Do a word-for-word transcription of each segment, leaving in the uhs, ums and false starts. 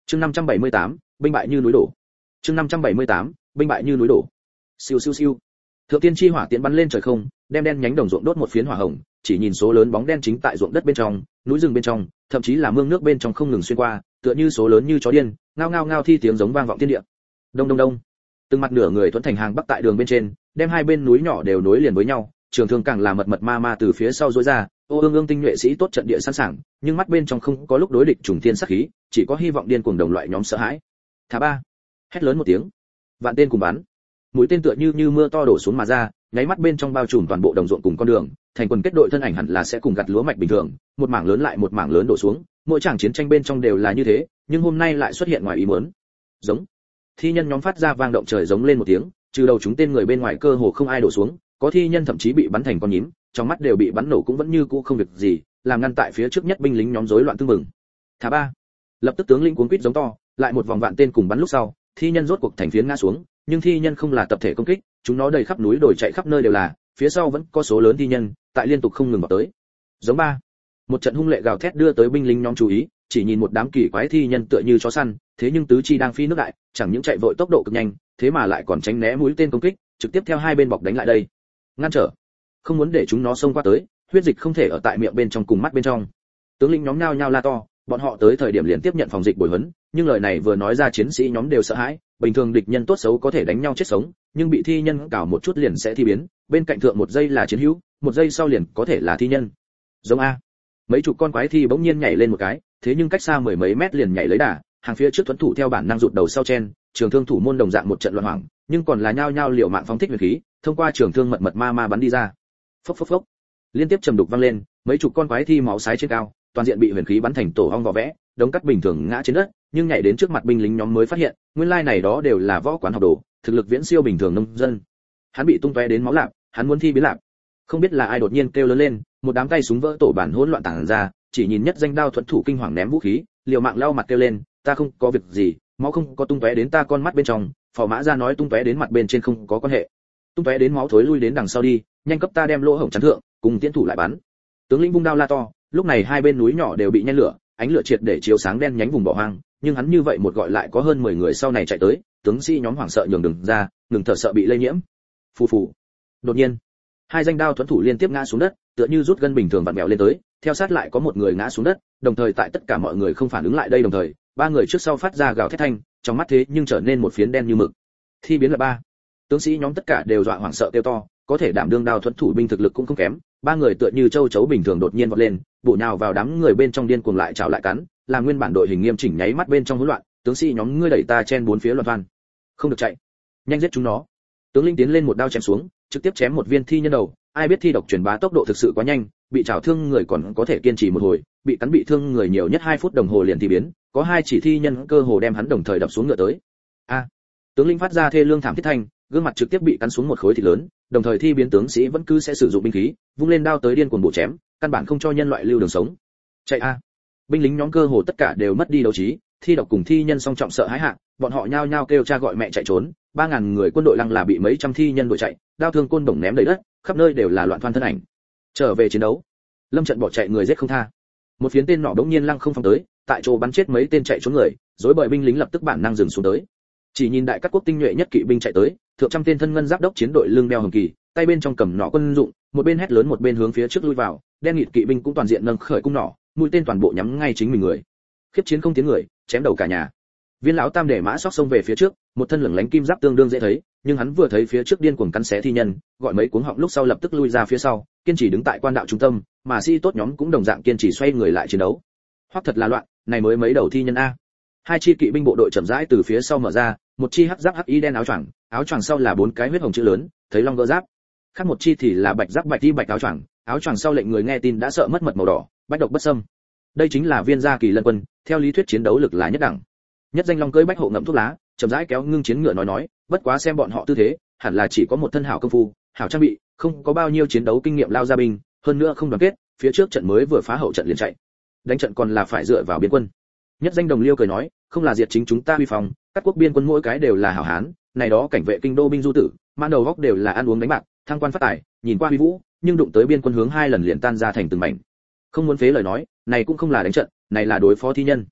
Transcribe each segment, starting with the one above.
Chương năm trăm bảy mươi tám, binh bại như núi đổ. Chương năm trăm bảy mươi tám, binh bại như núi đổ. Siêu siêu siêu. Thượng tiên chi hỏa tiễn bắn lên trời không, đem đen nhánh đồng ruộng đốt một phiến hỏa hồng, chỉ nhìn số lớn bóng đen chính tại ruộng đất bên trong, núi rừng bên trong, thậm chí là mương nước bên trong không ngừng xuyên qua, tựa như số lớn như chó điên, ngao ngao ngao thi tiếng giống vang vọng thiên địa. Đông đông đông. Từng mặt nửa người thuẫn thành hàng bắc tại đường bên trên, đem hai bên núi nhỏ đều nối liền với nhau, trường thương càng là mật mật ma ma từ phía sau rối ra, ô ương ương tinh nhuệ sĩ tốt trận địa sẵn sàng, nhưng mắt bên trong không có lúc đối địch trùng thiên sát khí, chỉ có hy vọng điên cuồng đồng loại nhóm sợ hãi. Thả ba. Hét lớn một tiếng, vạn tên cùng bắn. Mũi tên tựa như như mưa to đổ xuống mà ra, nháy mắt bên trong bao trùm toàn bộ đồng ruộng cùng con đường, thành quần kết đội thân ảnh hẳn là sẽ cùng gặt lúa mạch bình thường, một mảng lớn lại một mảng lớn đổ xuống, mỗi tràng chiến tranh bên trong đều là như thế, nhưng hôm nay lại xuất hiện ngoài ý muốn. Giống. Thi nhân nhóm phát ra vang động trời giống lên một tiếng, trừ đầu chúng tên người bên ngoài cơ hồ không ai đổ xuống, có thi nhân thậm chí bị bắn thành con nhím, trong mắt đều bị bắn nổ cũng vẫn như cũ không việc gì, làm ngăn tại phía trước nhất binh lính nhóm rối loạn tương mừng. Thả ba. Lập tức tướng lĩnh cuống quýt giống to, lại một vòng vạn tên cùng bắn lúc sau, thi nhân rốt cuộc thành phiến ngã xuống, nhưng thi nhân không là tập thể công kích, chúng nó đầy khắp núi đồi chạy khắp nơi đều là, phía sau vẫn có số lớn thi nhân tại liên tục không ngừng vào tới. Giống ba. Một trận hung lệ gào thét đưa tới binh lính nhóm chú ý, chỉ nhìn một đám kỳ quái thi nhân tựa như chó săn, thế nhưng tứ chi đang phi nước đại, chẳng những chạy vội tốc độ cực nhanh, thế mà lại còn tránh né mũi tên công kích, trực tiếp theo hai bên bọc đánh lại đây. Ngăn trở, không muốn để chúng nó xông qua tới, huyết dịch không thể ở tại miệng bên trong cùng mắt bên trong. Tướng lĩnh nhóm nhao nhao la to, bọn họ tới thời điểm liền tiếp nhận phòng dịch bồi huấn, nhưng lời này vừa nói ra chiến sĩ nhóm đều sợ hãi, bình thường địch nhân tốt xấu có thể đánh nhau chết sống, nhưng bị thi nhân cào một chút liền sẽ thi biến, bên cạnh thượng một giây là chiến hữu, một giây sau liền có thể là thi nhân. Giống a. Mấy chục con quái thi bỗng nhiên nhảy lên một cái, thế nhưng cách xa mười mấy mét liền nhảy lấy đà, hàng phía trước thuẫn thủ theo bản năng rụt đầu sau chen, trường thương thủ môn đồng dạng một trận loạn hoảng, nhưng còn là nhao nhao liều mạng phóng thích huyền khí, thông qua trường thương mật mật ma ma bắn đi ra. Phốc phốc phốc. Liên tiếp trầm đục vang lên, mấy chục con quái thi máu sái trên cao, toàn diện bị huyền khí bắn thành tổ ong vỏ vẽ, đống cắt bình thường ngã trên đất, nhưng nhảy đến trước mặt binh lính nhóm mới phát hiện, nguyên lai này đó đều là võ quán học đồ, thực lực viễn siêu bình thường nông dân. Hắn bị tung tóe đến máu lạp, hắn muốn thi biến lạp. Không biết là ai đột nhiên kêu lớn lên, một đám tay súng vỡ tổ bản hỗn loạn tản ra, chỉ nhìn nhất danh đao thuẫn thủ kinh hoàng ném vũ khí, liều mạng lau mặt kêu lên, ta không có việc gì, máu không có tung tóe đến ta con mắt bên trong, phò mã ra nói tung tóe đến mặt bên trên không có quan hệ. Tung tóe đến máu thối lui đến đằng sau đi, nhanh cấp ta đem lỗ hổng chắn thượng, cùng tiến thủ lại bắn. Tướng lĩnh vung đao la to, lúc này hai bên núi nhỏ đều bị nhen lửa, ánh lửa triệt để chiếu sáng đen nhánh vùng bỏ hoang, nhưng hắn như vậy một gọi lại có hơn mười người sau này chạy tới, tướng sĩ nhóm hoảng sợ nhường đường ra, ngừng thở sợ bị lây nhiễm. Phù phù. Đột nhiên, hai danh đao thuẫn thủ liên tiếp ngã xuống đất, tựa như rút gân bình thường vặn vẹo lên tới, theo sát lại có một người ngã xuống đất, đồng thời tại tất cả mọi người không phản ứng lại đây đồng thời, ba người trước sau phát ra gào thét thanh, trong mắt thế nhưng trở nên một phiến đen như mực. Thi biến là ba. Tướng sĩ nhóm tất cả đều dọa hoảng sợ kêu to, có thể đảm đương đao thuẫn thủ binh thực lực cũng không kém, ba người tựa như châu chấu bình thường đột nhiên vọt lên, bổ nhào vào đám người bên trong điên cuồng lại chảo lại cắn, làm nguyên bản đội hình nghiêm chỉnh nháy mắt bên trong hỗn loạn, tướng sĩ nhóm ngươi đẩy ta chen bốn phía loạn toan. Không được chạy, nhanh giết chúng nó. Tướng lĩnh tiến lên một đao chém xuống, trực tiếp chém một viên thi nhân đầu, ai biết thi độc truyền bá tốc độ thực sự quá nhanh, bị chảo thương người còn có thể kiên trì một hồi, bị cắn bị thương người nhiều nhất hai phút đồng hồ liền thì biến, có hai chỉ thi nhân cơ hồ đem hắn đồng thời đập xuống ngựa tới. A. Tướng lĩnh phát ra thê lương thảm thiết thanh, gương mặt trực tiếp bị cắn xuống một khối thịt lớn, đồng thời thi biến tướng sĩ vẫn cứ sẽ sử dụng binh khí, vung lên đao tới điên cuồng bổ chém, căn bản không cho nhân loại lưu đường sống. Chạy a. Binh lính nhóm cơ hồ tất cả đều mất đi đấu trí, thi độc cùng thi nhân song trọng sợ hãi hạ, bọn họ nhao nhao kêu cha gọi mẹ chạy trốn, ba ngàn người quân đội lăng là bị mấy trăm thi nhân đuổi chạy, đao thương côn đồng ném đầy đất, khắp nơi đều là loạn thoăn thân ảnh. Trở về chiến đấu, lâm trận bỏ chạy người giết không tha. Một phiến tên nỏ đống nhiên lăng không phóng tới, tại chỗ bắn chết mấy tên chạy trốn người, rối bời binh lính lập tức bản năng dừng xuống tới. Chỉ nhìn đại các quốc tinh nhuệ nhất kỵ binh chạy tới, thượng trăm tên thân ngân giáp đốc chiến đội lưng đeo hồng kỳ, tay bên trong cầm nỏ quân dụng, một bên hét lớn một bên hướng phía trước lui vào, đen nghịt kỵ binh cũng toàn diện nâng khởi cung nỏ, mũi tên toàn bộ nhắm ngay chính mình người. Khiếp chiến không tiến người, chém đầu cả nhà. Viên lão tam để mã sóc xông về phía trước, một thân lửng lánh kim giáp tương đương dễ thấy, nhưng hắn vừa thấy phía trước điên cuồng cắn xé thi nhân, gọi mấy cuống họng lúc sau lập tức lui ra phía sau, kiên trì đứng tại quan đạo trung tâm, mà sĩ tốt nhóm cũng đồng dạng kiên trì xoay người lại chiến đấu. Hoặc thật là loạn, này mới mấy đầu thi nhân a. Hai chi kỵ binh bộ đội chậm rãi từ phía sau mở ra, một chi hắc giáp hắc y đen áo choàng, áo choàng sau là bốn cái huyết hồng chữ lớn, thấy long gỡ giáp. Khác một chi thì là bạch giáp bạch y bạch áo choàng, áo choàng sau lệnh người nghe tin đã sợ mất mật màu đỏ, bách độc bất xâm. Đây chính là viên gia kỳ lân quân, theo lý thuyết chiến đấu lực là nhất đẳng. Nhất danh long cưỡi bách hộ ngậm thuốc lá, chậm rãi kéo ngưng chiến ngựa nói nói, bất quá xem bọn họ tư thế, hẳn là chỉ có một thân hảo công phu, hảo trang bị, không có bao nhiêu chiến đấu kinh nghiệm lao ra binh, hơn nữa không đoàn kết, phía trước trận mới vừa phá hậu trận liền chạy. Đánh trận còn là phải dựa vào biên quân. Nhất danh đồng liêu cười nói, không là diệt chính chúng ta huy phòng, các quốc biên quân mỗi cái đều là hảo hán, này đó cảnh vệ kinh đô binh du tử, mãn đầu góc đều là ăn uống đánh bạc, thăng quan phát tài, nhìn qua huy vũ, nhưng đụng tới biên quân hướng hai lần liền tan ra thành từng mảnh. Không muốn phế lời nói, này cũng không là đánh trận, này là đối phó thi nhân.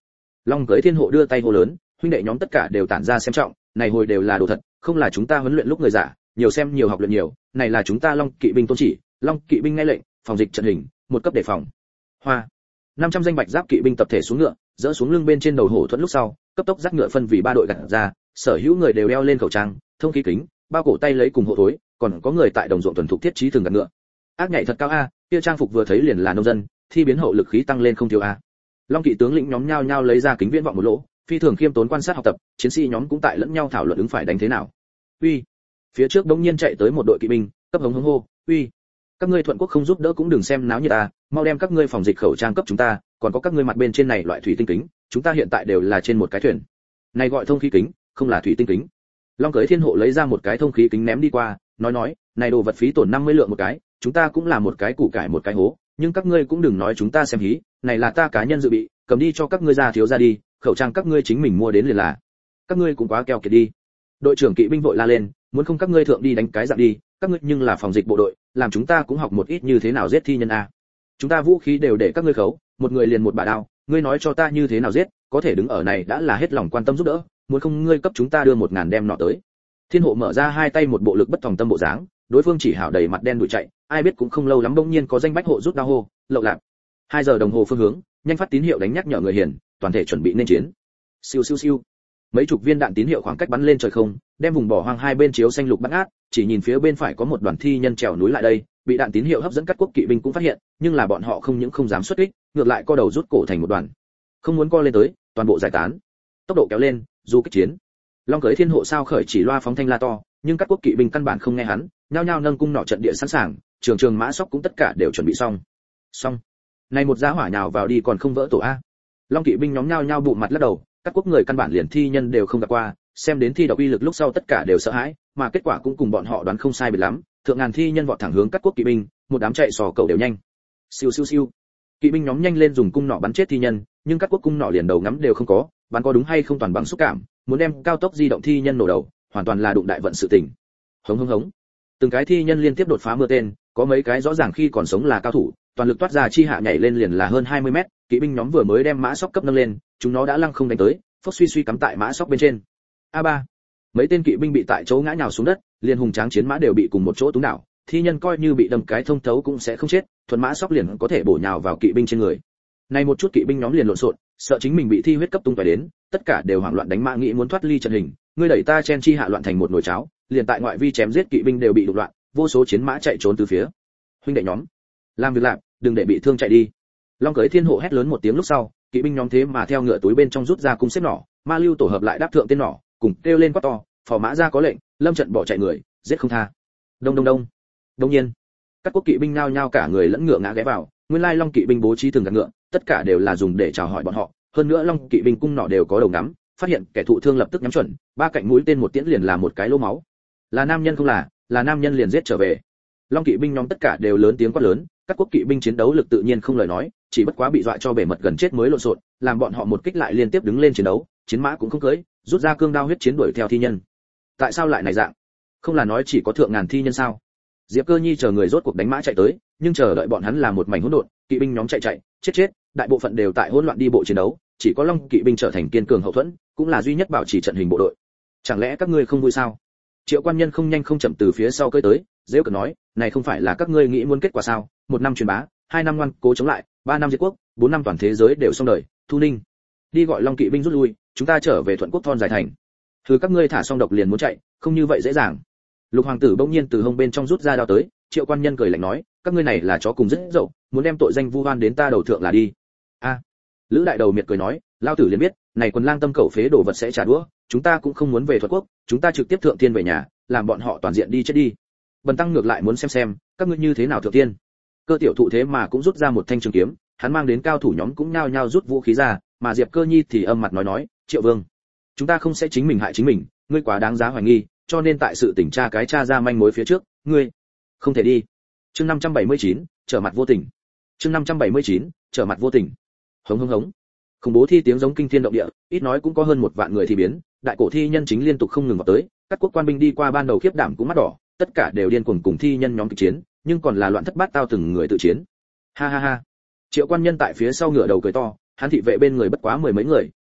Long cưỡi thiên hộ đưa tay hô lớn, huynh đệ nhóm tất cả đều tản ra xem trọng, này hồi đều là đồ thật, không là chúng ta huấn luyện lúc người giả, nhiều xem nhiều học luyện nhiều, này là chúng ta Long kỵ binh tôn chỉ, Long kỵ binh nghe lệnh, phòng dịch trận hình, một cấp đề phòng. Hoa. năm trăm danh bạch giáp kỵ binh tập thể xuống ngựa, dỡ xuống lưng bên trên đầu hổ thuẫn lúc sau, cấp tốc dắt ngựa phân vì ba đội gặt ra, sở hữu người đều đeo lên khẩu trang, thông khí kính, bao cổ tay lấy cùng hộ thối, còn có người tại đồng ruộng tuần thục thiết trí thường gặt ngựa. Ác nhảy thật cao a, kia trang phục vừa thấy liền là nông dân, thi biến hậu lực khí tăng lên không thiếu a. Long kỵ tướng lĩnh nhóm nhao nhao lấy ra kính viễn vọng một lỗ, phi thường khiêm tốn quan sát học tập, chiến sĩ nhóm cũng tại lẫn nhau thảo luận ứng phải đánh thế nào. Uy, phía trước đống nhiên chạy tới một đội kỵ binh, cấp hống hống hô, uy, các ngươi thuận quốc không giúp đỡ cũng đừng xem náo như ta, mau đem các ngươi phòng dịch khẩu trang cấp chúng ta, còn có các ngươi mặt bên trên này loại thủy tinh kính, chúng ta hiện tại đều là trên một cái thuyền. Này gọi thông khí kính, không là thủy tinh kính. Long cưỡi thiên hộ lấy ra một cái thông khí kính ném đi qua, nói nói, này đồ vật phí tổn năm mươi lượng một cái, chúng ta cũng là một cái củ cải một cái hố, nhưng các ngươi cũng đừng nói chúng ta xem hí, này là ta cá nhân dự bị, cầm đi cho các ngươi ra thiếu ra đi, khẩu trang các ngươi chính mình mua đến liền là. Các ngươi cũng quá keo kiệt đi. Đội trưởng kỵ binh vội la lên, muốn không các ngươi thượng đi đánh cái dạng đi, các ngươi nhưng là phòng dịch bộ đội, làm chúng ta cũng học một ít như thế nào giết thi nhân a. Chúng ta vũ khí đều để các ngươi khấu, một người liền một bả đao, ngươi nói cho ta như thế nào giết, có thể đứng ở này đã là hết lòng quan tâm giúp đỡ, muốn không ngươi cấp chúng ta đưa một ngàn đem nọ tới. Thiên hộ mở ra hai tay một bộ lực bất tòng tâm bộ dáng, đối phương chỉ hảo đầy mặt đen đuổi chạy, ai biết cũng không lâu lắm bỗng nhiên có danh bách hộ rút đao hô, lậu lạc. Hai giờ đồng hồ phương hướng, nhanh phát tín hiệu đánh nhắc nhở người hiền, toàn thể chuẩn bị nên chiến. Siêu siêu siêu. Mấy chục viên đạn tín hiệu khoảng cách bắn lên trời không, đem vùng bỏ hoang hai bên chiếu xanh lục bắn át, chỉ nhìn phía bên phải có một đoàn thi nhân trèo núi lại đây, bị đạn tín hiệu hấp dẫn, các quốc kỵ binh cũng phát hiện, nhưng là bọn họ không những không dám xuất kích, ngược lại co đầu rút cổ thành một đoàn. Không muốn co lên tới, toàn bộ giải tán. Tốc độ kéo lên, du kích chiến. Long cưỡi thiên hộ sao khởi chỉ loa phóng thanh la to, nhưng các quốc kỵ binh căn bản không nghe hắn, nhao nhao nâng cung nỏ trận địa sẵn sàng, trường trường mã sóc cũng tất cả đều chuẩn bị xong. Xong. Này một giá hỏa nhào vào đi còn không vỡ tổ a. Long kỵ binh nhóm nhao nhao bụng mặt lắc đầu, các quốc người căn bản liền thi nhân đều không gặp qua, xem đến thi độc uy lực lúc sau tất cả đều sợ hãi, mà kết quả cũng cùng bọn họ đoán không sai biệt lắm, thượng ngàn thi nhân vọt thẳng hướng các quốc kỵ binh, một đám chạy sò cầu đều nhanh. Siêu siêu siêu. Kỵ binh nhóm nhanh lên dùng cung nỏ bắn chết thi nhân, nhưng các quốc cung nỏ liền đầu ngắm đều không có, bắn có đúng hay không toàn bằng xúc cảm, muốn đem cao tốc di động thi nhân nổ đầu, hoàn toàn là đụng đại vận sự tình. Hống hống hống. Từng cái thi nhân liên tiếp đột phá mưa tên, có mấy cái rõ ràng khi còn sống là cao thủ, toàn lực toát ra chi hạ nhảy lên liền là hơn hai mươi mét, kỵ binh nhóm vừa mới đem mã sóc cấp nâng lên, chúng nó đã lăng không đánh tới, phốc suy suy cắm tại mã sóc bên trên. A ba. Mấy tên kỵ binh bị tại chỗ ngã nhào xuống đất, liền hùng tráng chiến mã đều bị cùng một chỗ túng đảo, thi nhân coi như bị đâm cái thông thấu cũng sẽ không chết, thuần mã sóc liền có thể bổ nhào vào kỵ binh trên người. Này một chút kỵ binh nhóm liền lộn xộn, sợ chính mình bị thi huyết cấp tung tóe đến, tất cả đều hoảng loạn đánh mã nghĩ muốn thoát ly trận hình, ngươi đẩy ta chen chi hạ loạn thành một nồi cháo, liền tại ngoại vi chém giết kỵ binh đều bị đụng loạn, vô số chiến mã chạy trốn từ phía. Huynh đệ nhóm, làm việc làm, đừng để bị thương chạy đi. Long cưỡi thiên hộ hét lớn một tiếng lúc sau, kỵ binh nhóm thế mà theo ngựa túi bên trong rút ra cung xếp nỏ, ma lưu tổ hợp lại đáp thượng tên nỏ, cùng kêu lên quát to, phò mã ra có lệnh, lâm trận bỏ chạy người, giết không tha. Đông đông đông. Đông nhiên, các quốc kỵ binh nhao nhao cả người lẫn ngựa ngã ghé vào, nguyên lai Long kỵ binh bố trí thường gạt ngựa, tất cả đều là dùng để chào hỏi bọn họ, hơn nữa Long kỵ binh cung nỏ đều có đầu ngắm, phát hiện kẻ thụ thương lập tức nhắm chuẩn, ba cạnh mũi tên một tiễn liền là một cái lỗ máu. Là nam nhân không là, là nam nhân liền giết trở về. Long kỵ binh nhóm tất cả đều lớn tiếng quát lớn, các quốc kỵ binh chiến đấu lực tự nhiên không lời nói, chỉ bất quá bị dọa cho bể mật gần chết mới lộn xộn, làm bọn họ một kích lại liên tiếp đứng lên chiến đấu, chiến mã cũng không cưỡi, rút ra cương đao huyết chiến đuổi theo thi nhân. Tại sao lại này dạng? Không là nói chỉ có thượng ngàn thi nhân sao? Diệp Cơ Nhi chờ người rốt cuộc đánh mã chạy tới, nhưng chờ đợi bọn hắn là một mảnh hỗn độn, kỵ binh nhóm chạy chạy, chết chết, đại bộ phận đều tại hỗn loạn đi bộ chiến đấu, chỉ có Long kỵ binh trở thành kiên cường hậu thuẫn, cũng là duy nhất bảo trì trận hình bộ đội. Chẳng lẽ các ngươi không vui sao? Triệu Quan Nhân không nhanh không chậm từ phía sau cưỡi tới, giễu cợt nói, này không phải là các ngươi nghĩ muốn kết quả sao? Một năm truyền bá, hai năm ngoan cố chống lại, ba năm diệt quốc, bốn năm toàn thế giới đều xong đời. Thu Ninh, đi gọi Long kỵ binh rút lui, chúng ta trở về Thuận Quốc thon dài thành. Thứ các ngươi thả xong độc liền muốn chạy, không như vậy dễ dàng. Lục hoàng tử bỗng nhiên từ hông bên trong rút ra đao tới, Triệu Quan Nhân cười lạnh nói, các ngươi này là chó cùng rất dậu, muốn đem tội danh vu oan đến ta đầu thượng là đi. A, Lữ đại đầu miệt cười nói, lao tử liền biết, này quần lang tâm cẩu phế đồ vật sẽ trả đũa, chúng ta cũng không muốn về Thuận Quốc, chúng ta trực tiếp thượng thiên về nhà, làm bọn họ toàn diện đi chết đi. Bần tăng ngược lại muốn xem xem, các ngươi như thế nào thượng thiên. Cơ tiểu thụ thế mà cũng rút ra một thanh trường kiếm, hắn mang đến cao thủ nhóm cũng nhao nhao rút vũ khí ra, mà Diệp Cơ Nhi thì âm mặt nói nói, Triệu Vương, chúng ta không sẽ chính mình hại chính mình, ngươi quá đáng giá hoài nghi, cho nên tại sự tỉnh tra cái tra ra manh mối phía trước, ngươi không thể đi. Chương năm trăm bảy mươi chín, trở mặt vô tình. Chương năm trăm bảy mươi chín, trở mặt vô tình. Hống hống hống. Khủng bố thi tiếng giống kinh thiên động địa, ít nói cũng có hơn một vạn người thi biến, đại cổ thi nhân chính liên tục không ngừng vào tới, các quốc quan binh đi qua ban đầu khiếp đảm cũng mắt đỏ, tất cả đều điên cuồng cùng thi nhân nhóm kịch chiến, nhưng còn là loạn thất bát tao từng người tự chiến. Ha ha ha. Triệu Quan Nhân tại phía sau ngựa đầu cười to, hắn thị vệ bên người bất quá mười mấy người,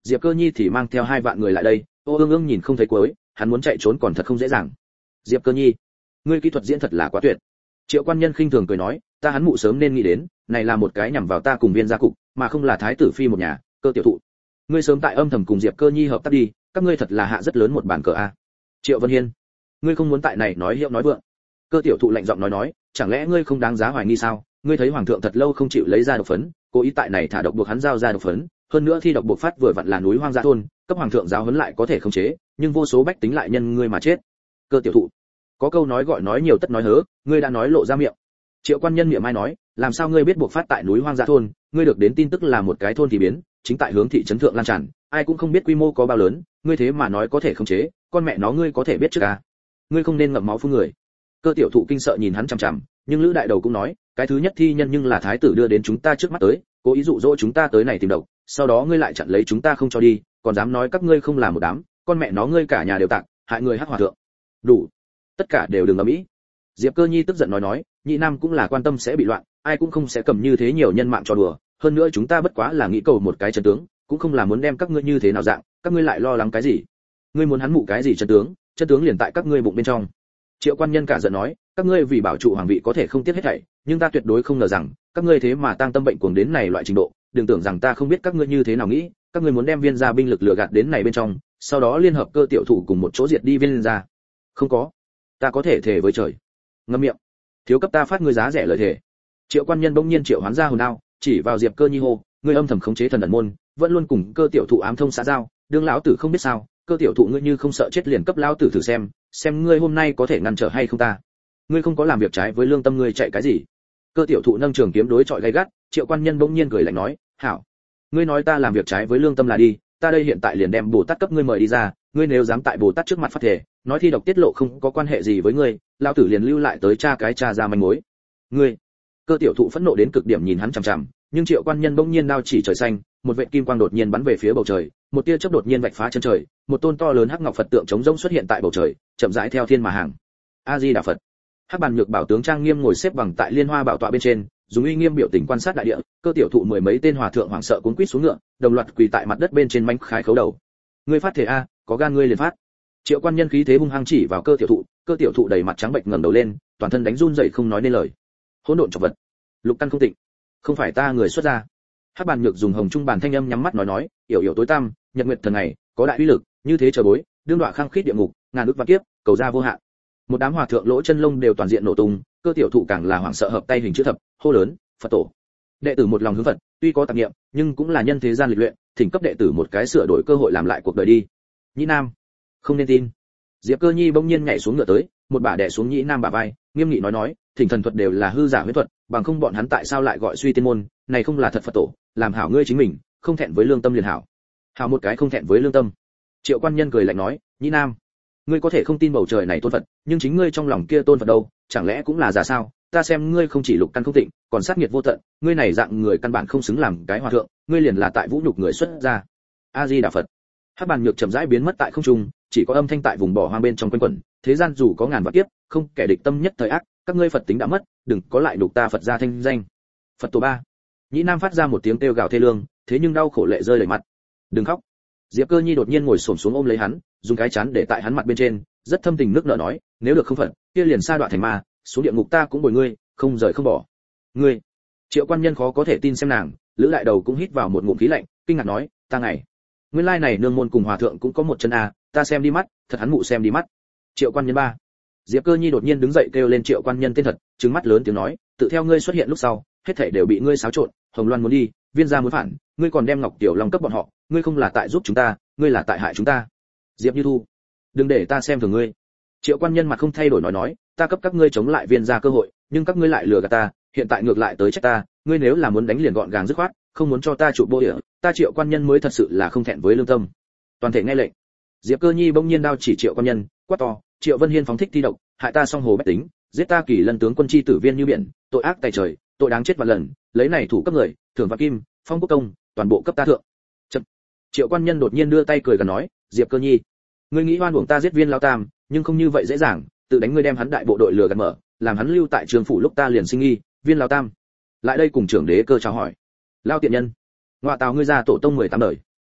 Diệp Cơ Nhi thì mang theo hai vạn người lại đây, Ô Ương Ương nhìn không thấy cuối, hắn muốn chạy trốn còn thật không dễ dàng. Diệp Cơ Nhi, ngươi kỹ thuật diễn thật là quá tuyệt. Triệu Quan Nhân khinh thường cười nói, ta hắn mụ sớm nên nghĩ đến, này là một cái nhằm vào ta cùng Viên gia cục, mà không là thái tử phi một nhà, Cơ tiểu thụ. Ngươi sớm tại âm thầm cùng Diệp Cơ Nhi hợp tác đi, các ngươi thật là hạ rất lớn một bàn cờ a. Triệu Vân Hiên, ngươi không muốn tại này nói hiệu nói vượng. Cơ tiểu thụ lạnh giọng nói nói, chẳng lẽ ngươi không đáng giá hoài nghi sao? Ngươi thấy hoàng thượng thật lâu không chịu lấy ra độc phấn, cố ý tại này thả độc buộc hắn giao ra độc phấn, hơn nữa thi độc buộc phát vừa vặn là núi hoang dã thôn, cấp hoàng thượng giáo huấn lại có thể khống chế, nhưng vô số bách tính lại nhân ngươi mà chết. Cơ tiểu thụ, có câu nói gọi nói nhiều tất nói hớ, ngươi đã nói lộ ra miệng. Triệu Quan Nhân miệng mai nói, làm sao ngươi biết buộc phát tại núi hoang dã thôn? Ngươi được đến tin tức là một cái thôn thì biến, chính tại hướng thị trấn thượng lan tràn, ai cũng không biết quy mô có bao lớn, ngươi thế mà nói có thể khống chế, con mẹ nó ngươi có thể biết trước à? Ngươi không nên ngậm máu phun người. Cơ tiểu thụ kinh sợ nhìn hắn chằm chằm, nhưng Lữ đại đầu cũng nói, cái thứ nhất thi nhân nhưng là thái tử đưa đến chúng ta trước mắt tới, cố ý dụ dỗ chúng ta tới này tìm độc, sau đó ngươi lại chặn lấy chúng ta không cho đi, còn dám nói các ngươi không làm một đám, con mẹ nó ngươi cả nhà đều tặng, hại người hắc hòa thượng. Đủ, tất cả đều đừng ầm ĩ. Diệp Cơ Nhi tức giận nói nói, nhị nam cũng là quan tâm sẽ bị loạn, ai cũng không sẽ cầm như thế nhiều nhân mạng cho đùa, hơn nữa chúng ta bất quá là nghĩ cầu một cái chân tướng, cũng không là muốn đem các ngươi như thế nào dạng, các ngươi lại lo lắng cái gì? Ngươi muốn hắn mụ cái gì chân tướng, chân tướng liền tại các ngươi bụng bên trong. Triệu Quan Nhân cả giận nói, các ngươi vì bảo trụ hoàng vị có thể không tiếc hết thảy, nhưng ta tuyệt đối không ngờ rằng các ngươi thế mà tăng tâm bệnh cuồng đến này loại trình độ, đừng tưởng rằng ta không biết các ngươi như thế nào nghĩ, các ngươi muốn đem Viên gia binh lực lừa gạt đến này bên trong, sau đó liên hợp Cơ tiểu thụ cùng một chỗ diệt đi Viên gia. Không có, ta có thể thề với trời. Ngậm miệng, thiếu cấp ta phát ngươi giá rẻ lời thề. Triệu Quan Nhân bỗng nhiên triệu hoán ra hồn đao, chỉ vào Diệp Cơ Nhi hô, ngươi âm thầm khống chế thần ẩn môn, vẫn luôn cùng Cơ tiểu thụ ám thông xã giao, đương lão tử không biết sao, Cơ tiểu thụ ngươi như không sợ chết liền cấp lão tử thử xem, xem ngươi hôm nay có thể ngăn trở hay không ta. Ngươi không có làm việc trái với lương tâm, ngươi chạy cái gì? Cơ tiểu thụ nâng trường kiếm đối chọi gay gắt, Triệu Quan Nhân bỗng nhiên cười lạnh nói, hảo, ngươi nói ta làm việc trái với lương tâm là đi, ta đây hiện tại liền đem Bồ Tát cấp ngươi mời đi ra, ngươi nếu dám tại Bồ Tát trước mặt phát thể, nói thi độc tiết lộ không có quan hệ gì với ngươi, lão tử liền lưu lại tới tra cái tra ra manh mối. Ngươi, Cơ tiểu thụ phẫn nộ đến cực điểm nhìn hắn chằm chằm, nhưng Triệu Quan Nhân bỗng nhiên đao chỉ trời xanh, một vệt kim quang đột nhiên bắn về phía bầu trời, một tia chớp đột nhiên vạch phá chân trời, một tôn to lớn hắc ngọc Phật tượng trống rỗng xuất hiện tại bầu trời, chậm rãi theo thiên mà hàng. A Di Đà Phật. Hắc Bàn Nhược Bảo tướng trang nghiêm ngồi xếp bằng tại liên hoa bảo tọa bên trên, dùng uy nghiêm biểu tình quan sát đại địa. Cơ tiểu thụ mười mấy tên hòa thượng hoảng sợ cuống quýt xuống ngựa, đồng loạt quỳ tại mặt đất bên trên mánh khái khấu đầu. Ngươi phát thể a, có gan ngươi liền phát. Triệu Quan Nhân khí thế hung hăng chỉ vào Cơ tiểu thụ, Cơ tiểu thụ đầy mặt trắng bệch ngẩng đầu lên, toàn thân đánh run rẩy không nói nên lời. Hỗn độn chọc vật, lục căn không tịnh, không phải ta người xuất gia. Hắc Bàn Nhược dùng hồng trung bàn thanh âm nhắm mắt nói nói, yểu yểu tối tăm, nhật nguyệt thần ngày, có đại uy lực, như thế chờ bối, đương đoạn khang khít địa ngục, ngàn ức vạn kiếp, cầu ra vô hạn. Một đám hòa thượng lỗ chân lông đều toàn diện nổ tung, Cơ tiểu thụ càng là hoảng sợ hợp tay hình chữ thập, hô lớn, Phật tổ. Đệ tử một lòng hướng Phật, tuy có tạp niệm, nhưng cũng là nhân thế gian lịch luyện, thỉnh cấp đệ tử một cái sửa đổi cơ hội làm lại cuộc đời đi. Nhĩ Nam, không nên tin. Diệp Cơ Nhi bỗng nhiên nhảy xuống ngựa tới, một bà đè xuống Nhĩ Nam bả vai, nghiêm nghị nói nói, thỉnh thần thuật đều là hư giả huyễn thuật, bằng không bọn hắn tại sao lại gọi suy tiên môn, này không là thật Phật tổ, làm hảo ngươi chính mình, không thẹn với lương tâm liền hảo. Hảo một cái không thẹn với lương tâm. Triệu Quan Nhân cười lạnh nói, Nhĩ Nam, ngươi có thể không tin bầu trời này tôn Phật, nhưng chính ngươi trong lòng kia tôn Phật đâu, chẳng lẽ cũng là giả sao? Ta xem ngươi không chỉ lục căn không tịnh, còn sát nghiệt vô tận, ngươi này dạng người căn bản không xứng làm cái hòa thượng, ngươi liền là tại vũ nhục người xuất gia. A Di Đà Phật. Hắc Bàn Nhược chậm rãi biến mất tại không trung, chỉ có âm thanh tại vùng bỏ hoang bên trong quanh quẩn, thế gian dù có ngàn vạn kiếp, không kẻ địch tâm nhất thời ác, các ngươi Phật tính đã mất, đừng có lại đục ta Phật gia thanh danh. Phật tổ ba. Nhĩ Nam phát ra một tiếng kêu gào thê lương, thế nhưng đau khổ lệ rơi đầy mặt. Đừng khóc. Diệp Cơ Nhi đột nhiên ngồi xổm xuống ôm lấy hắn, dùng cái chán để tại hắn mặt bên trên, rất thâm tình nước nở nói, nếu được không Phật, kia liền sa đoạn thành ma, xuống địa ngục ta cũng bồi ngươi, không rời không bỏ. Ngươi. Triệu Quan Nhân khó có thể tin xem nàng, Lữ đại đầu cũng hít vào một ngụm khí lạnh, kinh ngạc nói, ta ngày. Nguyên lai này nương môn cùng hòa thượng cũng có một chân a, ta xem đi mắt, thật hắn mụ xem đi mắt. Triệu Quan Nhân ba. Diệp Cơ Nhi đột nhiên đứng dậy kêu lên Triệu Quan Nhân tên thật, trừng mắt lớn tiếng nói, tự theo ngươi xuất hiện lúc sau, hết thảy đều bị ngươi xáo trộn, Hồng Loan muốn đi, Viên gia muốn phản, ngươi còn đem Ngọc Tiểu Long cấp bọn họ, ngươi không là tại giúp chúng ta, ngươi là tại hại chúng ta. Diệp Như Thu, đừng để ta xem thường ngươi. Triệu Quan Nhân mặt không thay đổi nói nói, ta cấp các ngươi chống lại Viên gia cơ hội, nhưng các ngươi lại lừa gạt ta, hiện tại ngược lại tới trách ta, ngươi nếu là muốn đánh liền gọn gàng dứt khoát, không muốn cho ta trụ bộ địa, ta Triệu Quan Nhân mới thật sự là không thẹn với lương tâm. Toàn thể nghe lệnh. Diệp Cơ Nhi bỗng nhiên đao chỉ Triệu Quan Nhân, quát to, Triệu Vân Hiên phóng thích thi độc, hại ta song hồ bách tính, giết ta Kỳ Lân tướng quân chi tử Viên Như Biển, tội ác tày trời, tội đáng chết vạn lần, lấy này thủ cấp người, thưởng vạn kim, phong quốc công, toàn bộ cấp ta thượng. Chậm. Triệu Quan Nhân đột nhiên đưa tay cười gần nói, Diệp Cơ Nhi, ngươi nghĩ oan uổng ta giết Viên lão tam, nhưng không như vậy dễ dàng, tự đánh ngươi đem hắn đại bộ đội lừa gạt mở, làm hắn lưu tại trường phủ lúc ta liền sinh nghi, Viên lão tam, lại đây cùng trưởng đế cơ chào hỏi. Lao tiện nhân, ngoại tào ngươi ra tổ tông mười tám đời.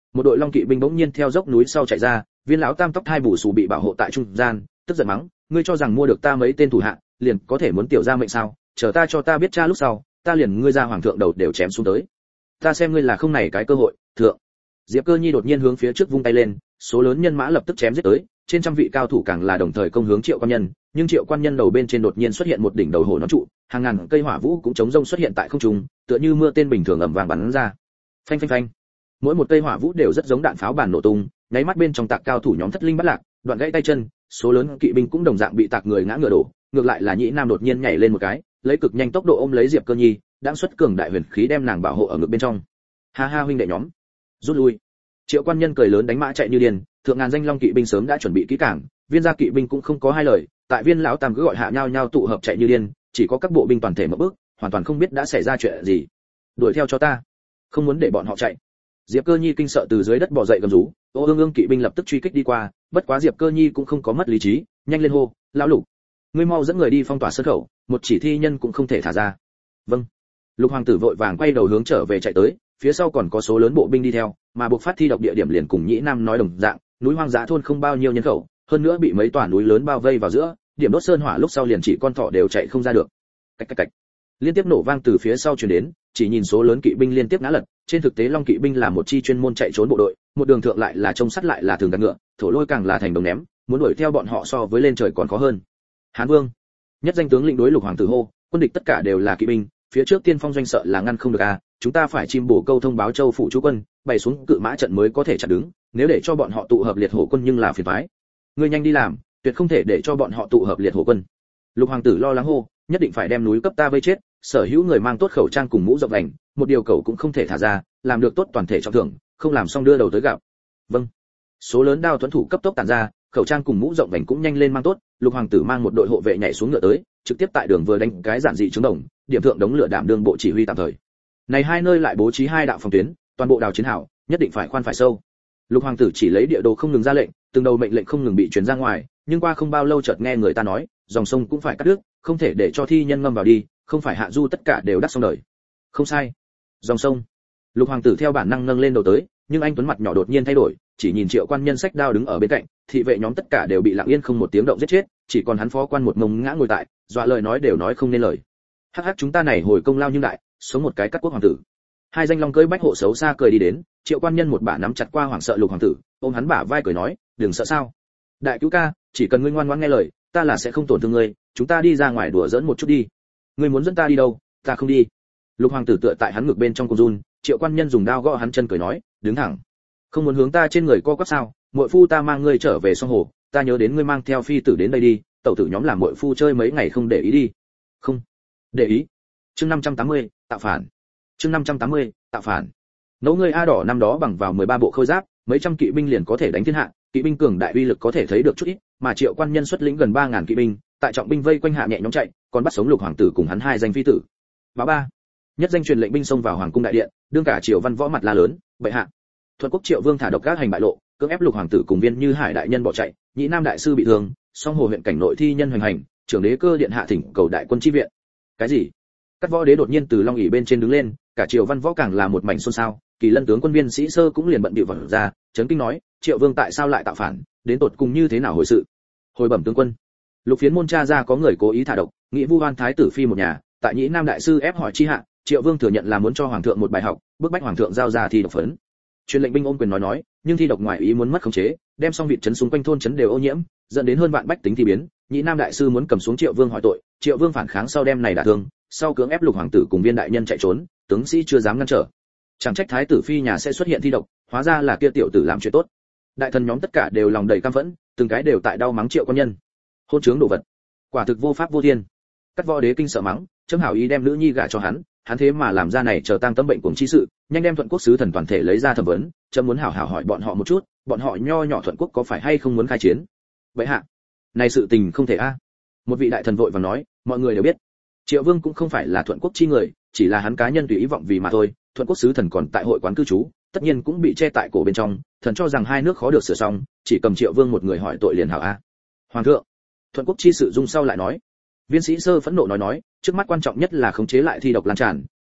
Một đội long kỵ binh bỗng nhiên theo dốc núi sau chạy ra, Viên lão tam tóc hai bù xù bị bảo hộ tại trung gian, tức giận mắng, ngươi cho rằng mua được ta mấy tên thủ hạ, liền có thể muốn tiểu ra mệnh sao? Chờ ta cho ta biết cha lúc sau, ta liền ngươi ra hoàng thượng đầu đều chém xuống tới. Ta xem ngươi là không này cái cơ hội, thượng. Diệp Cơ Nhi đột nhiên hướng phía trước vung tay lên, số lớn nhân mã lập tức chém giết tới, trên trăm vị cao thủ càng là đồng thời công hướng Triệu Quan Nhân, nhưng Triệu Quan Nhân đầu bên trên đột nhiên xuất hiện một đỉnh đầu hổ nón trụ, hàng ngàn cây hỏa vũ cũng chống rông xuất hiện tại không trung, tựa như mưa tên bình thường ầm vang bắn ra. Phanh phanh phanh. Mỗi một cây hỏa vũ đều rất giống đạn pháo bản nổ tung, nháy mắt bên trong tạc cao thủ nhóm thất linh bắt lạc, đoạn gãy tay chân, số lớn kỵ binh cũng đồng dạng bị tạc người ngã ngựa đổ, ngược lại là Nhĩ Nam đột nhiên nhảy lên một cái, lấy cực nhanh tốc độ ôm lấy Diệp Cơ Nhi, đang xuất cường đại huyền khí đem nàng bảo hộ ở ngực bên trong. Ha ha huynh đệ nhóm, rút lui. Triệu Quan Nhân cười lớn đánh mã chạy như điên, thượng ngàn danh long kỵ binh sớm đã chuẩn bị kỹ càng, Viên gia kỵ binh cũng không có hai lời, tại Viên lão tam cứ gọi hạ nhau nhau tụ hợp chạy như điên, chỉ có các bộ binh toàn thể mở bước, hoàn toàn không biết đã xảy ra chuyện gì. Đuổi theo cho ta, không muốn để bọn họ chạy. Diệp Cơ Nhi kinh sợ từ dưới đất bò dậy gầm rú, Ô Ương Ương kỵ binh lập tức truy kích đi qua, bất quá Diệp Cơ Nhi cũng không có mất lý trí, nhanh lên hô, lão Lục, ngươi mau dẫn người đi phong tỏa sơn khẩu, một chỉ thi nhân cũng không thể thả ra. Vâng. Lục hoàng tử vội vàng quay đầu hướng trở về chạy tới, phía sau còn có số lớn bộ binh đi theo, mà buộc phát thi độc địa điểm liền cùng Nhĩ Nam nói đồng dạng, núi hoang dã thôn không bao nhiêu nhân khẩu, hơn nữa bị mấy tòa núi lớn bao vây vào giữa, điểm đốt sơn hỏa lúc sau liền chỉ con thỏ đều chạy không ra được. Cách cách cách. Liên tiếp nổ vang từ phía sau truyền đến, chỉ nhìn số lớn kỵ binh liên tiếp ngã lật, trên thực tế long kỵ binh là một chi chuyên môn chạy trốn bộ đội, một đường thượng lại là trông sắt lại là thường gạt ngựa, thổ lôi càng là thành đồng ném, muốn đuổi theo bọn họ so với lên trời còn khó hơn. Hán Vương, nhất danh tướng lĩnh đối Lục hoàng tử hô, quân địch tất cả đều là kỵ binh, phía trước tiên phong doanh sợ là ngăn không được a, chúng ta phải chim bổ câu thông báo châu phủ chú quân, bày xuống cự mã trận mới có thể chặn đứng, nếu để cho bọn họ tụ hợp liệt hổ quân nhưng là phiền toái. Ngươi nhanh đi làm, tuyệt không thể để cho bọn họ tụ hợp liệt hổ quân. Lục hoàng tử lo lắng hô, nhất định phải đem núi cấp ta vây chết, sở hữu người mang tốt khẩu trang cùng mũ rộng vành, một điều cầu cũng không thể thả ra, làm được tốt toàn thể trọng thưởng, không làm xong đưa đầu tới gặp. Vâng. Số lớn đao tuấn thủ cấp tốc tản ra, khẩu trang cùng mũ rộng vành cũng nhanh lên mang tốt, Lục hoàng tử mang một đội hộ vệ nhảy xuống ngựa tới, trực tiếp tại đường vừa đánh cái giản dị trứng đồng, điểm thượng đống lửa đảm đương bộ chỉ huy tạm thời. Này hai nơi lại bố trí hai đạo phòng tuyến, toàn bộ đào chiến hảo, nhất định phải khoan phải sâu. Lục hoàng tử chỉ lấy địa đồ không ngừng ra lệnh, từng đầu mệnh lệnh không ngừng bị truyền ra ngoài, nhưng qua không bao lâu chợt nghe người ta nói, dòng sông cũng phải cắt đứt, không thể để cho thi nhân ngâm vào đi, không phải hạ du tất cả đều đắc xong đời. Không sai. Dòng sông. Lục hoàng tử theo bản năng nâng lên đầu tới, nhưng anh tuấn mặt nhỏ đột nhiên thay đổi, chỉ nhìn Triệu Quan Nhân sách đao đứng ở bên cạnh, thị vệ nhóm tất cả đều bị lặng yên không một tiếng động giết chết, chỉ còn hắn phó quan một mông ngã ngồi tại, dọa lời nói đều nói không nên lời. Hắc hắc chúng ta này hồi công lao nhưng đại, sống một cái cắt quốc hoàng tử. Hai danh long cưỡi bách hộ xấu xa cười đi đến, Triệu Quan Nhân một bả nắm chặt qua hoảng sợ Lục hoàng tử, ôm hắn bả vai cười nói, đừng sợ sao. Đại cứu ca, chỉ cần ngươi ngoan ngoãn nghe lời, ta là sẽ không tổn thương ngươi, chúng ta đi ra ngoài đùa giỡn một chút đi. Ngươi muốn dẫn ta đi đâu? Ta không đi. Lục hoàng tử tựa tại hắn ngực bên trong cung run, Triệu Quan Nhân dùng đao gõ hắn chân cười nói, đứng thẳng. Không muốn hướng ta trên người co quắp sao? Muội phu ta mang ngươi trở về sông hồ, ta nhớ đến ngươi mang theo phi tử đến đây đi, tẩu tử nhóm làm muội phu chơi mấy ngày không để ý đi. Không. Để ý. Chương năm trăm tám mươi, tạo phản. Chương năm trăm tám mươi, tạo phản. Nấu ngươi A đỏ năm đó bằng vào mười ba bộ khôi giáp, mấy trăm kỵ binh liền có thể đánh thiên hạ, kỵ binh cường đại uy lực có thể thấy được chút ít, mà Triệu Quan Nhân xuất lĩnh gần ba ngàn kỵ binh, tại trọng binh vây quanh hạ nhẹ nhõm chạy, còn bắt sống Lục hoàng tử cùng hắn hai danh phi tử. Bá ba. Nhất danh truyền lệnh binh xông vào hoàng cung đại điện, đương cả Triều Văn Võ mặt la lớn, bệ hạ. Thuận quốc Triệu Vương thả độc các hành bại lộ, cưỡng ép Lục hoàng tử cùng Viên Như Hải đại nhân bỏ chạy, Nhĩ Nam đại sư bị thương, song hồ huyện cảnh nội thi nhân hoành hành, trưởng đế cơ điện hạ thỉnh cầu đại quân chi viện. Cái gì? Các võ đế đột nhiên từ long ỷ bên trên đứng lên, cả Triều Văn Võ càng là một mảnh xôn xao, Kỳ Lân tướng quân Viên Sĩ Sơ cũng liền bận bịu vào ra, chấn kinh nói, Triệu Vương tại sao lại tạo phản, đến tột cùng như thế nào hồi sự? Hồi bẩm tướng quân, Lục phiến môn tra ra có người cố ý thả độc, nghị vu oan thái tử phi một nhà, tại Nhĩ Nam đại sư ép hỏi chi hạ, Triệu Vương thừa nhận là muốn cho hoàng thượng một bài học, bức bách hoàng thượng giao ra thi độc phấn. Truyền lệnh binh ôm quyền nói nói, nhưng thi độc ngoài ý muốn mất khống chế, đem xong vịt trấn xung quanh thôn trấn đều ô nhiễm, dẫn đến hơn vạn bách tính thì biến, Nhĩ Nam đại sư muốn cầm xuống Triệu Vương hỏi tội, Triệu Vương phản kháng sau đem này đả thương, sau cưỡng ép Lục hoàng tử cùng Viên đại nhân chạy trốn, tướng sĩ chưa dám ngăn trở. Chẳng trách thái tử phi nhà sẽ xuất hiện thi độc, hóa ra là kia tiểu tử làm chuyện tốt. Đại thần nhóm tất cả đều lòng đầy căm phẫn, từng cái đều tại đau mắng Triệu Quan Nhân. Hôn trướng đồ vật, quả thực vô pháp vô thiên. Các võ đế kinh sợ mắng, chấm hảo ý đem nữ nhi gả cho hắn, hắn thế mà làm ra này chờ tang tâm bệnh cuồng chi sự, nhanh đem Thuận quốc sứ thần toàn thể lấy ra thẩm vấn, chấm muốn hảo hảo hỏi bọn họ một chút, bọn họ nho nhỏ Thuận quốc có phải hay không muốn khai chiến. Vậy hạ, này sự tình không thể a. Một vị đại thần vội vàng nói, mọi người đều biết, Triệu Vương cũng không phải là Thuận quốc chi người, chỉ là hắn cá nhân tùy ý vọng vì mà thôi, Thuận quốc sứ thần còn tại hội quán cư trú, tất nhiên cũng bị che tại cổ bên trong, thần cho rằng hai nước khó được sửa xong, chỉ cầm Triệu Vương một người hỏi tội liền hảo a. Hoàng thượng, Thuận quốc chi sự dung sau lại nói. Viên Sĩ Sơ phẫn nộ nói nói, trước mắt quan trọng nhất là khống chế lại thi độc lan tràn,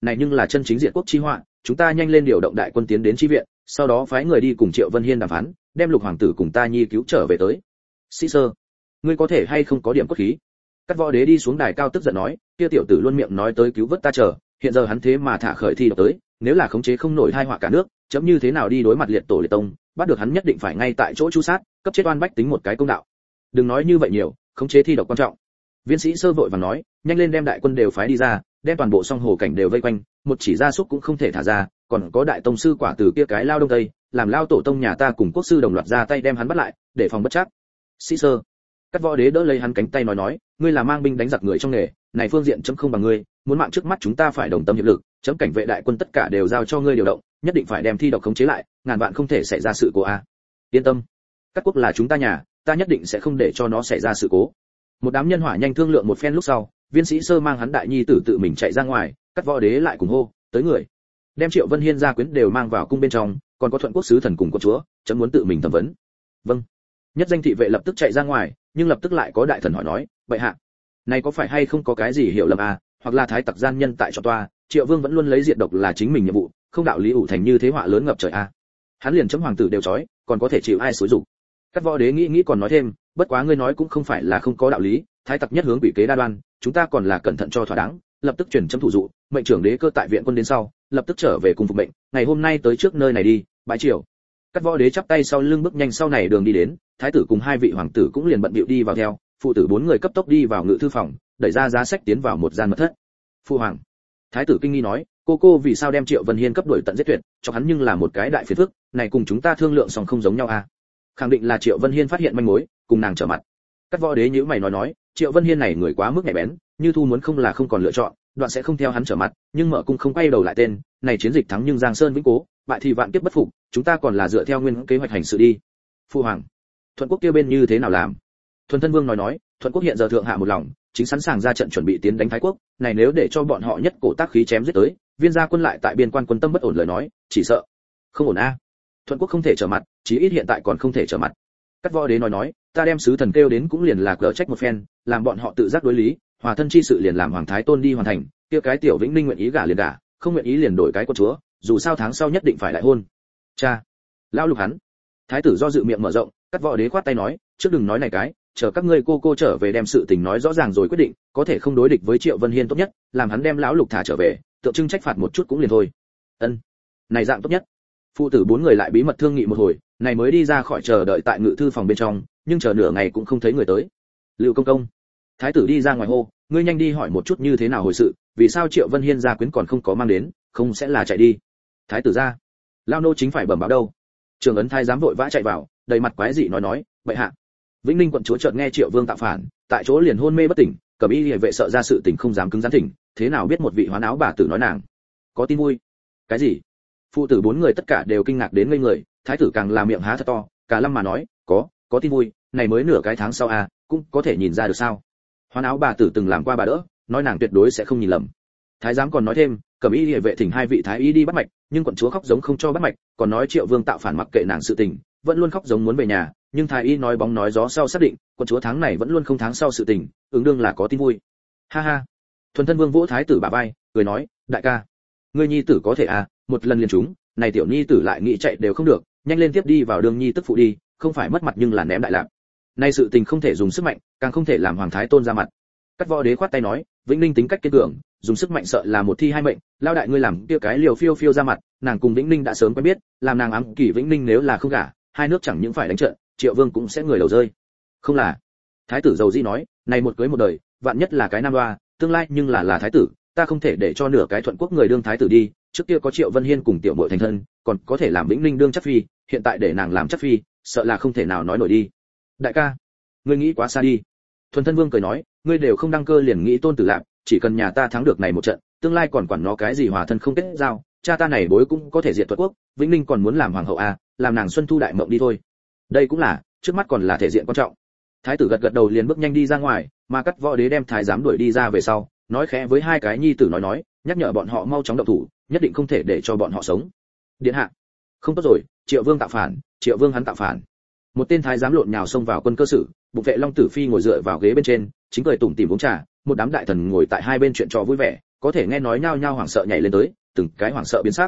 này nhưng là chân chính diện quốc chi họa, chúng ta nhanh lên điều động đại quân tiến đến chi viện, sau đó phái người đi cùng Triệu Vân Hiên đàm phán, đem Lục hoàng tử cùng ta nhi cứu trở về tới. Sĩ sơ, ngươi có thể hay không có điểm cốt khí? Cát Võ Đế đi xuống đài cao tức giận nói, kia tiểu tử luôn miệng nói tới cứu vớt ta chờ, hiện giờ hắn thế mà thả khởi thi độc tới, nếu là khống chế không nổi tai họa cả nước, chấm như thế nào đi đối mặt liệt tổ liệt tông, bắt được hắn nhất định phải ngay tại chỗ chu sát, cấp chết oan bách tính một cái công đạo. Đừng nói như vậy nhiều, khống chế thi độc quan trọng. Viên sĩ sơ vội vàng nói, nhanh lên đem đại quân đều phái đi ra, đem toàn bộ song hồ cảnh đều vây quanh, một chỉ gia súc cũng không thể thả ra, còn có đại tông sư quả từ kia cái lao đông tây, làm lao tổ tông nhà ta cùng quốc sư đồng loạt ra tay đem hắn bắt lại, để phòng bất trắc. Sĩ sơ, Cát Võ Đế đỡ lấy hắn cánh tay nói nói, ngươi là mang binh đánh giặc người trong nghề, này phương diện chấm không bằng ngươi, muốn mạng trước mắt chúng ta phải đồng tâm hiệp lực, chấm cảnh vệ đại quân tất cả đều giao cho ngươi điều động, nhất định phải đem thi độc khống chế lại, ngàn vạn không thể xảy ra sự cố a. Yên tâm, Cát quốc là chúng ta nhà, ta nhất định sẽ không để cho nó xảy ra sự cố. Một đám nhân hỏa nhanh thương lượng một phen lúc sau, Viên sĩ sơ mang hắn đại nhi tử tự mình chạy ra ngoài, Cát Võ Đế lại cùng hô, tới người, đem Triệu Vân Hiên gia quyến đều mang vào cung bên trong, còn có Thuận quốc sứ thần cùng quân chúa, chấm muốn tự mình thẩm vấn. Vâng. Nhất danh thị vệ lập tức chạy ra ngoài, nhưng lập tức lại có đại thần hỏi nói, vậy hạ, này có phải hay không có cái gì hiểu lầm à, hoặc là thái tặc gian nhân tại cho toa, Triệu Vương vẫn luôn lấy diệt độc là chính mình nhiệm vụ, không đạo lý ủ thành như thế họa lớn ngập trời à. Hắn liền chấm hoàng tử đều chói, còn có thể chịu ai xúi dục. Cát Võ Đế nghĩ nghĩ còn nói thêm, bất quá ngươi nói cũng không phải là không có đạo lý, thái tặc nhất hướng bị kế đa đoan, chúng ta còn là cẩn thận cho thỏa đáng, lập tức chuyển chấm thủ dụ, mệnh trưởng đế cơ tại viện quân đến sau, lập tức trở về cùng phục mệnh, ngày hôm nay tới trước nơi này đi, bãi triều. Cát Võ Đế chắp tay sau lưng bước nhanh sau này đường đi đến, thái tử cùng hai vị hoàng tử cũng liền bận bịu đi vào theo, phụ tử bốn người cấp tốc đi vào ngự thư phòng, đẩy ra giá sách tiến vào một gian mật thất. Phu hoàng, thái tử kinh nghi nói, cô cô vì sao đem Triệu Vân Hiên cấp đuổi tận giết tuyệt, cho hắn nhưng là một cái đại phiền phức, này cùng chúng ta thương lượng xong không giống nhau à? Khẳng định là Triệu Vân Hiên phát hiện manh mối, cùng nàng trở mặt. Cát Võ Đế nhíu mày nói nói, Triệu Vân Hiên này người quá mức nhạy bén, như thu muốn không là không còn lựa chọn, đoạn sẽ không theo hắn trở mặt, nhưng mở cung không quay đầu lại tên, này chiến dịch thắng nhưng Giang Sơn vĩnh cố, bại thì vạn kiếp bất phục, chúng ta còn là dựa theo nguyên kế hoạch hành sự đi. Phu hoàng, Thuận quốc kia bên như thế nào làm? Thuần Thân Vương nói nói, Thuận quốc hiện giờ thượng hạ một lòng, chính sẵn sàng ra trận chuẩn bị tiến đánh Thái quốc, này nếu để cho bọn họ nhất cổ tác khí chém giết tới, viên gia quân lại tại biên quan quân tâm bất ổn lời nói, chỉ sợ không ổn a. Thuận quốc không thể trở mặt, chí ít hiện tại còn không thể trở mặt. Cát Võ Đế nói nói, ta đem sứ thần kêu đến cũng liền là cờ trách một phen, làm bọn họ tự giác đối lý, hòa thân chi sự liền làm hoàng thái tôn đi hoàn thành, kia cái tiểu Vĩnh Ninh nguyện ý gả liền gả, không nguyện ý liền đổi cái con chúa, dù sao tháng sau nhất định phải đại hôn. Cha, lão Lục hắn. Thái tử do dự miệng mở rộng, Cát Võ Đế khoát tay nói, trước đừng nói này cái, chờ các ngươi cô cô trở về đem sự tình nói rõ ràng rồi quyết định, có thể không đối địch với Triệu Vân Hiên tốt nhất, làm hắn đem lão Lục thả trở về, tượng trưng trách phạt một chút cũng liền thôi. Ân, này dạng tốt nhất. Phụ tử bốn người lại bí mật thương nghị một hồi, này mới đi ra khỏi chờ đợi tại ngự thư phòng bên trong, nhưng chờ nửa ngày cũng không thấy người tới. Lưu công công, thái tử đi ra ngoài hô, ngươi nhanh đi hỏi một chút như thế nào hồi sự, vì sao Triệu Vân Hiên gia quyến còn không có mang đến, không sẽ là chạy đi. Thái tử ra, lao nô chính phải bẩm báo đâu. Trường ấn thái giám vội vã chạy vào, đầy mặt quái dị nói nói, vậy hạ. Vĩnh Ninh quận chúa chợt nghe Triệu Vương tạo phản, tại chỗ liền hôn mê bất tỉnh, cẩm y liề vệ sợ ra sự tình không dám cứng rắn thỉnh, thế nào biết một vị hoán áo bà tử nói nàng có tin vui. Cái gì? Phụ tử bốn người tất cả đều kinh ngạc đến ngây người, thái tử càng là miệng há thật to, cả lâm mà nói, có, có tin vui, này mới nửa cái tháng sau à, cũng có thể nhìn ra được sao? Hoán áo bà tử từng làm qua bà đỡ, nói nàng tuyệt đối sẽ không nhìn lầm. Thái giám còn nói thêm, cẩm y liề vệ thỉnh hai vị thái y đi bắt mạch, nhưng quận chúa khóc giống không cho bắt mạch, còn nói Triệu Vương tạo phản mặc kệ nàng sự tình, vẫn luôn khóc giống muốn về nhà, nhưng thái y nói bóng nói gió sau xác định, quận chúa tháng này vẫn luôn không tháng sau sự tình, ứng đương là có tin vui. Ha ha. Thuần Thân Vương vỗ thái tử bả vai, cười nói, đại ca, ngươi nhi tử có thể à, một lần liền trúng, này tiểu nhi tử lại nghĩ chạy đều không được, nhanh lên tiếp đi vào đường nhi tức phụ đi, không phải mất mặt nhưng là ném đại lạc. Nay sự tình không thể dùng sức mạnh, càng không thể làm hoàng thái tôn ra mặt. Cát Võ Đế khoát tay nói, Vĩnh Ninh tính cách kiên cường, dùng sức mạnh sợ là một thi hai mệnh, lao đại ngươi làm kia cái liều phiêu phiêu ra mặt, nàng cùng Vĩnh Ninh đã sớm quen biết, làm nàng ám kỷ Vĩnh Ninh nếu là không gả, hai nước chẳng những phải đánh trận, Triệu Vương cũng sẽ người đầu rơi. Không là. Thái tử dầu dĩ nói, này một cưới một đời, vạn nhất là cái nam đoa, tương lai nhưng là là thái tử, ta không thể để cho nửa cái Thuận quốc người đương thái tử đi, trước kia có Triệu Vân Hiên cùng tiểu muội thành thân, còn có thể làm Vĩnh Ninh đương chắc phi, hiện tại để nàng làm chắc phi, sợ là không thể nào nói nổi đi. Đại ca, ngươi nghĩ quá xa đi. Thuần Thân Vương cười nói, ngươi đều không đăng cơ liền nghĩ tôn tử lạc, chỉ cần nhà ta thắng được này một trận, tương lai còn quản nó cái gì hòa thân không kết giao, cha ta này bối cũng có thể diệt Thuận quốc, Vĩnh Ninh còn muốn làm hoàng hậu à, làm nàng xuân thu đại mộng đi thôi. Đây cũng là, trước mắt còn là thể diện quan trọng. Thái tử gật gật đầu liền bước nhanh đi ra ngoài, mà Cát Võ Đế đem thái giám đuổi đi ra về sau, nói khẽ với hai cái nhi tử nói nói, nhắc nhở bọn họ mau chóng động thủ, nhất định không thể để cho bọn họ sống. Điện hạ, không tốt rồi, Triệu Vương tạo phản, Triệu Vương hắn tạo phản. Một tên thái giám lộn nhào xông vào quân cơ sử, bục vệ Long Tử Phi ngồi dựa vào ghế bên trên, chính cười tủm tỉm uống trà, một đám đại thần ngồi tại hai bên chuyện trò vui vẻ, có thể nghe nói nhao nhao hoảng sợ nhảy lên tới, từng cái hoảng sợ biến sắc.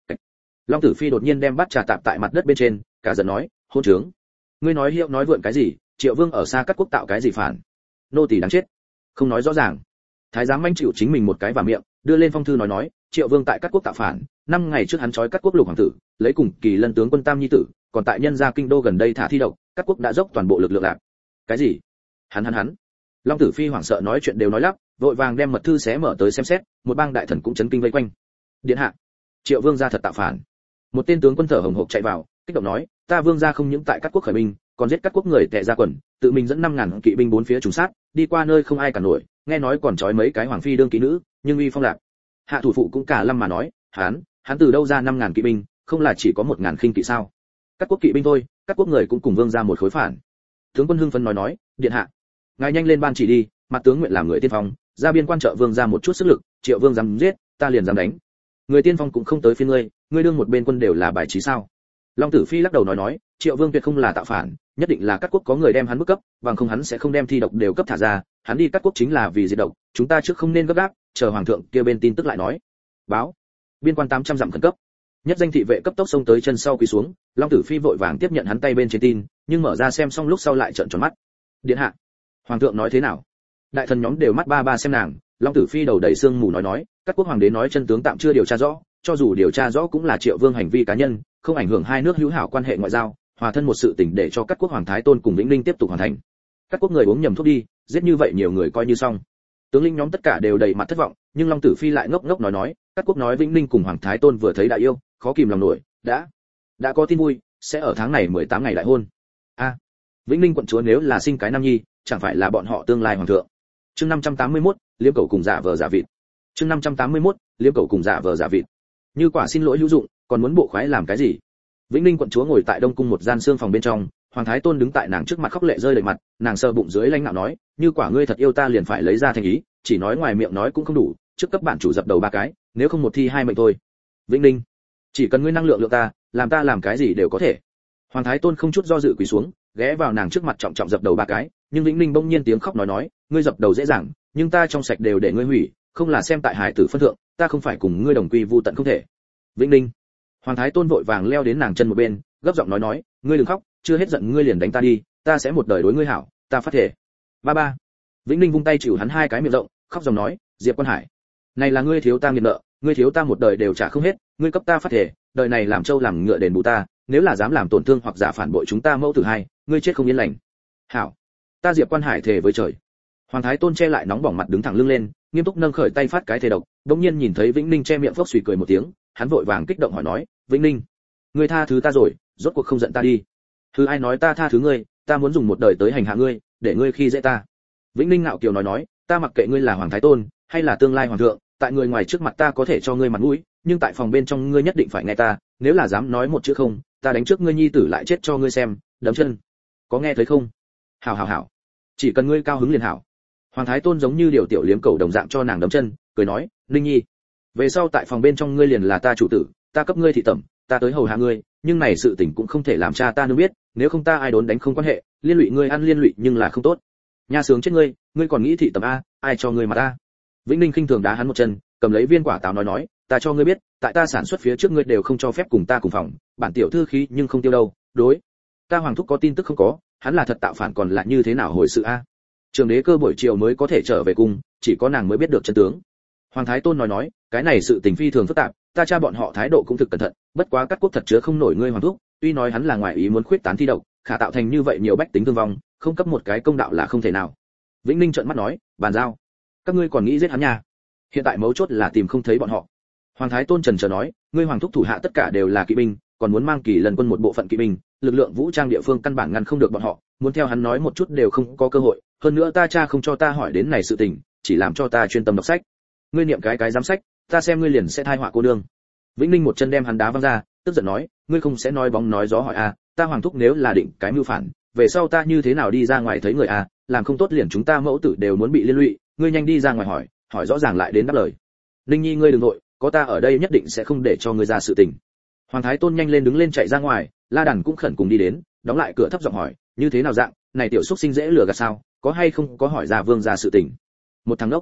Long Tử Phi đột nhiên đem bát trà tạp tại mặt đất bên trên, cả giận nói, hỗn trướng, ngươi nói hiệu nói vượn cái gì? Triệu Vương ở xa Cát Quốc tạo cái gì phản? Nô tỳ đáng chết, không nói rõ ràng. Thái giám manh chịu chính mình một cái vào miệng, đưa lên phong thư nói nói, Triệu Vương tại Cát Quốc tạo phản, năm ngày trước hắn trói Cát Quốc lục hoàng tử, lấy cùng Kỳ Lân tướng quân tam nhi tử, còn tại nhân gia kinh đô gần đây thả thi độc, Cát Quốc đã dốc toàn bộ lực lượng lạc. Cái gì? Hắn hắn hắn. Long Tử Phi hoảng sợ nói chuyện đều nói lắp, vội vàng đem mật thư xé mở tới xem xét, một bang đại thần cũng chấn kinh vây quanh. Điện hạ, Triệu Vương gia thật tạo phản. Một tên tướng quân thở hổn hộc chạy vào, kích động nói, ta Vương gia không những tại Cát Quốc khởi binh, còn giết Cát Quốc người tệ ra quần, tự mình dẫn năm ngàn kỵ binh bốn phía trùng sát, đi qua nơi không ai cả nổi, nghe nói còn trói mấy cái hoàng phi đương kỵ nữ, nhưng uy phong lạc. Hạ thủ phụ cũng cả lâm mà nói, hắn, hắn từ đâu ra năm ngàn kỵ binh, không là chỉ có một ngàn khinh kỵ sao? Cát Quốc kỵ binh thôi, Cát Quốc người cũng cùng Vương gia một khối phản. Tướng quân hưng phấn nói nói, điện hạ, ngài nhanh lên ban chỉ đi, mặt tướng nguyện làm người tiên phong, ra biên quan trợ Vương gia một chút sức lực, Triệu Vương dám giết, ta liền dám đánh. Người tiên phong cũng không tới phiên ngươi, ngươi đương một bên quân đều là bài trí sao? Long Tử Phi lắc đầu nói nói, Triệu Vương tuyệt không là tạo phản, nhất định là Cát Quốc có người đem hắn bức cấp, bằng không hắn sẽ không đem thi độc đều cấp thả ra, hắn đi Cát Quốc chính là vì diệt độc, chúng ta trước không nên gấp gáp, chờ hoàng thượng kia bên tin tức lại nói. Báo, biên quan tám trăm dặm khẩn cấp. Nhất danh thị vệ cấp tốc xông tới chân sau quỳ xuống, Long Tử Phi vội vàng tiếp nhận hắn tay bên trên tin, nhưng mở ra xem xong lúc sau lại trợn tròn mắt. Điện hạ, hoàng thượng nói thế nào? Đại thần nhóm đều mắt ba ba xem nàng, Long Tử Phi đầu đầy sương mù nói nói, Cát Quốc hoàng đế nói chân tướng tạm chưa điều tra rõ, cho dù điều tra rõ cũng là Triệu Vương hành vi cá nhân, không ảnh hưởng hai nước hữu hảo quan hệ ngoại giao, hòa thân một sự tình để cho Cát Quốc hoàng thái tôn cùng Vĩnh Linh tiếp tục hoàn thành. Cát Quốc người uống nhầm thuốc đi, giết như vậy nhiều người coi như xong. Tướng lĩnh nhóm tất cả đều đầy mặt thất vọng, nhưng Long Tử Phi lại ngốc ngốc nói nói, Cát Quốc nói Vĩnh Linh cùng hoàng thái tôn vừa thấy đại yêu, khó kìm lòng nổi, đã đã có tin vui, sẽ ở tháng này mười tám ngày đại hôn. A, à, Vĩnh Linh quận chúa nếu là sinh cái nam nhi, chẳng phải là bọn họ tương lai hoàng thượng. Chương năm trăm tám mươi mốt, liếm cầu cùng giả vờ giả vịt. Chương năm trăm tám mươi mốt, liếm cầu cùng giả vờ giả vịt. Như quả xin lỗi hữu dụng, còn muốn bộ khoái làm cái gì? Vĩnh Linh quận chúa ngồi tại Đông cung một gian xương phòng bên trong, hoàng thái tôn đứng tại nàng trước mặt khóc lệ rơi lệ mặt, nàng sờ bụng dưới lãnh nạo nói, như quả ngươi thật yêu ta liền phải lấy ra thành ý, chỉ nói ngoài miệng nói cũng không đủ, trước cấp bản chủ dập đầu ba cái, nếu không một thi hai mệnh thôi. Vĩnh Linh, chỉ cần ngươi năng lượng lượng ta, làm ta làm cái gì đều có thể. Hoàng thái tôn không chút do dự quỳ xuống, ghé vào nàng trước mặt trọng trọng dập đầu ba cái, nhưng Vĩnh Linh bỗng nhiên tiếng khóc nói nói, ngươi dập đầu dễ dàng, nhưng ta trong sạch đều để ngươi hủy, không là xem tại hải tử phân thượng, ta không phải cùng ngươi đồng quy vu tận không thể. Vĩnh Linh, hoàng thái tôn vội vàng leo đến nàng chân một bên, gấp giọng nói nói, ngươi đừng khóc, chưa hết giận ngươi liền đánh ta đi, ta sẽ một đời đối ngươi hảo, ta phát thể. Ba ba. Vĩnh Linh vung tay chịu hắn hai cái miệng rộng, khóc dòng nói, Diệp Quan Hải, này là ngươi thiếu ta nghiệt nợ, ngươi thiếu ta một đời đều trả không hết, ngươi cấp ta phát thể, đời này làm trâu làm ngựa đền bù ta, nếu là dám làm tổn thương hoặc giả phản bội chúng ta mẫu tử hai, ngươi chết không yên lành. Hảo, ta Diệp Quan Hải thề với trời. Hoàng thái tôn che lại nóng bỏng mặt đứng thẳng lưng lên, nghiêm túc nâng khởi tay phát cái thề độc, đống nhiên nhìn thấy Vĩnh Ninh che miệng phốc suy cười một tiếng, hắn vội vàng kích động hỏi nói, Vĩnh Ninh, ngươi tha thứ ta rồi, rốt cuộc không giận ta đi. Thứ ai nói ta tha thứ ngươi, ta muốn dùng một đời tới hành hạ ngươi, để ngươi khi dễ ta. Vĩnh Ninh ngạo kiều nói nói, ta mặc kệ ngươi là hoàng thái tôn hay là tương lai hoàng thượng, tại người ngoài trước mặt ta có thể cho ngươi mặt mũi, nhưng tại phòng bên trong ngươi nhất định phải nghe ta, nếu là dám nói một chữ không, ta đánh trước ngươi nhi tử lại chết cho ngươi xem, đấm chân. Có nghe thấy không? Hảo hảo hảo, chỉ cần ngươi cao hứng liền hảo. Hoàng thái tôn giống như điều tiểu liếm cầu đồng dạng cho nàng đấm chân, cười nói, Ninh nhi, về sau tại phòng bên trong ngươi liền là ta chủ tử, ta cấp ngươi thị tẩm, ta tới hầu hạ ngươi, nhưng này sự tình cũng không thể làm cha ta nương biết, nếu không ta ai đốn đánh không quan hệ, liên lụy ngươi ăn liên lụy nhưng là không tốt. Nha sướng chết ngươi, ngươi còn nghĩ thị tẩm a, ai cho ngươi mà ta? Vĩnh Ninh khinh thường đá hắn một chân, cầm lấy viên quả táo nói nói, ta cho ngươi biết, tại ta sản xuất phía trước ngươi đều không cho phép cùng ta cùng phòng, bản tiểu thư khí nhưng không tiêu đâu, đối. Ta hoàng thúc có tin tức không có, hắn là thật tạo phản còn là như thế nào hồi sự a? Trường đế cơ buổi chiều mới có thể trở về cung, chỉ có nàng mới biết được chân tướng. Hoàng thái tôn nói nói, cái này sự tình phi thường phức tạp, ta cha bọn họ thái độ cũng thực cẩn thận, bất quá Cát Quốc thật chứa không nổi ngươi hoàng thúc, tuy nói hắn là ngoại ý muốn khuyết tán thi độc, khả tạo thành như vậy nhiều bách tính thương vong, không cấp một cái công đạo là không thể nào. Vĩnh Ninh trợn mắt nói, bàn giao, các ngươi còn nghĩ giết hắn nha? Hiện tại mấu chốt là tìm không thấy bọn họ. Hoàng thái tôn trần chờ nói, ngươi hoàng thúc thủ hạ tất cả đều là kỵ binh, còn muốn mang Kỳ Lân quân một bộ phận kỵ binh, lực lượng vũ trang địa phương căn bản ngăn không được bọn họ, muốn theo hắn nói một chút đều không có cơ hội, hơn nữa ta cha không cho ta hỏi đến này sự tình, chỉ làm cho ta chuyên tâm đọc sách. Ngươi niệm cái cái giám sách, ta xem ngươi liền sẽ thai họa cô nương. Vĩnh Ninh một chân đem hắn đá văng ra, tức giận nói, ngươi không sẽ nói bóng nói gió hỏi a, ta hoàng thúc nếu là định cái mưu phản, về sau ta như thế nào đi ra ngoài thấy người a, làm không tốt liền chúng ta mẫu tử đều muốn bị liên lụy, ngươi nhanh đi ra ngoài hỏi, hỏi rõ ràng lại đến đáp lời. Ninh nhi ngươi đừng nội, có ta ở đây nhất định sẽ không để cho ngươi ra sự tình. Hoàng thái tôn nhanh lên đứng lên chạy ra ngoài, La Đàn cũng khẩn cùng đi đến, đóng lại cửa thấp giọng hỏi, như thế nào dạng, này tiểu xúc sinh dễ lừa gạt sao, có hay không có hỏi ra vương gia sự tình. Một thằng ngốc,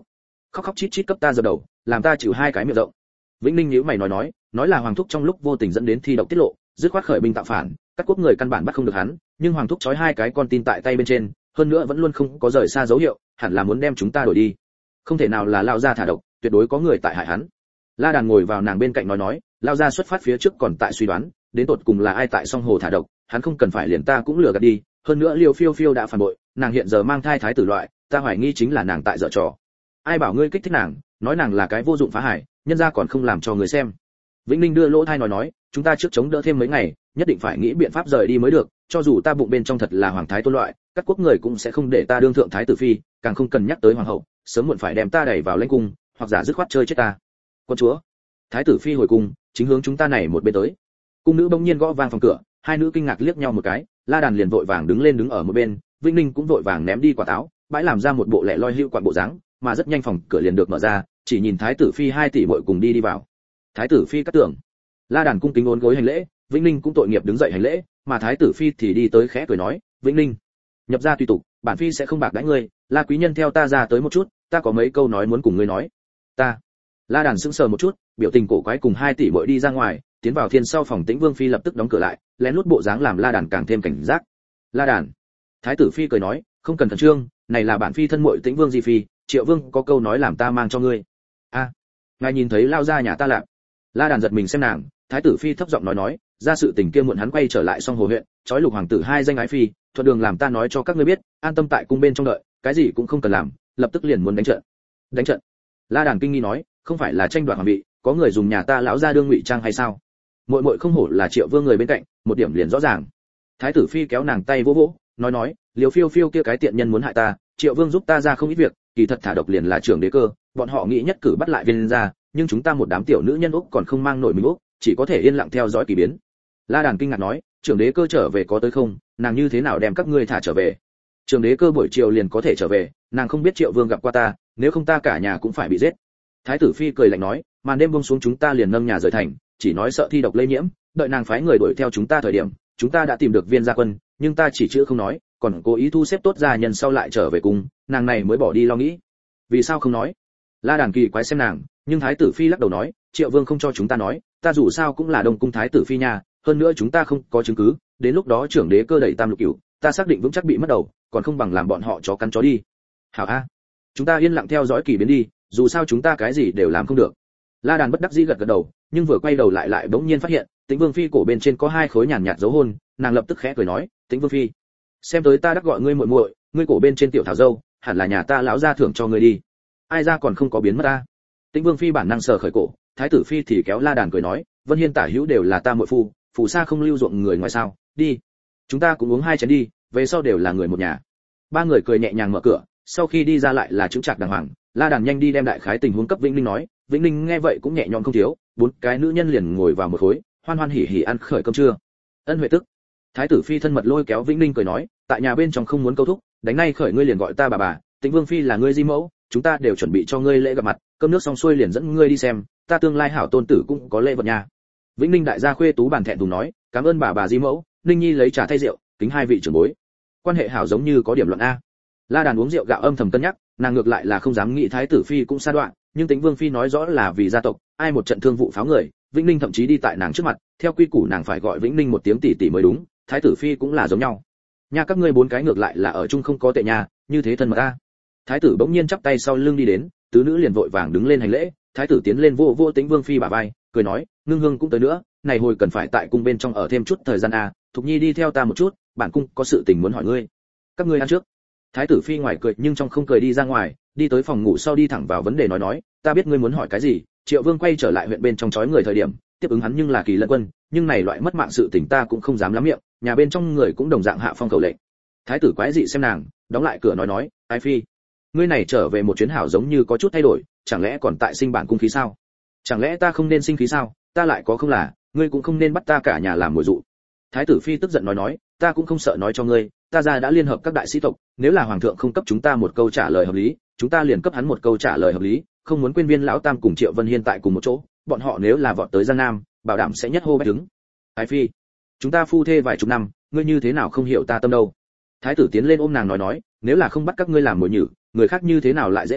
khóc khóc chít chít cấp ta giật đầu, làm ta chịu hai cái miệng rộng. Vĩnh Ninh nhíu mày nói nói, nói là Hoàng thúc trong lúc vô tình dẫn đến thi độc tiết lộ, dứt khoát khởi binh tạo phản, các quốc người căn bản bắt không được hắn, nhưng Hoàng thúc trói hai cái con tin tại tay bên trên, hơn nữa vẫn luôn không có rời xa dấu hiệu, hẳn là muốn đem chúng ta đổi đi. Không thể nào là lao gia thả độc, tuyệt đối có người tại hại hắn. La Đàn ngồi vào nàng bên cạnh nói nói, lao gia xuất phát phía trước còn tại suy đoán, đến tột cùng là ai tại song hồ thả độc, hắn không cần phải liền ta cũng lừa gạt đi, hơn nữa Liêu Phiêu Phiêu đã phản bội, nàng hiện giờ mang thai thái tử loại, ta hoài nghi chính là nàng tại giở trò. Ai bảo ngươi kích thích nàng, nói nàng là cái vô dụng phá hải, nhân gia còn không làm cho người xem. Vĩnh Ninh đưa lỗ thai nói nói, chúng ta trước chống đỡ thêm mấy ngày, nhất định phải nghĩ biện pháp rời đi mới được, cho dù ta bụng bên trong thật là hoàng thái tôn loại, các quốc người cũng sẽ không để ta đương thượng thái tử phi, càng không cần nhắc tới hoàng hậu, sớm muộn phải đem ta đẩy vào lãnh cung, hoặc giả dứt khoát chơi chết ta. Quân chúa, thái tử phi hồi cung, chính hướng chúng ta này một bên tới. Cung nữ bỗng nhiên gõ vang phòng cửa, hai nữ kinh ngạc liếc nhau một cái, La Đàn liền vội vàng đứng lên đứng ở một bên, Vĩnh Ninh cũng vội vàng ném đi quả táo, bãi làm ra một bộ lẻ loi hữu quạng bộ dáng, mà rất nhanh phòng cửa liền được mở ra, chỉ nhìn thái tử phi hai tỷ muội cùng đi đi vào. Thái tử phi cắt tưởng. La Đàn cung kính ốn gối hành lễ, Vĩnh Ninh cũng tội nghiệp đứng dậy hành lễ, mà thái tử phi thì đi tới khẽ cười nói, Vĩnh Ninh, nhập gia tùy tục, bản phi sẽ không bạc đãi ngươi, La quý nhân theo ta ra tới một chút, ta có mấy câu nói muốn cùng ngươi nói. Ta. La Đàn sững sờ một chút, biểu tình cổ quái cùng hai tỷ muội đi ra ngoài, tiến vào thiên sau phòng Tĩnh Vương phi lập tức đóng cửa lại, lén lút bộ dáng làm La Đàn càng thêm cảnh giác. La Đàn. Thái tử phi cười nói, không cần khẩn trương, này là bản phi thân muội Tĩnh Vương di phi, Triệu Vương có câu nói làm ta mang cho ngươi. A, ngài nhìn thấy lao ra nhà ta lạc. La Đàn giật mình xem nàng, thái tử phi thấp giọng nói nói, ra sự tình kia muộn hắn quay trở lại song hồ huyện, chói lục hoàng tử hai danh ái phi, thuận đường làm ta nói cho các ngươi biết, an tâm tại cung bên trong đợi, cái gì cũng không cần làm, lập tức liền muốn đánh trận. Đánh trận? La Đàn kinh nghi nói, không phải là tranh đoạt hoàng vị, có người dùng nhà ta lão gia đương ngụy trang hay sao? Muội muội không hổ là Triệu Vương người bên cạnh, một điểm liền rõ ràng. Thái tử phi kéo nàng tay vỗ vỗ, nói nói, Liêu Phiêu Phiêu kia cái tiện nhân muốn hại ta, Triệu Vương giúp ta ra không ít việc, kỳ thật thả độc liền là trưởng đế cơ, bọn họ nghĩ nhất cử bắt lại viên gia, nhưng chúng ta một đám tiểu nữ nhân úc còn không mang nổi mình úc, chỉ có thể yên lặng theo dõi kỳ biến. La Đàn kinh ngạc nói, trưởng đế cơ trở về có tới không, nàng như thế nào đem các ngươi thả trở về? Trưởng đế cơ buổi chiều liền có thể trở về, nàng không biết Triệu Vương gặp qua ta, nếu không ta cả nhà cũng phải bị giết. Thái tử phi cười lạnh nói, màn đêm buông xuống chúng ta liền nâng nhà rời thành, chỉ nói sợ thi độc lây nhiễm, đợi nàng phái người đuổi theo chúng ta thời điểm, chúng ta đã tìm được viên gia quân, nhưng ta chỉ chữ không nói, còn cố ý thu xếp tốt gia nhân sau lại trở về cùng, nàng này mới bỏ đi lo nghĩ. Vì sao không nói? La Đàn kỳ quái xem nàng, nhưng thái tử phi lắc đầu nói, Triệu Vương không cho chúng ta nói, ta dù sao cũng là đông cung thái tử phi nhà, hơn nữa chúng ta không có chứng cứ, đến lúc đó trưởng đế cơ đẩy tam lục cửu, ta xác định vững chắc bị mất đầu, còn không bằng làm bọn họ chó cắn chó đi. Hảo a, chúng ta yên lặng theo dõi kỳ biến đi, dù sao chúng ta cái gì đều làm không được. La Đàn bất đắc dĩ gật gật đầu, nhưng vừa quay đầu lại lại bỗng nhiên phát hiện, Tĩnh Vương phi cổ bên trên có hai khối nhàn nhạt dấu hôn, nàng lập tức khẽ cười nói, Tĩnh Vương phi, xem tới ta đã gọi ngươi muội muội, ngươi cổ bên trên tiểu thảo dâu, hẳn là nhà ta lão gia thưởng cho ngươi đi. Ai ra còn không có biến mất ta. Tĩnh Vương phi bản năng sờ khởi cổ, thái tử phi thì kéo La Đàn cười nói, Vân Hiên tả hữu đều là ta muội phu, phù sa không lưu ruộng người ngoài sao, đi, chúng ta cũng uống hai chén đi, về sau đều là người một nhà. Ba người cười nhẹ nhàng mở cửa, sau khi đi ra lại là chững chạc đàng hoàng. La Đàn nhanh đi đem đại khái tình huống cấp Vĩnh Ninh nói, Vĩnh Ninh nghe vậy cũng nhẹ nhõm không thiếu, bốn cái nữ nhân liền ngồi vào một khối, hoan hoan hỉ hỉ ăn khởi cơm trưa. Ân Huệ tức. Thái tử phi thân mật lôi kéo Vĩnh Ninh cười nói, tại nhà bên trong không muốn câu thúc, đánh nay khởi ngươi liền gọi ta bà bà, Tĩnh Vương phi là ngươi di mẫu, chúng ta đều chuẩn bị cho ngươi lễ gặp mặt, cơm nước xong xuôi liền dẫn ngươi đi xem, ta tương lai hảo tôn tử cũng có lễ vật nhà. Vĩnh Ninh đại gia khuê tú bản thẹn thùng nói, cảm ơn bà bà di mẫu, Ninh nhi lấy trà thay rượu, kính hai vị trưởng bối. Quan hệ hảo giống như có điểm luận a. La Đàn uống rượu gạo âm thầm cân nhắc, nàng ngược lại là không dám nghĩ thái tử phi cũng xa đoạn, nhưng Tĩnh Vương phi nói rõ là vì gia tộc, ai một trận thương vụ pháo người, Vĩnh Ninh thậm chí đi tại nàng trước mặt, theo quy củ nàng phải gọi Vĩnh Ninh một tiếng tỷ tỷ mới đúng, thái tử phi cũng là giống nhau. Nha các ngươi bốn cái ngược lại là ở chung không có tệ nha, như thế thân mật a. Thái tử bỗng nhiên chắp tay sau lưng đi đến, tứ nữ liền vội vàng đứng lên hành lễ, thái tử tiến lên vô vô Tĩnh Vương phi bả vai, cười nói, Ngưng Hương cũng tới nữa, này hồi cần phải tại cung bên trong ở thêm chút thời gian a, Thục Nhi đi theo ta một chút, bản cung có sự tình muốn hỏi ngươi. Các ngươi ăn trước. Thái tử phi ngoài cười nhưng trong không cười đi ra ngoài, đi tới phòng ngủ sau đi thẳng vào vấn đề nói nói, ta biết ngươi muốn hỏi cái gì. Triệu Vương quay trở lại huyện bên trong chói người thời điểm, tiếp ứng hắn nhưng là Kỳ Lân quân, nhưng này loại mất mạng sự tình ta cũng không dám lắm miệng, nhà bên trong người cũng đồng dạng hạ phong khẩu lệnh. Thái tử quái dị xem nàng, đóng lại cửa nói nói, Ái phi, ngươi này trở về một chuyến hảo giống như có chút thay đổi, chẳng lẽ còn tại sinh bản cung khí sao? Chẳng lẽ ta không nên sinh khí sao? Ta lại có không là, ngươi cũng không nên bắt ta cả nhà làm mồi dụ. Thái tử phi tức giận nói nói, ta cũng không sợ nói cho ngươi, ta ra đã liên hợp các đại sĩ tộc, nếu là hoàng thượng không cấp chúng ta một câu trả lời hợp lý, chúng ta liền cấp hắn một câu trả lời hợp lý, không muốn quên viên lão tam cùng Triệu Vân Hiên tại cùng một chỗ, bọn họ nếu là vọt tới Giang Nam, bảo đảm sẽ nhất hô bách đứng. Ái phi, chúng ta phu thê vài chục năm, ngươi như thế nào không hiểu ta tâm đâu. Thái tử tiến lên ôm nàng nói nói, nếu là không bắt các ngươi làm mồi nhử, người khác như thế nào lại dễ tin,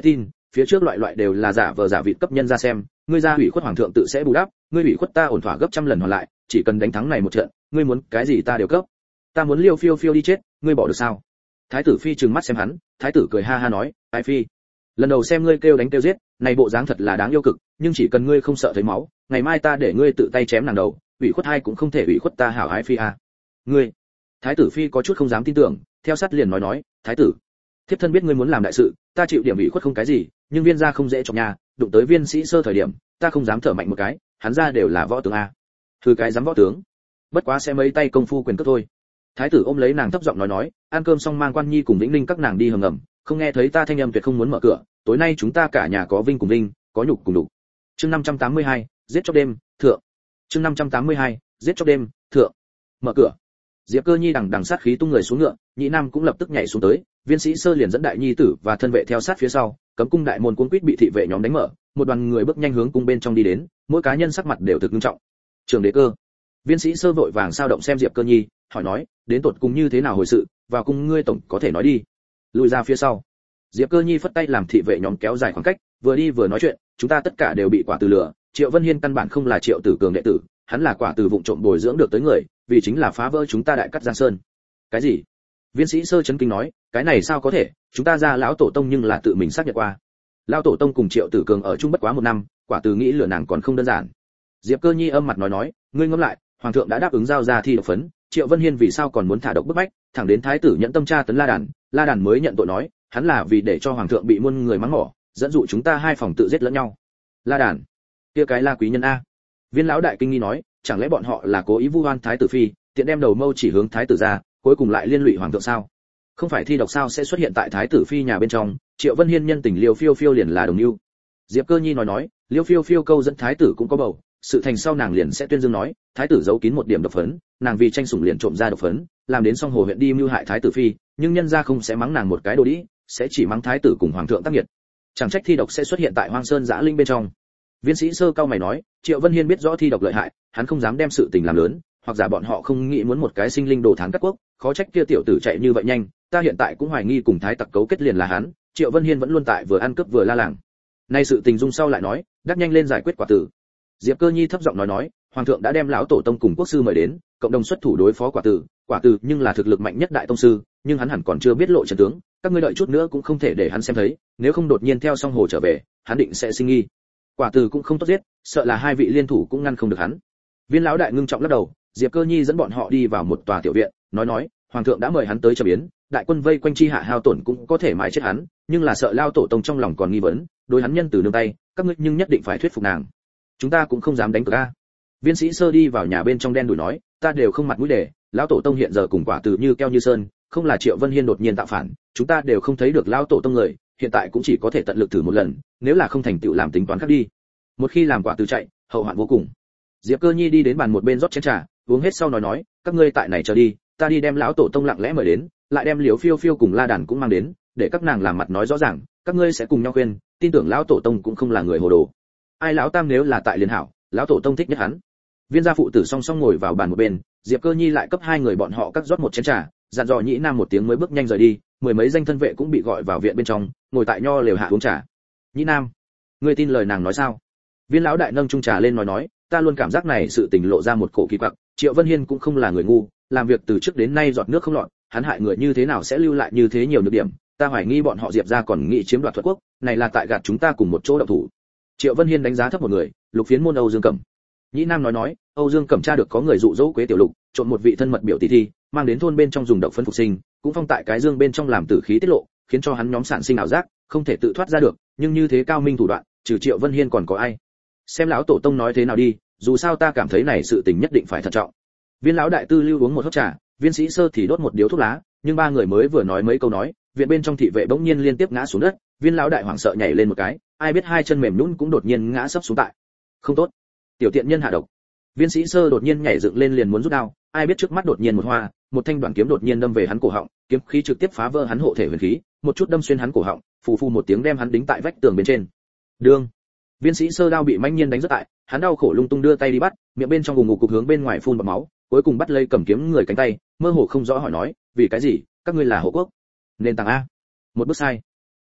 phía trước loại loại đều là giả vờ giả vịt cấp nhân ra xem, ngươi ra ủy khuất hoàng thượng tự sẽ bù đắp, ngươi ủy khuất ta ổn thỏa gấp trăm lần hoàn lại, chỉ cần đánh thắng này một trận, ngươi muốn cái gì ta đều cấp. Ta muốn liêu phiêu phiêu đi chết, ngươi bỏ được sao? Thái tử phi trừng mắt xem hắn, thái tử cười ha ha nói, ai phi, lần đầu xem ngươi kêu đánh kêu giết, này bộ dáng thật là đáng yêu cực, nhưng chỉ cần ngươi không sợ thấy máu, ngày mai ta để ngươi tự tay chém nàng đầu, ủy khuất hai cũng không thể ủy khuất ta hảo ái phi à. Ngươi, thái tử phi có chút không dám tin tưởng, theo sát liền nói nói, thái tử, thiếp thân biết ngươi muốn làm đại sự, ta chịu điểm ủy khuất không cái gì, nhưng viên gia không dễ chọc nhà, đụng tới viên sĩ sơ thời điểm, ta không dám thở mạnh một cái, hắn ra đều là võ tướng a. Thứ cái dám võ tướng, bất quá sẽ mấy tay công phu quyền cước thôi. Thái tử ôm lấy nàng thấp giọng nói nói, ăn cơm xong mang Quan Nhi cùng Vĩnh Ninh các nàng đi hầm ngầm, không nghe thấy ta thanh âm tuyệt không muốn mở cửa, tối nay chúng ta cả nhà có vinh cùng vinh, có nhục cùng nhục. Chương năm trăm tám mươi hai, giết chóc đêm, thượng. Chương năm trăm tám mươi hai, giết chóc đêm, thượng. Mở cửa. Diệp Cơ Nhi đằng đằng sát khí tung người xuống ngựa, Nhĩ Nam cũng lập tức nhảy xuống tới, Viên Sĩ Sơ liền dẫn đại nhi tử và thân vệ theo sát phía sau, cấm cung đại môn cuống quýt bị thị vệ nhóm đánh mở, một đoàn người bước nhanh hướng cung bên trong đi đến, mỗi cá nhân sắc mặt đều thực nghiêm trọng. Trường Đế Cơ. Viên Sĩ Sơ vội vàng sao động xem Diệp Cơ Nhi, hỏi nói, đến tột cùng như thế nào hồi sự, vào cung ngươi tổng có thể nói đi. Lùi ra phía sau. Diệp Cơ Nhi phất tay làm thị vệ nhóm kéo dài khoảng cách, vừa đi vừa nói chuyện, chúng ta tất cả đều bị Quả Từ lừa, Triệu Vân Hiên căn bản không là Triệu Tử Cường đệ tử, hắn là Quả Từ vụng trộm bồi dưỡng được tới người, vì chính là phá vỡ chúng ta đại cắt Giang Sơn. Cái gì? Viên Sĩ Sơ chấn kinh nói, cái này sao có thể, chúng ta ra lão tổ tông nhưng là tự mình xác nhận qua. Lão tổ tông cùng Triệu Tử Cường ở chung bất quá một năm, Quả Từ nghĩ lừa nàng còn không đơn giản. Diệp Cơ Nhi âm mặt nói nói, ngươi ngẫm lại, hoàng thượng đã đáp ứng giao ra thi độc phấn, Triệu Vân Hiên vì sao còn muốn thả độc bức bách, thẳng đến thái tử nhận tâm tra tấn La Đàn, La Đàn mới nhận tội nói, hắn là vì để cho hoàng thượng bị muôn người mắng mỏ, dẫn dụ chúng ta hai phòng tự giết lẫn nhau. La Đàn, kia cái La quý nhân a. Viên lão đại kinh nghi nói, chẳng lẽ bọn họ là cố ý vu oan thái tử phi, tiện đem đầu mâu chỉ hướng thái tử ra, cuối cùng lại liên lụy hoàng thượng sao? Không phải thi độc sao sẽ xuất hiện tại thái tử phi nhà bên trong, Triệu Vân Hiên nhân tình Liêu Phiêu Phiêu liền là đồng lưu. Diệp Cơ Nhi nói nói, Liêu Phiêu Phiêu câu dẫn thái tử cũng có bầu, sự thành sau nàng liền sẽ tuyên dương nói, thái tử giấu kín một điểm độc phấn, nàng vì tranh sủng liền trộm ra độc phấn, làm đến Song Hồ huyện đi mưu hại thái tử phi, nhưng nhân gia không sẽ mắng nàng một cái đồ đĩ, sẽ chỉ mắng thái tử cùng hoàng thượng tác nghiệt. Chẳng trách thi độc sẽ xuất hiện tại Hoang Sơn Giã Linh bên trong. Viên Sĩ Sơ cao mày nói, Triệu Vân Hiên biết rõ thi độc lợi hại, hắn không dám đem sự tình làm lớn, hoặc giả bọn họ không nghĩ muốn một cái sinh linh đồ thán cắt quốc, khó trách kia tiểu tử chạy như vậy nhanh, ta hiện tại cũng hoài nghi cùng thái tặc cấu kết liền là hắn, Triệu Vân Hiên vẫn luôn tại vừa ăn cướp vừa la làng. Nay sự tình dung sau lại nói, đắc nhanh lên giải quyết Quả Tử. Diệp Cơ Nhi thấp giọng nói nói, hoàng thượng đã đem lão tổ tông cùng quốc sư mời đến, cộng đồng xuất thủ đối phó Quả Tử, Quả Tử nhưng là thực lực mạnh nhất đại tông sư, nhưng hắn hẳn còn chưa biết lộ trận tướng, các ngươi đợi chút nữa cũng không thể để hắn xem thấy, nếu không đột nhiên theo Song Hồ trở về, hắn định sẽ sinh nghi. Quả Tử cũng không tốt giết, sợ là hai vị liên thủ cũng ngăn không được hắn. Viên lão đại ngưng trọng lắc đầu, Diệp Cơ Nhi dẫn bọn họ đi vào một tòa tiểu viện, nói nói, hoàng thượng đã mời hắn tới trợ biến, đại quân vây quanh chi hạ hao tổn cũng có thể mãi chết hắn, nhưng là sợ lao tổ tông trong lòng còn nghi vấn, đối hắn nhân từ nương tay, các ngươi nhưng nhất định phải thuyết phục nàng. Chúng ta cũng không dám đánh cược a. Viên Sĩ Sơ đi vào nhà bên trong đen đuổi nói, ta đều không mặt mũi để, lão tổ tông hiện giờ cùng Quả Tử như keo như sơn, không là Triệu Vân Hiên đột nhiên tạo phản, chúng ta đều không thấy được lão tổ tông người, hiện tại cũng chỉ có thể tận lực thử một lần, nếu là không thành tựu làm tính toán khác đi. Một khi làm Quả Tử chạy, hậu hoạn vô cùng. Diệp Cơ Nhi đi đến bàn một bên rót chén trà, uống hết sau nói nói, các ngươi tại này chờ đi, ta đi đem lão tổ tông lặng lẽ mời đến, lại đem Liễu Phiêu Phiêu cùng La Đàn cũng mang đến, để các nàng làm mặt nói rõ ràng, các ngươi sẽ cùng nhau khuyên, tin tưởng lão tổ tông cũng không là người hồ đồ. Ai lão tam nếu là tại liên hảo, lão tổ tông thích nhất hắn. Viên gia phụ tử song song ngồi vào bàn một bên, Diệp Cơ Nhi lại cấp hai người bọn họ cắt rót một chén trà, dặn dò Nhĩ Nam một tiếng mới bước nhanh rời đi, mười mấy danh thân vệ cũng bị gọi vào viện bên trong, ngồi tại nho lều hạ uống trà. Nhĩ Nam, ngươi tin lời nàng nói sao? Viên lão đại nâng chung trà lên nói nói, ta luôn cảm giác này sự tình lộ ra một cổ kỳ quặc, Triệu Vân Hiên cũng không là người ngu, làm việc từ trước đến nay giọt nước không lọt, hắn hại người như thế nào sẽ lưu lại như thế nhiều nhược điểm, ta hoài nghi bọn họ Diệp gia còn nghĩ chiếm đoạt Thuật Quốc, này là tại gạt chúng ta cùng một chỗ động thủ. Triệu Vân Hiên đánh giá thấp một người, Lục Phiến môn Âu Dương Cẩm. Nhĩ Nam nói nói, Âu Dương Cẩm tra được có người dụ dỗ Quế Tiểu Lục, trộn một vị thân mật biểu tỷ thi, mang đến thôn bên trong dùng độc phân phục sinh, cũng phong tại cái dương bên trong làm tử khí tiết lộ, khiến cho hắn nhóm sản sinh ảo giác, không thể tự thoát ra được, nhưng như thế cao minh thủ đoạn, trừ Triệu Vân Hiên còn có ai? Xem lão tổ tông nói thế nào đi, dù sao ta cảm thấy này sự tình nhất định phải thận trọng. Viên lão đại tư lưu uống một hớp trà, Viên Sĩ Sơ thì đốt một điếu thuốc lá, nhưng ba người mới vừa nói mấy câu nói, viện bên trong thị vệ bỗng nhiên liên tiếp ngã xuống đất, Viên lão đại hoảng sợ nhảy lên một cái, ai biết hai chân mềm nhũn cũng đột nhiên ngã sấp xuống tại. Không tốt, tiểu tiện nhân hạ độc. Viên Sĩ Sơ đột nhiên nhảy dựng lên liền muốn rút đao, ai biết trước mắt đột nhiên một hoa, một thanh đoạn kiếm đột nhiên đâm về hắn cổ họng, kiếm khí trực tiếp phá vỡ hắn hộ thể huyền khí, một chút đâm xuyên hắn cổ họng, phù phù một tiếng đem hắn đính tại vách tường bên trên. Đương, Viên Sĩ Sơ đao bị mãnh nhiên đánh rất tại, hắn đau khổ lung tung đưa tay đi bắt, miệng bên trong gùng ngục cục hướng bên ngoài phun bọt máu, cuối cùng bắt lấy cầm kiếm người cánh tay, mơ hồ không rõ hỏi nói, vì cái gì, các ngươi là hộ quốc? Nên tàng a. Một bước sai.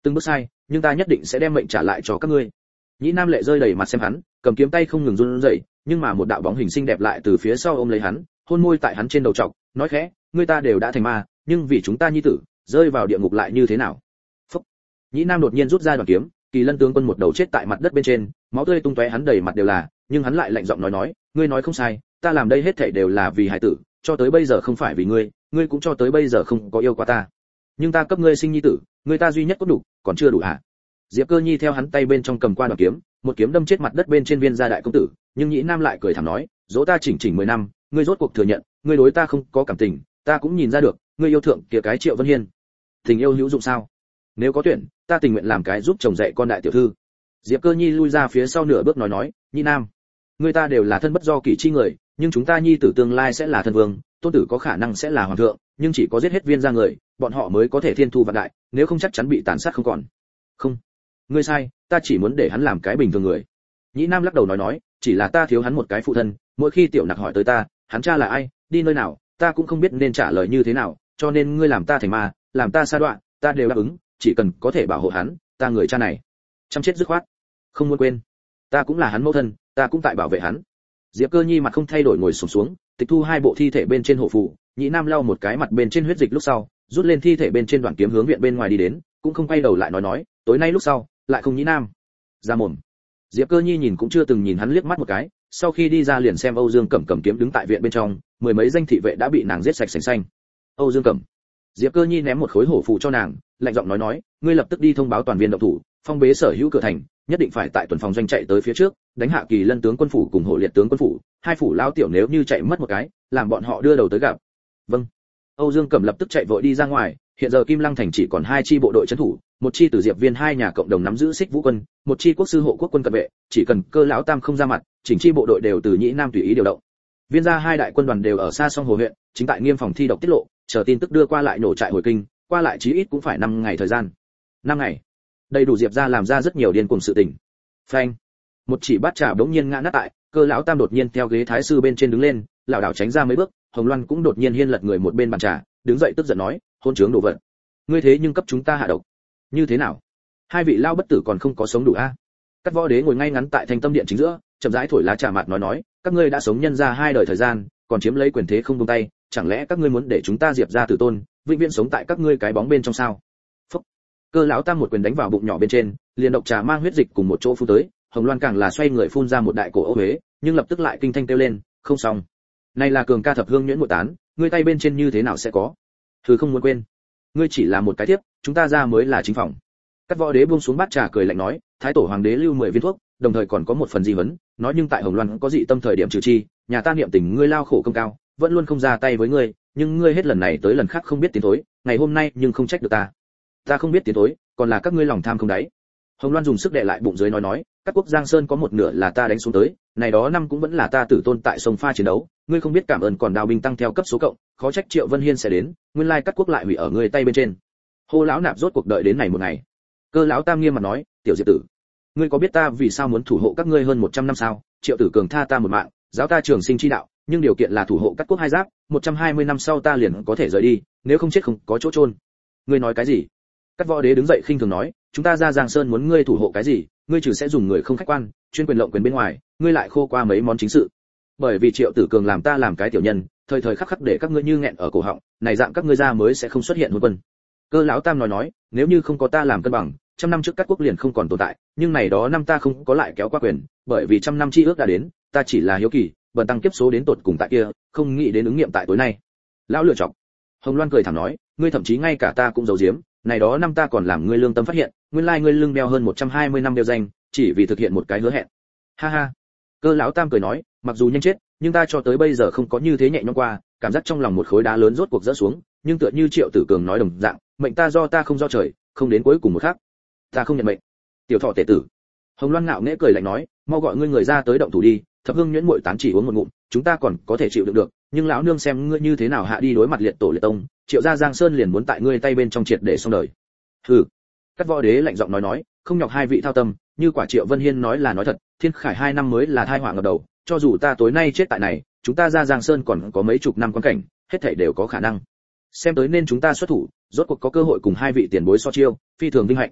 từng bước sai, nhưng ta nhất định sẽ đem mệnh trả lại cho các ngươi. Nhĩ Nam lệ rơi đầy mặt xem hắn, cầm kiếm tay không ngừng run rẩy, nhưng mà một đạo bóng hình xinh đẹp lại từ phía sau ôm lấy hắn, hôn môi tại hắn trên đầu trọc, nói khẽ, ngươi ta đều đã thành ma, nhưng vì chúng ta nhi tử, rơi vào địa ngục lại như thế nào? Phúc. Nhĩ Nam đột nhiên rút ra đoàn kiếm, Kỳ Lân tướng quân một đầu chết tại mặt đất bên trên, máu tươi tung tóe hắn đầy mặt đều là, nhưng hắn lại lạnh giọng nói nói, ngươi nói không sai, ta làm đây hết thảy đều là vì hải tử, cho tới bây giờ không phải vì ngươi, ngươi cũng cho tới bây giờ không có yêu qua ta. Nhưng ta cấp ngươi sinh nhi tử, ngươi ta duy nhất có đủ, còn chưa đủ hả? Diệp Cơ Nhi theo hắn tay bên trong cầm qua đoàn kiếm, một kiếm đâm chết mặt đất bên trên Viên gia đại công tử, nhưng Nhĩ Nam lại cười thảm nói, dỗ ta chỉnh chỉnh mười năm, ngươi rốt cuộc thừa nhận, ngươi đối ta không có cảm tình, ta cũng nhìn ra được, ngươi yêu thượng kia cái Triệu Vân Hiên. Tình yêu hữu dụng sao? Nếu có tuyển, ta tình nguyện làm cái giúp chồng dạy con đại tiểu thư. Diệp Cơ Nhi lui ra phía sau nửa bước nói nói, Nhĩ Nam, ngươi ta đều là thân bất do kỷ chi người, nhưng chúng ta nhi tử tương lai sẽ là thân vương, tôn tử có khả năng sẽ là hoàng thượng, nhưng chỉ có giết hết Viên gia người, bọn họ mới có thể thiên thu vạn đại, nếu không chắc chắn bị tàn sát không còn. Không, ngươi sai, ta chỉ muốn để hắn làm cái bình thường người. Nhĩ Nam lắc đầu nói nói, chỉ là ta thiếu hắn một cái phụ thân, mỗi khi tiểu nặc hỏi tới ta, hắn cha là ai, đi nơi nào, ta cũng không biết nên trả lời như thế nào, cho nên ngươi làm ta thành ma, làm ta sa đoạn, ta đều đáp ứng, chỉ cần có thể bảo hộ hắn, ta người cha này, chăm chết dứt khoát, không muốn quên, ta cũng là hắn mẫu thân, ta cũng tại bảo vệ hắn. Diệp Cơ Nhi mặt không thay đổi ngồi xổm xuống, xuống, tịch thu hai bộ thi thể bên trên hộ phù, Nhĩ Nam lau một cái mặt bên trên huyết dịch lúc sau, rút lên thi thể bên trên đoạn kiếm hướng viện bên ngoài đi đến, cũng không quay đầu lại nói nói, tối nay lúc sau, lại không Nhĩ Nam. Ra mồm. Diệp Cơ Nhi nhìn cũng chưa từng nhìn hắn liếc mắt một cái, sau khi đi ra liền xem Âu Dương Cẩm cầm kiếm đứng tại viện bên trong, mười mấy danh thị vệ đã bị nàng giết sạch sành xanh. Âu Dương Cẩm. Diệp Cơ Nhi ném một khối hổ phù cho nàng, lạnh giọng nói nói, ngươi lập tức đi thông báo toàn viên động thủ, phong bế sở hữu cửa thành, nhất định phải tại tuần phòng doanh chạy tới phía trước, đánh hạ Kỳ Lân tướng quân phủ cùng Hổ Liệt tướng quân phủ, hai phủ lão tiểu nếu như chạy mất một cái, làm bọn họ đưa đầu tới gặp. Vâng. Âu Dương Cẩm lập tức chạy vội đi ra ngoài, hiện giờ Kim Lăng thành chỉ còn hai chi bộ đội trấn thủ, một chi từ Diệp Viên hai nhà cộng đồng nắm giữ Xích Vũ quân, một chi quốc sư hộ quốc quân cận vệ, chỉ cần Cơ lão tam không ra mặt, chỉnh chi bộ đội đều từ Nhĩ Nam tùy ý điều động. Viên gia hai đại quân đoàn đều ở xa Song Hồ huyện, chính tại nghiêm phòng thi độc tiết lộ, chờ tin tức đưa qua lại nổ trại hồi kinh, qua lại chí ít cũng phải năm ngày thời gian. năm ngày. Đầy đủ Diệp gia làm ra rất nhiều điên cuồng sự tình. Phanh. Một chỉ bát trà bỗng nhiên ngã nát tại, Cơ lão tam đột nhiên theo ghế thái sư bên trên đứng lên, lảo đảo tránh ra mấy bước, Hồng Loan cũng đột nhiên hiên lật người một bên bàn trà, đứng dậy tức giận nói, hôn trướng đồ vật. Ngươi thế nhưng cấp chúng ta hạ độc. Như thế nào? Hai vị lao bất tử còn không có sống đủ a? À? Các võ đế ngồi ngay ngắn tại Thanh Tâm điện chính giữa, chậm rãi thổi lá trà mặt nói nói, các ngươi đã sống nhân ra hai đời thời gian, còn chiếm lấy quyền thế không buông tay, chẳng lẽ các ngươi muốn để chúng ta Diệp gia tử tôn, vĩnh viễn sống tại các ngươi cái bóng bên trong sao? Phúc. Cơ lão tam một quyền đánh vào bụng nhỏ bên trên, liền độc trà mang huyết dịch cùng một chỗ phun tới, Hồng Loan càng là xoay người phun ra một đại cổ ô huế, nhưng lập tức lại kinh thanh kêu lên, không xong. Này là cường ca thập hương nhuyễn muội tán, ngươi tay bên trên như thế nào sẽ có? Thứ không muốn quên, ngươi chỉ là một cái thiếp, chúng ta ra mới là chính phòng. Các võ đế buông xuống bát trà cười lạnh nói, thái tổ hoàng đế lưu mười viên thuốc, đồng thời còn có một phần di vấn, nói nhưng tại Hồng Loan có dị tâm thời điểm trừ chi, nhà ta niệm tình ngươi lao khổ công cao, vẫn luôn không ra tay với ngươi, nhưng ngươi hết lần này tới lần khác không biết tiến thối, ngày hôm nay nhưng không trách được ta. Ta không biết tiến thối, còn là các ngươi lòng tham không đáy. Hồng Loan dùng sức đè lại bụng dưới nói nói, các quốc Giang Sơn có một nửa là ta đánh xuống tới, này đó năm cũng vẫn là ta tử tôn tại sông pha chiến đấu, ngươi không biết cảm ơn còn đào binh tăng theo cấp số cộng, khó trách Triệu Vân Hiên sẽ đến, nguyên lai các quốc lại hủy ở ngươi tay bên trên. Hô lão nạp rốt cuộc đợi đến này một ngày. Cơ lão tam nghiêm mặt nói, tiểu Diệp tử, ngươi có biết ta vì sao muốn thủ hộ các ngươi hơn một trăm năm sao? Triệu tử cường tha ta một mạng, giáo ta trường sinh chi đạo, nhưng điều kiện là thủ hộ các quốc hai giáp, một trăm hai mươi năm sau ta liền có thể rời đi, nếu không chết không có chỗ chôn. Ngươi nói cái gì? Các võ đế đứng dậy khinh thường nói, chúng ta ra Giang Sơn muốn ngươi thủ hộ cái gì, ngươi trừ sẽ dùng người không khách quan, chuyên quyền lộng quyền bên ngoài, ngươi lại khô qua mấy món chính sự. Bởi vì Triệu tử cường làm ta làm cái tiểu nhân, thời thời khắc khắc để các ngươi như nghẹn ở cổ họng, này dạng các ngươi ra mới sẽ không xuất hiện hôn quân. Cơ lão tam nói nói, nếu như không có ta làm cân bằng, trăm năm trước các quốc liền không còn tồn tại, nhưng này đó năm ta không có lại kéo qua quyền, bởi vì trăm năm chi ước đã đến, ta chỉ là hiếu kỳ, bần tăng kiếp số đến tột cùng tại kia, không nghĩ đến ứng nghiệm tại tối nay. Lão lựa chọc. Hồng Loan cười thẳng nói, ngươi thậm chí ngay cả ta cũng giấu giếm, này đó năm ta còn làm ngươi lương tâm phát hiện, nguyên lai ngươi lưng đeo hơn một trăm hai mươi năm đeo danh, chỉ vì thực hiện một cái hứa hẹn. Ha ha. Cơ lão tam cười nói, mặc dù nhanh chết, nhưng ta cho tới bây giờ không có như thế nhẹ nhõm qua, cảm giác trong lòng một khối đá lớn rốt cuộc rỡ xuống, nhưng tựa như Triệu Tử Cường nói đồng dạng, mệnh ta do ta không do trời, không đến cuối cùng một khắc. Ta không nhận mệnh. Tiểu thọ tể tử. Hồng Loan ngạo nghễ cười lạnh nói, mau gọi ngươi người ra tới động thủ đi, thập hương nhuyễn muội tán chỉ uống một ngụm, chúng ta còn có thể chịu đựng được, nhưng lão nương xem ngươi như thế nào hạ đi đối mặt liệt tổ liệt tông, Triệu gia Giang Sơn liền muốn tại ngươi tay bên trong triệt để xong đời. Hừ. Các võ đế lạnh giọng nói nói, không nhọc hai vị thao tâm, như quả Triệu Vân Hiên nói là nói thật, Thiên Khải hai năm mới là tai họa ngập đầu, cho dù ta tối nay chết tại này, chúng ta ra Giang Sơn còn có mấy chục năm quan cảnh, hết thảy đều có khả năng. Xem tới nên chúng ta xuất thủ, rốt cuộc có cơ hội cùng hai vị tiền bối so chiêu, phi thường vinh hạnh.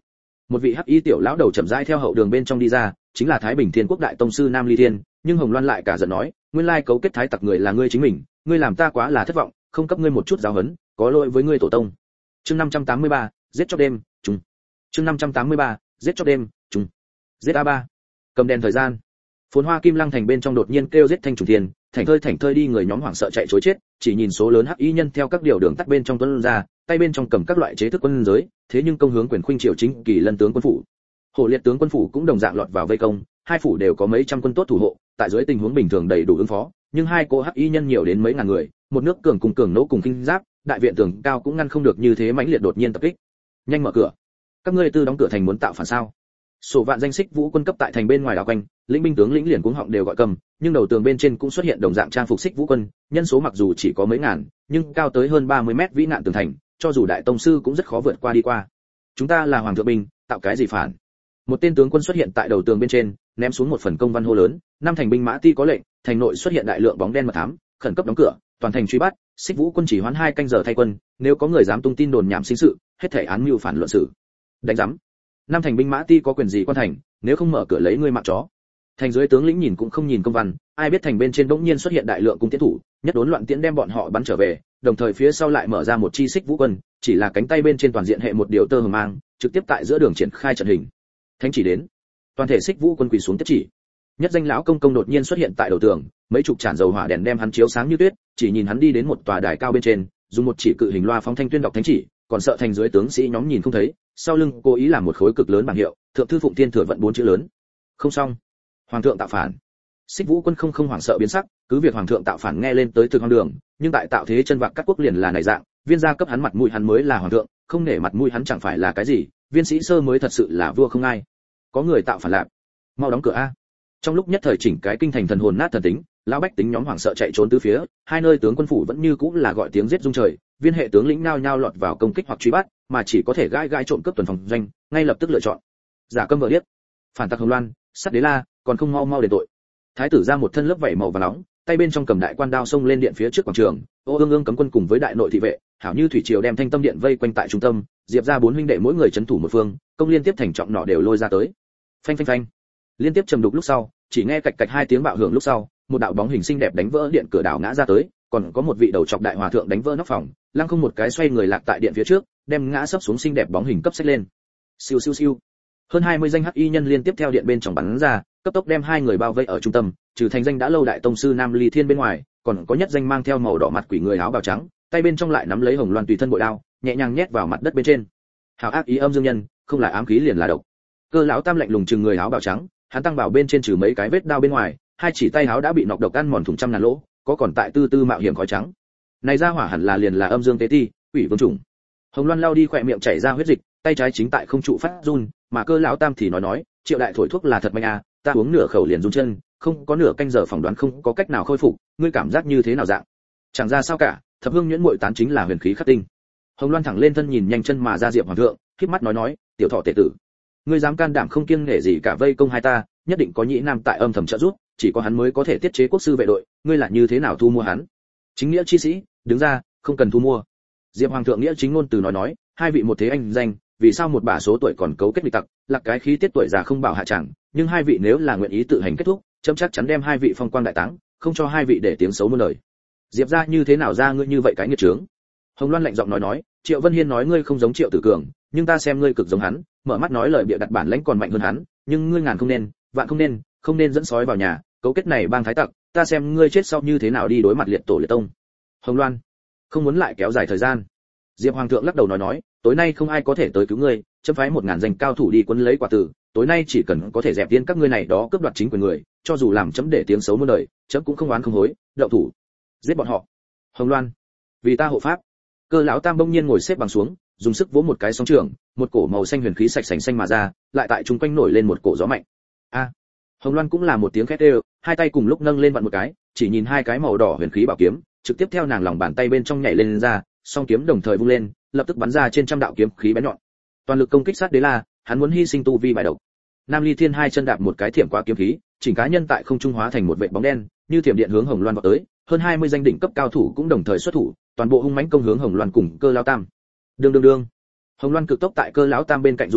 Một vị hắc y tiểu lão đầu chậm rãi theo hậu đường bên trong đi ra, chính là Thái Bình Thiên Quốc đại tông sư Nam Ly Thiên, nhưng Hồng Loan lại cả giận nói, nguyên lai cấu kết thái tặc người là ngươi chính mình, ngươi làm ta quá là thất vọng, không cấp ngươi một chút giáo huấn, có lỗi với ngươi tổ tông. Chương năm trăm tám mươi ba, giết chóc đêm, trùng. Chương năm trăm tám mươi ba, giết chóc đêm, trùng. giê a ba. Cầm đèn thời gian. Phồn Hoa Kim Lăng thành bên trong đột nhiên kêu giết thanh trùng thiên, thành thơi thành thơi đi người nhóm hoảng sợ chạy trối chết, chỉ nhìn số lớn hắc y nhân theo các điều đường tắt bên trong tuấn ra, tay bên trong cầm các loại chế thức quân giới, thế nhưng công hướng quyền khuynh triều chính kỳ lân tướng quân phủ. Hổ Liệt tướng quân phủ cũng đồng dạng lọt vào vây công, hai phủ đều có mấy trăm quân tốt thủ hộ, tại dưới tình huống bình thường đầy đủ ứng phó, nhưng hai cô hắc y nhân nhiều đến mấy ngàn người, một nước cường cùng cường nỗ cùng kinh giáp, đại viện tường cao cũng ngăn không được như thế mãnh liệt đột nhiên tập kích. Nhanh mở cửa. Các ngươi tư đóng cửa thành muốn tạo phản sao? Sổ vạn danh xích vũ quân cấp tại thành bên ngoài đảo quanh, lĩnh binh tướng lĩnh liền cuống họng đều gọi cầm, nhưng đầu tường bên trên cũng xuất hiện đồng dạng trang phục xích vũ quân, nhân số mặc dù chỉ có mấy ngàn, nhưng cao tới hơn ba mươi mét vĩ nạn tường thành, cho dù đại tông sư cũng rất khó vượt qua đi qua. Chúng ta là hoàng thượng binh, tạo cái gì phản? Một tên tướng quân xuất hiện tại đầu tường bên trên, ném xuống một phần công văn hô lớn, năm thành binh mã ti có lệnh, thành nội xuất hiện đại lượng bóng đen mật thám, khẩn cấp đóng cửa, toàn thành truy bắt, xích vũ quân chỉ hoãn hai canh giờ thay quân, nếu có người dám tung tin đồn nhảm sinh sự, hết thảy án mưu phản luận xử. Đánh giám. Năm thành binh mã ti có quyền gì quan thành, nếu không mở cửa lấy ngươi mạng chó. Thành dưới tướng lĩnh nhìn cũng không nhìn công văn, ai biết thành bên trên bỗng nhiên xuất hiện đại lượng cung tiễn thủ, nhất đốn loạn tiễn đem bọn họ bắn trở về, đồng thời phía sau lại mở ra một chi xích vũ quân, chỉ là cánh tay bên trên toàn diện hệ một điều tơ hồng mang, trực tiếp tại giữa đường triển khai trận hình. Thánh chỉ đến, toàn thể xích vũ quân quỳ xuống tiếp chỉ. Nhất danh lão công công đột nhiên xuất hiện tại đầu tường, mấy chục tràn dầu hỏa đèn đem hắn chiếu sáng như tuyết, chỉ nhìn hắn đi đến một tòa đài cao bên trên, dùng một chỉ cự hình loa phóng thanh tuyên đọc thánh chỉ, còn sợ thành dưới tướng sĩ nhóm nhìn không thấy, sau lưng cố ý làm một khối cực lớn bảng hiệu, thượng thư phụng tiên thừa vận bốn chữ lớn. Không xong, hoàng thượng tạo phản. Xích vũ quân không không hoảng sợ biến sắc, cứ việc hoàng thượng tạo phản nghe lên tới thực hoang đường, nhưng tại tạo thế chân vạc các quốc liền là này dạng, viên gia cấp hắn mặt mũi hắn mới là hoàng thượng, không nể mặt mũi hắn chẳng phải là cái gì, viên sĩ sơ mới thật sự là vua không ai. Có người tạo phản lạc, mau đóng cửa a. Trong lúc nhất thời chỉnh cái kinh thành thần hồn nát thần tính, lão bách tính nhóm hoảng sợ chạy trốn tứ phía, hai nơi tướng quân phủ vẫn như cũ là gọi tiếng giết rung trời, viên hệ tướng lĩnh nao nhao lọt vào công kích hoặc truy bắt, mà chỉ có thể gãi gãi trộm cướp tuần phòng doanh, ngay lập tức lựa chọn. Giả câm vợ điếc, phản tặc Hồng Loan, sát đế la, còn không mau mau đền tội. Thái tử ra một thân lớp vảy màu vàng nóng, tay bên trong cầm đại quan đao xông lên điện phía trước quảng trường, ô ương ương cấm quân cùng với đại nội thị vệ, hảo như thủy triều đem thanh tâm điện vây quanh tại trung tâm, diệp ra bốn huynh đệ mỗi người trấn thủ một phương, công liên tiếp thành trọng nọ đều lôi ra tới. Phanh phanh phanh, liên tiếp trầm đục lúc sau, chỉ nghe cạch cạch hai tiếng bạo hưởng lúc sau, một đạo bóng hình xinh đẹp đánh vỡ điện cửa đảo ngã ra tới, còn có một vị đầu chọc đại hòa thượng đánh vỡ nóc phòng, lăng không một cái xoay người lạc tại điện phía trước, đem ngã sấp xuống xinh đẹp bóng hình cấp xách lên. Siêu siêu siêu. Hơn hai mươi danh hắc y nhân liên tiếp theo điện bên trong bắn ra, cấp tốc đem hai người bao vây ở trung tâm, trừ thành danh đã lâu đại tông sư Nam Ly Thiên bên ngoài, còn có nhất danh mang theo màu đỏ mặt quỷ người áo bào trắng, tay bên trong lại nắm lấy hồng loan tùy thân bội đao, nhẹ nhàng nhét vào mặt đất bên trên. Hào ác ý âm dương nhân, không là ám khí liền là độc. Cơ lão tam lạnh lùng trừng người áo bào trắng, hắn tăng bảo bên trên trừ mấy cái vết đao bên ngoài, hai chỉ tay áo đã bị nọc độc ăn mòn thủng trăm ngàn lỗ, có còn tại tư tư mạo hiểm khói trắng. Này ra hỏa hẳn là liền là âm dương tế ti, quỷ vương trùng. Hồng Loan lao đi khỏe miệng chảy ra huyết dịch, tay trái chính tại không trụ phát run, mà Cơ lão tam thì nói nói, Triệu đại thổi thuốc là thật mạnh à, ta uống nửa khẩu liền run chân, không có nửa canh giờ phỏng đoán không có cách nào khôi phục, ngươi cảm giác như thế nào dạng? Chẳng ra sao cả, thập hương nhuyễn muội tán chính là huyền khí khắc tinh. Hồng Loan thẳng lên thân nhìn nhanh chân mà ra Diệp hoàng thượng, khép mắt nói nói, tiểu thọ tể tử, ngươi dám can đảm không kiêng nể gì cả vây công hai ta, nhất định có nhĩ nam tại âm thầm trợ giúp, chỉ có hắn mới có thể tiết chế quốc sư vệ đội, ngươi là như thế nào thu mua hắn? Chính nghĩa chi sĩ, đứng ra, không cần thu mua. Diệp hoàng thượng nghĩa chính ngôn từ nói nói, hai vị một thế anh danh, vì sao một bả số tuổi còn cấu kết địch tặc, lạc cái khí tiết tuổi già không bảo hạ chẳng, nhưng hai vị nếu là nguyện ý tự hành kết thúc, chấm chắc chắn đem hai vị phong quang đại táng, không cho hai vị để tiếng xấu muôn lời. Diệp gia như thế nào ra ngươi như vậy cái nghiệt trướng? Hồng Loan lạnh giọng nói nói, Triệu Vân Hiên nói ngươi không giống Triệu Tử Cường, nhưng ta xem ngươi cực giống hắn, mở mắt nói lời bịa đặt bản lãnh còn mạnh hơn hắn, nhưng ngươi ngàn không nên, vạn không nên, không nên dẫn sói vào nhà, cấu kết này bang thái tặc, ta xem ngươi chết sau như thế nào đi đối mặt liệt tổ liệt tông. Hồng Loan, không muốn lại kéo dài thời gian. Diệp hoàng thượng lắc đầu nói nói, tối nay không ai có thể tới cứu ngươi, chấm phái một ngàn danh cao thủ đi quấn lấy quả tử, tối nay chỉ cần có thể dẹp tiên các ngươi này đó cướp đoạt chính quyền người, cho dù làm chấm để tiếng xấu muôn đời, chấm cũng không oán không hối, đậu thủ, giết bọn họ. Hồng Loan, vì ta hộ pháp. Cơ lão tam bỗng nhiên ngồi xếp bằng xuống, dùng sức vỗ một cái sóng trường, một cổ màu xanh huyền khí sạch sành xanh mà ra, lại tại trung quanh nổi lên một cổ gió mạnh. A. Hồng Loan cũng là một tiếng khét đều, hai tay cùng lúc nâng lên vặn một cái, chỉ nhìn hai cái màu đỏ huyền khí bảo kiếm, trực tiếp theo nàng lòng bàn tay bên trong nhảy lên, lên ra, song kiếm đồng thời vung lên, lập tức bắn ra trên trăm đạo kiếm khí bén nhọn. Toàn lực công kích sát đế la, hắn muốn hy sinh tu vi bài độc. Nam Ly Thiên hai chân đạp một cái thiểm qua kiếm khí, chỉnh cá nhân tại không trung hóa thành một vệt bóng đen, như thiểm điện hướng Hồng Loan vọt tới, hơn hai mươi danh đỉnh cấp cao thủ cũng đồng thời xuất thủ, toàn bộ hung mãnh công hướng Hồng Loan cùng Cơ lão tam. Đương đương đương. Hồng Loan cực tốc tại Cơ lão tam bên cạnh rú tẩu,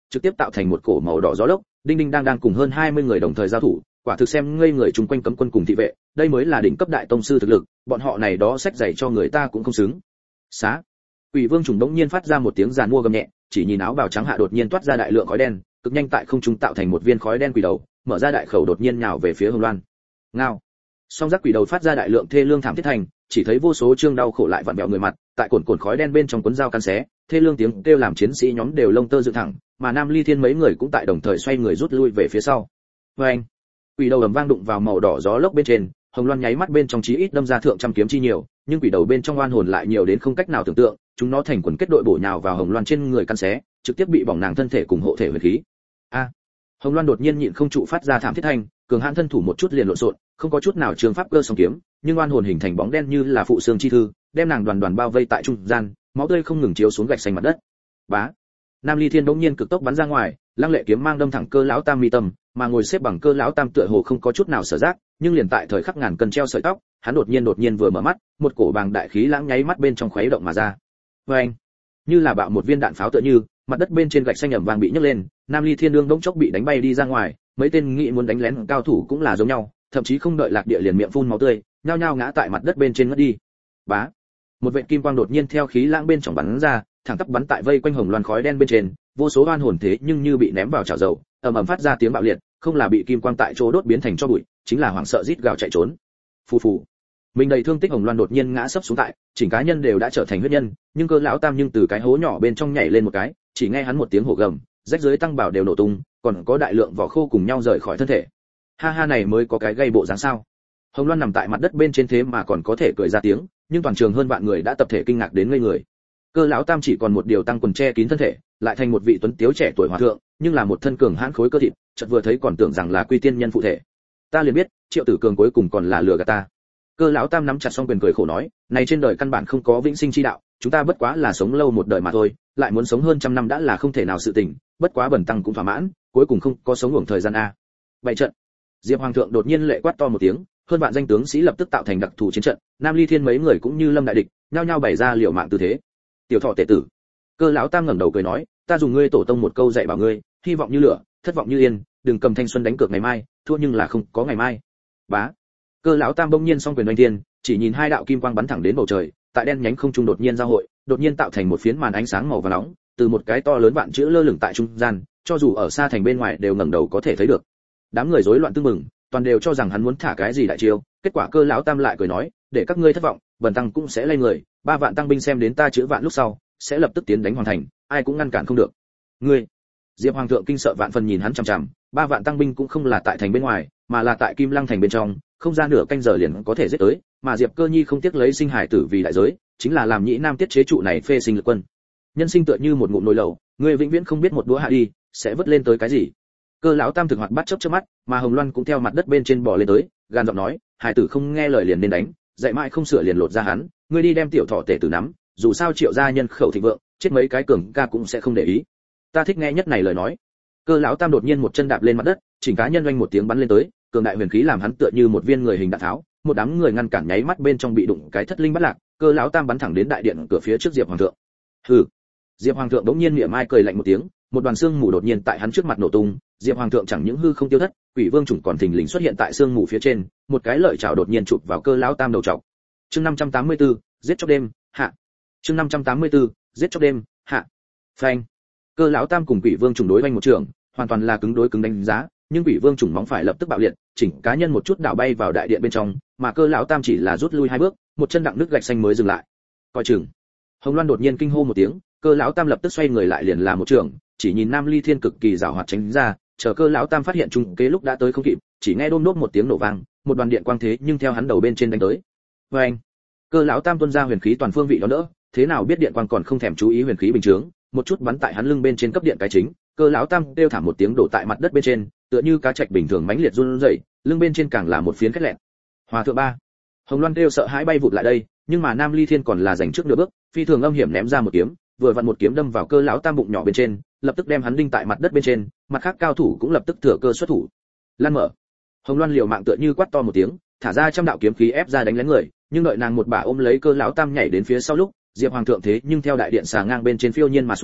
trực tiếp tạo thành một cổ màu đỏ gió lốc, đinh đinh đang đang cùng hơn hai mươi người đồng thời giao thủ, quả thực xem ngây người chung quanh cấm quân cùng thị vệ, đây mới là đỉnh cấp đại tông sư thực lực, bọn họ này đó sách dạy cho người ta cũng không xứng. Xá. Quỷ Vương trùng đống nhiên phát ra một tiếng giàn mua gầm nhẹ, chỉ nhìn áo bào trắng hạ đột nhiên toát ra đại lượng khói đen, cực nhanh tại không trung tạo thành một viên khói đen quỷ đầu, mở ra đại khẩu đột nhiên nhào về phía Hồng Loan. Ngao. Song giác quỷ đầu phát ra đại lượng thê lương thảm thiết thành, chỉ thấy vô số trương đau khổ lại vặn vẹo người mặt, tại cồn cồn khói đen bên trong cuốn dao cắn xé, thê lương tiếng kêu làm chiến sĩ nhóm đều lông tơ dựng thẳng, mà Nam Ly Thiên mấy người cũng tại đồng thời xoay người rút lui về phía sau. Oeng! Quỷ đầu ầm vang đụng vào màu đỏ gió lốc bên trên, Hồng Loan nháy mắt bên trong chí ít đâm ra thượng trăm kiếm chi nhiều, nhưng quỷ đầu bên trong oan hồn lại nhiều đến không cách nào tưởng tượng, chúng nó thành quần kết đội bổ nhào vào Hồng Loan trên người cắn xé, trực tiếp bị bỏng nàng thân thể cùng hộ thể huyền khí. A! Hồng Loan đột nhiên nhịn không trụ phát ra thảm thiết thanh, cường hãn thân thủ một chút liền lộn xộn, không có chút nào trường pháp cơ song kiếm, nhưng oan hồn hình thành bóng đen như là phụ xương chi thư, đem nàng đoàn đoàn bao vây tại trung gian, máu tươi không ngừng chiếu xuống gạch xanh mặt đất. Bá. Nam Ly Thiên đống nhiên cực tốc bắn ra ngoài, lăng lệ kiếm mang đâm thẳng Cơ lão tam mi tâm, mà ngồi xếp bằng Cơ lão tam tựa hồ không có chút nào sở giác, nhưng liền tại thời khắc ngàn cân treo sợi tóc, hắn đột nhiên đột nhiên vừa mở mắt, một cổ bàng đại khí lãng nháy mắt bên trong khuấy động mà ra. Oeng! Như là bạo một viên đạn pháo tựa như, mặt đất bên trên gạch xanh ẩm vàng bị nhấc lên, Nam Ly Thiên đương đống chốc bị đánh bay đi ra ngoài, mấy tên nghĩ muốn đánh lén cao thủ cũng là giống nhau, thậm chí không đợi lạc địa liền miệng phun máu tươi, nhao nhao ngã tại mặt đất bên trên ngất đi. Bá. Một vệt kim quang đột nhiên theo khí lãng bên trong bắn ra, thẳng tắp bắn tại vây quanh Hồng Loan khói đen bên trên, vô số oan hồn thế nhưng như bị ném vào chảo dầu, ầm ầm phát ra tiếng bạo liệt, không là bị kim quang tại chỗ đốt biến thành tro bụi, chính là hoảng sợ rít gào chạy trốn. Phù phù. Mình đầy thương tích Hồng Loan đột nhiên ngã sấp xuống tại, chỉnh cá nhân đều đã trở thành huyết nhân, nhưng Cơ lão tam nhưng từ cái hố nhỏ bên trong nhảy lên một cái, chỉ nghe hắn một tiếng hổ gầm, rách dưới tăng bảo đều nổ tung, còn có đại lượng vỏ khô cùng nhau rời khỏi thân thể. Ha ha, này mới có cái gây bộ dáng sao? Hồng Loan nằm tại mặt đất bên trên thế mà còn có thể cười ra tiếng, nhưng toàn trường hơn vạn người đã tập thể kinh ngạc đến ngây người. Cơ lão tam chỉ còn một điều tăng quần che kín thân thể, lại thành một vị tuấn tiếu trẻ tuổi hòa thượng, nhưng là một thân cường hãn khối cơ thịt, chợt vừa thấy còn tưởng rằng là quy tiên nhân phụ thể. Ta liền biết, Triệu Tử Cường cuối cùng còn là lừa gạt ta. Cơ lão tam nắm chặt song quyền cười khổ nói, này trên đời căn bản không có vĩnh sinh chi đạo, chúng ta bất quá là sống lâu một đời mà thôi, lại muốn sống hơn trăm năm đã là không thể nào sự tình, bất quá bẩn tăng cũng thỏa mãn, cuối cùng không có sống uổng thời gian a. Vậy trận. Diệp Hoàng thượng đột nhiên lệ quát to một tiếng, hơn vạn danh tướng sĩ lập tức tạo thành đặc thù chiến trận, Nam Ly Thiên mấy người cũng như lâm đại địch, nhao nhao bày ra liều mạng tư thế. Tiểu thọ tể tử. Cơ lão tam ngẩng đầu cười nói, ta dùng ngươi tổ tông một câu dạy bảo ngươi, hy vọng như lửa, thất vọng như yên, đừng cầm thanh xuân đánh cược ngày mai, thua nhưng là không có ngày mai. Bá. Cơ lão tam bỗng nhiên song quyền oanh thiên, chỉ nhìn hai đạo kim quang bắn thẳng đến bầu trời, tại đen nhánh không trung đột nhiên giao hội, đột nhiên tạo thành một phiến màn ánh sáng màu vàng nóng, từ một cái to lớn vạn chữ lơ lửng tại trung gian, cho dù ở xa thành bên ngoài đều ngẩng đầu có thể thấy được. Đám người rối loạn tương mừng, toàn đều cho rằng hắn muốn thả cái gì đại chiêu, kết quả Cơ lão tam lại cười nói, để các ngươi thất vọng, bần tăng cũng sẽ lay người, ba vạn tăng binh xem đến ta chữ vạn lúc sau, sẽ lập tức tiến đánh hoàn thành, ai cũng ngăn cản không được. Ngươi. Diệp Hoàng thượng kinh sợ vạn phần nhìn hắn chằm chằm, ba vạn tăng binh cũng không là tại thành bên ngoài, mà là tại Kim Lăng thành bên trong, không ra nửa canh giờ liền có thể giết tới, mà Diệp Cơ Nhi không tiếc lấy sinh hải tử vì đại giới, chính là làm nhĩ nam tiết chế trụ này phê sinh lực quân. Nhân sinh tựa như một ngụm nồi lẩu, ngươi vĩnh viễn không biết một đũa hạ đi, sẽ vớt lên tới cái gì. Cơ lão tam thực hoạt bắt chớp chớp mắt, mà Hồng Loan cũng theo mặt đất bên trên bò lên tới, gan giọng nói, hải tử không nghe lời liền nên đánh, dạy mãi không sửa liền lột ra hắn, ngươi đi đem tiểu thọ tể tử nắm, dù sao Triệu gia nhân khẩu thịnh vượng, chết mấy cái cường ca cũng sẽ không để ý. Ta thích nghe nhất này lời nói. Cơ lão tam đột nhiên một chân đạp lên mặt đất, chỉnh cá nhân oanh một tiếng bắn lên tới, cường đại huyền khí làm hắn tựa như một viên người hình đạn tháo, một đám người ngăn cản nháy mắt bên trong bị đụng cái thất linh bất lạc, Cơ lão tam bắn thẳng đến đại điện cửa phía trước Diệp Hoàng thượng. Hừ. Diệp Hoàng thượng đống nhiên miệng mai cười lạnh một tiếng, một đoàn xương mù đột nhiên tại hắn trước mặt nổ tung, Diệp Hoàng thượng chẳng những hư không tiêu thất, Quỷ Vương chủng còn thình lình xuất hiện tại xương mù phía trên, một cái lợi chảo đột nhiên chụp vào Cơ lão tam đầu trọc. Chương năm trăm tám mươi tư, giết chóc đêm, hạ. Chương năm trăm tám mươi tư, giết chóc đêm, hạ. Phanh. Cơ lão tam cùng Quỷ Vương chủng đối vanh một trường, hoàn toàn là cứng đối cứng đánh giá, nhưng Quỷ Vương chủng móng phải lập tức bạo liệt, chỉnh cá nhân một chút đảo bay vào đại điện bên trong, mà Cơ lão tam chỉ là rút lui hai bước, một chân đặng nước gạch xanh mới dừng lại. Coi chừng. Hồng Loan đột nhiên kinh hô một tiếng, Cơ lão tam lập tức xoay người lại liền là một trường, chỉ nhìn Nam Ly Thiên cực kỳ giàu hoạt tránh ra, chờ Cơ lão tam phát hiện trung kế lúc đã tới không kịp, chỉ nghe đôm đốt một tiếng nổ vang, một đoàn điện quang thế nhưng theo hắn đầu bên trên đánh tới. Oeng! Cơ lão tam tuôn ra huyền khí toàn phương vị đó đỡ, thế nào biết điện quang còn không thèm chú ý huyền khí bình chướng, một chút bắn tại hắn lưng bên trên cấp điện cái chính, Cơ lão tam kêu thảm một tiếng đổ tại mặt đất bên trên, tựa như cá trạch bình thường mãnh liệt run rẩy, lưng bên trên càng là một phiến khét lẹn. Hòa thượng ba. Hồng Loan kêu sợ hãi bay vụt lại đây, nhưng mà Nam Ly Thiên còn là giành trước nửa bước, phi thường âm hiểm ném ra một kiếm, vừa vặn một kiếm đâm vào Cơ lão tam bụng nhỏ bên trên, lập tức đem hắn đinh tại mặt đất bên trên, mặt khác cao thủ cũng lập tức thừa cơ xuất thủ. Lan mở. Hồng Loan liều mạng tựa như quát to một tiếng, thả ra trăm đạo kiếm khí ép ra đánh lén người, nhưng đợi nàng một bà ôm lấy Cơ lão tam nhảy đến phía sau lúc, Diệp Hoàng thượng thế nhưng theo đại điện xà ngang bên trên phiêu nhiên mà xuống,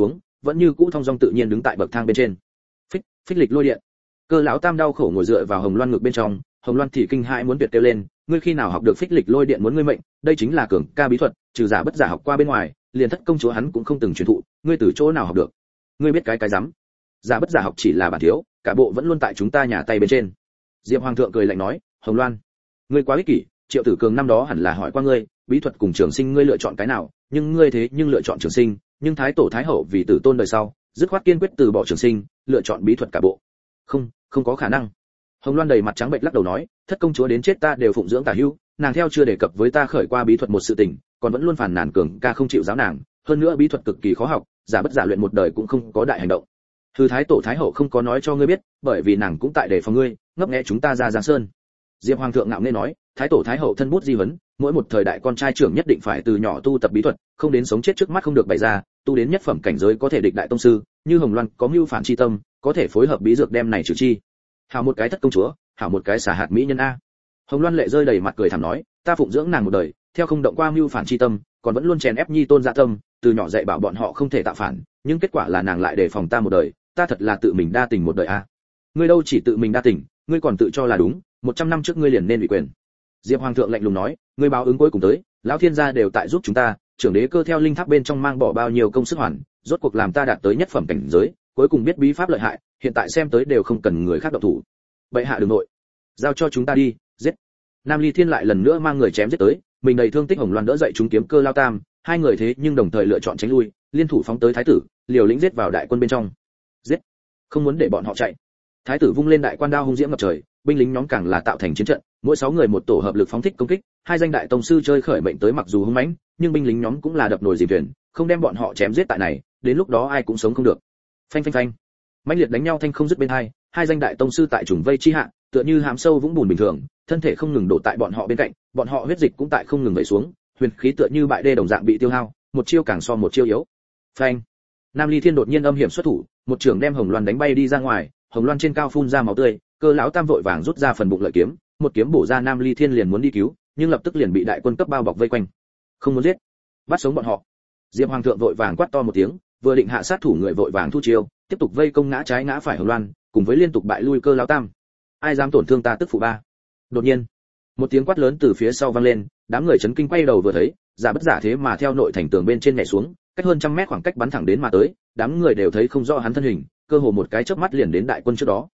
vẫn như cũ thong dong tự nhiên đứng tại bậc thang bên trên. Phích, phích lịch lôi điện. Cơ lão tam đau khổ ngồi dựa vào Hồng Loan ngực bên trong, Hồng Loan thì kinh hãi muốn tuyệt kêu lên, ngươi khi nào học được phích lịch lôi điện muốn ngươi mệnh, đây chính là cường ca bí thuật, trừ giả bất giả học qua bên ngoài, liền thất công chúa hắn cũng không từng truyền thụ, ngươi từ chỗ nào học được? Ngươi biết cái cái rắm? Giả bất giả học chỉ là bản thiếu, cả bộ vẫn luôn tại chúng ta nhà tay bên trên. Diệp Hoàng thượng cười lạnh nói, Hồng Loan, ngươi quá ích kỷ, Triệu Tử Cường năm đó hẳn là hỏi qua ngươi, bí thuật cùng trường sinh ngươi lựa chọn cái nào, nhưng ngươi thế nhưng lựa chọn trường sinh, nhưng thái tổ thái hậu vì tử tôn đời sau, dứt khoát kiên quyết từ bỏ trường sinh, lựa chọn bí thuật cả bộ. Không, không có khả năng. Hồng Loan đầy mặt trắng bệch lắc đầu nói, thất công chúa đến chết ta đều phụng dưỡng tả hữu, nàng theo chưa đề cập với ta khởi qua bí thuật một sự tình, còn vẫn luôn phản nàn cường ca không chịu giáo nàng, hơn nữa bí thuật cực kỳ khó học, giả bất giả luyện một đời cũng không có đại hành động. Thư thái tổ thái hậu không có nói cho ngươi biết, bởi vì nàng cũng tại để phòng ngươi, ngấp nghé chúng ta ra Giang Sơn. Diệp Hoàng thượng ngạo nghễ nói, thái tổ thái hậu thân bút di vấn, mỗi một thời đại con trai trưởng nhất định phải từ nhỏ tu tập bí thuật, không đến sống chết trước mắt không được bày ra, tu đến nhất phẩm cảnh giới có thể địch đại tông sư, như Hồng Loan có mưu phản chi tâm, có thể phối hợp bí dược đem này trừ chi. Hảo một cái thất công chúa, hảo một cái xả hạt mỹ nhân a. Hồng Loan lệ rơi đầy mặt cười thảm nói, ta phụng dưỡng nàng một đời, theo không động qua mưu phản chi tâm, còn vẫn luôn chèn ép nhi tôn dạ tâm, từ nhỏ dạy bảo bọn họ không thể tạo phản, nhưng kết quả là nàng lại đề phòng ta một đời, ta thật là tự mình đa tình một đời a. Ngươi đâu chỉ tự mình đa tình, ngươi còn tự cho là đúng, một trăm năm trước ngươi liền nên ủy quyền. Diệp Hoàng thượng lạnh lùng nói, ngươi báo ứng cuối cùng tới, lão thiên gia đều tại giúp chúng ta, trưởng đế cơ theo linh tháp bên trong mang bỏ bao nhiêu công sức hoàn, rốt cuộc làm ta đạt tới nhất phẩm cảnh giới, cuối cùng biết bí pháp lợi hại, hiện tại xem tới đều không cần người khác động thủ. Bệ hạ đừng nội, giao cho chúng ta đi, giết. Nam Ly Thiên lại lần nữa mang người chém giết tới, mình đầy thương tích Hồng Loan đỡ dậy chúng kiếm Cơ Lao Tam, hai người thế nhưng đồng thời lựa chọn tránh lui, liên thủ phóng tới thái tử, liều lĩnh giết vào đại quân bên trong. Giết, không muốn để bọn họ chạy. Thái tử vung lên đại quan đao hung diễm ngập trời, binh lính nhóm càng là tạo thành chiến trận, mỗi sáu người một tổ hợp lực phóng thích công kích, hai danh đại tông sư chơi khởi mệnh tới mặc dù hung mãnh, nhưng binh lính nhóm cũng là đập nồi dìm thuyền, không đem bọn họ chém giết tại này, đến lúc đó ai cũng sống không được. Phanh phanh phanh, mãnh liệt đánh nhau thanh không dứt bên hai, hai danh đại tông sư tại trùng vây chi hạ, tựa như hám sâu vũng bùn bình thường, thân thể không ngừng đổ tại bọn họ bên cạnh, bọn họ huyết dịch cũng tại không ngừng vẩy xuống, huyền khí tựa như bại đê đồng dạng bị tiêu hao, một chiêu càng so một chiêu yếu. Phanh, Nam Ly Thiên đột nhiên âm hiểm xuất thủ, một trường đem Hồng Loan đánh bay đi ra ngoài, Hồng Loan trên cao phun ra máu tươi, Cơ lão tam vội vàng rút ra phần bụng lợi kiếm, một kiếm bổ ra Nam Ly Thiên liền muốn đi cứu, nhưng lập tức liền bị đại quân cấp bao bọc vây quanh. Không muốn giết, bắt sống bọn họ. Diệp Hoàng thượng vội vàng quát to một tiếng, vừa định hạ sát thủ người vội vàng thu chiêu, tiếp tục vây công ngã trái ngã phải Hồng Loan, cùng với liên tục bại lui Cơ lão tam. Ai dám tổn thương ta tức phụ ba. Đột nhiên, một tiếng quát lớn từ phía sau vang lên, đám người chấn kinh quay đầu vừa thấy, giả bất giả thế mà theo nội thành tường bên trên nhảy xuống, cách hơn trăm mét khoảng cách bắn thẳng đến mà tới, đám người đều thấy không rõ hắn thân hình, cơ hồ một cái chớp mắt liền đến đại quân trước đó.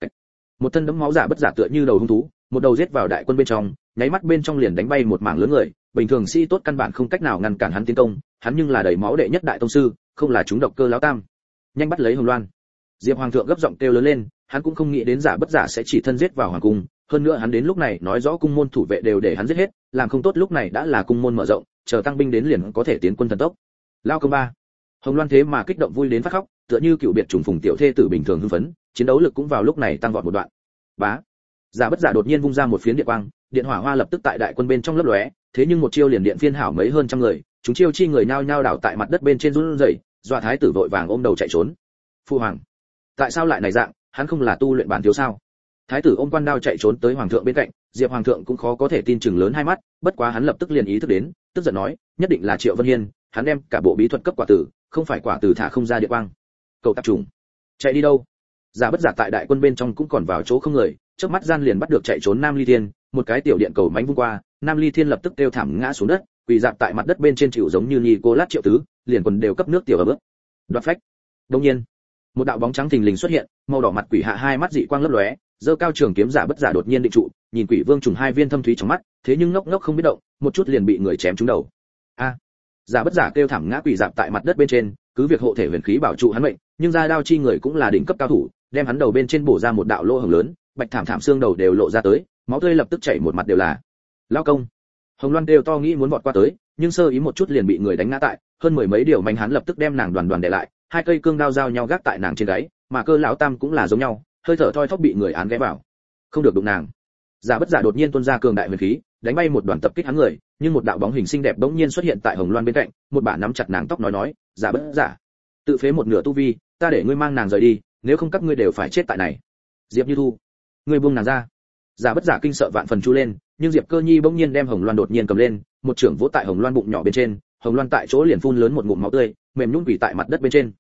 Một thân đẫm máu giả bất giả tựa như đầu hung thú, một đầu giết vào đại quân bên trong, nháy mắt bên trong liền đánh bay một mảng lớn người, bình thường sĩ tốt căn bản không cách nào ngăn cản hắn tiến công, hắn nhưng là đầy máu đệ nhất đại tông sư, không là chúng độc Cơ lão tam. Nhanh bắt lấy Hồng Loan. Diệp Hoàng thượng gấp giọng kêu lớn lên, hắn cũng không nghĩ đến giả bất giả sẽ chỉ thân giết vào hoàng cung, hơn nữa hắn đến lúc này nói rõ cung môn thủ vệ đều để hắn giết hết, làm không tốt lúc này đã là cung môn mở rộng, chờ tăng binh đến liền có thể tiến quân thần tốc. Lao công ba. Hồng Loan thế mà kích động vui đến phát khóc, tựa như cựu biệt trùng phùng tiểu thê tử bình thường hưng phấn, chiến đấu lực cũng vào lúc này tăng vọt một đoạn. Bá. Giả bất giả đột nhiên vung ra một phiến điện quang, điện hỏa hoa lập tức tại đại quân bên trong lấp lóe, thế nhưng một chiêu liền điện phiên hảo mấy hơn trăm người, chúng chiêu chi người nhao nhao đảo tại mặt đất bên trên run rẩy, dọa thái tử vội vàng ôm đầu chạy trốn. Phu hoàng, tại sao lại này dạng, hắn không là tu luyện bản thiếu sao? Thái tử ôm quan đao chạy trốn tới hoàng thượng bên cạnh, Diệp Hoàng thượng cũng khó có thể tin chừng lớn hai mắt, bất quá hắn lập tức liền ý thức đến, tức giận nói, nhất định là Triệu Vân Hiên, hắn đem cả bộ bí thuật cấp quả tử, không phải quả tử thả không ra điện quang. Cậu tạp trùng, chạy đi đâu? Giả bất giả tại đại quân bên trong cũng còn vào chỗ không người, trước mắt gian liền bắt được chạy trốn Nam Ly Thiên, một cái tiểu điện cầu mánh vung qua, Nam Ly Thiên lập tức kêu thảm ngã xuống đất, quỳ dạp tại mặt đất bên trên chịu giống như Nicolas Triệu Tứ, liền quần đều cấp nước tiểu ở bước. Đoạt phách. Đương nhiên, một đạo bóng trắng thình lình xuất hiện, màu đỏ mặt quỷ hạ hai mắt dị quang lấp lóe, giơ cao trường kiếm giả bất giả đột nhiên định trụ, nhìn Quỷ Vương trùng hai viên thâm thúy trong mắt, thế nhưng ngốc ngốc không biết động, một chút liền bị người chém trúng đầu. A! Giả bất giả kêu thảm ngã quỷ dạp tại mặt đất bên trên, cứ việc hộ thể huyền khí bảo trụ hắn mệnh, nhưng ra đao chi người cũng là đỉnh cấp cao thủ, đem hắn đầu bên trên bổ ra một đạo lỗ hổng lớn, bạch thảm thảm xương đầu đều lộ ra tới, máu tươi lập tức chảy một mặt đều là. Lao công! Hồng Loan đều to nghĩ muốn vọt qua tới, nhưng sơ ý một chút liền bị người đánh ngã tại, hơn mười mấy điều manh hắn lập tức đem nàng đoàn đoàn để lại, hai cây cương đao giao nhau gác tại nàng trên gáy, mà Cơ lão tam cũng là giống nhau, hơi thở thoi thóp bị người án ghé vào. Không được đụng nàng. Giả bất giả đột nhiên tuôn ra cường đại huyền khí, đánh bay một đoàn tập kích hắn người, nhưng một đạo bóng hình xinh đẹp bỗng nhiên xuất hiện tại Hồng Loan bên cạnh, một bà nắm chặt nàng tóc nói nói, "Giả bất giả, tự phế một nửa tu vi, ta để ngươi mang nàng rời đi, nếu không các ngươi đều phải chết tại này." Diệp Như Thu, ngươi buông nàng ra. Giả bất giả kinh sợ vạn phần chu lên, nhưng Diệp Cơ Nhi bỗng nhiên đem Hồng Loan đột nhiên cầm lên, một chưởng vỗ tại Hồng Loan bụng nhỏ bên trên, Hồng Loan tại chỗ liền phun lớn một ngụm máu tươi, mềm nhũn quỳ tại mặt đất bên trên.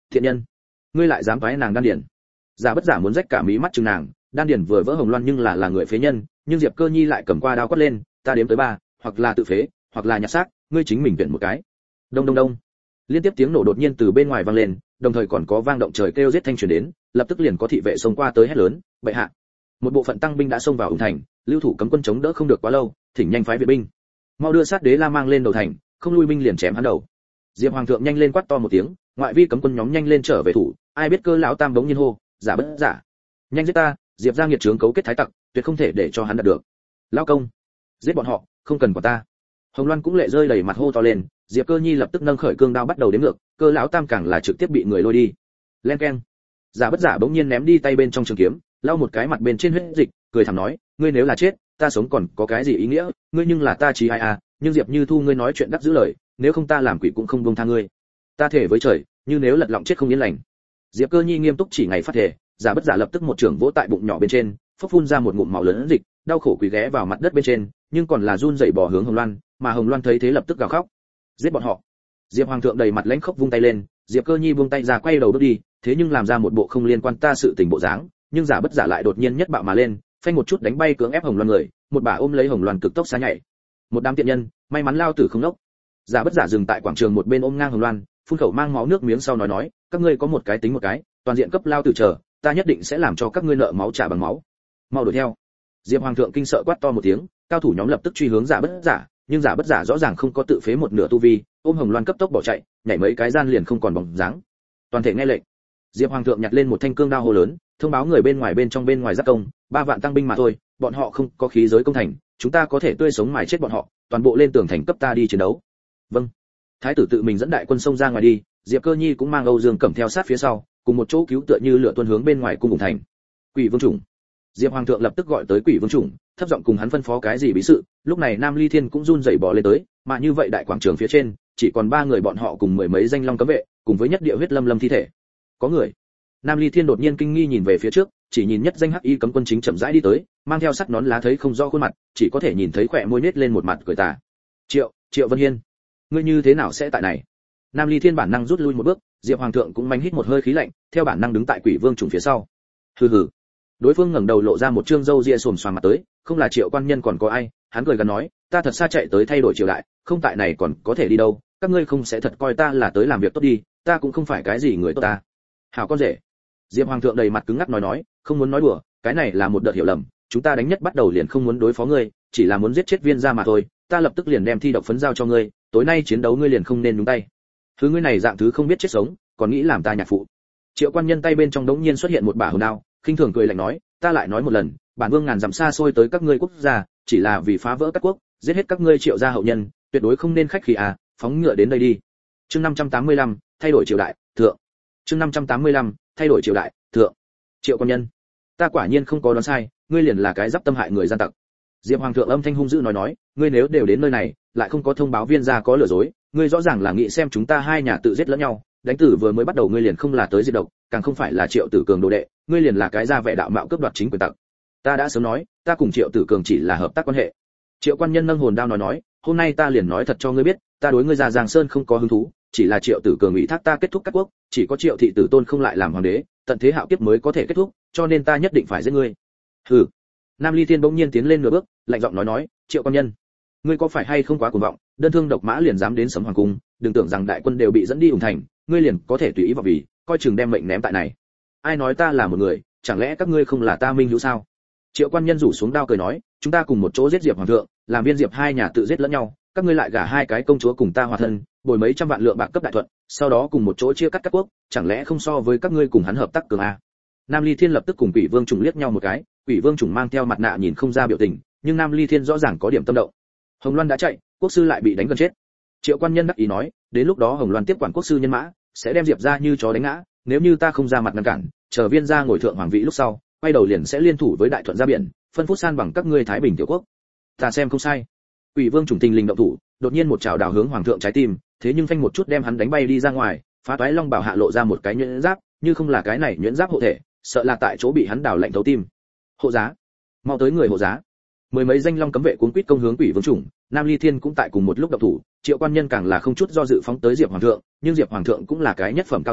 Thiện nhân, ngươi lại dám phái nàng đan điền. Giả bất giả muốn rách cả mí mắt chừng nàng, đan điền vừa vỡ Hồng Loan nhưng là là người phế nhân, nhưng Diệp Cơ Nhi lại cầm qua đao quát lên, ta đếm tới ba, hoặc là tự phế, hoặc là nhặt xác, ngươi chính mình tuyển một cái. Đông đông đông. Liên tiếp tiếng nổ đột nhiên từ bên ngoài vang lên, đồng thời còn có vang động trời kêu giết thanh truyền đến, lập tức liền có thị vệ xông qua tới hét lớn, bệ hạ. Một bộ phận tăng binh đã xông vào ủng thành, lưu thủ cấm quân chống đỡ không được quá lâu, thỉnh nhanh phái viện binh. Mau đưa sát đế la mang lên đầu thành, không lui binh liền chém hắn đầu. Diệp hoàng thượng nhanh lên quát to một tiếng, ngoại vi cấm quân nhóm nhanh lên trở về thủ, ai biết Cơ lão tam bỗng nhiên hô, giả bất giả, nhanh giết ta, Diệp gia nghiệt trướng cấu kết thái tặc, tuyệt không thể để cho hắn đạt được. Lão công, giết bọn họ, không cần của ta. Hồng Loan cũng lệ rơi đầy mặt hô to lên, Diệp Cơ Nhi lập tức nâng khởi cương đao bắt đầu đếm ngược, Cơ lão tam càng là trực tiếp bị người lôi đi. Len keng. Giả bất giả bỗng nhiên ném đi tay bên trong trường kiếm, lau một cái mặt bên trên huyết dịch, cười thầm nói, ngươi nếu là chết, ta sống còn có cái gì ý nghĩa, ngươi nhưng là ta chí ai à, nhưng Diệp Như Thu ngươi nói chuyện đắc giữ lời, nếu không ta làm quỷ cũng không buông tha ngươi. Ta thể với trời, như nếu lật lọng chết không yên lành. Diệp Cơ Nhi nghiêm túc chỉ ngày phát thể, giả bất giả lập tức một trường vỗ tại bụng nhỏ bên trên, phốc phun ra một ngụm máu lớn dịch, đau khổ quỳ ghé vào mặt đất bên trên, nhưng còn là run rẩy bò hướng Hồng Loan, mà Hồng Loan thấy thế lập tức gào khóc. Giết bọn họ. Diệp hoàng thượng đầy mặt lãnh khốc vung tay lên, Diệp Cơ Nhi buông tay ra quay đầu bước đi, thế nhưng làm ra một bộ không liên quan ta sự tình bộ dáng, nhưng giả bất giả lại đột nhiên nhất bạo mà lên, phanh một chút đánh bay cưỡng ép Hồng Loan người, một bà ôm lấy Hồng Loan cực tốc xa nhảy. Một đám tiện nhân, may mắn lao tử không nốc. Giả bất giả dừng tại quảng trường một bên ôm ngang Hồng Loan, phun khẩu mang máu nước miếng sau nói nói, các ngươi có một cái tính một cái, toàn diện cấp lao tử chờ, ta nhất định sẽ làm cho các ngươi nợ máu trả bằng máu. Mau đuổi theo. Diệp hoàng thượng kinh sợ quát to một tiếng, cao thủ nhóm lập tức truy hướng giả bất giả, nhưng giả bất giả rõ ràng không có tự phế một nửa tu vi, ôm Hồng Loan cấp tốc bỏ chạy, nhảy mấy cái gian liền không còn bóng dáng. Toàn thể nghe lệnh. Diệp hoàng thượng nhặt lên một thanh cương đao hô lớn, thông báo người bên ngoài bên trong bên ngoài giáp công, ba vạn tăng binh mà thôi, bọn họ không có khí giới công thành, chúng ta có thể tươi sống mài chết bọn họ, toàn bộ lên tường thành cấp ta đi chiến đấu. Vâng. Thái tử tự mình dẫn đại quân xông ra ngoài đi, Diệp Cơ Nhi cũng mang Âu Dương Cẩm theo sát phía sau, cùng một chỗ cứu tựa như lửa tuôn hướng bên ngoài cung ủng thành. Quỷ Vương Trùng. Diệp hoàng thượng lập tức gọi tới Quỷ Vương Trùng, thấp giọng cùng hắn phân phó cái gì bí sự, lúc này Nam Ly Thiên cũng run rẩy bò lên tới, mà như vậy đại quảng trường phía trên, chỉ còn ba người bọn họ cùng mười mấy danh long cấm vệ, cùng với nhất địa huyết lâm lâm thi thể. Có người. Nam Ly Thiên đột nhiên kinh nghi nhìn về phía trước, chỉ nhìn nhất danh hắc y cấm quân chính chậm rãi đi tới, mang theo sắt nón lá thấy không rõ khuôn mặt, chỉ có thể nhìn thấy khỏe môi nết lên một mặt cười tà. Triệu, Triệu Vân Hiên, ngươi như thế nào sẽ tại này? Nam Ly Thiên bản năng rút lui một bước, Diệp hoàng thượng cũng manh hít một hơi khí lạnh, theo bản năng đứng tại Quỷ Vương Trùng phía sau. Hừ hừ. Đối phương ngẩng đầu lộ ra một trương râu ria xồm xoàm mặt tới, không là Triệu quan nhân còn có ai? Hắn cười gần nói, ta thật xa chạy tới thay đổi triều đại, không tại này còn có thể đi đâu, các ngươi không sẽ thật coi ta là tới làm việc tốt đi, ta cũng không phải cái gì người tốt ta. Hảo con rể. Diệp hoàng thượng đầy mặt cứng ngắc nói nói, không muốn nói đùa, cái này là một đợt hiểu lầm, chúng ta đánh nhất bắt đầu liền không muốn đối phó ngươi, chỉ là muốn giết chết Viên gia mà thôi, ta lập tức liền đem thi độc phấn giao cho ngươi, tối nay chiến đấu ngươi liền không nên nhúng tay. Thứ ngươi này dạng thứ không biết chết sống, còn nghĩ làm ta nhạc phụ. Triệu quan nhân tay bên trong đống nhiên xuất hiện một bả hồn đao, khinh thường cười lạnh nói, ta lại nói một lần, bản vương ngàn dặm xa xôi tới các ngươi quốc gia, chỉ là vì phá vỡ các quốc, giết hết các ngươi Triệu gia hậu nhân, tuyệt đối không nên khách khí à, phóng ngựa đến đây đi. Chương năm trăm tám mươi lăm, thay đổi triều đại, thượng. Chương năm trăm tám mươi lăm, thay đổi triều đại, thượng. Triệu quan nhân, ta quả nhiên không có đoán sai, ngươi liền là cái giáp tâm hại người gian tặc. Diệp hoàng thượng âm thanh hung dữ nói nói, ngươi nếu đều đến nơi này, lại không có thông báo Viên gia có lừa dối, ngươi rõ ràng là nghĩ xem chúng ta hai nhà tự giết lẫn nhau, đánh tử vừa mới bắt đầu ngươi liền không là tới diệt độc, càng không phải là Triệu Tử Cường đồ đệ, ngươi liền là cái ra vẻ đạo mạo cướp đoạt chính quyền tặc. Ta đã sớm nói, ta cùng Triệu Tử Cường chỉ là hợp tác quan hệ. Triệu quan nhân nâng hồn đao nói nói, hôm nay ta liền nói thật cho ngươi biết, ta đối ngươi già Giang Sơn không có hứng thú, chỉ là Triệu Tử Cường ủy thác ta kết thúc các quốc, chỉ có Triệu thị tử tôn không lại làm hoàng đế, tận thế hạo kiếp mới có thể kết thúc, cho nên ta nhất định phải giết ngươi. Hừ. Nam Ly Thiên bỗng nhiên tiến lên nửa bước, lạnh giọng nói nói, Triệu quan nhân, ngươi có phải hay không quá cuồng vọng, đơn thương độc mã liền dám đến Sấm Hoàng cung, đừng tưởng rằng đại quân đều bị dẫn đi ủng thành, ngươi liền có thể tùy ý vào vì, coi chừng đem mệnh ném tại này. Ai nói ta là một người, chẳng lẽ các ngươi không là ta minh hữu sao? Triệu quan nhân rủ xuống đao cười nói, chúng ta cùng một chỗ giết Diệp hoàng thượng, làm Viên Diệp hai nhà tự giết lẫn nhau, các ngươi lại gả hai cái công chúa cùng ta hòa thân, bồi mấy trăm vạn lượng bạc cấp đại thuận, sau đó cùng một chỗ chia cắt các quốc, chẳng lẽ không so với các ngươi cùng hắn hợp tác cường a? Nam Ly Thiên lập tức cùng Quỷ Vương Trùng liếc nhau một cái, Quỷ Vương Trùng mang theo mặt nạ nhìn không ra biểu tình, nhưng Nam Ly Thiên rõ ràng có điểm tâm động. Hồng Loan đã chạy, quốc sư lại bị đánh gần chết. Triệu quan nhân đắc ý nói, đến lúc đó Hồng Loan tiếp quản quốc sư nhân mã, sẽ đem Diệp gia như chó đánh ngã, nếu như ta không ra mặt ngăn cản, chờ Viên gia ngồi thượng hoàng vị lúc sau, quay đầu liền sẽ liên thủ với Đại Thuận ra biển, phân phút san bằng các ngươi Thái Bình tiểu quốc. Ta xem không sai. Quỷ Vương Trùng tình linh động thủ, đột nhiên một chảo đào hướng hoàng thượng trái tim, thế nhưng phanh một chút đem hắn đánh bay đi ra ngoài, phá toái long bảo hạ lộ ra một cái nhuyễn giáp, như không là cái này nhuyễn giáp hộ thể, sợ là tại chỗ bị hắn đào lạnh thấu tim. Hộ giá, mau tới người hộ giá. Mười mấy danh long cấm vệ cuống quýt công hướng Quỷ Vương Trùng, Nam Ly Thiên cũng tại cùng một lúc động thủ, Triệu quan nhân càng là không chút do dự phóng tới Diệp hoàng thượng, nhưng Diệp hoàng thượng cũng là cái nhất phẩm cao thủ,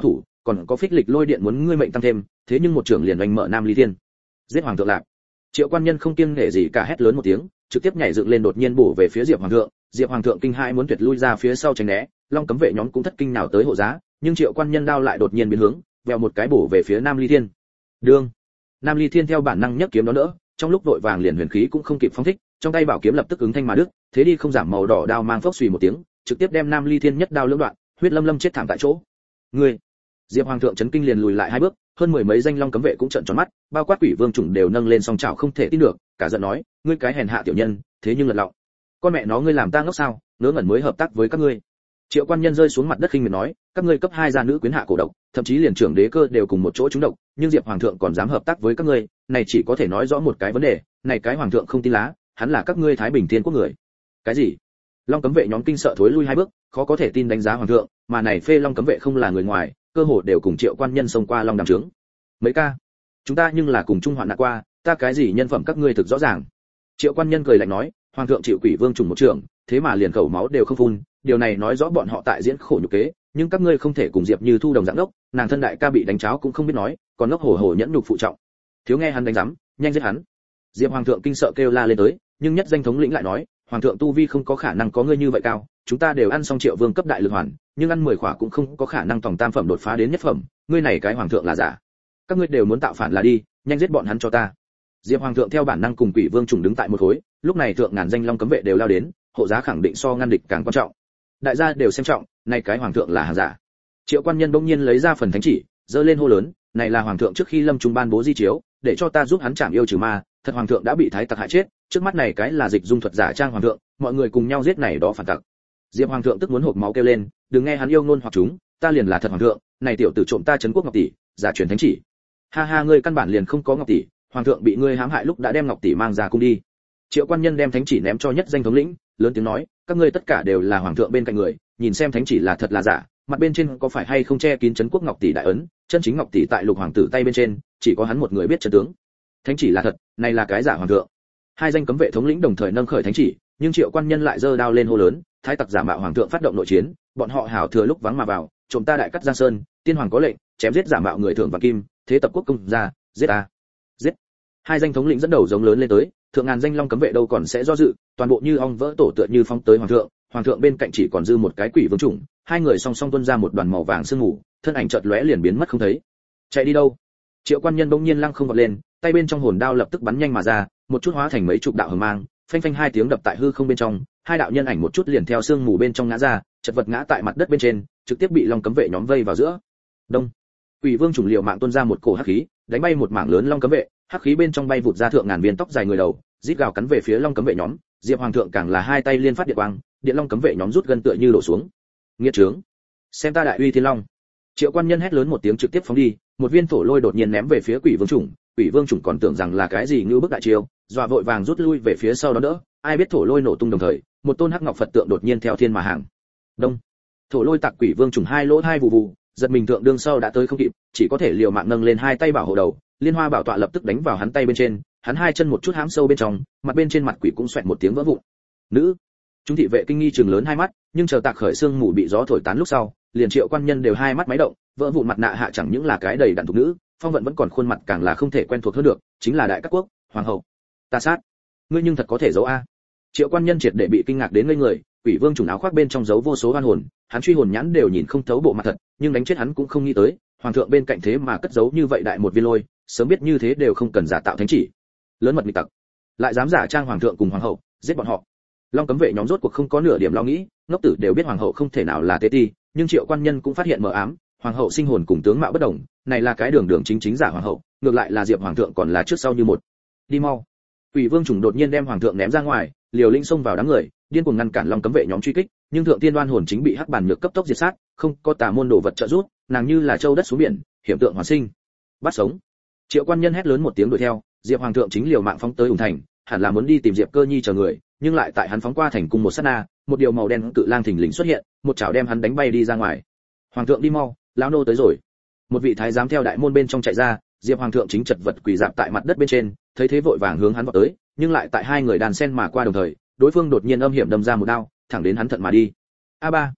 còn có phích lịch lôi điện muốn ngươi mệnh tăng thêm, thế nhưng một trưởng liền đánh mở Nam Ly Thiên. Giết hoàng thượng lạc. Triệu Quan Nhân không kiêng nể gì cả hét lớn một tiếng, trực tiếp nhảy dựng lên đột nhiên bổ về phía Diệp hoàng thượng. Diệp hoàng thượng kinh hãi muốn tuyệt lui ra phía sau tránh né, Long cấm vệ nhóm cũng thất kinh nào tới hộ giá, nhưng Triệu Quan Nhân đao lại đột nhiên biến hướng, vèo một cái bổ về phía Nam Ly Thiên. Đương. Nam Ly Thiên theo bản năng nhấc kiếm đó nữa, trong lúc vội vàng liền huyền khí cũng không kịp phóng thích, trong tay bảo kiếm lập tức ứng thanh mà đứt, thế đi không giảm màu đỏ đao mang phốc xùy một tiếng, trực tiếp đem Nam Ly Thiên nhất đao lưỡng đoạn, huyết lâm lâm chết thảm tại chỗ. Ngươi! Diệp hoàng thượng chấn kinh liền lùi lại hai bước, hơn mười mấy danh Long cấm vệ cũng trợn tròn mắt, bao quát Quỷ Vương chủng đều nâng lên song chảo không thể tin được, cả giận nói, ngươi cái hèn hạ tiểu nhân, thế nhưng lật lọng. Con mẹ nó ngươi làm ta ngốc sao, ngớ ngẩn mới hợp tác với các ngươi. Triệu Quan Nhân rơi xuống mặt đất khinh miệt nói, các ngươi cấp hai gia nữ quyến hạ cổ độc, thậm chí liền trưởng đế cơ đều cùng một chỗ trúng độc, nhưng Diệp hoàng thượng còn dám hợp tác với các ngươi, này chỉ có thể nói rõ một cái vấn đề, này cái hoàng thượng không tin lá, hắn là các ngươi Thái Bình Thiên quốc người. Cái gì? Long cấm vệ nhóm kinh sợ thối lui hai bước, khó có thể tin đánh giá hoàng thượng, mà này phê Long cấm vệ không là người ngoài, cơ hồ đều cùng Triệu Quan Nhân xông qua Long đàm trướng. Mấy ca, chúng ta nhưng là cùng chung hoạn nạn qua, ta cái gì nhân phẩm các ngươi thực rõ ràng. Triệu Quan Nhân cười lạnh nói, hoàng thượng chịu Quỷ Vương trùng một trưởng, thế mà liền khẩu máu đều không phun, điều này nói rõ bọn họ tại diễn khổ nhục kế, nhưng các ngươi không thể cùng Diệp Như Thu đồng dạng đốc, nàng thân đại ca bị đánh cháo cũng không biết nói, còn ngốc hổ hổ nhẫn nhục phụ trọng. Thiếu nghe hắn đánh rắm, nhanh giết hắn. Diệp hoàng thượng kinh sợ kêu la lên tới, nhưng nhất danh thống lĩnh lại nói, hoàng thượng tu vi không có khả năng có ngươi như vậy cao, chúng ta đều ăn xong Triệu Vương cấp đại lực hoàn, nhưng ăn mười khỏa cũng không có khả năng tổng tam phẩm đột phá đến nhất phẩm, ngươi này cái hoàng thượng là giả. Các ngươi đều muốn tạo phản là đi, nhanh giết bọn hắn cho ta. Diệp hoàng thượng theo bản năng cùng Quỷ Vương trùng đứng tại một khối, lúc này thượng ngàn danh Long cấm vệ đều lao đến, hộ giá khẳng định so ngăn địch càng quan trọng. Đại gia đều xem trọng, này cái hoàng thượng là hàng giả. Triệu Quan Nhân bỗng nhiên lấy ra phần thánh chỉ, giơ lên hô lớn, này là hoàng thượng trước khi lâm trung ban bố di chiếu, để cho ta giúp hắn trảm yêu trừ ma, thật hoàng thượng đã bị thái tặc hại chết, trước mắt này cái là dịch dung thuật giả trang hoàng thượng, mọi người cùng nhau giết này đó phản tặc. Diệp hoàng thượng tức muốn hộc máu kêu lên, đừng nghe hắn yêu ngôn hoặc chúng, ta liền là thật hoàng thượng, này tiểu tử trộm ta trấn quốc ngọc tỷ, giả truyền thánh chỉ. Ha ha, ngươi căn bản liền không có ngọc tỷ, hoàng thượng bị ngươi hãm hại lúc đã đem ngọc tỷ mang ra cung đi. Triệu Quan Nhân đem thánh chỉ ném cho nhất danh thống lĩnh, lớn tiếng nói, các ngươi tất cả đều là hoàng thượng bên cạnh người, nhìn xem thánh chỉ là thật là giả, mặt bên trên có phải hay không che kín trấn quốc ngọc tỷ đại ấn, chân chính ngọc tỷ tại lục hoàng tử tay bên trên, chỉ có hắn một người biết chân tướng. Thánh chỉ là thật, này là cái giả hoàng thượng. Hai danh cấm vệ thống lĩnh đồng thời nâng khởi thánh chỉ, nhưng Triệu Quan Nhân lại giơ đao lên hô lớn, thái tặc giả mạo hoàng thượng phát động nội chiến, bọn họ hảo thừa lúc vắng mà vào, trộm ta đại cắt giang sơn, tiên hoàng có lệnh, chém giết giả mạo người thưởng vàng kim, thế tập quốc công ra, giết ta, giết. Hai danh thống lĩnh dẫn đầu giống lớn lên tới, thượng ngàn danh Long cấm vệ đâu còn sẽ do dự, toàn bộ như ong vỡ tổ tựa như phong tới hoàng thượng, hoàng thượng bên cạnh chỉ còn dư một cái Quỷ Vương chủng, hai người song song tuôn ra một đoàn màu vàng sương mù, thân ảnh chợt lóe liền biến mất không thấy. Chạy đi đâu? Triệu Quan Nhân bỗng nhiên lăng không vọt lên, tay bên trong hồn đao lập tức bắn nhanh mà ra, một chút hóa thành mấy chục đạo hờ mang, phanh phanh hai tiếng đập tại hư không bên trong, hai đạo nhân ảnh một chút liền theo sương mù bên trong ngã ra, chật vật ngã tại mặt đất bên trên, trực tiếp bị Long cấm vệ nhóm vây vào giữa. Đông. Quỷ Vương chủng liều mạng tuôn ra một cổ hắc khí, đánh bay một mảng lớn Long cấm vệ, hắc khí bên trong bay vụt ra thượng ngàn viên tóc dài người đầu, rít gào cắn về phía Long cấm vệ nhóm, Diệp hoàng thượng càng là hai tay liên phát điện quang, điện Long cấm vệ nhóm rút gần tựa như đổ xuống. Nghĩa trướng, xem ta đại uy thiên long. Triệu Quan Nhân hét lớn một tiếng trực tiếp phóng đi, một viên thổ lôi đột nhiên ném về phía Quỷ Vương chủng, Quỷ Vương chủng còn tưởng rằng là cái gì ngưu bức đại chiêu, dọa vội vàng rút lui về phía sau đó đỡ, ai biết thổ lôi nổ tung đồng thời, một tôn hắc ngọc Phật tượng đột nhiên theo thiên mà hàng. Đông. Thổ lôi tạc Quỷ Vương chủng hai lỗ hai vụ vụ, giật mình thượng đương sau đã tới không kịp, chỉ có thể liều mạng nâng lên hai tay bảo hộ đầu, liên hoa bảo tọa lập tức đánh vào hắn tay bên trên, hắn hai chân một chút hãm sâu bên trong, mặt bên trên mặt quỷ cũng xoẹt một tiếng vỡ vụn. Nữ. Chúng thị vệ kinh nghi trừng lớn hai mắt, nhưng chờ tạc khởi xương mù bị gió thổi tán lúc sau, liền Triệu Quan Nhân đều hai mắt máy động, vỡ vụn mặt nạ hạ chẳng những là cái đầy đặn thuộc nữ, phong vận vẫn còn khuôn mặt càng là không thể quen thuộc hơn được, chính là đại các quốc hoàng hậu. Ta sát, ngươi nhưng thật có thể giấu a. Triệu Quan Nhân triệt để bị kinh ngạc đến ngây người, Quỷ Vương chủng áo khoác bên trong giấu vô số oan hồn, hắn truy hồn nhãn đều nhìn không thấu bộ mặt thật, nhưng đánh chết hắn cũng không nghĩ tới, hoàng thượng bên cạnh thế mà cất giấu như vậy đại một viên lôi, sớm biết như thế đều không cần giả tạo thánh chỉ. Lớn mật nghịch tặc, lại dám giả trang hoàng thượng cùng hoàng hậu, giết bọn họ. Long cấm vệ nhóm rốt cuộc không có nửa điểm lo nghĩ, ngốc tử đều biết hoàng hậu không thể nào là tế ti, nhưng Triệu Quan Nhân cũng phát hiện mờ ám, hoàng hậu sinh hồn cùng tướng mạo bất đồng, này là cái đường đường chính chính giả hoàng hậu, ngược lại là Diệp hoàng thượng còn là trước sau như một. Đi mau. Quỷ Vương chủng đột nhiên đem hoàng thượng ném ra ngoài, liều lĩnh xông vào đám người, điên cuồng ngăn cản Long cấm vệ nhóm truy kích, nhưng thượng tiên đoan hồn chính bị hắc bản nhược cấp tốc diệt sát, không có tà môn đồ vật trợ giúp, nàng như là châu đất xuống biển, hiểm tượng hoàn sinh. Bắt sống. Triệu Quan Nhân hét lớn một tiếng đuổi theo, Diệp hoàng thượng chính liều mạng phóng tới ủng thành, hẳn là muốn đi tìm Diệp Cơ Nhi chờ người, nhưng lại tại hắn phóng qua thành cung một sát na, một điều màu đen cự lang thình lình xuất hiện, một chảo đem hắn đánh bay đi ra ngoài. Hoàng thượng đi mau, lão nô tới rồi. Một vị thái giám theo đại môn bên trong chạy ra, Diệp hoàng thượng chính chật vật quỳ rạp tại mặt đất bên trên, thấy thế vội vàng hướng hắn vọt tới, nhưng lại tại hai người đàn sen mà qua đồng thời, đối phương đột nhiên âm hiểm đâm ra một đao, thẳng đến hắn thận mà đi. A ba.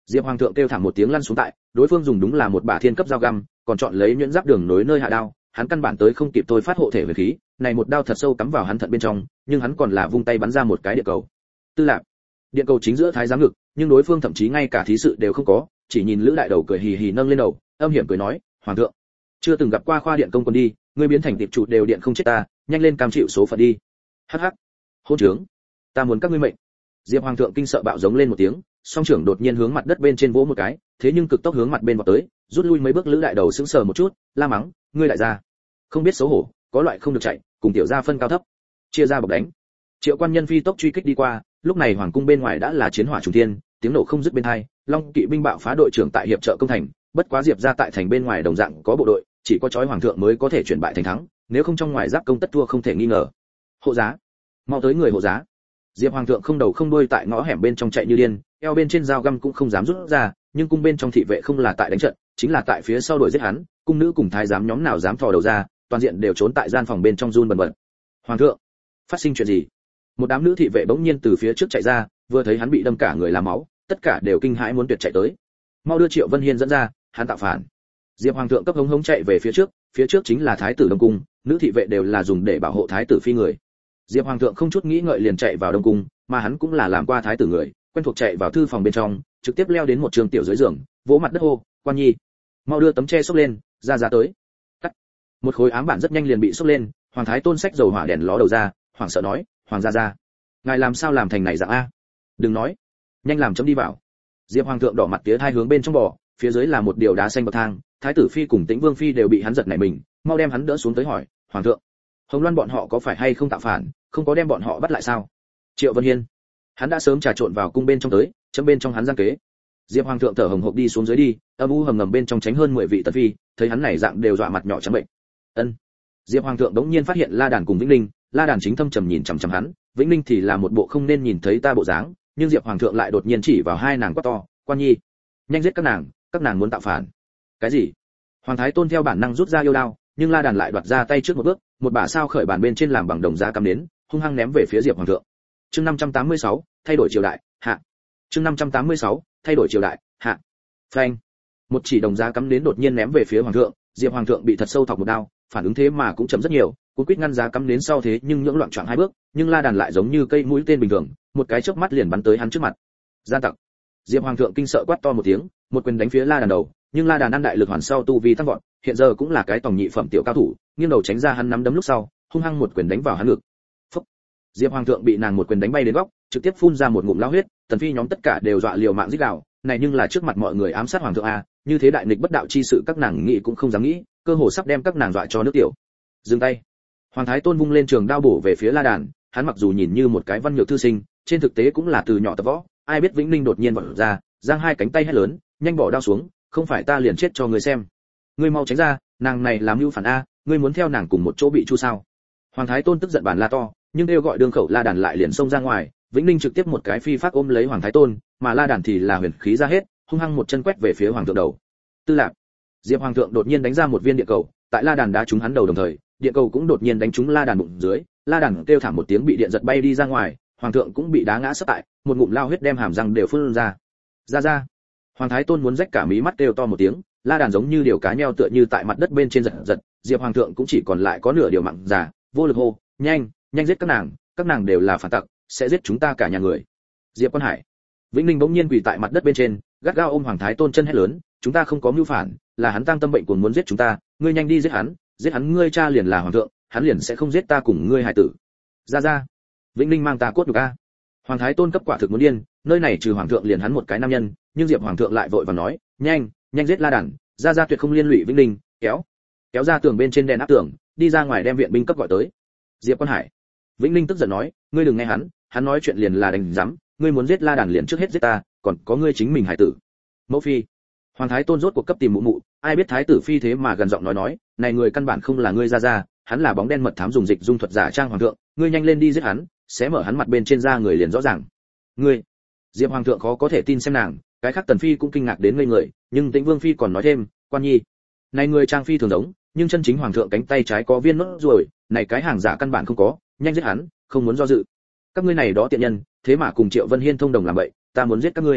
Diệp Hoàng thượng kêu thảm một tiếng lăn xuống tại, đối phương dùng đúng là một bả thiên cấp dao găm, còn chọn lấy nhuyễn giáp đường nối nơi hạ đao, hắn căn bản tới không kịp thôi phát hộ thể về khí, này một đao thật sâu cắm vào hắn thận bên trong, nhưng hắn còn là vung tay bắn ra một cái địa cầu. Tư lạc. Điện cầu chính giữa thái giám ngực, nhưng đối phương thậm chí ngay cả thí sự đều không có, chỉ nhìn Lữ đại đầu cười hì hì nâng lên đầu, âm hiểm cười nói, "Hoàng thượng, chưa từng gặp qua khoa điện công quân đi, ngươi biến thành tiệp chủ đều điện không chết ta, nhanh lên cam chịu số phận đi." Hắc hắc. Hỗn trướng, ta muốn các ngươi mệnh. Diệp Hoàng thượng kinh sợ bạo giống lên một tiếng, song trưởng đột nhiên hướng mặt đất bên trên vỗ một cái, thế nhưng cực tốc hướng mặt bên vọt tới, rút lui mấy bước. Lữ đại đầu sững sờ một chút, la mắng, "Ngươi đại gia, không biết xấu hổ, có loại không được chạy, cùng tiểu gia phân cao thấp." Chia ra bọc đánh. Triệu quan nhân phi tốc truy kích đi qua, lúc này hoàng cung bên ngoài đã là chiến hỏa trùng thiên, tiếng nổ không dứt bên tai, Long kỵ binh bạo phá đội trưởng tại hiệp trợ công thành, bất quá Diệp gia tại thành bên ngoài đồng dạng có bộ đội, chỉ có chói hoàng thượng mới có thể chuyển bại thành thắng, nếu không trong ngoài giáp công tất thua không thể nghi ngờ. Hộ giá, mau tới người hộ giá. Diệp Hoàng thượng không đầu không đuôi tại ngõ hẻm bên trong chạy như điên, eo bên trên dao găm cũng không dám rút ra, nhưng cung bên trong thị vệ không là tại đánh trận, chính là tại phía sau đuổi giết hắn, cung nữ cùng thái giám nhóm nào dám thò đầu ra, toàn diện đều trốn tại gian phòng bên trong run bần bật. Hoàng thượng, phát sinh chuyện gì? Một đám nữ thị vệ bỗng nhiên từ phía trước chạy ra, vừa thấy hắn bị đâm cả người là máu, tất cả đều kinh hãi muốn tuyệt chạy tới. Mau đưa Triệu Vân Hiên dẫn ra, hắn tạo phản. Diệp Hoàng thượng cấp hống hống chạy về phía trước, phía trước chính là thái tử đông cung, nữ thị vệ đều là dùng để bảo hộ thái tử phi người. Diệp Hoàng thượng không chút nghĩ ngợi liền chạy vào đông cung, mà hắn cũng là làm qua thái tử người, quen thuộc chạy vào thư phòng bên trong, trực tiếp leo đến một trường tiểu dưới giường, vỗ mặt đất hô, "Quan nhi, mau đưa tấm che xốc lên, ra ra tới." Cắt. Một khối ám bản rất nhanh liền bị xốc lên, Hoàng thái tôn sách dầu hỏa đèn ló đầu ra, hoảng sợ nói, "Hoàng gia gia, ngài làm sao làm thành này dạng a? Đừng nói, nhanh làm chấm đi vào." Diệp Hoàng thượng đỏ mặt tía hai hướng bên trong bò, phía dưới là một điều đá xanh bậc thang, thái tử phi cùng Tĩnh Vương phi đều bị hắn giật nảy mình, mau đem hắn đỡ xuống tới hỏi, "Hoàng thượng, Hồng Loan bọn họ có phải hay không tạo phản, không có đem bọn họ bắt lại sao?" Triệu Vân Hiên, hắn đã sớm trà trộn vào cung bên trong tới, chấm bên trong hắn gian kế. Diệp Hoàng thượng thở hồng hộc đi xuống dưới đi, âm u hầm ngầm bên trong tránh hơn mười vị tần phi, thấy hắn này dạng đều dọa mặt nhỏ trắng bệnh. Ân. Diệp Hoàng thượng đống nhiên phát hiện La Đàn cùng Vĩnh Linh, La Đàn chính thâm trầm nhìn chằm chằm hắn, Vĩnh Linh thì là một bộ không nên nhìn thấy ta bộ dáng, nhưng Diệp Hoàng thượng lại đột nhiên chỉ vào hai nàng quát to, "Quan nhi, nhanh giết các nàng, các nàng muốn tạo phản." Cái gì? Hoàng thái tôn theo bản năng rút ra yêu đao, nhưng La Đàn lại đoạt ra tay trước một bước, một bả sao khởi bàn bên trên làm bằng đồng giá cắm đến, hung hăng ném về phía Diệp Hoàng thượng. Chương năm trăm tám mươi sáu, thay đổi triều đại, hạ. Chương năm trăm tám mươi sáu, thay đổi triều đại, hạ. Phanh. Một chỉ đồng giá cắm đến đột nhiên ném về phía hoàng thượng, Diệp Hoàng thượng bị thật sâu thọc một đao, phản ứng thế mà cũng chậm rất nhiều, cuốn quýt ngăn giá cắm đến sau thế nhưng nhưỡng loạn choạng hai bước, nhưng La Đàn lại giống như cây mũi tên bình thường, một cái chớp mắt liền bắn tới hắn trước mặt. Gian tặc. Diệp Hoàng thượng kinh sợ quát to một tiếng, một quyền đánh phía La Đàn đầu, nhưng La Đàn ăn đại lực hoàn sau tu vi tăng vọt, hiện giờ cũng là cái tòng nhị phẩm tiểu cao thủ, nghiêng đầu tránh ra hắn nắm đấm lúc sau, hung hăng một quyền đánh vào hắn ngực. Phốc. Diệp Hoàng thượng bị nàng một quyền đánh bay đến góc, trực tiếp phun ra một ngụm lao huyết, tần phi nhóm tất cả đều dọa liều mạng rít gào, này nhưng là trước mặt mọi người ám sát hoàng thượng a, như thế đại nghịch bất đạo chi sự các nàng nghĩ cũng không dám nghĩ, cơ hồ sắp đem các nàng dọa cho nước tiểu. Dừng tay. Hoàng thái tôn vung lên trường đao bổ về phía La Đàn, hắn mặc dù nhìn như một cái văn nhược thư sinh, trên thực tế cũng là từ nhỏ tập võ, ai biết Vĩnh Ninh đột nhiên vọt ra, giang hai cánh tay hét lớn, "Nhanh bỏ đao xuống, không phải ta liền chết cho ngươi xem. Ngươi mau tránh ra, nàng này làm mưu phản a, ngươi muốn theo nàng cùng một chỗ bị chu sao?" Hoàng thái tôn tức giận bản la to, nhưng đều gọi đương khẩu La Đàn lại liền xông ra ngoài, Vĩnh Ninh trực tiếp một cái phi phác ôm lấy Hoàng thái tôn, mà La Đàn thì là huyền khí ra hết, hung hăng một chân quét về phía hoàng thượng đầu. Tư lạc. Diệp Hoàng thượng đột nhiên đánh ra một viên địa cầu, tại La Đàn đá trúng hắn đầu đồng thời, địa cầu cũng đột nhiên đánh trúng La Đàn bụng dưới, La Đàn kêu thảm một tiếng bị điện giật bay đi ra ngoài, hoàng thượng cũng bị đá ngã sấp tại, một ngụm lao huyết đem hàm răng đều phun ra. Ra ra. Hoàng thái tôn muốn rách cả mí mắt kêu to một tiếng, La Đàn giống như điều cá nheo tựa như tại mặt đất bên trên giật giật, Diệp Hoàng thượng cũng chỉ còn lại có nửa điều mạng già, vô lực hô, "Nhanh, nhanh giết các nàng, các nàng đều là phản tặc, sẽ giết chúng ta cả nhà người." Diệp Quan Hải. Vĩnh Ninh bỗng nhiên quỳ tại mặt đất bên trên, gắt gao ôm Hoàng thái tôn chân hét lớn, "Chúng ta không có mưu phản, là hắn tăng tâm bệnh cuồng muốn giết chúng ta, ngươi nhanh đi giết hắn, giết hắn, ngươi cha liền là hoàng thượng, hắn liền sẽ không giết ta cùng ngươi hải tử." Ra ra. Vĩnh Ninh mang ta cốt nhục a. Hoàng thái tôn cấp quả thực muốn điên, nơi này trừ hoàng thượng liền hắn một cái nam nhân, nhưng Diệp Hoàng thượng lại vội vàng nói, "Nhanh, nhanh giết La Đàn, ra ra tuyệt không liên lụy Vĩnh Ninh." Kéo, kéo ra tường bên trên đèn áp tường, đi ra ngoài đem viện binh cấp gọi tới. Diệp Quan Hải. Vĩnh Ninh tức giận nói, "Ngươi đừng nghe hắn, hắn nói chuyện liền là đánh rắm, ngươi muốn giết La Đàn liền trước hết giết ta, còn có ngươi chính mình hải tử." Mẫu phi. Hoàng thái tôn rốt cuộc cấp tìm mụ mụ, ai biết thái tử phi thế mà gần giọng nói nói, "Này người căn bản không là ngươi ra ra, hắn là bóng đen mật thám dùng dịch dung thuật giả trang hoàng thượng, ngươi nhanh lên đi giết hắn, sẽ mở hắn mặt bên trên da người liền rõ ràng." Ngươi. Diệp Hoàng thượng khó có thể tin xem nàng, cái khác tần phi cũng kinh ngạc đến ngây người, nhưng Tĩnh Vương phi còn nói thêm, "Quan nhi, này người trang phi thường giống, nhưng chân chính hoàng thượng cánh tay trái có viên nốt ruồi, này cái hàng giả căn bản không có, nhanh giết hắn, không muốn do dự. Các ngươi này đó tiện nhân, thế mà cùng Triệu Vân Hiên thông đồng làm vậy, ta muốn giết các ngươi."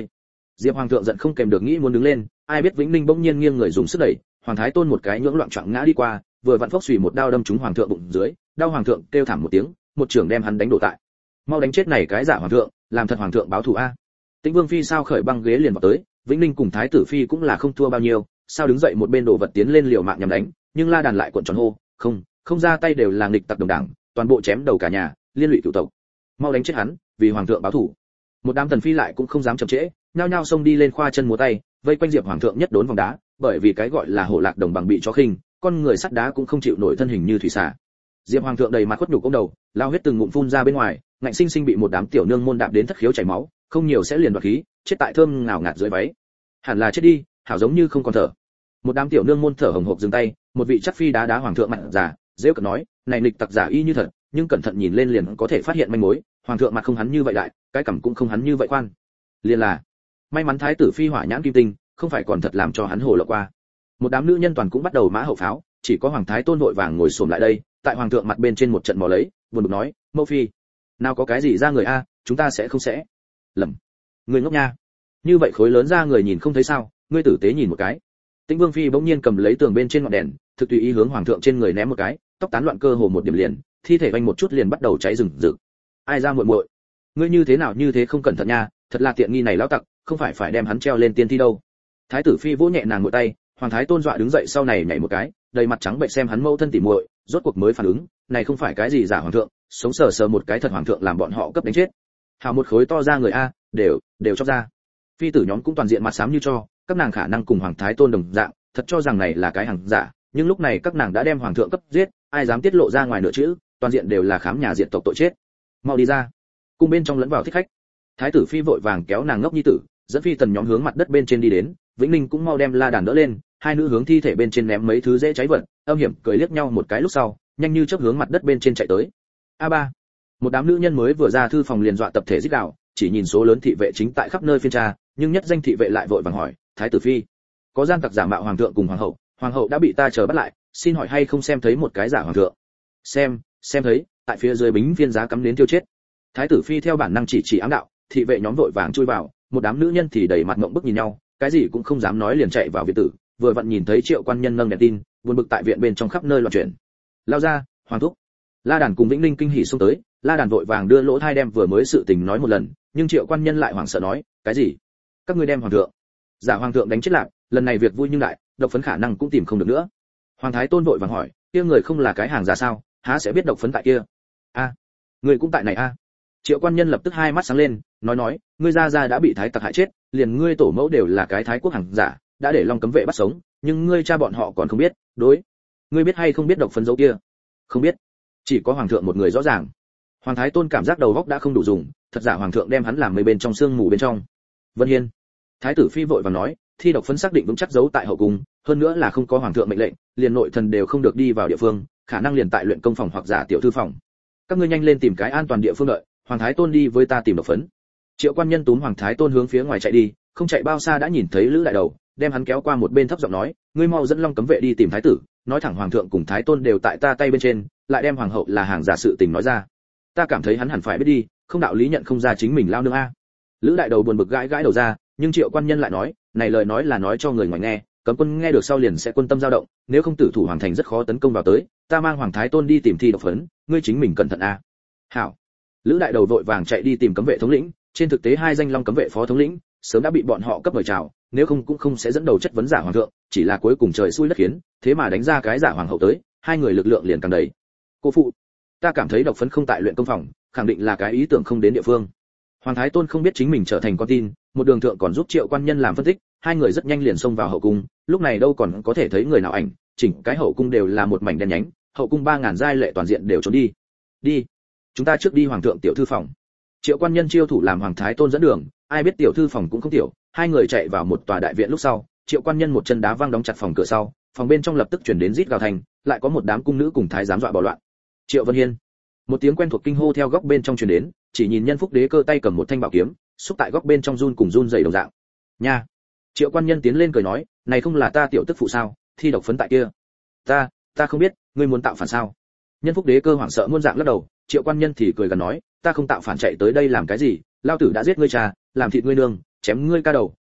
Diệp hoàng thượng giận không kèm được nghĩ muốn đứng lên, ai biết Vĩnh Ninh bỗng nhiên nghiêng người dùng sức đẩy, Hoàng Thái Tôn một cái nhưỡng loạn choạng ngã đi qua, vừa vặn phốc xùy một đao đâm trúng hoàng thượng bụng dưới, đau hoàng thượng kêu thảm một tiếng, một trưởng đem hắn đánh đổ tại. Mau đánh chết này cái giả hoàng thượng, làm thật hoàng thượng báo thù a. Tĩnh Vương phi sao khởi băng ghế liền vào tới, Vĩnh Ninh cùng Thái tử phi cũng là không thua bao nhiêu, sao đứng dậy một bên đổ vật tiến lên liều mạng nhằm đánh, nhưng La Đàn lại cuộn tròn hô, không, không ra tay đều là nghịch tặc đồng đảng, toàn bộ chém đầu cả nhà, liên lụy cửu tộc. Mau đánh chết hắn, vì hoàng thượng báo thù. Một đám tần phi lại cũng không dám chậm trễ, nhao nhao xông đi lên khoa chân múa tay, vây quanh Diệp hoàng thượng nhất đốn vòng đá, bởi vì cái gọi là hổ lạc đồng bằng bị chó khinh, con người sắt đá cũng không chịu nổi thân hình như thủy xà. Diệp hoàng thượng đầy mặt khuất nhục ôm đầu, lao huyết từng ngụm phun ra bên ngoài, ngạnh sinh sinh bị một đám tiểu nương môn đạp đến thất khiếu chảy máu, không nhiều sẽ liền đoạt khí, chết tại thơm ngào ngạt dưới váy. Hẳn là chết đi, hảo giống như không còn thở. Một đám tiểu nương môn thở hổn hộc dừng tay, một vị chắc phi đá đá hoàng thượng mặt giả, rêu cợt nói, này nghịch tặc giả y như thật, nhưng cẩn thận nhìn lên liền có thể phát hiện manh mối, hoàng thượng mặt không hắn như vậy đại, cái cằm cũng không hắn như vậy khoan. Liền là, may mắn thái tử phi hỏa nhãn kim tinh, không phải còn thật làm cho hắn hồ lộ qua. Một đám nữ nhân toàn cũng bắt đầu mã hậu pháo, chỉ có hoàng thái tôn vội vàng ngồi xổm lại đây, tại hoàng thượng mặt bên trên một trận mò lấy, buồn bực nói, mẫu phi, nào có cái gì ra người a, chúng ta sẽ không sẽ. Lầm, người ngốc nha, như vậy khối lớn ra người nhìn không thấy sao, ngươi tử tế nhìn một cái. Tĩnh Vương phi bỗng nhiên cầm lấy tường bên trên ngọn đèn, thực tùy ý hướng hoàng thượng trên người ném một cái, tóc tán loạn cơ hồ một điểm liền, thi thể vanh một chút liền bắt đầu cháy rừng rực. Ai ra muội muội, ngươi như thế nào như thế không cẩn thận nha, thật là tiện nghi này lão tặc, không phải phải đem hắn treo lên tiên thi đâu. Thái tử phi vỗ nhẹ nàng một tay, hoàng thái tôn dọa đứng dậy sau này nhảy một cái, đầy mặt trắng bệch xem hắn mâu thân tỉ muội, rốt cuộc mới phản ứng, này không phải cái gì giả hoàng thượng, sống sờ sờ một cái thật hoàng thượng làm bọn họ cấp đánh chết. Hào một khối to ra người a, đều đều chóc ra. Phi tử nhóm cũng toàn diện mặt xám như cho, các nàng khả năng cùng hoàng thái tôn đồng dạng, thật cho rằng này là cái hàng giả, nhưng lúc này các nàng đã đem hoàng thượng cấp giết, ai dám tiết lộ ra ngoài nửa chữ, toàn diện đều là khám nhà diện tộc tội chết. Mau đi ra. Cung bên trong lẫn vào thích khách. Thái tử phi vội vàng kéo nàng ngốc nhi tử, dẫn phi tần nhóm hướng mặt đất bên trên đi đến, Vĩnh Ninh cũng mau đem La Đàn đỡ lên, hai nữ hướng thi thể bên trên ném mấy thứ dễ cháy vật, âm hiểm cười liếc nhau một cái lúc sau, nhanh như chớp hướng mặt đất bên trên chạy tới. A ba. Một đám nữ nhân mới vừa ra thư phòng liền dọa tập thể rít gào, chỉ nhìn số lớn thị vệ chính tại khắp nơi phiên tra, nhưng nhất danh thị vệ lại vội vàng hỏi, thái tử phi, có gian tặc giả mạo hoàng thượng cùng hoàng hậu, hoàng hậu đã bị ta chờ bắt lại, xin hỏi hay không xem thấy một cái giả hoàng thượng? Xem, xem thấy, tại phía dưới bính viên giá cắm đến tiêu chết. Thái tử phi theo bản năng chỉ chỉ ám đạo, thị vệ nhóm vội vàng chui vào, một đám nữ nhân thì đầy mặt ngậm bức nhìn nhau, cái gì cũng không dám nói liền chạy vào viện tử, vừa vặn nhìn thấy Triệu quan nhân nâng đèn tin, buồn bực tại viện bên trong khắp nơi loạn chuyển. Lao ra, hoàng thúc. La Đàn cùng Vĩnh Ninh kinh hỉ xông tới, La Đàn vội vàng đưa lỗ thai đem vừa mới sự tình nói một lần, nhưng Triệu quan nhân lại hoảng sợ nói, cái gì? Các ngươi đem hoàng thượng? Giả hoàng thượng đánh chết lạc, lần này việc vui nhưng đại, độc phấn khả năng cũng tìm không được nữa. Hoàng thái tôn vội vàng hỏi, kia người không là cái hàng giả sao, há sẽ biết độc phấn tại kia? A, à, người cũng tại này a. À. Triệu quan nhân lập tức hai mắt sáng lên, nói nói, ngươi gia gia đã bị thái tặc hại chết, liền ngươi tổ mẫu đều là cái thái quốc hàng giả, đã để long cấm vệ bắt sống, nhưng ngươi cha bọn họ còn không biết, đối. Ngươi biết hay không biết độc phấn dấu kia? Không biết. Chỉ có hoàng thượng một người rõ ràng. Hoàng thái tôn cảm giác đầu óc đã không đủ dùng, thật giả hoàng thượng đem hắn làm mây bên trong xương mù bên trong. Vân Hiên. Thái tử phi vội vàng nói, thi độc phấn xác định vững chắc giấu tại hậu cung, hơn nữa là không có hoàng thượng mệnh lệnh, liền nội thần đều không được đi vào địa phương, khả năng liền tại luyện công phòng hoặc giả tiểu thư phòng. Các ngươi nhanh lên tìm cái an toàn địa phương đợi, hoàng thái tôn đi với ta tìm độc phấn. Triệu quan nhân túm hoàng thái tôn hướng phía ngoài chạy đi, không chạy bao xa đã nhìn thấy lữ đại đầu, đem hắn kéo qua một bên thấp giọng nói, ngươi mau dẫn long cấm vệ đi tìm thái tử, nói thẳng hoàng thượng cùng thái tôn đều tại ta tay bên trên, lại đem hoàng hậu là hàng giả sự tình nói ra. Ta cảm thấy hắn hẳn phải biết đi, không đạo lý nhận không ra chính mình lao nương a. Lữ đại đầu buồn bực gãi gãi đầu ra, nhưng Triệu quan nhân lại nói, này lời nói là nói cho người ngoài nghe, cấm quân nghe được sau liền sẽ quân tâm dao động, nếu không tử thủ hoàng thành rất khó tấn công vào tới, ta mang hoàng thái tôn đi tìm thi độc phấn, ngươi chính mình cẩn thận a. Hảo. Lữ đại đầu vội vàng chạy đi tìm cấm vệ thống lĩnh, trên thực tế hai danh long cấm vệ phó thống lĩnh sớm đã bị bọn họ cấp mời chào, nếu không cũng không sẽ dẫn đầu chất vấn giả hoàng thượng, chỉ là cuối cùng trời xui đất khiến, thế mà đánh ra cái giả hoàng hậu tới, hai người lực lượng liền càng đầy. Cô phụ, ta cảm thấy độc phấn không tại luyện công phòng, khẳng định là cái ý tưởng không đến địa phương. Hoàng thái tôn không biết chính mình trở thành con tin, một đường thượng còn giúp Triệu quan nhân làm phân tích, hai người rất nhanh liền xông vào hậu cung, lúc này đâu còn có thể thấy người nào ảnh, chỉnh cái hậu cung đều là một mảnh đen nhánh, hậu cung ba ngàn giai lệ toàn diện đều trốn đi. Đi, chúng ta trước đi hoàng thượng tiểu thư phòng. Triệu quan nhân chiêu thủ làm hoàng thái tôn dẫn đường, ai biết tiểu thư phòng cũng không tiểu, hai người chạy vào một tòa đại viện lúc sau, Triệu quan nhân một chân đá văng đóng chặt phòng cửa sau, phòng bên trong lập tức truyền đến rít gào thành, lại có một đám cung nữ cùng thái giám dọa bỏ loạn. Triệu Vân Hiên. Một tiếng quen thuộc kinh hô theo góc bên trong truyền đến, chỉ nhìn nhân phúc đế cơ tay cầm một thanh bảo kiếm, xúc tại góc bên trong run cùng run rẩy đồng dạng. Nha. Triệu quan nhân tiến lên cười nói, này không là ta tiểu tức phụ sao, thi độc phấn tại kia. Ta, ta không biết, ngươi muốn tạo phản sao? Nhân phúc đế cơ hoảng sợ muôn dạng lắc đầu, Triệu quan nhân thì cười gần nói, ta không tạo phản chạy tới đây làm cái gì, lao tử đã giết ngươi cha, làm thịt ngươi nương, chém ngươi ca đầu,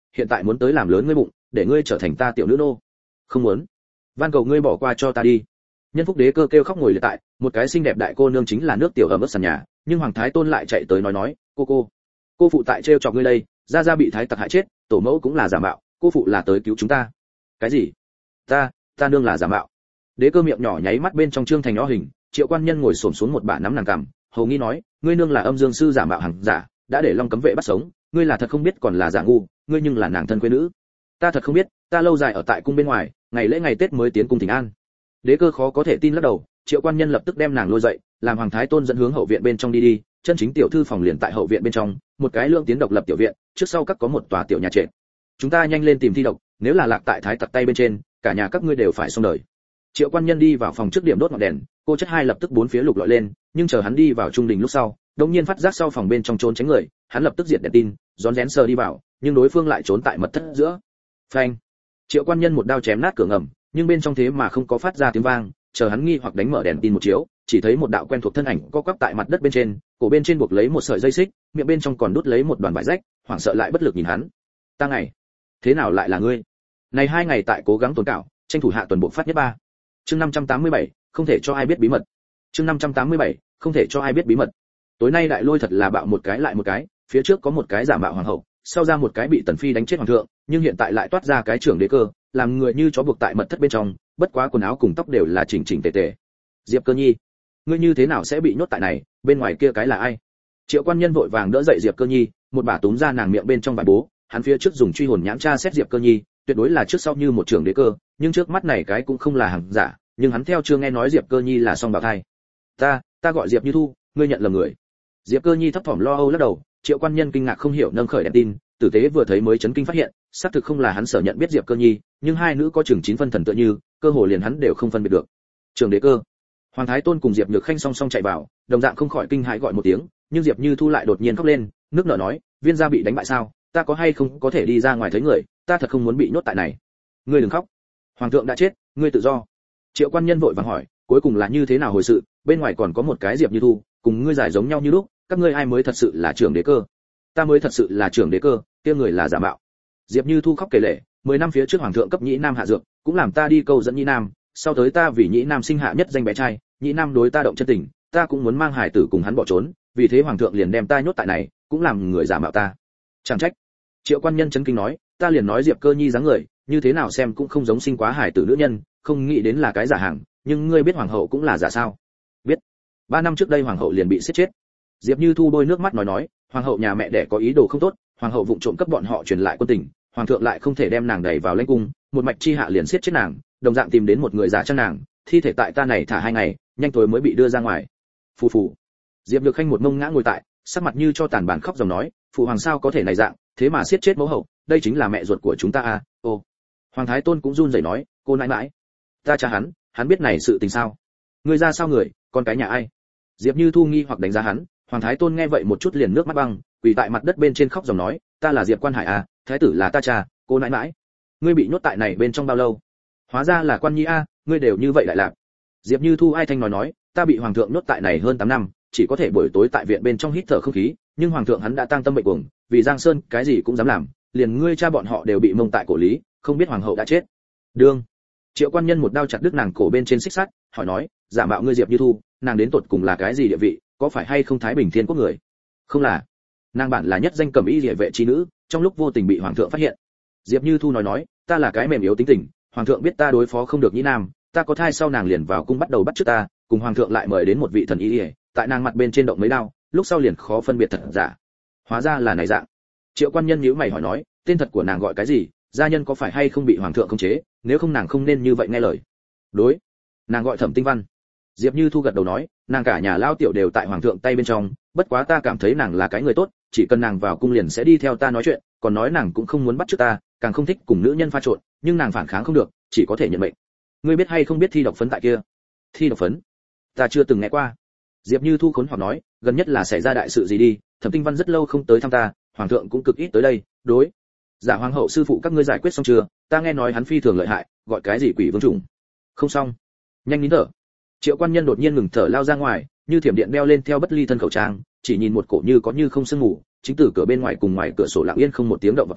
hiện tại muốn tới làm lớn ngươi bụng, để ngươi trở thành ta tiểu nữ nô. Không muốn. Van cầu ngươi bỏ qua cho ta đi. Nhân Phúc Đế Cơ kêu khóc ngồi liệt tại, một cái xinh đẹp đại cô nương chính là nước tiểu ẩm ướt sàn nhà, nhưng Hoàng Thái Tôn lại chạy tới nói nói, cô cô, cô phụ tại trêu chọc ngươi đây, gia gia bị thái tặc hại chết, tổ mẫu cũng là giả mạo, cô phụ là tới cứu chúng ta. Cái gì? Ta, ta nương là giả mạo. Đế Cơ miệng nhỏ nháy mắt bên trong trương thành nhỏ hình, Triệu Quan Nhân ngồi xổm xuống một bả nắm nàng cằm, hầu nghi nói, ngươi nương là âm dương sư giả mạo hàng giả, đã để Long Cấm Vệ bắt sống, ngươi là thật không biết còn là giả ngu, ngươi nhưng là nàng thân quê nữ. Ta thật không biết, ta lâu dài ở tại cung bên ngoài, ngày lễ ngày Tết mới tiến cung Thịnh An. Đế Cơ khó có thể tin lắc đầu, Triệu Quan Nhân lập tức đem nàng lôi dậy, làm Hoàng Thái Tôn dẫn hướng hậu viện bên trong đi đi, chân chính tiểu thư phòng liền tại hậu viện bên trong, một cái lượng tiến độc lập tiểu viện, trước sau các có một tòa tiểu nhà trệt. Chúng ta nhanh lên tìm thi độc, nếu là lạc tại thái tặc tay bên trên, cả nhà các ngươi đều phải xong đời. Triệu Quan Nhân đi vào phòng trước điểm đốt ngọn đèn, cô chất hai lập tức bốn phía lục lọi lên, nhưng chờ hắn đi vào trung đình lúc sau, đột nhiên phát giác sau phòng bên trong trốn tránh người, hắn lập tức diệt đèn tin, rón rén sờ đi vào, nhưng đối phương lại trốn tại mật thất giữa. Phanh! Triệu Quan Nhân một đao chém nát cửa ngầm, nhưng bên trong thế mà không có phát ra tiếng vang, chờ hắn nghi hoặc đánh mở đèn tin một chiếu, chỉ thấy một đạo quen thuộc thân ảnh co quắp tại mặt đất bên trên, cổ bên trên buộc lấy một sợi dây xích, miệng bên trong còn đút lấy một đoàn vải rách, hoảng sợ lại bất lực nhìn hắn. Ta ngày, thế nào lại là ngươi? Này hai ngày tại cố gắng tồn cảo, tranh thủ hạ tuần bộ phát nhất ba. Chương năm trăm tám mươi bảy, không thể cho ai biết bí mật. Chương năm trăm tám mươi bảy, không thể cho ai biết bí mật. Tối nay đại lôi thật là bạo một cái lại một cái, phía trước có một cái giả mạo hoàng hậu, sau ra một cái bị Tần Phi đánh chết hoàng thượng, nhưng hiện tại lại toát ra cái trưởng Đế Cơ, làm người như chó buộc tại mật thất bên trong, bất quá quần áo cùng tóc đều là chỉnh chỉnh tề tề. Diệp Cơ Nhi, ngươi như thế nào sẽ bị nhốt tại này, bên ngoài kia cái là ai? Triệu Quan Nhân vội vàng đỡ dậy Diệp Cơ Nhi, một bà túm ra nàng miệng bên trong vải bố, hắn phía trước dùng truy hồn nhãn tra xét Diệp Cơ Nhi, tuyệt đối là trước sau như một trưởng Đế Cơ, nhưng trước mắt này cái cũng không là hàng giả, nhưng hắn theo chưa nghe nói Diệp Cơ Nhi là song bào thai. Ta, ta gọi Diệp Như Thu, ngươi nhận lầm người. Diệp Cơ Nhi thấp thỏm lo âu lắc đầu, Triệu Quan Nhân kinh ngạc không hiểu nâng khởi đèn tin, tử tế vừa thấy mới chấn kinh phát hiện, xác thực không là hắn sở nhận biết Diệp Cơ Nhi, nhưng hai nữ có chừng chín phân thần tựa như, cơ hồ liền hắn đều không phân biệt được. Trường Đế Cơ. Hoàng Thái Tôn cùng Diệp Nhược Khanh song song chạy vào, đồng dạng không khỏi kinh hãi gọi một tiếng, nhưng Diệp Như Thu lại đột nhiên khóc lên, nước nở nói, viên gia bị đánh bại sao, ta có hay không có thể đi ra ngoài thấy người, ta thật không muốn bị nhốt tại này. Ngươi đừng khóc, hoàng thượng đã chết, ngươi tự do. Triệu Quan Nhân vội vàng hỏi, cuối cùng là như thế nào hồi sự, bên ngoài còn có một cái Diệp Như Thu, cùng ngươi giải giống nhau như lúc, các ngươi ai mới thật sự là trưởng Đế Cơ? Ta mới thật sự là trưởng Đế Cơ, kia người là giả mạo. Diệp Như Thu khóc kể lể, mười năm phía trước hoàng thượng cấp Nhĩ Nam hạ dược, cũng làm ta đi câu dẫn Nhĩ Nam, sau tới ta vì Nhĩ Nam sinh hạ nhất danh bé trai, Nhĩ Nam đối ta động chân tình, ta cũng muốn mang hải tử cùng hắn bỏ trốn, vì thế hoàng thượng liền đem ta nhốt tại này, cũng làm người giả mạo ta. Chẳng trách. Triệu Quan Nhân chấn kinh nói, ta liền nói Diệp Cơ Nhi dáng người, như thế nào xem cũng không giống sinh quá hải tử nữ nhân, không nghĩ đến là cái giả hàng, nhưng ngươi biết hoàng hậu cũng là giả sao? Biết. Ba năm trước đây hoàng hậu liền bị giết chết. Diệp Như Thu bôi nước mắt nói nói, hoàng hậu nhà mẹ đẻ có ý đồ không tốt, hoàng hậu vụng trộm cấp bọn họ truyền lại quân tình, hoàng thượng lại không thể đem nàng đẩy vào lãnh cung, một mạch chi hạ liền giết chết nàng, đồng dạng tìm đến một người giả trang nàng, thi thể tại ta này thả hai ngày, nhanh tối mới bị đưa ra ngoài. Phù phù. Diệp Nhược Khanh một mông ngã ngồi tại, sắc mặt như cho tàn bản khóc dòng nói, phụ hoàng sao có thể này dạng, thế mà giết chết mẫu hậu, đây chính là mẹ ruột của chúng ta à? Ô. Hoàng Thái Tôn cũng run rẩy nói, cô nãi nãi, ta cha hắn, hắn biết này sự tình sao? Ngươi ra sao người, con cái nhà ai? Diệp Như Thu nghi hoặc đánh giá hắn, Hoàng Thái Tôn nghe vậy một chút liền nước mắt băng, quỳ tại mặt đất bên trên khóc dòng nói, ta là Diệp Quan Hải à, thái tử là ta cha, cô nãi nãi, ngươi bị nhốt tại này bên trong bao lâu? Hóa ra là Quan Nhi a, ngươi đều như vậy lại lạc. Diệp Như Thu ai thanh nói nói, ta bị hoàng thượng nhốt tại này hơn tám năm, chỉ có thể buổi tối tại viện bên trong hít thở không khí, nhưng hoàng thượng hắn đã tăng tâm bệnh cuồng, vì Giang Sơn cái gì cũng dám làm, liền ngươi cha bọn họ đều bị mông tại cổ lý, không biết hoàng hậu đã chết. Đương. Triệu Quan Nhân một đao chặt đứt nàng cổ bên trên xích sắt, hỏi nói, giả mạo ngươi Diệp Như Thu, nàng đến tột cùng là cái gì địa vị, có phải hay không Thái Bình Thiên Quốc người? Không là. Nàng bản là nhất danh cẩm y liễu vệ chi nữ, trong lúc vô tình bị hoàng thượng phát hiện. Diệp Như Thu nói nói, ta là cái mềm yếu tính tình, hoàng thượng biết ta đối phó không được Nhĩ Nam, ta có thai sau nàng liền vào cung bắt đầu bắt chước ta, cùng hoàng thượng lại mời đến một vị thần y liễu, tại nàng mặt bên trên động mấy đao, lúc sau liền khó phân biệt thật giả. Hóa ra là này dạng. Triệu Quan Nhân nhíu mày hỏi nói, tên thật của nàng gọi cái gì, gia nhân có phải hay không bị hoàng thượng khống chế, nếu không nàng không nên như vậy nghe lời. Đối, nàng gọi Thẩm Tinh Văn. Diệp Như Thu gật đầu nói, nàng cả nhà lao tiểu đều tại hoàng thượng tay bên trong, bất quá ta cảm thấy nàng là cái người tốt, chỉ cần nàng vào cung liền sẽ đi theo ta nói chuyện, còn nói nàng cũng không muốn bắt chước ta, càng không thích cùng nữ nhân pha trộn, nhưng nàng phản kháng không được, chỉ có thể nhận mệnh. Ngươi biết hay không biết thi độc phấn tại kia? Thi độc phấn? Ta chưa từng nghe qua. Diệp Như Thu khốn hoặc nói, gần nhất là xảy ra đại sự gì đi, Thẩm Tinh Văn rất lâu không tới thăm ta, hoàng thượng cũng cực ít tới đây, đối. Giả hoàng hậu sư phụ các ngươi giải quyết xong chưa? Ta nghe nói hắn phi thường lợi hại, gọi cái gì quỷ vương trùng. Không xong. Nhanh nín thở. Triệu Quan Nhân đột nhiên ngừng thở lao ra ngoài, như thiểm điện đeo lên theo bất ly thân khẩu trang, chỉ nhìn một cổ như có như không sương ngủ, chính từ cửa bên ngoài cùng ngoài cửa sổ lặng yên không một tiếng động vào tới,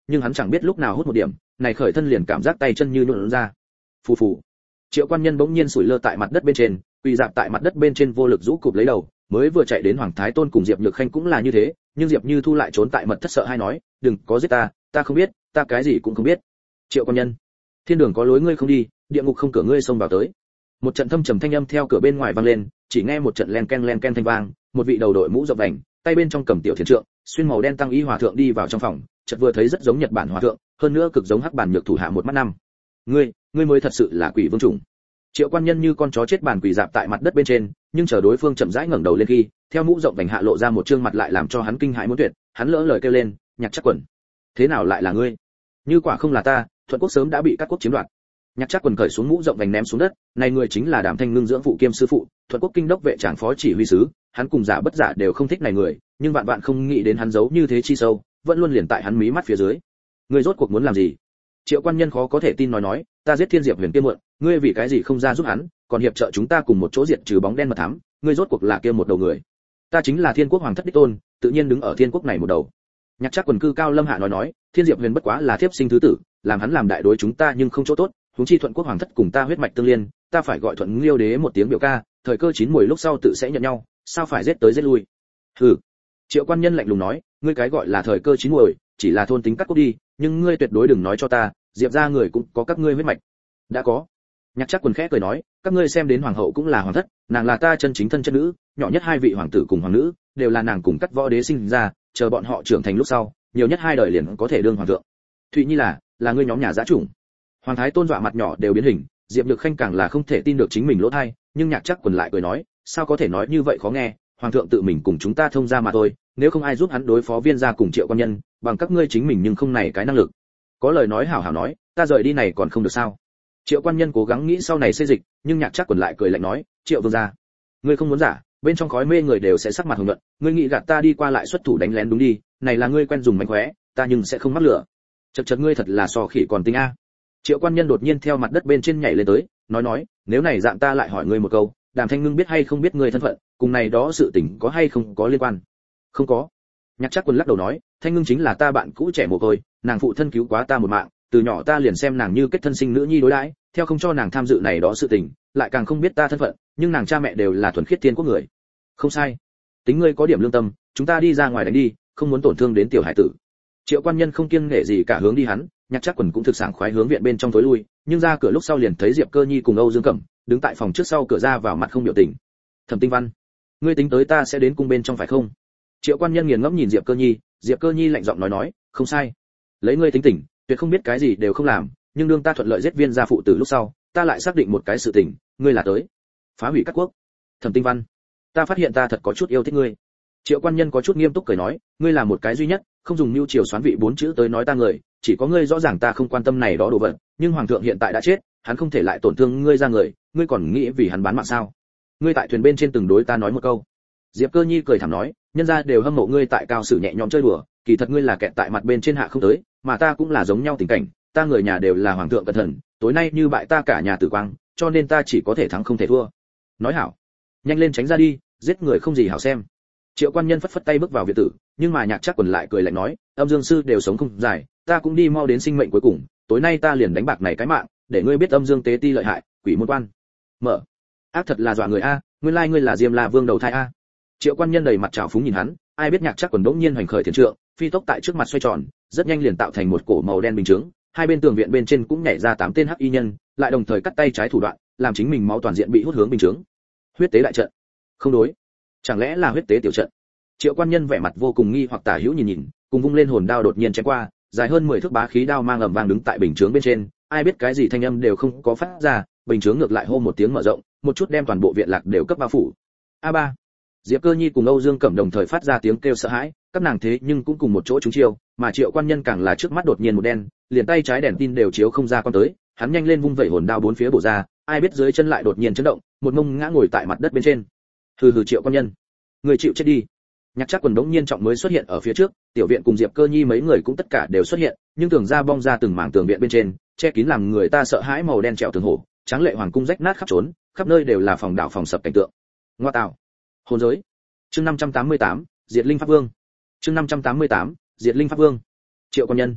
nhưng hắn chẳng biết lúc nào hút một điểm, này khởi thân liền cảm giác tay chân như nhũn ra. Phù phù. Triệu Quan Nhân bỗng nhiên sủi lơ tại mặt đất bên trên, quỳ dạp tại mặt đất bên trên vô lực rũ cụp lấy đầu, mới vừa chạy đến Hoàng Thái Tôn cùng Diệp Nhược Khanh cũng là như thế, nhưng Diệp Như Thu lại trốn tại mật thất sợ hai nói, "Đừng có giết ta, ta không biết, ta cái gì cũng không biết." Triệu Quan Nhân, thiên đường có lối ngươi không đi, địa ngục không cửa ngươi xông vào tới. Một trận thâm trầm thanh âm theo cửa bên ngoài vang lên, chỉ nghe một trận len ken len ken thanh vang, một vị đầu đội mũ rộng vành, tay bên trong cầm tiểu thiền trượng, xuyên màu đen tăng y hòa thượng đi vào trong phòng, chợt vừa thấy rất giống Nhật Bản hòa thượng, hơn nữa cực giống Hắc Bản Nhược thủ hạ một mắt năm. "Ngươi, ngươi mới thật sự là quỷ vương chủng." Triệu Quan Nhân như con chó chết bản quỷ dạp tại mặt đất bên trên, nhưng chờ đối phương chậm rãi ngẩng đầu lên khi, theo mũ rộng vành hạ lộ ra một trương mặt lại làm cho hắn kinh hãi muốn tuyệt, hắn lỡ lời kêu lên, "Nhạc Trác Quần, thế nào lại là ngươi? Như quả không là ta, Thuận Quốc sớm đã bị các quốc chiếm đoạt." Nhạc Trác Quần cởi xuống mũ rộng vành ném xuống đất, này người chính là Đàm Thanh Ngưng dưỡng phụ kiêm sư phụ, Thuận Quốc kinh đốc vệ trảng phó chỉ huy sứ, hắn cùng giả bất giả đều không thích này người, nhưng vạn vạn không nghĩ đến hắn giấu như thế chi sâu, vẫn luôn liền tại hắn mí mắt phía dưới. Ngươi rốt cuộc muốn làm gì? Triệu Quan Nhân khó có thể tin nói nói, "Ta giết Thiên Diệp Huyền kia muộn, ngươi vì cái gì không ra giúp hắn, còn hiệp trợ chúng ta cùng một chỗ diệt trừ bóng đen mật thám, ngươi rốt cuộc là kia một đầu người?" "Ta chính là Thiên Quốc hoàng thất đích tôn, tự nhiên đứng ở Thiên Quốc này một đầu." Nhạc Trác Quần cư cao lâm hạ nói nói, "Thiên Diệp Huyền bất quá là thiếp sinh thứ tử, làm hắn làm đại đối chúng ta nhưng không chỗ tốt, huống chi Thuận Quốc hoàng thất cùng ta huyết mạch tương liên, ta phải gọi Thuận Liêu đế một tiếng biểu ca, thời cơ chín muồi lúc sau tự sẽ nhận nhau, sao phải giết tới giết lui?" "Hừ." Triệu Quan Nhân lạnh lùng nói, "Ngươi cái gọi là thời cơ chín muồi, chỉ là thôn tính cắt cốt đi, nhưng ngươi tuyệt đối đừng nói cho ta, Diệp gia người cũng có các ngươi huyết mạch." "Đã có." Nhạc Trác Quần khẽ cười nói, "Các ngươi xem đến hoàng hậu cũng là hoàng thất, nàng là ta chân chính thân chân nữ, nhỏ nhất hai vị hoàng tử cùng hoàng nữ, đều là nàng cùng cắt võ đế sinh ra, chờ bọn họ trưởng thành lúc sau, nhiều nhất hai đời liền có thể đương hoàng thượng. Thụy Nhi là, là ngươi nhóm nhà dã chủng." Hoàng Thái Tôn dọa mặt nhỏ đều biến hình, Diệp Nhược Khanh càng là không thể tin được chính mình lỗ tai, nhưng Nhạc Trác Quần lại cười nói, "Sao có thể nói như vậy khó nghe, hoàng thượng tự mình cùng chúng ta thông ra mà thôi, nếu không ai giúp hắn đối phó Viên gia cùng Triệu Quan Nhân, bằng các ngươi chính mình nhưng không này cái năng lực. Có lời nói hảo hảo nói, ta rời đi này còn không được sao?" Triệu Quan Nhân cố gắng nghĩ sau này xây dịch, nhưng Nhạc Trác Quần lại cười lạnh nói, "Triệu vương gia, ngươi không muốn giả, bên trong khói mê người đều sẽ sắc mặt hồng nhuận, ngươi nghĩ gạt ta đi qua lại xuất thủ đánh lén đúng đi, này là ngươi quen dùng mánh khóe, ta nhưng sẽ không mắc lửa. Chậc chậc ngươi thật là sò khỉ còn tinh a." Triệu Quan Nhân đột nhiên theo mặt đất bên trên nhảy lên tới, nói nói, "Nếu này dạng ta lại hỏi ngươi một câu, Đàm Thanh Ngưng biết hay không biết ngươi thân phận, cùng này đó sự tình có hay không có liên quan?" "Không có." Nhạc Trác Quần lắc đầu nói, "Thanh Ngưng chính là ta bạn cũ trẻ mồ côi, nàng phụ thân cứu quá ta một mạng, từ nhỏ ta liền xem nàng như kết thân sinh nữ nhi đối đãi, theo không cho nàng tham dự này đó sự tình, lại càng không biết ta thân phận, nhưng nàng cha mẹ đều là thuần khiết Thiên Quốc người." "Không sai. Tính ngươi có điểm lương tâm, chúng ta đi ra ngoài đánh đi, không muốn tổn thương đến tiểu hải tử." Triệu Quan Nhân không kiêng nể gì cả hướng đi hắn, Nhạc Trác Quần cũng thực sảng khoái hướng viện bên trong tối lui, nhưng ra cửa lúc sau liền thấy Diệp Cơ Nhi cùng Âu Dương Cẩm đứng tại phòng trước sau cửa ra vào mặt không biểu tình. "Thẩm Tinh Văn, ngươi tính tới ta sẽ đến cung bên trong phải không?" Triệu Quan Nhân nghiền ngẫm nhìn Diệp Cơ Nhi, Diệp Cơ Nhi lạnh giọng nói nói, "Không sai. Lấy ngươi tính tình, tuyệt không biết cái gì đều không làm, nhưng đương ta thuận lợi giết Viên gia phụ tử lúc sau, ta lại xác định một cái sự tình, ngươi là tới phá hủy các quốc." "Thẩm Tinh Văn, ta phát hiện ta thật có chút yêu thích ngươi." Triệu Quan Nhân có chút nghiêm túc cười nói, "Ngươi là một cái duy nhất, không dùng mưu triều xoán vị bốn chữ tới nói ta người, chỉ có ngươi rõ ràng ta không quan tâm này đó đồ vật, nhưng hoàng thượng hiện tại đã chết, hắn không thể lại tổn thương ngươi ra người, ngươi còn nghĩ vì hắn bán mạng sao? Ngươi tại thuyền bên trên từng đối ta nói một câu." Diệp Cơ Nhi cười thảm nói, "Nhân gia đều hâm mộ ngươi tại cao sử nhẹ nhõm chơi đùa, kỳ thật ngươi là kẹt tại mặt bên trên hạ không tới, mà ta cũng là giống nhau tình cảnh, ta người nhà đều là hoàng thượng cẩn thận, tối nay như bại ta cả nhà tử quang, cho nên ta chỉ có thể thắng không thể thua." "Nói hảo, nhanh lên tránh ra đi, giết người không gì hảo xem." Triệu Quan Nhân phất phất tay bước vào viện tử, nhưng mà Nhạc Trác Quần lại cười lạnh nói, "Âm Dương sư đều sống không dài, ta cũng đi mau đến sinh mệnh cuối cùng, tối nay ta liền đánh bạc này cái mạng, để ngươi biết Âm Dương tế ti lợi hại, quỷ môn quan." "Mở." "Ác thật là dọa người a, nguyên lai ngươi là Diêm La Vương đầu thai a." Triệu Quan Nhân đầy mặt trào phúng nhìn hắn, ai biết Nhạc Trác Quần đống nhiên hoành khởi thiền trượng, phi tốc tại trước mặt xoay tròn, rất nhanh liền tạo thành một cổ màu đen bình chứng, hai bên tường viện bên trên cũng nhảy ra tám tên hắc y nhân, lại đồng thời cắt tay trái thủ đoạn, làm chính mình máu toàn diện bị hút hướng bình chứng. Huyết tế đại trận. Không đối, chẳng lẽ là huyết tế tiểu trận? Triệu Quan Nhân vẻ mặt vô cùng nghi hoặc tả hữu nhìn nhìn, cùng vung lên hồn đao đột nhiên chém qua, dài hơn mười thước bá khí đao mang ầm vang đứng tại bình chướng bên trên, ai biết cái gì thanh âm đều không có phát ra, bình chướng ngược lại hô một tiếng mở rộng, một chút đem toàn bộ viện lạc đều cấp bao phủ. A ba. Diệp Cơ Nhi cùng Âu Dương Cẩm đồng thời phát ra tiếng kêu sợ hãi, các nàng thế nhưng cũng cùng một chỗ trúng chiêu, mà Triệu Quan Nhân càng là trước mắt đột nhiên một đen, liền tay trái đèn tin đều chiếu không ra con tới, hắn nhanh lên vung vẩy hồn đao bốn phía bổ ra, ai biết dưới chân lại đột nhiên chấn động, một mông ngã ngồi tại mặt đất bên trên. Hừ hừ Triệu Quan Nhân, người chịu chết đi. Nhạc Trác Quần đống nhiên trọng mới xuất hiện ở phía trước, tiểu viện cùng Diệp Cơ Nhi mấy người cũng tất cả đều xuất hiện, nhưng tường ra bong ra từng mảng tường viện bên trên, che kín làm người ta sợ hãi màu đen treo tường hổ, tráng lệ hoàng cung rách nát khắp trốn, khắp nơi đều là phòng đảo phòng sập cảnh tượng. Ngoa tạo. Hồn giới. Chương năm trăm tám mươi tám, Diệt Linh Pháp Vương. Chương năm trăm tám mươi tám, Diệt Linh Pháp Vương. Triệu Quan Nhân.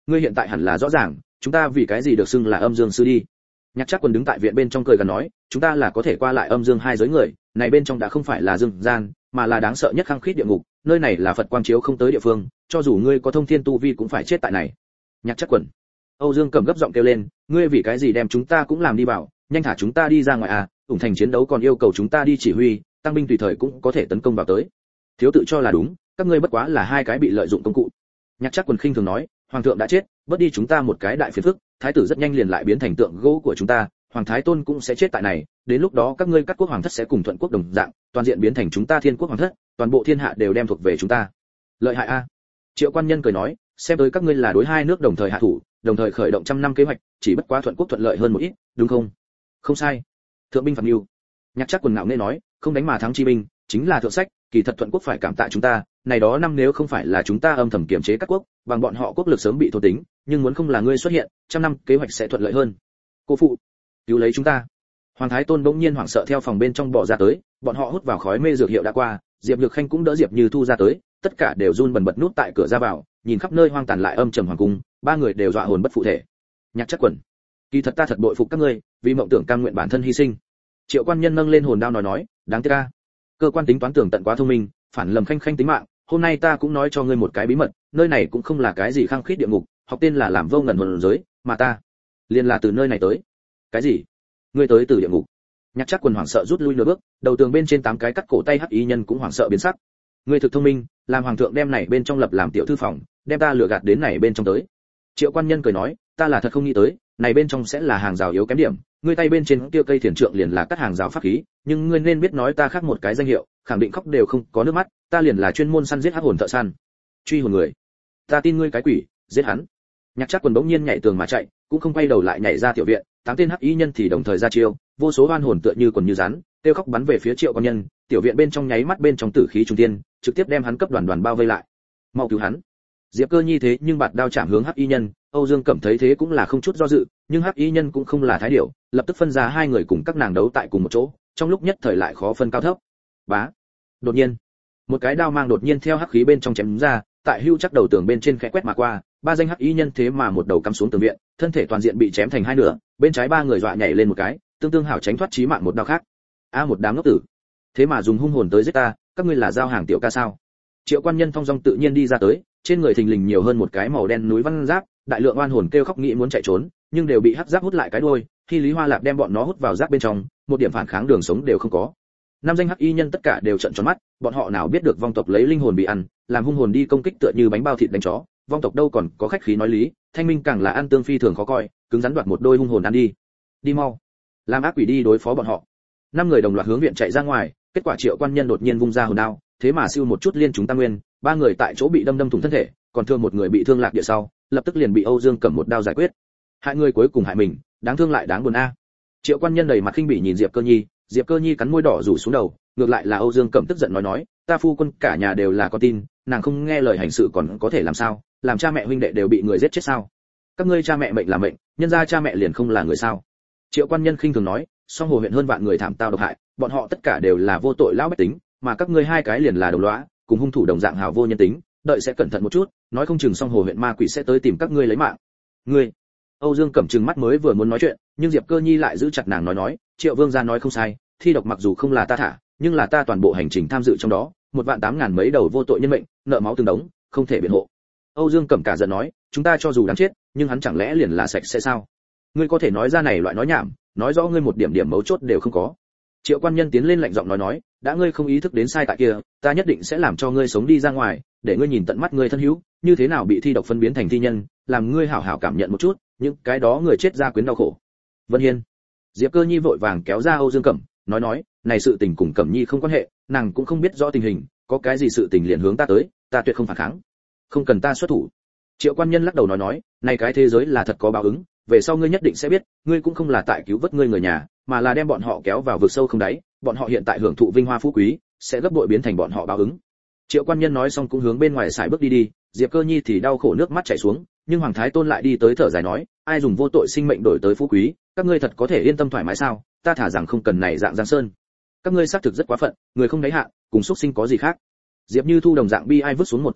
ngươi hiện tại hẳn là rõ ràng chúng ta vì cái gì được xưng là âm dương sư đi. Nhạc Trác Quần đứng tại viện bên trong cười gần nói, chúng ta là có thể qua lại âm dương hai giới người, này bên trong đã không phải là dương gian, mà là đáng sợ nhất khăng khít địa ngục, nơi này là Phật quang chiếu không tới địa phương, cho dù ngươi có thông thiên tu vi cũng phải chết tại này. Nhạc Trác Quần. Âu Dương Cẩm gấp giọng kêu lên, ngươi vì cái gì đem chúng ta cũng làm đi bảo, nhanh thả chúng ta đi ra ngoài à, ủng thành chiến đấu còn yêu cầu chúng ta đi chỉ huy, tăng binh tùy thời cũng có thể tấn công vào tới. Thiếu tự cho là đúng, các ngươi bất quá là hai cái bị lợi dụng công cụ. Nhạc Trác Quần khinh thường nói, hoàng thượng đã chết, bớt đi chúng ta một cái đại phiền phức, thái tử rất nhanh liền lại biến thành tượng gỗ của chúng ta, hoàng thái tôn cũng sẽ chết tại này, đến lúc đó các ngươi các quốc hoàng thất sẽ cùng thuận quốc đồng dạng, toàn diện biến thành chúng ta thiên quốc hoàng thất, toàn bộ thiên hạ đều đem thuộc về chúng ta. Lợi hại a. Triệu Quan Nhân cười nói, xem tới các ngươi là đối hai nước đồng thời hạ thủ, đồng thời khởi động trăm năm kế hoạch, chỉ bất quá thuận quốc thuận lợi hơn một ít, đúng không? Không sai. Thượng binh phạt mưu. Nhạc Trác Quần ngạo nghễ nói, không đánh mà thắng chi binh, chính là thượng sách, kỳ thật thuận quốc phải cảm tạ chúng ta, này đó năm nếu không phải là chúng ta âm thầm kiểm chế các quốc, bằng bọn họ quốc lực sớm bị thôn tính, nhưng muốn không là ngươi xuất hiện, trăm năm kế hoạch sẽ thuận lợi hơn. Cô phụ, cứu lấy chúng ta. Hoàng thái tôn bỗng nhiên hoảng sợ theo phòng bên trong bỏ ra tới, bọn họ hút vào khói mê dược hiệu đã qua, Diệp Nhược Khanh cũng đỡ Diệp Như Thu ra tới, tất cả đều run bần bật nút tại cửa ra vào, nhìn khắp nơi hoang tàn lại âm trầm hoàng cung, ba người đều dọa hồn bất phụ thể. Nhạc Trác Quần, kỳ thật ta thật bội phục các ngươi, vì mộng tưởng cam nguyện bản thân hy sinh. Triệu Quan Nhân nâng lên hồn đao nói nói, đáng tiếc a, cơ quan tính toán tưởng tận quá thông minh, phản lầm Khanh Khanh tính mạng, hôm nay ta cũng nói cho ngươi một cái bí mật, nơi này cũng không là cái gì khăng khít địa ngục, học tên là làm vô ngần hồn giới, mà ta liền là từ nơi này tới. Cái gì? Ngươi tới từ địa ngục? Nhạc Trác Quần hoảng sợ rút lui nửa bước, đầu tường bên trên tám cái cắt cổ tay hắc y nhân cũng hoảng sợ biến sắc. Ngươi thực thông minh, làm hoàng thượng đem này bên trong lập làm tiểu thư phòng, đem ta lừa gạt đến này bên trong tới. Triệu Quan Nhân cười nói, ta là thật không nghĩ tới, này bên trong sẽ là hàng rào yếu kém điểm, ngươi tay bên trên kia cây thiền trượng liền là cắt hàng rào pháp khí, nhưng ngươi nên biết nói ta khác một cái danh hiệu, khẳng định khóc đều không có nước mắt, ta liền là chuyên môn săn giết hắc hồn thợ săn, truy hồn người. Ta tin ngươi cái quỷ, giết hắn. Nhạc Trác Quần bỗng nhiên nhảy tường mà chạy, cũng không quay đầu lại nhảy ra tiểu viện, tám tên hắc y nhân thì đồng thời ra chiêu, vô số oan hồn tựa như quần như rắn, tiêu khóc bắn về phía Triệu Quan Nhân, tiểu viện bên trong nháy mắt bên trong tử khí trung tiên, trực tiếp đem hắn cấp đoàn đoàn bao vây lại. Mau cứu hắn. Diệp Cơ Nhi thế nhưng bạt đao chạm hướng hắc y nhân, Âu Dương Cẩm thấy thế cũng là không chút do dự, nhưng hắc y nhân cũng không là thái điểu, lập tức phân ra hai người cùng các nàng đấu tại cùng một chỗ, trong lúc nhất thời lại khó phân cao thấp. Bá. Đột nhiên, một cái đao mang đột nhiên theo hắc khí bên trong chém ra, tại hưu chắc đầu tường bên trên khẽ quét mà qua, ba danh hắc y nhân thế mà một đầu cắm xuống tường viện, thân thể toàn diện bị chém thành hai nửa, bên trái ba người dọa nhảy lên một cái, tương tương hảo tránh thoát chí mạng một đao khác. A một đám ngốc tử, thế mà dùng hung hồn tới giết ta, các ngươi là giao hàng tiểu ca sao? Triệu Quan Nhân thong dong tự nhiên đi ra tới, trên người thình lình nhiều hơn một cái màu đen núi văn giáp, đại lượng oan hồn kêu khóc nghĩ muốn chạy trốn, nhưng đều bị hắc giáp hút lại cái đuôi, khi Lý Hoa Lạp đem bọn nó hút vào giáp bên trong, một điểm phản kháng đường sống đều không có. Năm danh hắc y nhân tất cả đều trợn tròn mắt, bọn họ nào biết được vong tộc lấy linh hồn bị ăn, làm hung hồn đi công kích tựa như bánh bao thịt đánh chó, vong tộc đâu còn có khách khí nói lý, thanh minh càng là ăn tương phi thường khó coi, cứng rắn đoạt một đôi hung hồn ăn đi. Đi mau, làm ác quỷ đi đối phó bọn họ. Năm người đồng loạt hướng viện chạy ra ngoài, kết quả Triệu Quan Nhân đột nhiên vung ra hồn đao, thế mà siêu một chút liên chúng tam nguyên, ba người tại chỗ bị đâm đâm thủng thân thể, còn thương một người bị thương lạc địa sau, lập tức liền bị Âu Dương Cẩm một đao giải quyết. Hại người cuối cùng hại mình, đáng thương lại đáng buồn a. Triệu Quan Nhân đầy mặt khinh bỉ nhìn Diệp Cơ Nhi, Diệp Cơ Nhi cắn môi đỏ rủ xuống đầu, ngược lại là Âu Dương Cẩm tức giận nói nói, ta phu quân cả nhà đều là con tin, nàng không nghe lời hành sự còn có thể làm sao, làm cha mẹ huynh đệ đều bị người giết chết sao? Các ngươi cha mẹ mệnh là mệnh, nhân gia cha mẹ liền không là người sao? Triệu Quan Nhân khinh thường nói, song hồ huyện hơn vạn người thảm tao độc hại, bọn họ tất cả đều là vô tội lão bách tính, mà các ngươi hai cái liền là đồng lõa, cùng hung thủ đồng dạng hào vô nhân tính, đợi sẽ cẩn thận một chút, nói không chừng song hồ huyện ma quỷ sẽ tới tìm các ngươi lấy mạng. Ngươi. Âu Dương Cẩm trừng mắt mới vừa muốn nói chuyện, nhưng Diệp Cơ Nhi lại giữ chặt nàng nói nói, Triệu Vương gia nói không sai, thi độc mặc dù không là ta thả, nhưng là ta toàn bộ hành trình tham dự trong đó, một vạn tám ngàn mấy đầu vô tội nhân mệnh, nợ máu từng đống, không thể biện hộ. Âu Dương Cẩm cả giận nói, chúng ta cho dù đáng chết, nhưng hắn chẳng lẽ liền là sạch sẽ sao? Ngươi có thể nói ra này loại nói nhảm, nói rõ ngươi một điểm điểm mấu chốt đều không có. Triệu Quan Nhân tiến lên lạnh giọng nói nói, đã ngươi không ý thức đến sai tại kia, ta nhất định sẽ làm cho ngươi sống đi ra ngoài, để ngươi nhìn tận mắt ngươi thân hữu, như thế nào bị thi độc phân biến thành thi nhân, làm ngươi hảo hảo cảm nhận một chút, những cái đó người chết ra quyến đau khổ. Vân Hiên. Diệp Cơ Nhi vội vàng kéo ra Âu Dương Cẩm, nói nói, này sự tình cùng Cẩm Nhi không quan hệ, nàng cũng không biết rõ tình hình, có cái gì sự tình liền hướng ta tới, ta tuyệt không phản kháng. Không cần ta xuất thủ. Triệu Quan Nhân lắc đầu nói nói, này cái thế giới là thật có báo ứng, về sau ngươi nhất định sẽ biết, ngươi cũng không là tại cứu vớt ngươi người nhà, mà là đem bọn họ kéo vào vực sâu không đáy, bọn họ hiện tại hưởng thụ vinh hoa phú quý, sẽ gấp bội biến thành bọn họ báo ứng. Triệu Quan Nhân nói xong cũng hướng bên ngoài xài bước đi đi, Diệp Cơ Nhi thì đau khổ nước mắt chảy xuống, nhưng Hoàng Thái Tôn lại đi tới thở dài nói, ai dùng vô tội sinh mệnh đổi tới phú quý, các ngươi thật có thể yên tâm thoải mái sao? Ta thả rằng không cần này dạng Giang Sơn. Các ngươi xác thực rất quá phận, người không đáy hạ, cùng xuất sinh có gì khác. Diệp Như Thu đồng dạng bi ai vứt xuống một câu nói,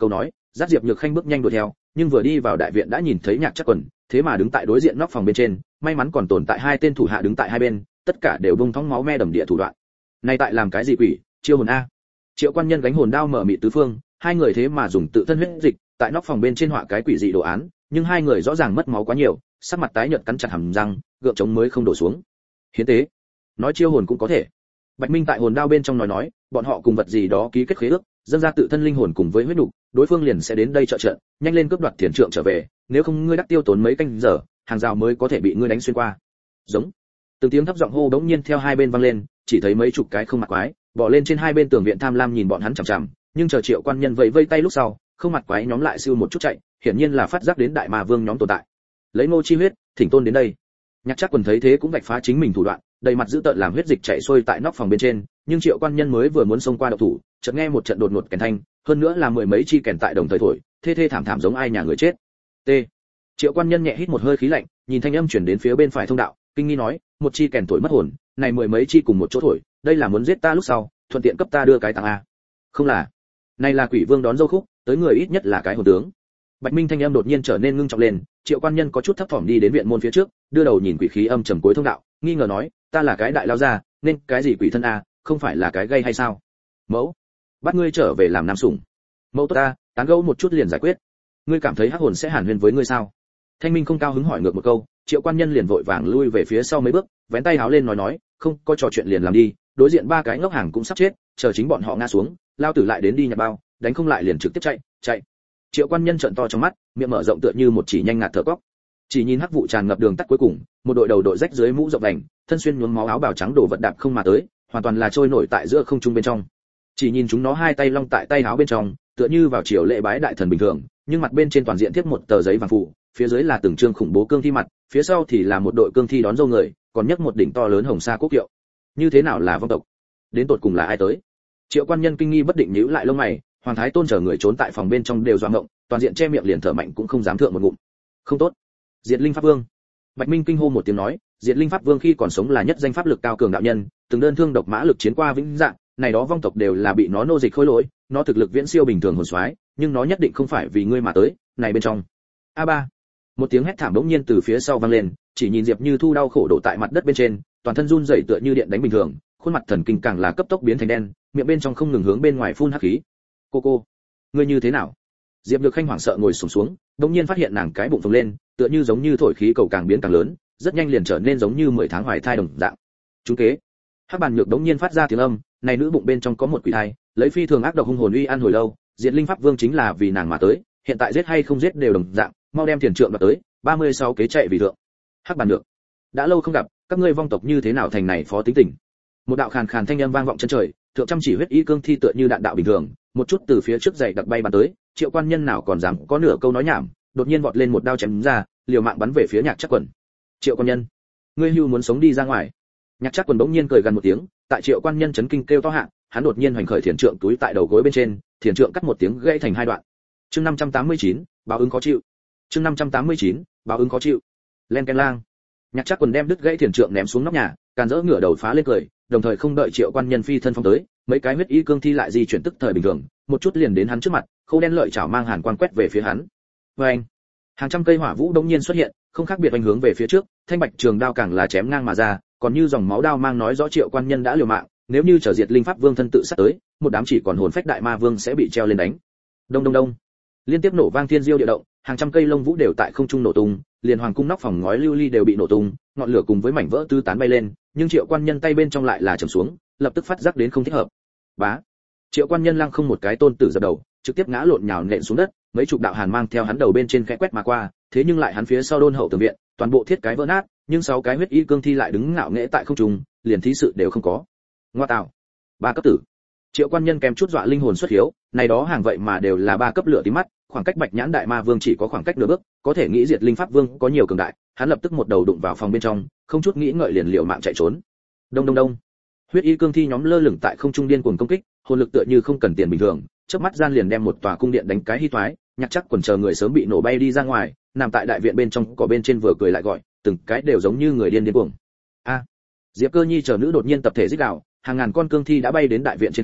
dắt Diệp Nhược Khanh bước nhanh đuổi theo, nhưng vừa đi vào đại viện đã nhìn thấy Nhạc Trác Quần, thế mà đứng tại đối diện nóc phòng bên trên, may mắn còn tồn tại hai tên thủ hạ đứng tại hai bên, tất cả đều bung thóng máu me đầm địa thủ đoạn. Này tại làm cái gì quỷ, chiêu hồn a. Triệu Quan Nhân gánh hồn đao mở mịt tứ phương, hai người thế mà dùng tự thân huyết dịch, tại nóc phòng bên trên họa cái quỷ dị đồ án, nhưng hai người rõ ràng mất máu quá nhiều, sắc mặt tái nhợt cắn chặt hàm răng, gượng chống mới không đổ xuống. Hiến tế, nói chiêu hồn cũng có thể. Bạch Minh tại hồn đao bên trong nói nói, bọn họ cùng vật gì đó ký kết khế ước, dâng ra tự thân linh hồn cùng với huyết nục, đối phương liền sẽ đến đây trợ trận, nhanh lên cướp đoạt tiền trượng trở về, nếu không ngươi đắc tiêu tốn mấy canh giờ, hàng rào mới có thể bị ngươi đánh xuyên qua. Giống. Từng tiếng thấp giọng hô đống nhiên theo hai bên vang lên, chỉ thấy mấy chục cái không mặt quái, bò lên trên hai bên tường viện tham lam nhìn bọn hắn chằm chằm, nhưng chờ Triệu Quan Nhân vẫy vây tay lúc sau, không mặt quái nhóm lại siêu một chút chạy, hiển nhiên là phát giác đến đại ma vương nhóm tồn tại. Lấy Ngô Chi huyết, thỉnh tôn đến đây. Nhạc Trác Quần thấy thế cũng vạch phá chính mình thủ đoạn, đầy mặt dữ tợn làm huyết dịch chảy xuôi tại nóc phòng bên trên, nhưng Triệu Quan Nhân mới vừa muốn xông qua động thủ, chợt nghe một trận đột ngột kèn thanh, hơn nữa là mười mấy chi kèn tại đồng thời thổi, thê thê thảm thảm giống ai nhà người chết. T. Triệu Quan Nhân nhẹ hít một hơi khí lạnh, nhìn thanh âm truyền đến phía bên phải thông đạo, kinh nghi nói, một chi kèn thổi mất hồn, này mười mấy chi cùng một chỗ thổi, đây là muốn giết ta lúc sau, thuận tiện cấp ta đưa cái tặng a. Không là, này là Quỷ Vương đón dâu khúc, tới người ít nhất là cái hồn tướng. Bạch Minh thanh âm đột nhiên trở nên ngưng trọng lên, Triệu Quan Nhân có chút thấp thỏm đi đến viện môn phía trước, đưa đầu nhìn quỷ khí âm trầm cuối thông đạo, nghi ngờ nói, ta là cái đại lao gia, nên cái gì quỷ thân a, không phải là cái gây hay sao? Mẫu, bắt ngươi trở về làm nam sủng. Mẫu tốt ta, tán gẫu một chút liền giải quyết. Ngươi cảm thấy hắc hồn sẽ hàn huyên với ngươi sao? Thanh Minh không cao hứng hỏi ngược một câu, Triệu Quan Nhân liền vội vàng lui về phía sau mấy bước, vén tay háo lên nói nói, không, có trò chuyện liền làm đi, đối diện ba cái ngốc hàng cũng sắp chết, chờ chính bọn họ ngã xuống, lao tử lại đến đi nhặt bao, đánh không lại liền trực tiếp chạy, chạy. Triệu Quan Nhân trợn to trong mắt, miệng mở rộng tựa như một chỉ nhanh ngạt thở cóc. Chỉ nhìn hắc vụ tràn ngập đường tắt cuối cùng, một đội đầu đội rách dưới mũ rộng đành, thân xuyên nhuốm máu áo bào trắng đổ vật đạp không mà tới, hoàn toàn là trôi nổi tại giữa không trung bên trong. Chỉ nhìn chúng nó hai tay long tại tay áo bên trong, tựa như vào chiều lễ bái đại thần bình thường, nhưng mặt bên trên toàn diện tiếp một tờ giấy vàng phủ, phía dưới là từng trương khủng bố cương thi mặt, phía sau thì là một đội cương thi đón dâu người, còn nhấc một đỉnh to lớn hồng sa quốc hiệu. Như thế nào là vong tộc? Đến tột cùng là ai tới? Triệu Quan Nhân kinh nghi bất định nhíu lại lông mày, Hoàng Thái Tôn chờ người trốn tại phòng bên trong đều doạ ngộng, toàn diện che miệng liền thở mạnh cũng không dám thượng một ngụm. Không tốt. Diệt Linh Pháp Vương. Bạch Minh kinh hô một tiếng nói, Diệt Linh Pháp Vương khi còn sống là nhất danh pháp lực cao cường đạo nhân, từng đơn thương độc mã lực chiến qua vĩnh dạng, này đó vong tộc đều là bị nó nô dịch khôi lỗi, nó thực lực viễn siêu bình thường hồn soái, nhưng nó nhất định không phải vì ngươi mà tới, này bên trong. A ba. Một tiếng hét thảm bỗng nhiên từ phía sau vang lên, chỉ nhìn Diệp Như Thu đau khổ đổ tại mặt đất bên trên, toàn thân run rẩy tựa như điện đánh bình thường, khuôn mặt thần kinh càng là cấp tốc biến thành đen, miệng bên trong không ngừng hướng bên ngoài phun hắc khí. Cô cô, ngươi như thế nào? Diệp Nhược Khanh hoảng sợ ngồi xổm xuống, đột nhiên phát hiện nàng cái bụng phồng lên, tựa như giống như thổi khí cầu càng biến càng lớn, rất nhanh liền trở nên giống như mười tháng hoài thai đồng dạng. Chúng kế. Hắc Bàn Nhược đột nhiên phát ra tiếng âm, này nữ bụng bên trong có một quỷ thai, lấy phi thường ác độc hung hồn uy ăn hồi lâu, Diệt Linh Pháp Vương chính là vì nàng mà tới, hiện tại giết hay không giết đều đồng dạng, mau đem tiền trượng đoạt tới, ba mươi sáu kế chạy vì thượng. Hắc Bàn Nhược, đã lâu không gặp, các ngươi vong tộc như thế nào thành này phó tính tình? Một đạo khàn khàn thanh âm vang vọng chân trời, thượng trăm chỉ huyết y cương thi tựa như đạn đạo bình thường, một chút từ phía trước dậy đặc bay bắn tới, Triệu Quan Nhân nào còn dám có nửa câu nói nhảm, đột nhiên vọt lên một đao chém ra, liều mạng bắn về phía Nhạc Trác Quần. Triệu Quan Nhân, ngươi hưu muốn sống đi ra ngoài? Nhạc Trác Quần bỗng nhiên cười gần một tiếng, tại Triệu Quan Nhân chấn kinh kêu to hạ, hắn đột nhiên hoành khởi thiền trượng túi tại đầu gối bên trên, thiền trượng cắt một tiếng gãy thành hai đoạn. Chương năm trăm tám mươi chín, báo ứng khó chịu. Chương năm trăm tám mươi chín, báo ứng khó chịu. Len ken lang. Nhạc Trác Quần đem đứt gãy thiền trượng ném xuống nóc nhà, càn rỡ ngửa đầu phá lên cười, đồng thời không đợi Triệu Quan Nhân phi thân phong tới, mấy cái huyết y cương thi lại di chuyển tức thời bình thường, một chút liền đến hắn trước mặt, khâu đen lợi chảo mang hàn quang quét về phía hắn. Oeng! Hàng trăm cây hỏa vũ đống nhiên xuất hiện, không khác biệt anh hướng về phía trước, thanh bạch trường đao càng là chém ngang mà ra, còn như dòng máu đao mang nói rõ Triệu Quan Nhân đã liều mạng, nếu như trở Diệt Linh Pháp Vương thân tự sát tới, một đám chỉ còn hồn phách đại ma vương sẽ bị treo lên đánh. Đông đông đông. Liên tiếp nổ vang thiên diêu địa động, hàng trăm cây lông vũ đều tại không trung nổ tung, liền hoàng cung nóc phòng ngói lưu ly đều bị nổ tung, ngọn lửa cùng với mảnh vỡ tứ tán bay lên, nhưng Triệu Quan Nhân tay bên trong lại là trầm xuống, lập tức phát giác đến không thích hợp. Bá. Triệu Quan Nhân lăng không một cái tôn tử dập đầu, trực tiếp ngã lộn nhào nện xuống đất, mấy chục đạo hàn mang theo hắn đầu bên trên khẽ quét mà qua, thế nhưng lại hắn phía sau đôn hậu tường viện, toàn bộ thiết cái vỡ nát, nhưng sáu cái huyết y cương thi lại đứng ngạo nghễ tại không trung, liền thí sự đều không có. Ngoa tạo. Ba cấp tử. Triệu Quan Nhân kèm chút dọa linh hồn xuất hiếu, này đó hàng vậy mà đều là ba cấp lửa tím mắt, khoảng cách Bạch Nhãn Đại Ma Vương chỉ có khoảng cách nửa bước, có thể nghĩ Diệt Linh Pháp Vương có nhiều cường đại, hắn lập tức một đầu đụng vào phòng bên trong, không chút nghĩ ngợi liền liều mạng chạy trốn. Đông đông đông. Huyết y cương thi nhóm lơ lửng tại không trung điên cuồng công kích, hồn lực tựa như không cần tiền bình thường, chớp mắt gian liền đem một tòa cung điện đánh cái hy toái, Nhạc Trác Quần chờ người sớm bị nổ bay đi ra ngoài, nằm tại đại viện bên trong có bên trên vừa cười lại gọi, từng cái đều giống như người điên điên cuồng. A. Diệp Cơ Nhi chờ nữ đột nhiên tập thể rít gào, hàng ngàn con cương thi đã bay đến đại viện trên không,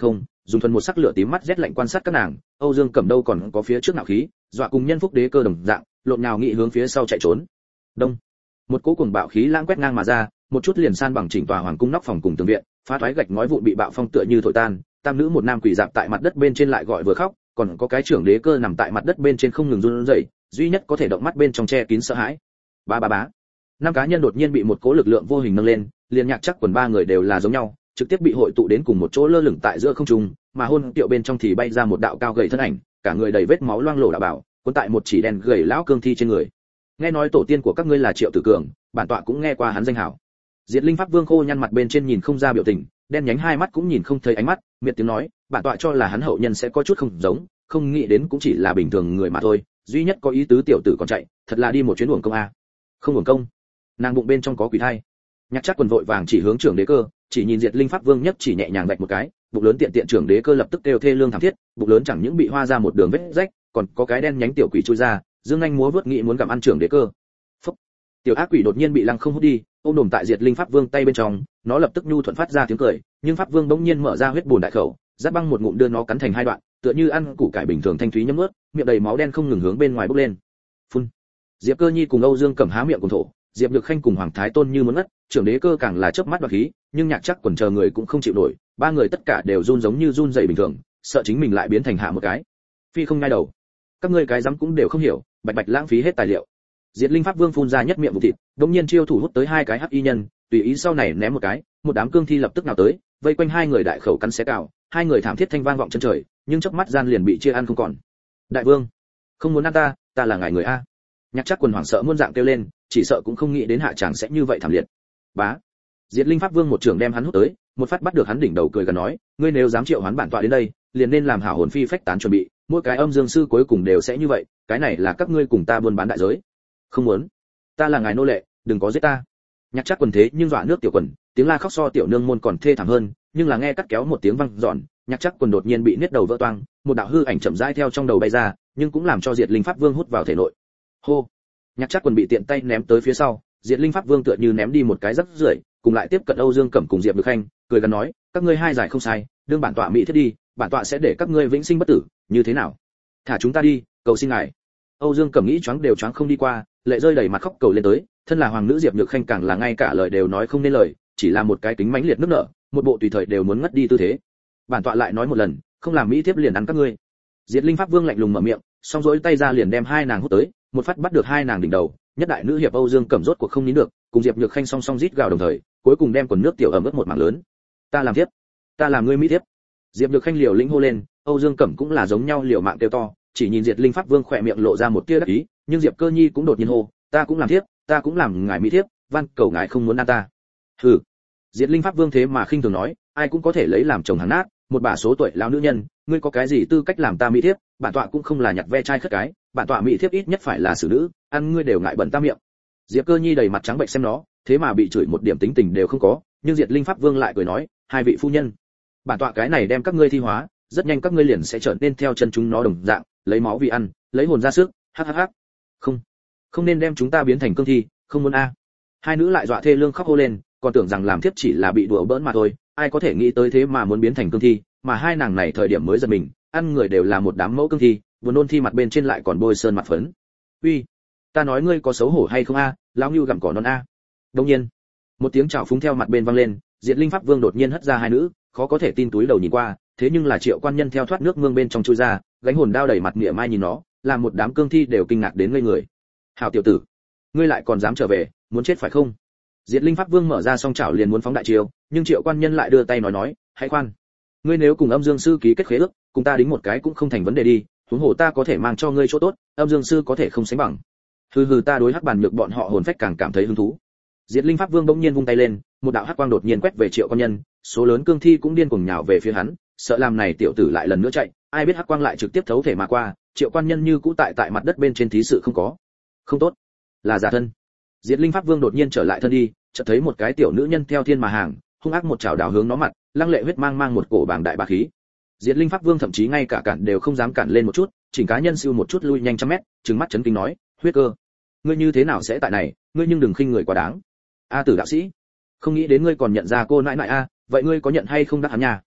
dùng thuần một sắc lửa tím mắt rét lạnh quan sát các nàng. Âu Dương Cẩm đâu còn có phía trước nạo khí, dọa cùng nhân phúc đế cơ đồng dạng, lộn nhào nghị hướng phía sau chạy trốn. Đông, một cỗ cuồng bạo khí lãng quét ngang mà ra, một chút liền san bằng chỉnh tòa hoàng cung nóc phòng cùng tường viện, phá toái gạch ngói vụn bị bạo phong tựa như thổi tan, tam nữ một nam quỳ dạp tại mặt đất bên trên lại gọi vừa khóc, còn có cái trưởng đế cơ nằm tại mặt đất bên trên không ngừng run rẩy, duy nhất có thể động mắt bên trong che kín sợ hãi. Ba ba bá. Năm cá nhân đột nhiên bị một cỗ lực lượng vô hình nâng lên, liền nhạc chắc quần ba người đều là giống nhau, trực tiếp bị hội tụ đến cùng một chỗ lơ lửng tại giữa không trung, mà hôn tiệu bên trong thì bay ra một đạo cao gầy thân ảnh, cả người đầy vết máu loang lổ đạo bảo, cuốn tại một chỉ đen gầy lão cương thi trên người. Nghe nói tổ tiên của các ngươi là Triệu Tử Cường, bản tọa cũng nghe qua hắn danh hảo. Diệt Linh Pháp Vương khô nhăn mặt bên trên nhìn không ra biểu tình, đen nhánh hai mắt cũng nhìn không thấy ánh mắt, miệt tiếng nói, bản tọa cho là hắn hậu nhân sẽ có chút không giống, không nghĩ đến cũng chỉ là bình thường người mà thôi, duy nhất có ý tứ tiểu tử còn chạy, thật là đi một chuyến uổng công a. Không uổng công. Nàng bụng bên trong có quỷ thai. Nhạc chắc quần vội vàng chỉ hướng trưởng đế cơ, chỉ nhìn Diệt Linh Pháp Vương nhất chỉ nhẹ nhàng vạch một cái, bụng lớn tiện tiện trưởng đế cơ lập tức kêu thê lương thảm thiết, bụng lớn chẳng những bị hoa ra một đường vết rách, còn có cái đen nhánh tiểu quỷ chui ra, dương anh múa vớt nghị muốn gặm ăn trưởng đế cơ. Phúc. Tiểu ác quỷ đột nhiên bị lăng không hút đi, ôm đồm tại Diệt Linh Pháp Vương tay bên trong, nó lập tức nhu thuận phát ra tiếng cười, nhưng Pháp Vương bỗng nhiên mở ra huyết bùn đại khẩu, giáp băng một ngụm đưa nó cắn thành hai đoạn, tựa như ăn củ cải bình thường thanh thúy nhấm nuốt, miệng đầy máu đen không ngừng hướng bên ngoài bốc lên. Phun. Diệp Cơ Nhi cùng Âu Dương Cẩm há miệng cùng thổ, Diệp Nhược Khanh cùng Hoàng Thái Tôn như muốn ngất, trưởng đế cơ càng là chớp mắt đoạt khí, nhưng nhạc chắc quần chờ người cũng không chịu nổi, ba người tất cả đều run giống như run rẩy bình thường, sợ chính mình lại biến thành hạ một cái. Phi không ngay đầu. Các ngươi cái dám cũng đều không hiểu, bạch bạch lãng phí hết tài liệu. Diệt Linh Pháp Vương phun ra nhất miệng vụ thịt, đột nhiên chiêu thủ hút tới hai cái hắc y nhân, tùy ý sau này ném một cái, một đám cương thi lập tức nào tới, vây quanh hai người đại khẩu cắn xé cào, hai người thảm thiết thanh vang vọng chân trời, nhưng chớp mắt gian liền bị chia ăn không còn. Đại vương, không muốn ăn ta, ta là ngài người a. Nhạc chắc quần hoảng sợ muôn dạng kêu lên, chỉ sợ cũng không nghĩ đến hạ chàng sẽ như vậy thảm liệt. Bá. Diệt Linh Pháp Vương một trường đem hắn hút tới, một phát bắt được hắn đỉnh đầu cười gần nói, ngươi nếu dám triệu hoán bản tọa đến đây, liền nên làm hảo hồn phi phách tán chuẩn bị, mỗi cái âm dương sư cuối cùng đều sẽ như vậy, cái này là các ngươi cùng ta buôn bán đại giới. Không muốn, ta là ngài nô lệ, đừng có giết ta. Nhạc chắc quần thế nhưng dọa nước tiểu quần, tiếng la khóc so tiểu nương môn còn thê thảm hơn, nhưng là nghe cắt kéo một tiếng vang dọn, nhạc chắc quần đột nhiên bị niết đầu vỡ toang, một đạo hư ảnh chậm rãi theo trong đầu bay ra, nhưng cũng làm cho Diệt Linh Pháp Vương hút vào thể nội. Hô. Nhạc chắc quần bị tiện tay ném tới phía sau, Diệt Linh Pháp Vương tựa như ném đi một cái rắc rưởi, cùng lại tiếp cận Âu Dương Cẩm cùng Diệp Nhược Khanh, cười gần nói, các ngươi hai giải không sai, đương bản tọa mỹ thiết đi, bản tọa sẽ để các ngươi vĩnh sinh bất tử, như thế nào? Thả chúng ta đi, cầu xin ngài. Âu Dương Cẩm nghĩ choáng đều choáng không đi qua, lệ rơi đầy mặt khóc cầu lên tới, thân là hoàng nữ Diệp Nhược Khanh càng là ngay cả lời đều nói không nên lời, chỉ là một cái kính mãnh liệt nước nở, một bộ tùy thời đều muốn ngất đi tư thế. Bản tọa lại nói một lần, không làm mỹ thiếp liền ăn các ngươi. Diệt Linh Pháp Vương lạnh lùng mở miệng, song rỗi tay ra liền đem hai nàng hút tới, một phát bắt được hai nàng đỉnh đầu, nhất đại nữ hiệp Âu Dương Cẩm rốt cuộc không nín được, cùng Diệp Nhược Khanh song song rít gào đồng thời, cuối cùng đem quần nước tiểu ẩm ướt một mảng lớn. Ta làm thiếp, ta làm ngươi mỹ thiếp. Diệp Nhược Khanh liều lĩnh hô lên, Âu Dương Cẩm cũng là giống nhau liều mạng kêu to, chỉ nhìn Diệt Linh Pháp Vương khỏe miệng lộ ra một tia đắc ý, nhưng Diệp Cơ Nhi cũng đột nhiên hô, ta cũng làm thiếp, ta cũng làm ngài mỹ thiếp, van cầu ngài không muốn ăn ta. Hừ. Diệt Linh Pháp Vương thế mà khinh thường nói, ai cũng có thể lấy làm chồng hàng nát, một bà số tuổi lão nữ nhân, ngươi có cái gì tư cách làm ta mỹ thiếp, bản tọa cũng không là nhặt ve chai khất cái, bản tọa mỹ thiếp ít nhất phải là xử nữ, ăn ngươi đều ngại bẩn ta miệng. Diệp Cơ Nhi đầy mặt trắng bệnh xem nó, thế mà bị chửi một điểm tính tình đều không có, nhưng Diệt Linh Pháp Vương lại cười nói, hai vị phu nhân, bản tọa cái này đem các ngươi thi hóa, rất nhanh các ngươi liền sẽ trở nên theo chân chúng nó đồng dạng, lấy máu vì ăn, lấy hồn ra sức, hắc hắc hắc. Không, không nên đem chúng ta biến thành cương thi, không muốn a. Hai nữ lại dọa thê lương khóc hô lên, còn tưởng rằng làm thiếp chỉ là bị đùa bỡn mà thôi, ai có thể nghĩ tới thế mà muốn biến thành cương thi, mà hai nàng này thời điểm mới giật mình, ăn người đều là một đám mẫu cương thi, buồn nôn thi mặt bên trên lại còn bôi sơn mặt phấn. Uy, ta nói ngươi có xấu hổ hay không a, lão nưu gặm cỏ non a. Đương nhiên, một tiếng chảo phúng theo mặt bên vang lên, Diệt Linh Pháp Vương đột nhiên hất ra hai nữ, khó có thể tin túi đầu nhìn qua, thế nhưng là Triệu Quan Nhân theo thoát nước mương bên trong chui ra, gánh hồn đao đầy mặt mỉa mai nhìn nó, làm một đám cương thi đều kinh ngạc đến ngây người. Hảo tiểu tử, ngươi lại còn dám trở về, muốn chết phải không? Diệt Linh Pháp Vương mở ra song chảo liền muốn phóng đại chiêu, nhưng Triệu Quan Nhân lại đưa tay nói nói, hãy khoan, ngươi nếu cùng Âm Dương sư ký kết khế ước, cùng ta đính một cái cũng không thành vấn đề đi, huống hồ ta có thể mang cho ngươi chỗ tốt, Âm Dương sư có thể không sánh bằng. Hừ hừ, ta đối hắc bàn nhược bọn họ hồn phách càng cảm thấy hứng thú. Diệt Linh Pháp Vương bỗng nhiên vung tay lên, một đạo hắc quang đột nhiên quét về Triệu Quan Nhân, số lớn cương thi cũng điên cuồng nhào về phía hắn, sợ làm này tiểu tử lại lần nữa chạy, ai biết hắc quang lại trực tiếp thấu thể mà qua, Triệu Quan Nhân như cũ tại tại mặt đất bên trên thí sự không có. Không tốt, là giả thân. Diệt Linh Pháp Vương đột nhiên trở lại thân đi, chợt thấy một cái tiểu nữ nhân theo thiên mà hàng, hung ác một chảo đào hướng nó mặt, lăng lệ huyết mang mang một cổ bàng đại bá khí. Diệt Linh Pháp Vương thậm chí ngay cả cản đều không dám cản lên một chút, chỉnh cá nhân siêu một chút lui nhanh trăm mét, trừng mắt chấn kinh nói, huyết cơ, ngươi như thế nào sẽ tại này, ngươi nhưng đừng khinh người quá đáng. A Tử đạo sĩ, không nghĩ đến ngươi còn nhận ra cô nãi nãi a, vậy ngươi có nhận hay không đắc hắn nhà?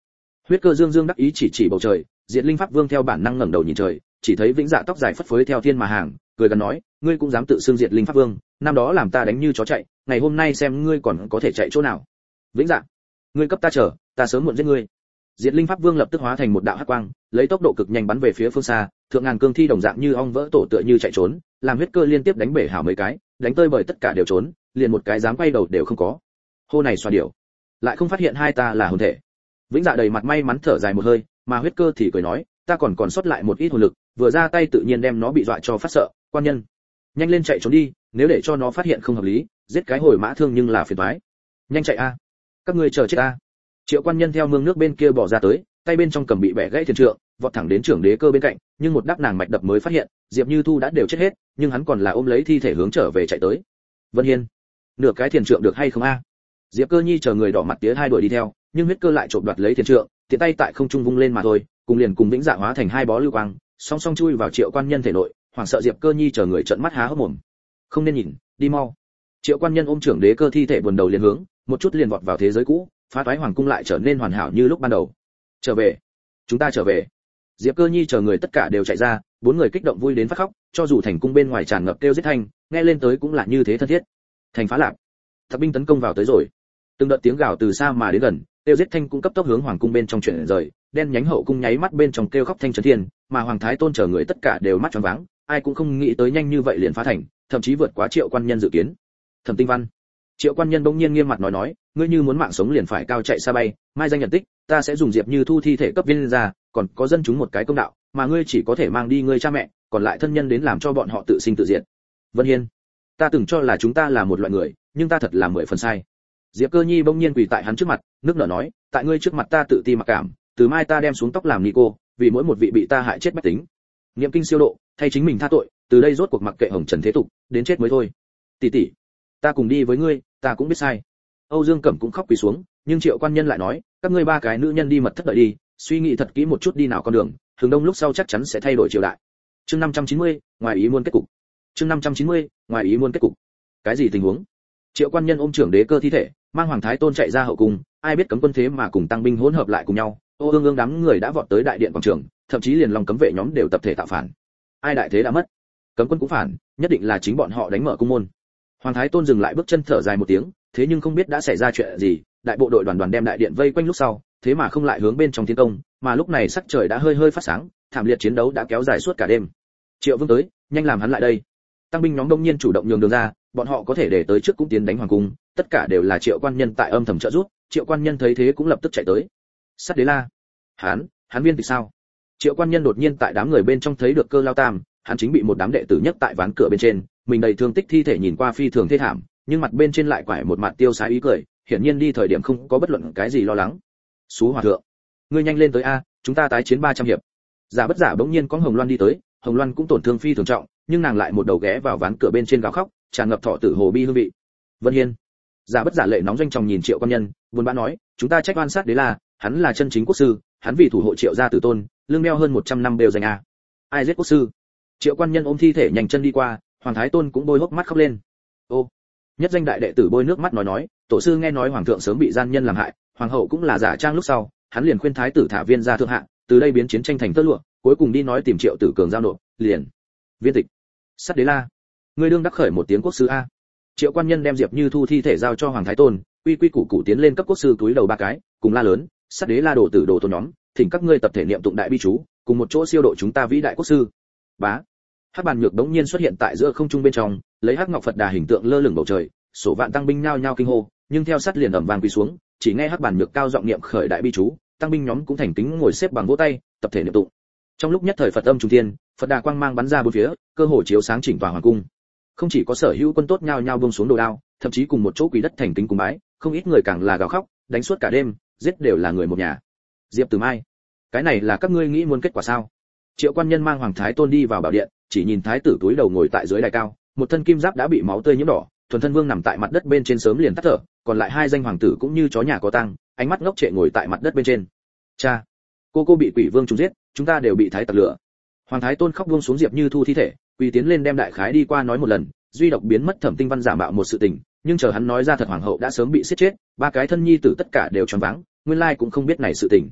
Huyết Cơ dương dương đắc ý chỉ chỉ bầu trời, Diệt Linh Pháp Vương theo bản năng ngẩng đầu nhìn trời, chỉ thấy Vĩnh Dạ tóc dài phất phới theo thiên mà hàng, cười gần nói, ngươi cũng dám tự xưng Diệt Linh Pháp Vương, năm đó làm ta đánh như chó chạy, ngày hôm nay xem ngươi còn có thể chạy chỗ nào. Vĩnh Dạ, ngươi cấp ta chờ, ta sớm muộn giết ngươi. Diệt Linh Pháp Vương lập tức hóa thành một đạo hắc quang, lấy tốc độ cực nhanh bắn về phía phương xa, thượng ngàn cương thi đồng dạng như ong vỡ tổ tựa như chạy trốn, làm Huyết Cơ liên tiếp đánh bể hảo mấy cái, đánh tơi bời tất cả đều trốn, liền một cái dám quay đầu đều không có. Hô này xoa điểu, lại không phát hiện hai ta là hồn thể. Vĩnh Dạ đầy mặt may mắn thở dài một hơi, mà Huyết Cơ thì cười nói, ta còn còn sót lại một ít hồn lực, vừa ra tay tự nhiên đem nó bị dọa cho phát sợ, quan nhân, nhanh lên chạy trốn đi, nếu để cho nó phát hiện không hợp lý, giết cái hồi mã thương nhưng là phiền toái. Nhanh chạy a, các ngươi chờ chết a. Triệu quan nhân theo mương nước bên kia bỏ ra tới, tay bên trong cầm bị bẻ gãy thiền trượng, vọt thẳng đến trưởng đế cơ bên cạnh, nhưng một đắp nàng mạch đập mới phát hiện, Diệp Như Thu đã đều chết hết, nhưng hắn còn là ôm lấy thi thể hướng trở về chạy tới. Vân Hiên, nửa cái thiền trượng được hay không a? Diệp Cơ Nhi chờ người đỏ mặt tía hai đuổi đi theo, nhưng Huyết Cơ lại trộm đoạt lấy thiền trượng, tiện tay tại không trung vung lên mà thôi, cùng liền cùng Vĩnh Dạ hóa thành hai bó lưu quang, song song chui vào Triệu quan nhân thể nội, hoảng sợ Diệp Cơ Nhi chờ người trợn mắt há hốc mồm. Không nên nhìn, đi mau. Triệu quan nhân ôm trưởng đế cơ thi thể buồn đầu liền hướng, một chút liền vọt vào thế giới cũ, phá toái hoàng cung lại trở nên hoàn hảo như lúc ban đầu. Trở về, chúng ta trở về. Diệp Cơ Nhi chờ người tất cả đều chạy ra, bốn người kích động vui đến phát khóc, cho dù thành cung bên ngoài tràn ngập kêu giết thanh, nghe lên tới cũng là như thế thân thiết. Thành phá lạc, thập binh tấn công vào tới rồi. Từng đợt tiếng gào từ xa mà đến gần, kêu giết thanh cũng cấp tốc hướng hoàng cung bên trong chuyển rời, đen nhánh hậu cung nháy mắt bên trong kêu khóc thanh trấn thiên, mà hoàng thái tôn chờ người tất cả đều mắt tròn váng, ai cũng không nghĩ tới nhanh như vậy liền phá thành, thậm chí vượt quá Triệu quan nhân dự kiến. Thẩm Tinh Văn, Triệu quan nhân bỗng nhiên nghiêm mặt nói nói, ngươi như muốn mạng sống liền phải cao chạy xa bay, mai danh nhận tích, ta sẽ dùng Diệp Như Thu thi thể cấp viên ra, còn có dân chúng một cái công đạo, mà ngươi chỉ có thể mang đi ngươi cha mẹ, còn lại thân nhân đến làm cho bọn họ tự sinh tự diệt. Vân Hiên, ta từng cho là chúng ta là một loại người, nhưng ta thật là mười phần sai. Diệp Cơ Nhi bỗng nhiên quỳ tại hắn trước mặt, nước nở nói, tại ngươi trước mặt ta tự ti mặc cảm, từ mai ta đem xuống tóc làm ni cô, vì mỗi một vị bị ta hại chết bách tính. Niệm kinh siêu độ, thay chính mình tha tội, từ đây rốt cuộc mặc kệ hồng trần thế tục, đến chết mới thôi. Tỷ tỷ, ta cùng đi với ngươi, ta cũng biết sai. Âu Dương Cẩm cũng khóc quỳ xuống, nhưng Triệu quan nhân lại nói, các ngươi ba cái nữ nhân đi mật thất đợi đi, suy nghĩ thật kỹ một chút đi nào con đường, hướng đông lúc sau chắc chắn sẽ thay đổi triều đại. Chương năm trăm chín mươi, ngoài ý muốn kết cục. Chương năm trăm chín mươi, ngoài ý muốn kết cục. Cái gì tình huống? Triệu quan nhân ôm trưởng đế cơ thi thể, mang hoàng thái tôn chạy ra hậu cung, ai biết cấm quân thế mà cùng tăng binh hỗn hợp lại cùng nhau, Ô Ương Ương đám người đã vọt tới đại điện quảng trường, thậm chí liền lòng cấm vệ nhóm đều tập thể tạo phản. Ai đại thế đã mất, cấm quân cũng phản, nhất định là chính bọn họ đánh mở cung môn. Hoàng thái tôn dừng lại bước chân thở dài một tiếng, thế nhưng không biết đã xảy ra chuyện gì, đại bộ đội đoàn đoàn đem đại điện vây quanh lúc sau, thế mà không lại hướng bên trong tiến công, mà lúc này sắc trời đã hơi hơi phát sáng, thảm liệt chiến đấu đã kéo dài suốt cả đêm. Triệu Vương tới, nhanh làm hắn lại đây. Tăng binh nhóm đông nhiên chủ động nhường đường ra, bọn họ có thể để tới trước cũng tiến đánh hoàng cung, tất cả đều là Triệu quan nhân tại âm thầm trợ giúp. Triệu quan nhân thấy thế cũng lập tức chạy tới. Sát Đế La, hắn, hắn viên tịch sao? Triệu quan nhân đột nhiên tại đám người bên trong thấy được Cơ Lao Tam, hắn chính bị một đám đệ tử nhấc tại ván cửa bên trên, mình đầy thương tích thi thể nhìn qua phi thường thê thảm, nhưng mặt bên trên lại quải một mặt tiêu sái ý cười, hiển nhiên đi thời điểm không có bất luận cái gì lo lắng. Sú hòa thượng, ngươi nhanh lên tới a, chúng ta tái chiến ba trăm hiệp. Giả Bất Giả bỗng nhiên có Hồng Loan đi tới, Hồng Loan cũng tổn thương phi thường trọng, nhưng nàng lại một đầu ghé vào ván cửa bên trên gào khóc, tràn ngập thọ tử hồ bi hương vị. Vân Hiên, Giả Bất Giả lệ nóng doanh tròng nhìn Triệu quan nhân, buồn bã nói, chúng ta trách oan sát Đế La, hắn là chân chính quốc sư, hắn vì thủ hộ Triệu gia tử tôn, lương đeo hơn một trăm năm đều danh a. Ai giết quốc sư? Triệu quan nhân ôm thi thể nhanh chân đi qua, Hoàng thái tôn cũng bôi hốc mắt khóc lên. Ô, nhất danh đại đệ tử bôi nước mắt nói nói, tổ sư nghe nói hoàng thượng sớm bị gian nhân làm hại, hoàng hậu cũng là giả trang lúc sau, hắn liền khuyên thái tử thả viên ra thượng hạ, từ đây biến chiến tranh thành tơ lụa, cuối cùng đi nói tìm Triệu tử cường giao nộp, liền. Viên tịch, Sát Đế La, ngươi đương đắc khởi một tiếng quốc sư a. Triệu quan nhân đem Diệp Như Thu thi thể giao cho hoàng thái tôn, quy quy củ củ tiến lên cấp quốc sư túi đầu ba cái, cùng la lớn, Sát Đế La đồ tử đồ tôn nhóm, thỉnh các ngươi tập thể niệm tụng đại bi chú, cùng một chỗ siêu độ chúng ta vĩ đại quốc sư. Bá. Hắc bàn nhược đống nhiên xuất hiện tại giữa không trung bên trong, lấy hắc ngọc Phật Đà hình tượng lơ lửng bầu trời, sổ vạn tăng binh nhao nhao kinh hô, nhưng theo sát liền ầm vang quỳ xuống, chỉ nghe hắc bàn nhược cao giọng niệm khởi đại bi chú, tăng binh nhóm cũng thành kính ngồi xếp bằng vỗ tay, tập thể niệm tụng. Trong lúc nhất thời Phật âm trung thiên, Phật Đà quang mang bắn ra bốn phía, cơ hồ chiếu sáng chỉnh tòa hoàng cung. Không chỉ có sở hữu quân tốt nhao nhao buông xuống đồ đao, thậm chí cùng một chỗ quỳ đất thành kính cùng bái, không ít người càng là gào khóc, đánh suốt cả đêm, giết đều là người một nhà. Diệp Tử Mai, cái này là các ngươi nghĩ muốn kết quả sao? Triệu quan nhân mang hoàng thái tôn đi vào bảo điện, chỉ nhìn thái tử túi đầu ngồi tại dưới đài cao, một thân kim giáp đã bị máu tươi nhiễm đỏ, thuần thân vương nằm tại mặt đất bên trên sớm liền tắt thở, còn lại hai danh hoàng tử cũng như chó nhà có tang, ánh mắt ngốc trệ ngồi tại mặt đất bên trên. Cha, cô cô bị quỷ vương trùng giết, chúng ta đều bị thái tặc lửa. Hoàng thái tôn khóc buông xuống Diệp Như Thu thi thể, quỳ tiến lên đem đại khái đi qua nói một lần, duy độc biến mất Thẩm Tinh Văn giả mạo một sự tình, nhưng chờ hắn nói ra thật hoàng hậu đã sớm bị giết chết, ba cái thân nhi tử tất cả đều choáng váng, nguyên lai cũng không biết này sự tình.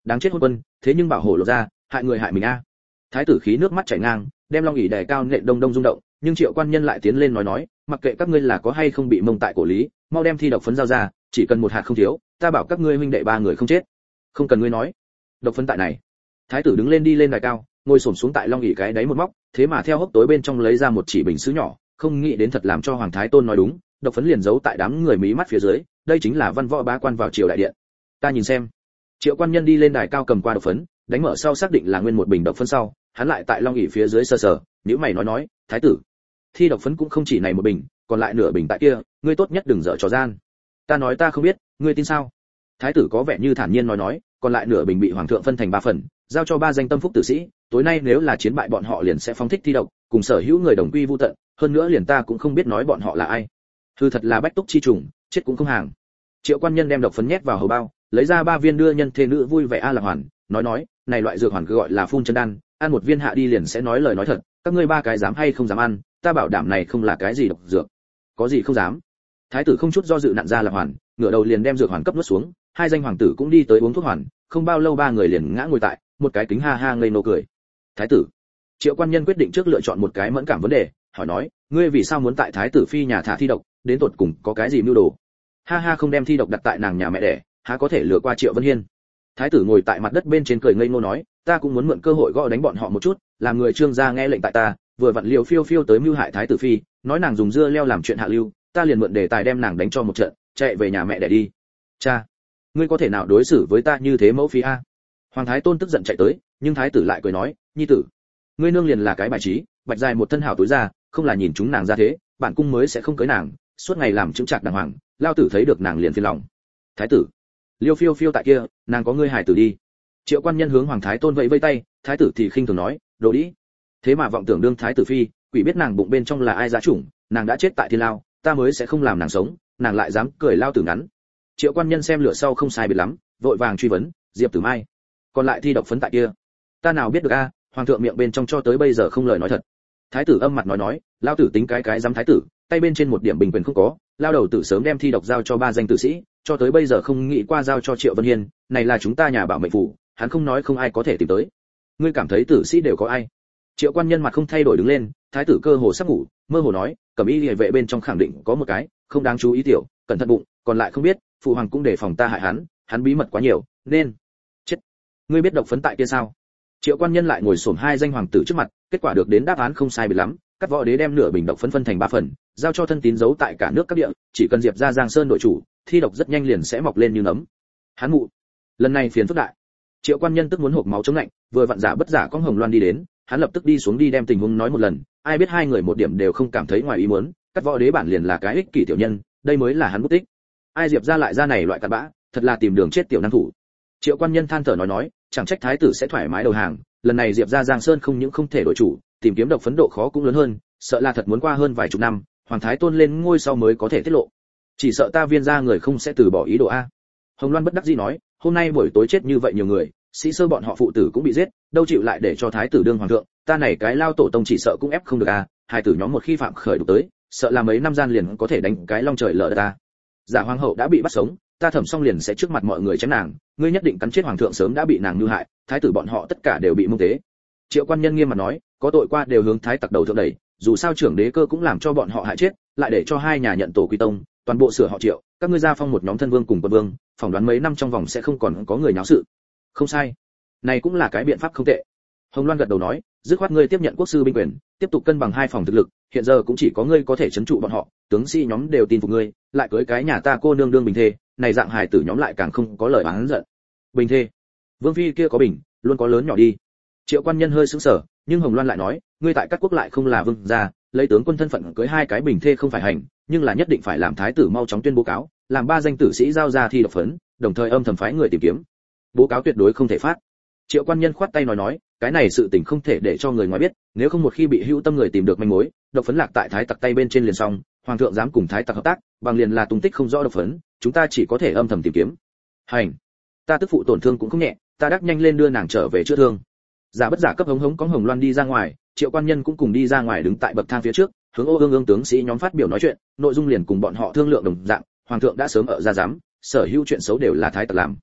Đáng chết hôn quân, thế nhưng bảo hộ lộ ra, hại người hại mình a. Thái tử khí nước mắt chảy ngang, đem long ỷ đè cao nện đông đông rung động, nhưng Triệu Quan Nhân lại tiến lên nói nói, mặc kệ các ngươi là có hay không bị mông tại cổ lý, mau đem thi độc phấn giao ra, chỉ cần một hạt không thiếu, ta bảo các ngươi huynh đệ ba người không chết. Không cần ngươi nói, độc phấn tại này. Thái tử đứng lên đi lên đài cao, ngồi xổm xuống tại long ỷ cái đáy một móc, thế mà theo hốc tối bên trong lấy ra một chỉ bình sứ nhỏ, không nghĩ đến thật làm cho Hoàng Thái Tôn nói đúng, độc phấn liền giấu tại đám người mí mắt phía dưới, đây chính là văn võ bá quan vào triều đại điện. Ta nhìn xem. Triệu Quan Nhân đi lên đài cao cầm qua độc phấn, đánh mở sau xác định là nguyên một bình độc phấn sau, hắn lại tại long ỷ phía dưới sờ sờ, nhíu mày nói nói, thái tử, thi độc phấn cũng không chỉ này một bình, còn lại nửa bình tại kia, ngươi tốt nhất đừng dở trò gian. Ta nói ta không biết, ngươi tin sao? Thái tử có vẻ như thản nhiên nói nói, còn lại nửa bình bị hoàng thượng phân thành ba phần, giao cho ba danh tâm phúc tử sĩ, tối nay nếu là chiến bại bọn họ liền sẽ phóng thích thi độc, cùng sở hữu người đồng quy vu tận, hơn nữa liền ta cũng không biết nói bọn họ là ai. Hư thật là bách túc chi trùng, chết cũng không hàng. Triệu Quan Nhân đem độc phấn nhét vào hầu bao, lấy ra ba viên đưa nhân thê nữ vui vẻ a lạc hoàn, nói nói, này loại dược hoàn cứ gọi là phun chân đan, ăn một viên hạ đi liền sẽ nói lời nói thật, các ngươi ba cái dám hay không dám ăn, ta bảo đảm này không là cái gì độc dược. Có gì không dám. Thái tử không chút do dự nặn ra lạc hoàn, ngửa đầu liền đem dược hoàn cấp nuốt xuống, hai danh hoàng tử cũng đi tới uống thuốc hoàn, không bao lâu ba người liền ngã ngồi tại, một cái kính ha ha ngây nô cười. Thái tử. Triệu Quan Nhân quyết định trước lựa chọn một cái mẫn cảm vấn đề, hỏi nói, ngươi vì sao muốn tại thái tử phi nhà thả thi độc, đến tột cùng có cái gì mưu đồ? Ha ha, không đem thi độc đặt tại nàng nhà mẹ đẻ, há có thể lừa qua Triệu Vân Hiên. Thái tử ngồi tại mặt đất bên trên cười ngây ngô nói, ta cũng muốn mượn cơ hội gõ đánh bọn họ một chút, làm người Trương gia nghe lệnh tại ta, vừa vặn Liều Phiêu Phiêu tới mưu hại thái tử phi, nói nàng dùng dưa leo làm chuyện hạ lưu, ta liền mượn đề tài đem nàng đánh cho một trận, chạy về nhà mẹ đẻ đi. Cha, ngươi có thể nào đối xử với ta như thế mẫu phi a? Hoàng Thái Tôn tức giận chạy tới, nhưng thái tử lại cười nói, nhi tử, ngươi nương liền là cái bài trí, bạch dài một thân hảo túi ra, không là nhìn chúng nàng ra thế, bản cung mới sẽ không cưới nàng, suốt ngày làm chứng trạc đàng hoàng, lao tử thấy được nàng liền phiền lòng. Thái tử, Liêu Phiêu Phiêu tại kia, nàng có ngươi hài tử đi. Triệu Quan Nhân hướng Hoàng Thái Tôn vẫy vẫy tay, thái tử thì khinh thường nói, đồ đĩ. Thế mà vọng tưởng đương thái tử phi, quỷ biết nàng bụng bên trong là ai giá chủng, nàng đã chết tại thiên lao, ta mới sẽ không làm nàng sống, nàng lại dám cười lao tử ngắn. Triệu Quan Nhân xem lửa sau không sai biệt lắm, vội vàng truy vấn, Diệp Tử Mai, còn lại thi độc phấn tại kia, ta nào biết được a, hoàng thượng miệng bên trong cho tới bây giờ không lời nói thật. Thái tử âm mặt nói nói, lao tử tính cái cái dám thái tử, tay bên trên một điểm bình quyền không có, lao đầu tử sớm đem thi độc giao cho ba danh tử sĩ, cho tới bây giờ không nghĩ qua giao cho Triệu Vân Hiên, này là chúng ta nhà bảo mệnh phủ, hắn không nói không ai có thể tìm tới. Ngươi cảm thấy tử sĩ đều có ai? Triệu Quan Nhân mặt không thay đổi đứng lên, thái tử cơ hồ sắp ngủ, mơ hồ nói, cẩm y liề vệ bên trong khẳng định có một cái, không đáng chú ý tiểu, cẩn thận bụng, còn lại không biết, phụ hoàng cũng đề phòng ta hại hắn, hắn bí mật quá nhiều, nên chết. Ngươi biết độc phấn tại kia sao? Triệu Quan Nhân lại ngồi xổm hai danh hoàng tử trước mặt, kết quả được đến đáp án không sai biệt lắm, các võ đế đem nửa bình độc phấn phân thành ba phần, giao cho thân tín giấu tại cả nước các địa, chỉ cần Diệp ra Giang Sơn đội chủ, thi độc rất nhanh liền sẽ mọc lên như nấm. Hắn mụ, lần này phiền phức đại. Triệu Quan Nhân tức muốn hộc máu chống lạnh, vừa vặn giả bất giả có Hồng Loan đi đến, hắn lập tức đi xuống đi đem tình huống nói một lần, ai biết hai người một điểm đều không cảm thấy ngoài ý muốn, các võ đế bản liền là cái ích kỷ tiểu nhân, đây mới là hắn bút tích. Ai Diệp ra lại ra này loại cặn bã, thật là tìm đường chết tiểu năng thủ. Triệu Quan Nhân than thở nói nói, chẳng trách thái tử sẽ thoải mái đầu hàng, lần này Diệp ra Giang Sơn không những không thể đổi chủ, tìm kiếm độc phấn độ khó cũng lớn hơn, sợ là thật muốn qua hơn vài chục năm, Hoàng Thái Tôn lên ngôi sau mới có thể tiết lộ. Chỉ sợ ta Viên gia người không sẽ từ bỏ ý đồ a. Hồng Loan bất đắc dĩ nói, hôm nay buổi tối chết như vậy nhiều người, sĩ sơ bọn họ phụ tử cũng bị giết, đâu chịu lại để cho thái tử đương hoàng thượng, ta này cái lao tổ tông chỉ sợ cũng ép không được a, hai tử nhóm một khi phạm khởi đục tới, sợ là mấy năm gian liền có thể đánh cái long trời lở đất ta. Giả hoàng hậu đã bị bắt sống, ta thẩm xong liền sẽ trước mặt mọi người chém nàng, ngươi nhất định cắn chết hoàng thượng sớm đã bị nàng mưu hại, thái tử bọn họ tất cả đều bị mông tế. Triệu Quan Nhân nghiêm mặt nói, có tội qua đều hướng thái tặc đầu thượng đẩy, dù sao trưởng đế cơ cũng làm cho bọn họ hại chết, lại để cho hai nhà nhận tổ quy tông, toàn bộ sửa họ Triệu, các ngươi gia phong một nhóm thân vương cùng quân vương, phỏng đoán mấy năm trong vòng sẽ không còn có người náo sự. Không sai, này cũng là cái biện pháp không tệ. Hồng Loan gật đầu nói, dứt khoát ngươi tiếp nhận quốc sư binh quyền, tiếp tục cân bằng hai phòng thực lực, hiện giờ cũng chỉ có ngươi có thể trấn trụ bọn họ, tướng sĩ nhóm đều tin phục ngươi, lại cưới cái nhà ta cô nương đương bình thê, này dạng hài tử nhóm lại càng không có lời oán giận. Bình thê? Vương phi kia có bình, luôn có lớn nhỏ đi. Triệu Quan Nhân hơi sững sờ, nhưng Hồng Loan lại nói, ngươi tại các quốc lại không là vương gia, lấy tướng quân thân phận cưới hai cái bình thê không phải hành, nhưng là nhất định phải làm thái tử mau chóng tuyên bố cáo, làm ba danh tử sĩ giao ra thi độc phấn, đồng thời âm thầm phái người tìm kiếm. Bố cáo tuyệt đối không thể phát. Triệu Quan Nhân khoát tay nói nói, cái này sự tình không thể để cho người ngoài biết, nếu không một khi bị hữu tâm người tìm được manh mối, độc phấn lạc tại thái tặc tay bên trên liền xong, hoàng thượng dám cùng thái tặc hợp tác, bằng liền là tung tích không rõ độc phấn, chúng ta chỉ có thể âm thầm tìm kiếm. Hành, ta tức phụ tổn thương cũng không nhẹ, ta đắc nhanh lên đưa nàng trở về chữa thương. Giả bất giả cấp hống hống có Hồng Loan đi ra ngoài, Triệu Quan Nhân cũng cùng đi ra ngoài đứng tại bậc thang phía trước, hướng Ô Ương Ương tướng sĩ nhóm phát biểu nói chuyện, nội dung liền cùng bọn họ thương lượng đồng dạng, hoàng thượng đã sớm ở ra giám, sở hữu chuyện xấu đều là thái tặc làm.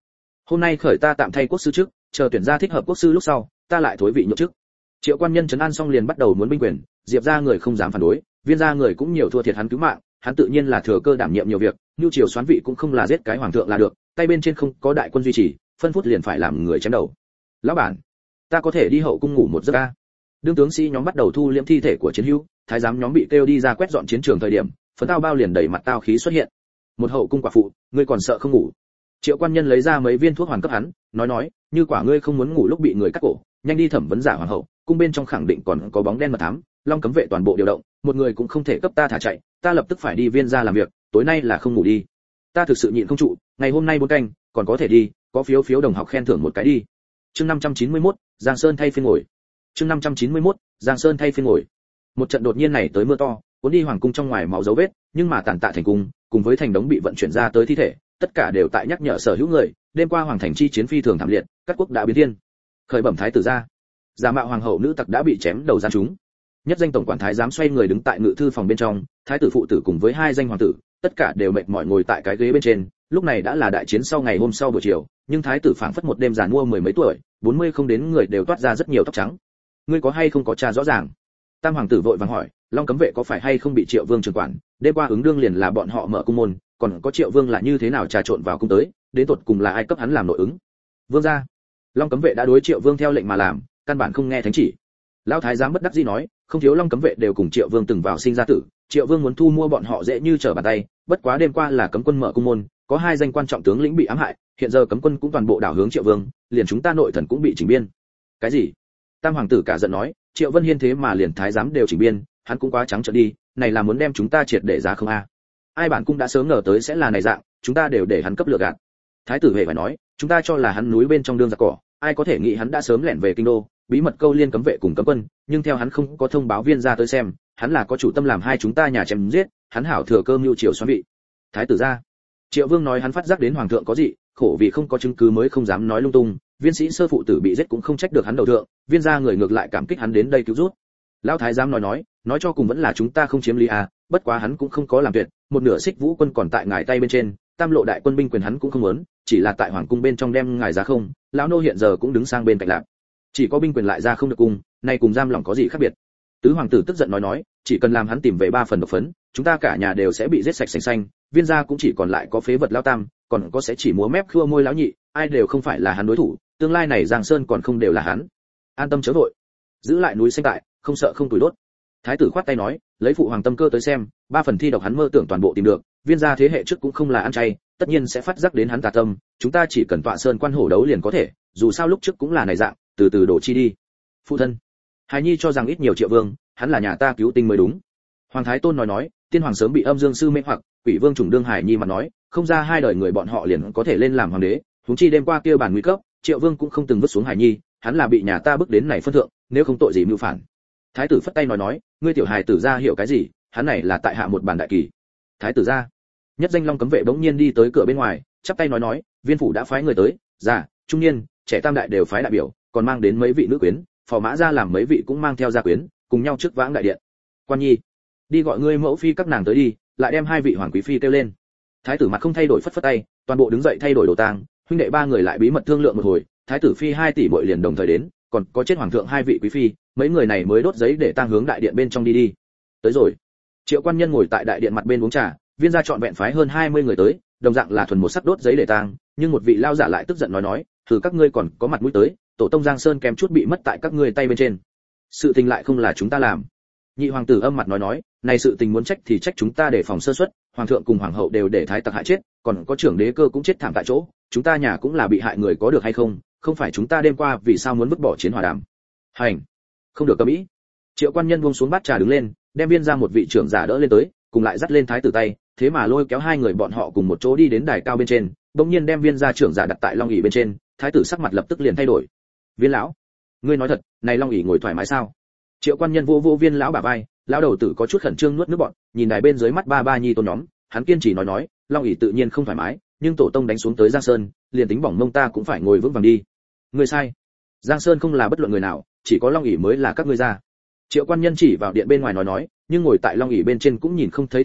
hôm nay khởi ta tạm thay quốc sư chức, chờ tuyển ra thích hợp quốc sư lúc sau, ta lại thối vị nhượng chức. Triệu Quan Nhân trấn an xong liền bắt đầu muốn binh quyền, Diệp gia người không dám phản đối, Viên gia người cũng nhiều thua thiệt hắn cứu mạng, hắn tự nhiên là thừa cơ đảm nhiệm nhiều việc, nhu triều xoán vị cũng không là giết cái hoàng thượng là được, tay bên trên không có đại quân duy trì, phân phút liền phải làm người chém đầu. Lão bản, ta có thể đi hậu cung ngủ một giấc a. Đương tướng sĩ nhóm bắt đầu thu liễm thi thể của chiến hữu, thái giám nhóm bị kêu đi ra quét dọn chiến trường thời điểm, phấn tao bao liền đẩy mặt tao khí xuất hiện. Một hậu cung quả phụ, ngươi còn sợ không ngủ? Triệu Quan Nhân lấy ra mấy viên thuốc hoàn cấp hắn, nói nói, như quả ngươi không muốn ngủ lúc bị người cắt cổ, nhanh đi thẩm vấn giả hoàng hậu, cung bên trong khẳng định còn có bóng đen mật thám, long cấm vệ toàn bộ điều động, một người cũng không thể cấp ta thả chạy, ta lập tức phải đi Viên gia làm việc, tối nay là không ngủ đi. Ta thực sự nhịn không trụ, ngày hôm nay bốn canh, còn có thể đi, có phiếu phiếu đồng học khen thưởng một cái đi. Chương năm trăm chín mươi mốt, Giang Sơn thay phiên ngồi. Chương năm trăm chín mươi mốt, Giang Sơn thay phiên ngồi. Một trận đột nhiên này tới mưa to, cuốn đi hoàng cung trong ngoài máu dấu vết, nhưng mà tàn tạ thành cung, cùng với thành đống bị vận chuyển ra tới thi thể, tất cả đều tại nhắc nhở sở hữu người, đêm qua hoàng thành chi chiến phi thường thảm liệt, các quốc đã biến thiên. Khởi bẩm thái tử gia, giả mạo hoàng hậu nữ tặc đã bị chém đầu gian chúng. Nhất danh tổng quản thái giám xoay người đứng tại ngự thư phòng bên trong, thái tử phụ tử cùng với hai danh hoàng tử, tất cả đều mệt mỏi ngồi tại cái ghế bên trên, lúc này đã là đại chiến sau ngày hôm sau buổi chiều, nhưng thái tử phảng phất một đêm giàn mua mười mấy tuổi, bốn mươi không đến người đều toát ra rất nhiều tóc trắng. Ngươi có hay không có tra rõ ràng? Tam hoàng tử vội vàng hỏi, Long cấm vệ có phải hay không bị Triệu Vương trưởng quản, đêm qua ứng đương liền là bọn họ mở cung môn, còn có Triệu Vương là như thế nào trà trộn vào cung tới, đến tột cùng là ai cấp hắn làm nội ứng? Vương gia. Long cấm vệ đã đối Triệu Vương theo lệnh mà làm, căn bản không nghe thánh chỉ. Lão thái giám bất đắc dĩ nói, không thiếu Long cấm vệ đều cùng Triệu Vương từng vào sinh ra tử, Triệu Vương muốn thu mua bọn họ dễ như trở bàn tay, bất quá đêm qua là cấm quân mở cung môn, có hai danh quan trọng tướng lĩnh bị ám hại, hiện giờ cấm quân cũng toàn bộ đảo hướng Triệu Vương, liền chúng ta nội thần cũng bị chỉnh biên. Cái gì? Tam hoàng tử cả giận nói, Triệu Vân Hiên thế mà liền thái giám đều chỉnh biên, hắn cũng quá trắng trợn đi, này là muốn đem chúng ta triệt để giá không a? Ai bản cung đã sớm ngờ tới sẽ là này dạng, chúng ta đều để hắn cấp lừa gạt. Thái tử hề phải nói, chúng ta cho là hắn núi bên trong đương giặc cỏ, ai có thể nghĩ hắn đã sớm lẻn về kinh đô, bí mật câu liên cấm vệ cùng cấm quân, nhưng theo hắn không có thông báo Viên gia tới xem, hắn là có chủ tâm làm hai chúng ta nhà chém giết, hắn hảo thừa cơ mưu triều xoán vị. Thái tử gia. Triệu Vương nói hắn phát giác đến hoàng thượng có gì, khổ vì không có chứng cứ mới không dám nói lung tung, viên sĩ sơ phụ tử bị giết cũng không trách được hắn đầu thượng, Viên gia người ngược lại cảm kích hắn đến đây cứu giúp. Lão thái giám nói nói, nói cho cùng vẫn là chúng ta không chiếm lý à, bất quá hắn cũng không có làm tuyệt, một nửa xích vũ quân còn tại ngài tay bên trên, tam lộ đại quân binh quyền hắn cũng không muốn, chỉ là tại hoàng cung bên trong đem ngài giá không, lão nô hiện giờ cũng đứng sang bên cạnh lạc. Chỉ có binh quyền lại ra không được cung, nay cùng giam lỏng có gì khác biệt? Tứ hoàng tử tức giận nói nói, chỉ cần làm hắn tìm về ba phần độc phấn, chúng ta cả nhà đều sẽ bị giết sạch sành xanh, Viên gia cũng chỉ còn lại có phế vật lão tam, còn có sẽ chỉ múa mép khua môi lão nhị, ai đều không phải là hắn đối thủ, tương lai này Giang Sơn còn không đều là hắn. An tâm chớ vội, giữ lại núi xanh tại, không sợ không tuổi đốt. Thái tử khoát tay nói, lấy phụ hoàng tâm cơ tới xem, ba phần thi độc hắn mơ tưởng toàn bộ tìm được, Viên gia thế hệ trước cũng không là ăn chay, tất nhiên sẽ phát giác đến hắn tà tâm, chúng ta chỉ cần tọa sơn quan hổ đấu liền có thể, dù sao lúc trước cũng là này dạng, từ từ đổ chi đi. Phụ thân, Hải Nhi cho rằng ít nhiều Triệu Vương, hắn là nhà ta cứu tinh mới đúng. Hoàng thái tôn nói nói, tiên hoàng sớm bị âm dương sư mê hoặc, quỷ vương trùng đương Hải Nhi mà nói, không ra hai đời người bọn họ liền có thể lên làm hoàng đế, huống chi đêm qua kia bản nguy cấp, Triệu Vương cũng không từng vứt xuống Hải Nhi, hắn là bị nhà ta bức đến này phân thượng, nếu không tội gì mưu phản. Thái tử phất tay nói nói, ngươi tiểu hài tử ra hiểu cái gì, hắn này là tại hạ một bản đại kỳ. Thái tử ra. Nhất danh Long cấm vệ bỗng nhiên đi tới cửa bên ngoài, chắp tay nói nói, viên phủ đã phái người tới, già, trung niên, trẻ tam đại đều phái đại biểu, còn mang đến mấy vị nữ quyến, phò mã ra làm mấy vị cũng mang theo gia quyến, cùng nhau trước vãng đại điện. Quan nhi, đi gọi ngươi mẫu phi các nàng tới đi, lại đem hai vị hoàng quý phi kêu lên. Thái tử mặt không thay đổi phất phất tay, toàn bộ đứng dậy thay đổi đồ tang, huynh đệ ba người lại bí mật thương lượng một hồi, thái tử phi hai tỷ muội liền đồng thời đến, còn có chết hoàng thượng hai vị quý phi, mấy người này mới đốt giấy để tang hướng đại điện bên trong đi đi. Tới rồi. Triệu Quan Nhân ngồi tại đại điện mặt bên uống trà, Viên gia chọn vẹn phái hơn hai mươi người tới, đồng dạng là thuần một sắc đốt giấy để tang, nhưng một vị lao giả lại tức giận nói nói, thử các ngươi còn có mặt mũi tới, tổ tông Giang Sơn kém chút bị mất tại các ngươi tay bên trên. Sự tình lại không là chúng ta làm. Nhị hoàng tử âm mặt nói nói, này sự tình muốn trách thì trách chúng ta để phòng sơ suất, hoàng thượng cùng hoàng hậu đều để thái tặc hại chết, còn có trưởng đế cơ cũng chết thảm tại chỗ, chúng ta nhà cũng là bị hại người có được hay không, không phải chúng ta đêm qua vì sao muốn vứt bỏ chiến hòa đàm. Hành, không được cấm ý. Triệu Quan Nhân buông xuống bát trà đứng lên, đem Viên ra một vị trưởng giả đỡ lên tới, cùng lại dắt lên thái tử tay, thế mà lôi kéo hai người bọn họ cùng một chỗ đi đến đài cao bên trên, bỗng nhiên đem Viên gia trưởng giả đặt tại long ỷ bên trên, thái tử sắc mặt lập tức liền thay đổi. Viên lão, ngươi nói thật, này long ỷ ngồi thoải mái sao? Triệu Quan Nhân vô vô Viên lão bả vai, lão đầu tử có chút khẩn trương nuốt nước bọt, nhìn đài bên dưới mắt ba ba nhi tôn nhóm, hắn kiên trì nói nói, long ỷ tự nhiên không thoải mái, nhưng tổ tông đánh xuống tới Giang Sơn, liền tính bỏng mông ta cũng phải ngồi vững vàng đi. Ngươi sai, Giang Sơn không là bất luận người nào, chỉ có long ỷ mới là các ngươi ra. Triệu Quan Nhân chỉ vào điện bên ngoài nói nói, nhưng ngồi tại long ỷ bên trên cũng nhìn không thấy thiên hạ,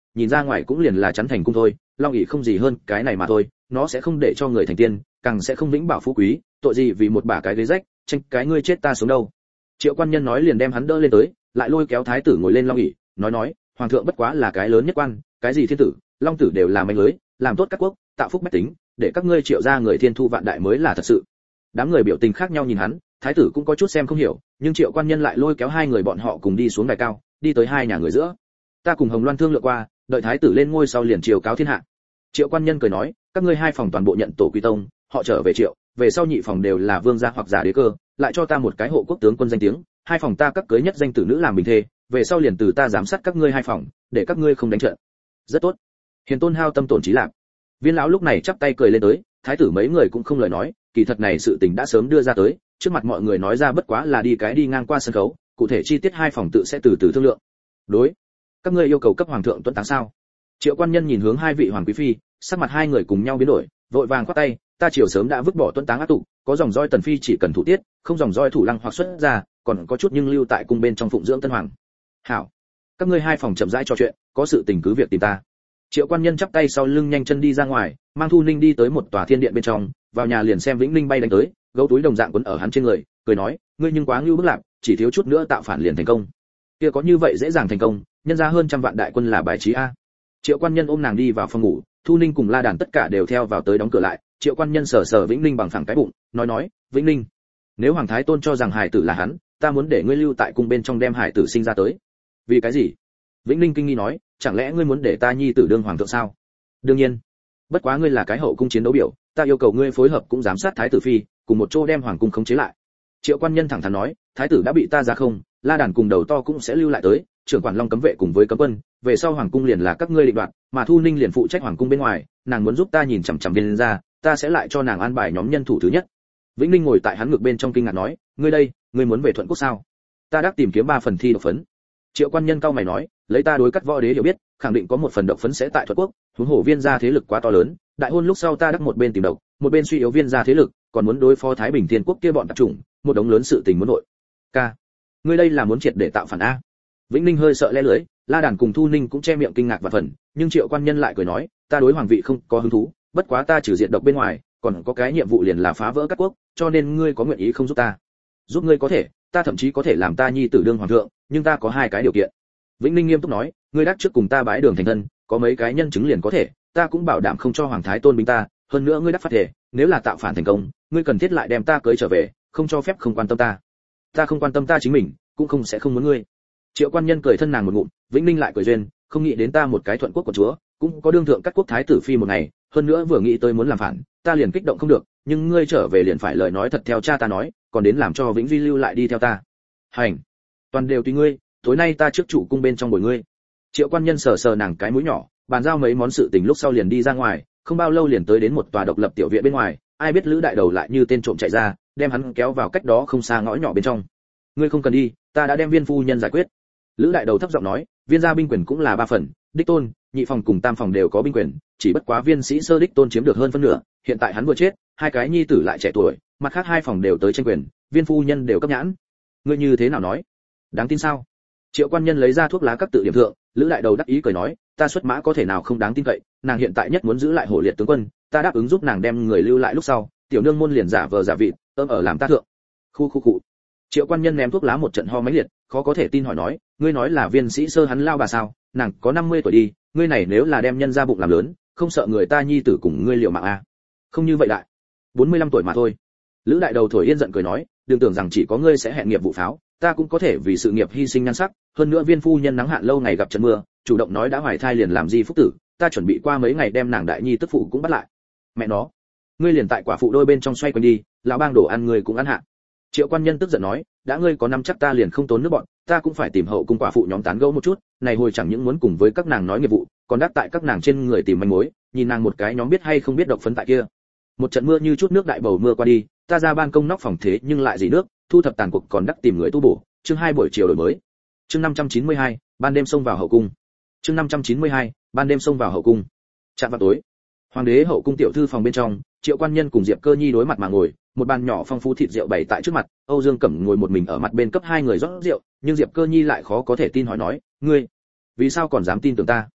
nhìn ra ngoài cũng liền là chắn thành cung thôi, long ỷ không gì hơn cái này mà thôi, nó sẽ không để cho người thành tiên, càng sẽ không vĩnh bảo phú quý, tội gì vì một bả cái ghế rách, tranh cái ngươi chết ta sống đâu. Triệu quan nhân nói liền đem hắn đỡ lên tới, lại lôi kéo thái tử ngồi lên long ỷ, nói nói, hoàng thượng bất quá là cái lớn nhất quan, cái gì thiên tử, long tử đều là manh lưới, làm tốt các quốc, tạo phúc bách tính, để các ngươi Triệu gia người thiên thu vạn đại mới là thật sự. Đám người biểu tình khác nhau nhìn hắn, thái tử cũng có chút xem không hiểu, nhưng Triệu quan nhân lại lôi kéo hai người bọn họ cùng đi xuống đài cao, đi tới hai nhà người giữa. Ta cùng Hồng Loan thương lượng qua, đợi thái tử lên ngôi sau liền triều cáo thiên hạ. Triệu quan nhân cười nói, các ngươi hai phòng toàn bộ nhận tổ quy tông, họ trở về Triệu, về sau nhị phòng đều là vương gia hoặc giả đế cơ, lại cho ta một cái hộ quốc tướng quân danh tiếng, hai phòng ta các cưới nhất danh tử nữ làm bình thê, về sau liền từ ta giám sát các ngươi hai phòng, để các ngươi không đánh trận. Rất tốt. Hiền tôn hao tâm tổn trí lạc. Viên lão lúc này chắp tay cười lên tới, thái tử mấy người cũng không lời nói, kỳ thật này sự tình đã sớm đưa ra tới, trước mặt mọi người nói ra bất quá là đi cái đi ngang qua sân khấu, cụ thể chi tiết hai phòng tự sẽ từ từ thương lượng. Đối, các ngươi yêu cầu cấp hoàng thượng tuân táng sao? Triệu quan nhân nhìn hướng hai vị hoàng quý phi, sắc mặt hai người cùng nhau biến đổi, vội vàng quát tay, ta chiều sớm đã vứt bỏ tuân táng ác tụ, có dòng roi tần phi chỉ cần thủ tiết, không dòng roi thủ lăng hoặc xuất ra, còn có chút nhưng lưu tại cung bên trong phụng dưỡng tân hoàng. Hảo, các ngươi hai phòng chậm rãi trò chuyện, có sự tình cứ việc tìm ta. Triệu quan nhân chắp tay sau lưng nhanh chân đi ra ngoài, mang Thu Ninh đi tới một tòa thiên điện bên trong, vào nhà liền xem Vĩnh Ninh bay đánh tới, gấu túi đồng dạng quấn ở hắn trên người, cười nói, ngươi nhưng quá ngưu bức lạc, chỉ thiếu chút nữa tạo phản liền thành công. Kia có như vậy dễ dàng thành công, nhân ra hơn trăm vạn đại quân là bài trí a. Triệu quan nhân ôm nàng đi vào phòng ngủ, Thu Ninh cùng La Đàn tất cả đều theo vào tới đóng cửa lại, Triệu quan nhân sờ sờ Vĩnh Ninh bằng phẳng cái bụng, nói nói, Vĩnh Ninh, nếu hoàng thái tôn cho rằng hải tử là hắn, ta muốn để ngươi lưu tại cung bên trong đem hải tử sinh ra tới. Vì cái gì? Vĩnh Ninh kinh nghi nói, chẳng lẽ ngươi muốn để ta nhi tử đương hoàng thượng sao? Đương nhiên. Bất quá ngươi là cái hậu cung chiến đấu biểu, ta yêu cầu ngươi phối hợp cũng giám sát thái tử phi, cùng một chỗ đem hoàng cung khống chế lại. Triệu quan nhân thẳng thắn nói, thái tử đã bị ta ra không, La Đàn cùng đầu to cũng sẽ lưu lại tới, trưởng quản Long cấm vệ cùng với cấm quân, về sau hoàng cung liền là các ngươi định đoạt, mà Thu Ninh liền phụ trách hoàng cung bên ngoài, nàng muốn giúp ta nhìn chằm chằm viên ra, ta sẽ lại cho nàng an bài nhóm nhân thủ thứ nhất. Vĩnh Ninh ngồi tại hắn ngược bên trong kinh ngạc nói, ngươi đây, ngươi muốn về Thuận Quốc sao? Ta đã tìm kiếm ba phần thi độc phấn. Triệu quan nhân cao mày nói, lấy ta đối cắt võ đế hiểu biết, khẳng định có một phần độc phấn sẽ tại Thuận Quốc, huống hồ viên gia thế lực quá to lớn, đại hôn lúc sau ta đắc một bên tìm độc, một bên suy yếu viên gia thế lực, còn muốn đối phó Thái Bình Thiên Quốc kia bọn tạp chủng, một đống lớn sự tình muốn nội. Ca, ngươi đây là muốn triệt để tạo phản a? Vĩnh Ninh hơi sợ lẽ lưỡi, La Đàn cùng Thu Ninh cũng che miệng kinh ngạc và phần, nhưng Triệu quan nhân lại cười nói, ta đối hoàng vị không có hứng thú, bất quá ta trừ diệt độc bên ngoài, còn có cái nhiệm vụ liền là phá vỡ các quốc, cho nên ngươi có nguyện ý không giúp ta? Giúp ngươi có thể, ta thậm chí có thể làm ta nhi tử đương hoàng thượng, nhưng ta có hai cái điều kiện. Vĩnh Ninh nghiêm túc nói, ngươi đắc trước cùng ta bái đường thành thân, có mấy cái nhân chứng liền có thể, ta cũng bảo đảm không cho hoàng thái tôn binh ta, hơn nữa ngươi đắc phát thể, nếu là tạo phản thành công, ngươi cần thiết lại đem ta cưới trở về, không cho phép không quan tâm ta. Ta không quan tâm ta chính mình, cũng không sẽ không muốn ngươi. Triệu quan nhân cười thân nàng một ngụm, Vĩnh Ninh lại cười duyên, không nghĩ đến ta một cái Thuận Quốc của chúa, cũng có đương thượng các quốc thái tử phi một ngày, hơn nữa vừa nghĩ tới muốn làm phản, ta liền kích động không được, nhưng ngươi trở về liền phải lời nói thật theo cha ta nói, còn đến làm cho Vĩnh Duy lưu lại đi theo ta. Hành, toàn đều tùy ngươi, tối nay ta trước trụ cung bên trong bồi ngươi. Triệu quan nhân sờ sờ nàng cái mũi nhỏ, bàn giao mấy món sự tình lúc sau liền đi ra ngoài, không bao lâu liền tới đến một tòa độc lập tiểu viện bên ngoài, ai biết Lữ đại đầu lại như tên trộm chạy ra, đem hắn kéo vào cách đó không xa ngõ nhỏ bên trong. Ngươi không cần đi, ta đã đem Viên phu nhân giải quyết. Lữ đại đầu thấp giọng nói, Viên gia binh quyền cũng là ba phần, đích tôn, nhị phòng cùng tam phòng đều có binh quyền, chỉ bất quá Viên sĩ sơ đích tôn chiếm được hơn phân nửa, hiện tại hắn vừa chết, hai cái nhi tử lại trẻ tuổi, mặt khác hai phòng đều tới tranh quyền, Viên phu nhân đều cấp nhãn. Ngươi như thế nào nói? Đáng tin sao? Triệu quan nhân lấy ra thuốc lá các tự điểm thượng, Lữ đại đầu đắc ý cười nói, ta xuất mã có thể nào không đáng tin cậy, nàng hiện tại nhất muốn giữ lại hổ liệt tướng quân, ta đáp ứng giúp nàng đem người lưu lại lúc sau, tiểu nương môn liền giả vờ giả vịt, ôm ở làm ta thượng. Khu khu cụ. Triệu quan nhân ném thuốc lá một trận ho mãnh liệt, khó có thể tin hỏi nói, ngươi nói là Viên sĩ sơ hắn lao bà sao? Nàng có năm mươi tuổi đi, ngươi này nếu là đem nhân ra bụng làm lớn, không sợ người ta nhi tử cùng ngươi liều mạng a? Không như vậy đại, bốn mươi lăm tuổi mà thôi. Lữ đại đầu thổi yên giận cười nói, đừng tưởng rằng chỉ có ngươi sẽ hẹn nghiệp vụ pháo, ta cũng có thể vì sự nghiệp hy sinh nhan sắc, hơn nữa Viên phu nhân nắng hạn lâu ngày gặp trận mưa, chủ động nói đã hoài thai liền làm gì phúc tử, ta chuẩn bị qua mấy ngày đem nàng đại nhi tức phụ cũng bắt lại. Mẹ nó, ngươi liền tại quả phụ đôi bên trong xoay quanh đi, lão bang đổ ăn ngươi cũng ăn hạ. Triệu quan nhân tức giận nói, đã ngươi có nắm chắc ta liền không tốn nước bọn, ta cũng phải tìm hậu cung quả phụ nhóm tán gẫu một chút, này hồi chẳng những muốn cùng với các nàng nói nghiệp vụ, còn đắc tại các nàng trên người tìm manh mối, nhìn nàng một cái nhóm biết hay không biết độc phấn tại kia. Một trận mưa như chút nước đại bầu mưa qua đi, ta ra ban công nóc phòng thế nhưng lại gì nước, thu thập tàn cuộc còn đắc tìm người tu bổ, chương hai buổi chiều đổi mới. Chương năm trăm chín mươi hai, ban đêm xông vào hậu cung. Chương năm trăm chín mươi hai, ban đêm xông vào hậu cung. Chạm vào tối. Hoàng đế hậu cung tiểu thư phòng bên trong, Triệu quan nhân cùng Diệp Cơ Nhi đối mặt mà ngồi, một bàn nhỏ phong phú thịt rượu bày tại trước mặt, Âu Dương Cẩm ngồi một mình ở mặt bên cấp hai người rót rượu, nhưng Diệp Cơ Nhi lại khó có thể tin hỏi nói, ngươi, vì sao còn dám tin tưởng ta?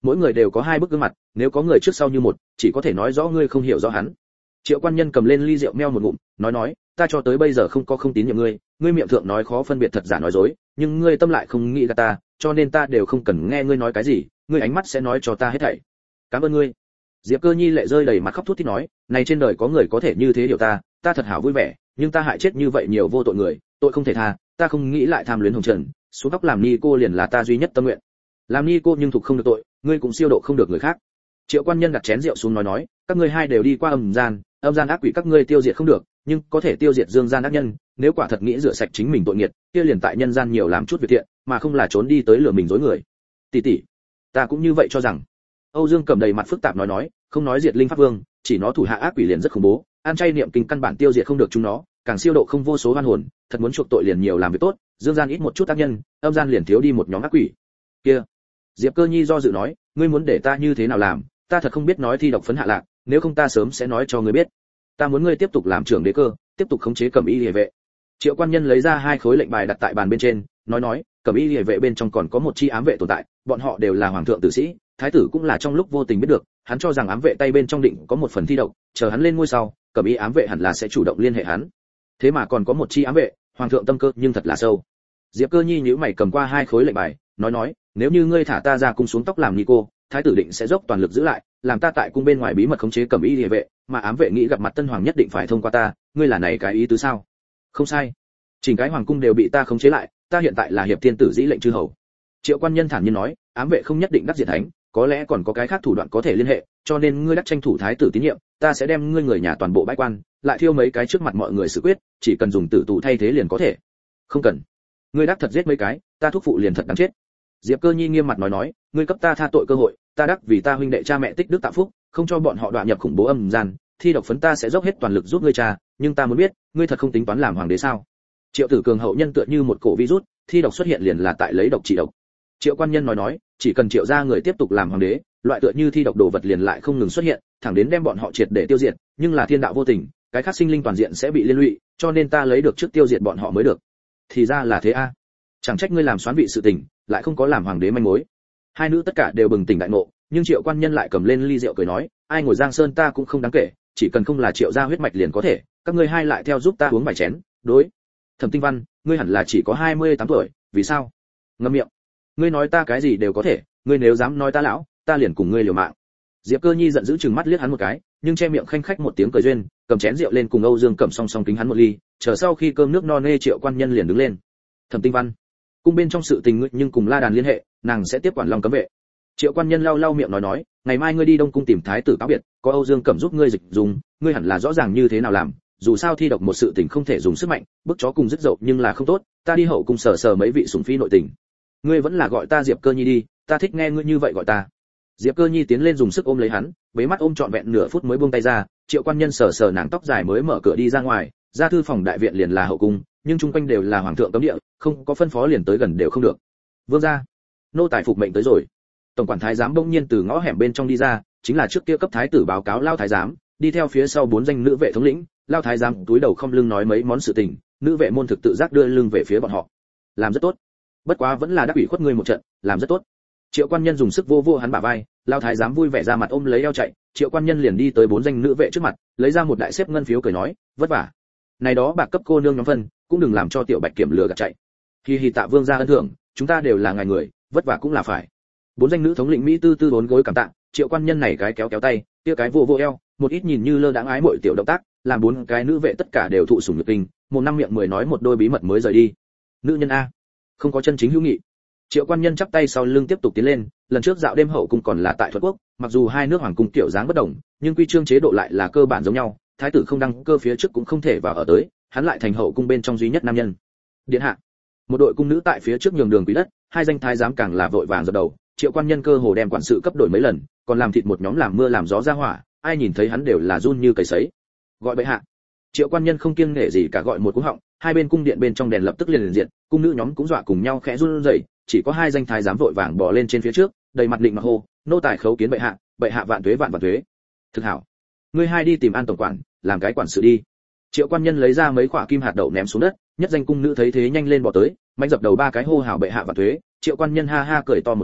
mỗi người đều có hai bức gương mặt, nếu có người trước sau như một, chỉ có thể nói rõ ngươi không hiểu rõ hắn. Triệu Quan Nhân cầm lên ly rượu meo một ngụm, nói nói, ta cho tới bây giờ không có không tín nhiệm ngươi, ngươi miệng thượng nói khó phân biệt thật giả nói dối, nhưng ngươi tâm lại không nghĩ gạt ta, cho nên ta đều không cần nghe ngươi nói cái gì, ngươi ánh mắt sẽ nói cho ta hết thảy. Cảm ơn ngươi. Diệp Cơ Nhi lệ rơi đầy mặt khóc thút thít nói, này trên đời có người có thể như thế hiểu ta, ta thật hảo vui vẻ, nhưng ta hại chết như vậy nhiều vô tội người, tội không thể tha, ta không nghĩ lại tham luyến hồng trần, xuống tóc làm ni cô liền là ta duy nhất tâm nguyện. Làm ni cô nhưng thuộc không được tội, ngươi cũng siêu độ không được người khác. Triệu Quan Nhân đặt chén rượu xuống nói nói, các ngươi hai đều đi qua âm gian, âm gian ác quỷ các ngươi tiêu diệt không được, nhưng có thể tiêu diệt dương gian ác nhân, nếu quả thật nghĩ rửa sạch chính mình tội nghiệt, kia liền tại nhân gian nhiều làm chút việc thiện, mà không là trốn đi tới lừa mình dối người. Tỷ tỷ, ta cũng như vậy cho rằng. Âu Dương Cẩm đầy mặt phức tạp nói nói, không nói diệt linh pháp vương, chỉ nó thủ hạ ác quỷ liền rất khủng bố, ăn chay niệm kinh căn bản tiêu diệt không được chúng nó, càng siêu độ không vô số oan hồn, thật muốn chuộc tội liền nhiều làm việc tốt, dương gian ít một chút ác nhân, âm gian liền thiếu đi một nhóm ác quỷ. Kia, Diệp Cơ Nhi do dự nói, ngươi muốn để ta như thế nào làm, ta thật không biết nói thi độc phấn hạ lạc, nếu không ta sớm sẽ nói cho ngươi biết. Ta muốn ngươi tiếp tục làm trưởng đế cơ, tiếp tục khống chế Cẩm Y Liề vệ. Triệu Quan Nhân lấy ra hai khối lệnh bài đặt tại bàn bên trên, nói nói, Cẩm Y Liề vệ bên trong còn có một chi ám vệ tồn tại, bọn họ đều là hoàng thượng tử sĩ, thái tử cũng là trong lúc vô tình biết được, hắn cho rằng ám vệ tay bên trong định có một phần thi độc, chờ hắn lên ngôi sau, Cẩm Y ám vệ hẳn là sẽ chủ động liên hệ hắn. Thế mà còn có một chi ám vệ, hoàng thượng tâm cơ nhưng thật là sâu. Diệp Cơ Nhi nhíu mày cầm qua hai khối lệnh bài, nói nói, nếu như ngươi thả ta ra cung xuống tóc làm ni cô, thái tử định sẽ dốc toàn lực giữ lại, làm ta tại cung bên ngoài bí mật khống chế Cẩm Y Liề vệ, mà ám vệ nghĩ gặp mặt tân hoàng nhất định phải thông qua ta, ngươi là này cái ý tứ sao? Không sai, chỉnh cái hoàng cung đều bị ta khống chế lại, ta hiện tại là hiệp thiên tử dĩ lệnh chư hầu. Triệu Quan Nhân thản nhiên nói, ám vệ không nhất định đắc diệt thánh, có lẽ còn có cái khác thủ đoạn có thể liên hệ, cho nên ngươi đắc tranh thủ thái tử tín nhiệm, ta sẽ đem ngươi người nhà toàn bộ bãi quan, lại thiêu mấy cái trước mặt mọi người xử quyết, chỉ cần dùng tử tù thay thế liền có thể. Không cần, ngươi đắc thật giết mấy cái, ta thúc phụ liền thật đáng chết. Diệp Cơ Nhi nghiêm mặt nói nói, ngươi cấp ta tha tội cơ hội, ta đắc vì ta huynh đệ cha mẹ tích đức tạo phúc, không cho bọn họ đọa nhập khủng bố âm gian, thi độc phấn ta sẽ dốc hết toàn lực giúp ngươi cha, nhưng ta muốn biết, ngươi thật không tính toán làm hoàng đế sao? Triệu Tử Cường hậu nhân tựa như một cổ virus, thi độc xuất hiện liền là tại lấy độc trị độc. Triệu Quan Nhân nói nói, chỉ cần Triệu gia người tiếp tục làm hoàng đế, loại tựa như thi độc đồ vật liền lại không ngừng xuất hiện, thẳng đến đem bọn họ triệt để tiêu diệt, nhưng là thiên đạo vô tình, cái khác sinh linh toàn diện sẽ bị liên lụy, cho nên ta lấy được trước tiêu diệt bọn họ mới được. Thì ra là thế a. Chẳng trách ngươi làm xoán vị sự tình, lại không có làm hoàng đế manh mối. Hai nữ tất cả đều bừng tỉnh đại ngộ, nhưng Triệu Quan Nhân lại cầm lên ly rượu cười nói, ai ngồi Giang Sơn ta cũng không đáng kể, chỉ cần không là Triệu gia huyết mạch liền có thể, các ngươi hai lại theo giúp ta uống vài chén, đối. Thẩm Tinh Văn, ngươi hẳn là chỉ có hai mươi tám tuổi, vì sao? Ngậm miệng. Ngươi nói ta cái gì đều có thể, ngươi nếu dám nói ta lão, ta liền cùng ngươi liều mạng. Diệp Cơ Nhi giận dữ trừng mắt liếc hắn một cái, nhưng che miệng khanh khách một tiếng cười duyên, cầm chén rượu lên cùng Âu Dương Cẩm song song kính hắn một ly, chờ sau khi cơm nước no nê Triệu Quan Nhân liền đứng lên. Thẩm Tinh Văn, cung bên trong sự tình ngươi nhưng cùng La Đàn liên hệ, nàng sẽ tiếp quản Long Cấm vệ. Triệu Quan Nhân lau lau miệng nói nói, ngày mai ngươi đi Đông cung tìm thái tử cáo biệt, có Âu Dương Cẩm giúp ngươi dịch dùng, ngươi hẳn là rõ ràng như thế nào làm, dù sao thi độc một sự tình không thể dùng sức mạnh, bức chó cùng dứt dậu nhưng là không tốt, ta đi hậu cung sờ sờ mấy vị sủng phi nội tình. Ngươi vẫn là gọi ta Diệp Cơ Nhi đi, ta thích nghe ngươi như vậy gọi ta. Diệp Cơ Nhi tiến lên dùng sức ôm lấy hắn, bế mắt ôm trọn vẹn nửa phút mới buông tay ra, Triệu Quan Nhân sờ sờ nàng tóc dài mới mở cửa đi ra ngoài, ra thư phòng đại viện liền là hậu cung, nhưng chung quanh đều là hoàng thượng cấm địa, không có phân phó liền tới gần đều không được. Vương gia, nô tài phục mệnh tới rồi. Tổng quản thái giám bỗng nhiên từ ngõ hẻm bên trong đi ra, chính là trước kia cấp thái tử báo cáo lao thái giám, đi theo phía sau bốn danh nữ vệ thống lĩnh, lao thái giám túi đầu không lưng nói mấy món sự tình, nữ vệ môn thực tự giác đưa lưng về phía bọn họ. Làm rất tốt. Bất quá vẫn là đắc ủy khuất ngươi một trận, làm rất tốt. Triệu Quan Nhân dùng sức vô vô hắn bả vai, lao thái giám vui vẻ ra mặt ôm lấy eo chạy, Triệu Quan Nhân liền đi tới bốn danh nữ vệ trước mặt, lấy ra một đại xếp ngân phiếu cười nói, vất vả. Này đó bạc cấp cô nương nhóm phân, cũng đừng làm cho tiểu Bạch Kiểm lừa gạt chạy. Hi hi tạ vương gia ân thưởng, chúng ta đều là ngài người, vất vả cũng là phải. Bốn danh nữ thống lĩnh mỹ tư tư bốn gối cảm tạ, Triệu Quan Nhân này cái kéo kéo tay, kia cái vô vô eo, một ít nhìn như lơ đãng ái muội tiểu động tác, làm bốn cái nữ vệ tất cả đều thụ sủng nhược kinh, một năm miệng mười nói một đôi bí mật mới rời đi. Nữ nhân a, không có chân chính hữu nghị. Triệu Quan Nhân chắp tay sau lưng tiếp tục tiến lên, lần trước dạo đêm hậu cung còn là tại Thuật Quốc, mặc dù hai nước hoàng cung kiểu dáng bất đồng, nhưng quy chương chế độ lại là cơ bản giống nhau, thái tử không đăng cơ phía trước cũng không thể vào ở tới, hắn lại thành hậu cung bên trong duy nhất nam nhân. Điện hạ, một đội cung nữ tại phía trước nhường đường quý đất, hai danh thái giám càng là vội vàng dập đầu, Triệu Quan Nhân cơ hồ đem quản sự cấp đổi mấy lần, còn làm thịt một nhóm làm mưa làm gió ra hỏa, ai nhìn thấy hắn đều là run như cầy sấy. Gọi bệ hạ. Triệu Quan Nhân không kiêng nể gì cả gọi một cú họng, hai bên cung điện bên trong đèn lập tức liền liền diện, cung nữ nhóm cũng dọa cùng nhau khẽ run rẩy, chỉ có hai danh thái giám vội vàng bò lên trên phía trước, đầy mặt định mà hô, nô tài khấu kiến bệ hạ, bệ hạ vạn tuế vạn vạn tuế. Thực hảo. Ngươi hai đi tìm An tổng quản, làm cái quản sự đi. Triệu Quan Nhân lấy ra mấy quả kim hạt đậu ném xuống đất, nhất danh cung nữ thấy thế nhanh lên bỏ tới, mạnh dập đầu ba cái hô hào bệ hạ vạn tuế. Triệu Quan Nhân ha ha cười to một tiếng,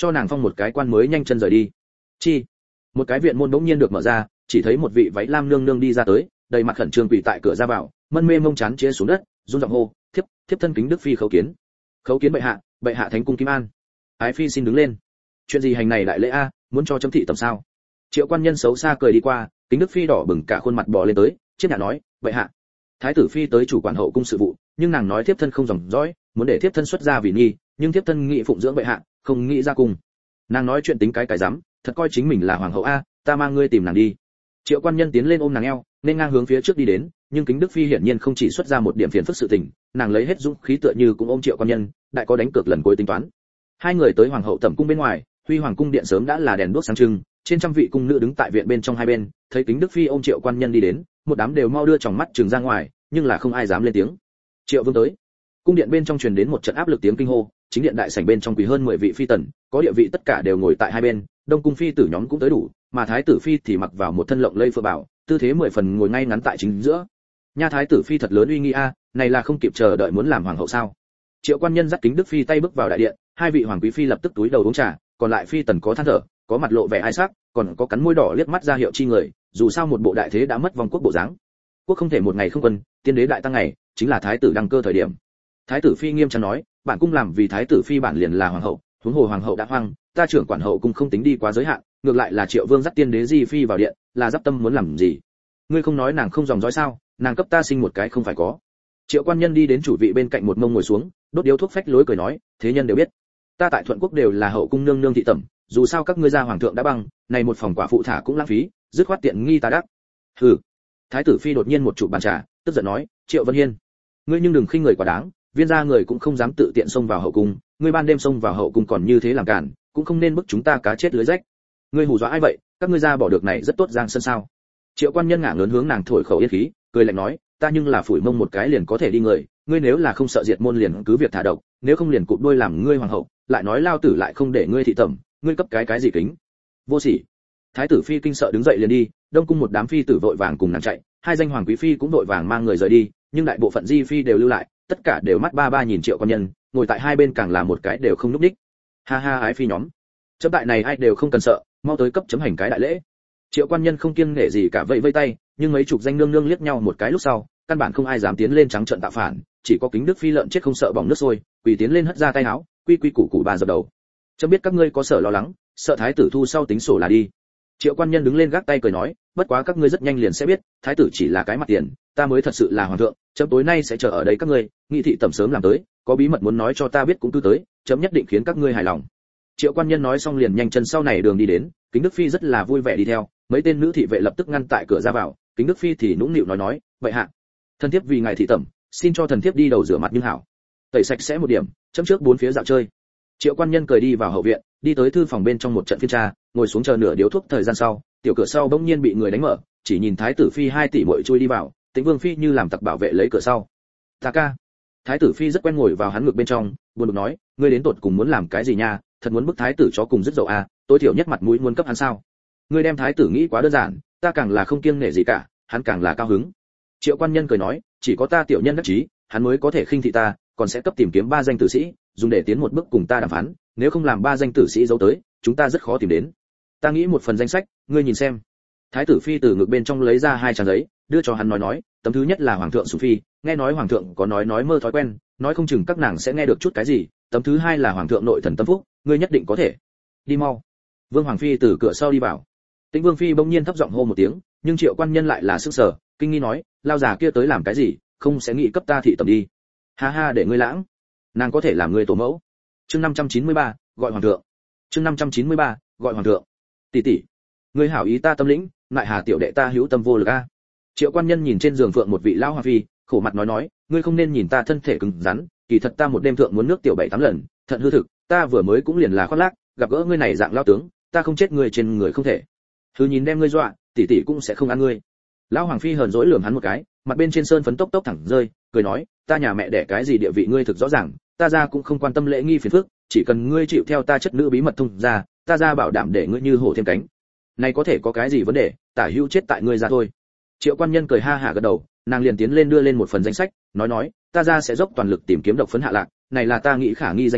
cho nàng phong một cái quan mới nhanh chân rời đi. Chi, một cái viện môn bỗng nhiên được mở ra, chỉ thấy một vị váy lam nương nương đi ra tới, đầy mặt khẩn trương quỳ tại cửa ra vào, mân mê mông chán chĩa xuống đất, run giọng hô, thiếp thiếp thân kính đức phi khấu kiến. Khấu kiến bệ hạ, bệ hạ thánh cung kim an. Ái phi xin đứng lên. Chuyện gì hành này đại lễ a, muốn cho chấm thị tầm sao? Triệu quan nhân xấu xa cười đi qua, kính đức phi đỏ bừng cả khuôn mặt bò lên tới, chiếc nhã nói, bệ hạ, thái tử phi tới chủ quản hậu cung sự vụ, nhưng nàng nói thiếp thân không dòng dõi, muốn để thiếp thân xuất gia vì nghi, nhưng thiếp thân nghị phụng dưỡng bệ hạ, không nghĩ ra cùng. Nàng nói chuyện tính cái cái dám, thật coi chính mình là hoàng hậu a, ta mang ngươi tìm nàng đi. Triệu quan nhân tiến lên ôm nàng eo, nên ngang hướng phía trước đi đến, nhưng kính đức phi hiển nhiên không chỉ xuất ra một điểm phiền phức sự tình, nàng lấy hết dũng khí tựa như cũng ôm triệu quan nhân, đại có đánh cược lần cuối tính toán. Hai người tới hoàng hậu tẩm cung bên ngoài, huy hoàng cung điện sớm đã là đèn đuốc sáng trưng, trên trăm vị cung nữ đứng tại viện bên trong hai bên, thấy kính đức phi ôm triệu quan nhân đi đến, một đám đều mau đưa tròng mắt trừng ra ngoài, nhưng là không ai dám lên tiếng. Triệu vương tới. Cung điện bên trong truyền đến một trận áp lực tiếng kinh hô, chính điện đại sảnh bên trong quỳ hơn mười vị phi tần, có địa vị tất cả đều ngồi tại hai bên, đông cung phi tử nhóm cũng tới đủ, mà thái tử phi thì mặc vào một thân lộng lây phượng bảo, tư thế mười phần ngồi ngay ngắn tại chính giữa. Nha thái tử phi thật lớn uy nghi a, này là không kịp chờ đợi muốn làm hoàng hậu sao? Triệu quan nhân dắt kính đức phi tay bước vào đại điện, hai vị hoàng quý phi lập tức túi đầu uống trà, còn lại phi tần có than thở, có mặt lộ vẻ ai sắc, còn có cắn môi đỏ liếc mắt ra hiệu chi người, dù sao một bộ đại thế đã mất vòng quốc bộ dáng. Quốc không thể một ngày không quân, tiên đế đại tăng ngày, chính là thái tử đăng cơ thời điểm. Thái tử phi nghiêm trang nói, bản cung làm vì thái tử phi bản liền là hoàng hậu, huống hồ hoàng hậu đã hoang, ta trưởng quản hậu cung không tính đi quá giới hạn, ngược lại là Triệu vương dắt tiên đế di phi vào điện, là giáp tâm muốn làm gì? Ngươi không nói nàng không dòng dõi sao? Nàng cấp ta sinh một cái không phải có. Triệu quan nhân đi đến chủ vị bên cạnh một mông ngồi xuống, đốt điếu thuốc phách lối cười nói, thế nhân đều biết, ta tại thuận quốc đều là hậu cung nương nương thị tẩm, dù sao các ngươi gia hoàng thượng đã băng, này một phòng quả phụ thả cũng lãng phí, dứt khoát tiện nghi ta đắc. Hừ. Thái tử phi đột nhiên một chụp bàn trà, tức giận nói, Triệu Vân Hiên, ngươi nhưng đừng khinh người quá đáng, viên gia người cũng không dám tự tiện xông vào hậu cung, ngươi ban đêm xông vào hậu cung còn như thế làm cản, cũng không nên bức chúng ta cá chết lưới rách. Ngươi hù dọa ai vậy, các ngươi gia bỏ được này rất tốt giang sơn sao? Triệu quan nhân ngả lớn hướng nàng thổi khẩu yên khí, cười lạnh nói, ta nhưng là phủi mông một cái liền có thể đi người, ngươi nếu là không sợ diệt môn liền cứ việc thả độc, nếu không liền cụp đuôi làm ngươi hoàng hậu, lại nói lao tử lại không để ngươi thị tẩm, ngươi cấp cái cái gì kính? Vô sỉ. Thái tử phi kinh sợ đứng dậy liền đi, đông cung một đám phi tử vội vàng cùng nàng chạy, hai danh hoàng quý phi cũng vội vàng mang người rời đi, nhưng đại bộ phận di phi đều lưu lại, tất cả đều mắt ba ba nhìn Triệu quan nhân, ngồi tại hai bên càng là một cái đều không núp đích. Ha ha ái phi nhóm, chấm đại này ai đều không cần sợ, mau tới cấp chấm hành cái đại lễ. Triệu quan nhân không kiêng nể gì cả vẫy vây tay, nhưng mấy chục danh nương nương liếc nhau một cái lúc sau, căn bản không ai dám tiến lên trắng trợn tạo phản, chỉ có kính đức phi lợn chết không sợ bỏng nước sôi, quỳ tiến lên hất ra tay áo, quy quy củ củ bà dập đầu. Chấm biết các ngươi có sợ lo lắng, sợ thái tử thu sau tính sổ là đi. Triệu quan nhân đứng lên gác tay cười nói, bất quá các ngươi rất nhanh liền sẽ biết, thái tử chỉ là cái mặt tiền, ta mới thật sự là hoàng thượng, chấm tối nay sẽ chờ ở đây các ngươi, nghị thị tầm sớm làm tới, có bí mật muốn nói cho ta biết cũng cứ tới, chấm nhất định khiến các ngươi hài lòng. Triệu quan nhân nói xong liền nhanh chân sau này đường đi đến, kính đức phi rất là vui vẻ đi theo, mấy tên nữ thị vệ lập tức ngăn tại cửa ra vào, kính đức phi thì nũng nịu nói nói, vậy hạ, thần thiếp vì ngài thị tẩm, xin cho thần thiếp đi đầu rửa mặt nhưng hảo, tẩy sạch sẽ một điểm, chấm trước bốn phía dạo chơi. Triệu quan nhân cười đi vào hậu viện, đi tới thư phòng bên trong một trận phiên tra, ngồi xuống chờ nửa điếu thuốc. Thời gian sau, tiểu cửa sau bỗng nhiên bị người đánh mở, chỉ nhìn thái tử phi hai tỷ muội chui đi vào, Tĩnh Vương phi như làm tặc bảo vệ lấy cửa sau. Ta ca. Thái tử phi rất quen ngồi vào hắn ngực bên trong, buồn bực nói, ngươi đến tột cùng muốn làm cái gì nha, thật muốn bức thái tử chó cùng rất dậu à, tối thiểu nhất mặt mũi muốn cấp hắn sao? Ngươi đem thái tử nghĩ quá đơn giản, ta càng là không kiêng nể gì cả, hắn càng là cao hứng. Triệu quan nhân cười nói, chỉ có ta tiểu nhân đắc chí, hắn mới có thể khinh thị ta, còn sẽ cấp tìm kiếm ba danh tử sĩ, dùng để tiến một bước cùng ta đàm phán, nếu không làm ba danh tử sĩ giấu tới, chúng ta rất khó tìm đến. Ta nghĩ một phần danh sách, ngươi nhìn xem. Thái tử phi từ ngực bên trong lấy ra hai trang giấy, đưa cho hắn nói nói, tấm thứ nhất là hoàng thượng sủng phi, nghe nói hoàng thượng có nói nói mơ thói quen, nói không chừng các nàng sẽ nghe được chút cái gì, tấm thứ hai là hoàng thượng nội thần tâm phúc, ngươi nhất định có thể. Đi mau. Vương hoàng phi từ cửa sau đi vào. Tĩnh Vương phi bỗng nhiên thấp giọng hô một tiếng, nhưng Triệu quan nhân lại là sức sở, kinh nghi nói, lao già kia tới làm cái gì, không sẽ nghĩ cấp ta thị tẩm đi. Ha ha, để ngươi lãng, nàng có thể làm ngươi tổ mẫu. Chương năm trăm chín mươi ba, gọi hoàng thượng. Chương năm trăm chín mươi ba, gọi hoàng thượng. Tỷ tỷ, ngươi hảo ý ta tâm lĩnh, lại hà tiểu đệ ta hữu tâm vô lực a. Triệu quan nhân nhìn trên giường phượng một vị lão hoàng phi, khổ mặt nói nói, ngươi không nên nhìn ta thân thể cứng rắn, kỳ thật ta một đêm thượng muốn nước tiểu bảy tám lần, thận hư thực, ta vừa mới cũng liền là khoác lác, gặp gỡ ngươi này dạng lao tướng, ta không chết ngươi trên người không thể. Hừ, nhìn đem ngươi dọa, tỷ tỷ cũng sẽ không ăn ngươi. Lão hoàng phi hờn dỗi lườm hắn một cái, mặt bên trên sơn phấn tốc tốc thẳng rơi, cười nói, ta nhà mẹ đẻ cái gì địa vị ngươi thực rõ ràng, ta ra cũng không quan tâm lễ nghi phiền phức, chỉ cần ngươi chịu theo ta chất nữ bí mật thông ra, ta ra bảo đảm để ngươi như hổ thêm cánh. Này có thể có cái gì vấn đề, tả hữu chết tại ngươi ra thôi. Triệu quan nhân cười ha hả gật đầu, nàng liền tiến lên đưa lên một phần danh sách, nói nói, ta ra sẽ dốc toàn lực tìm kiếm độc phấn hạ lạc, này là ta nghĩ khả nghi danh sách,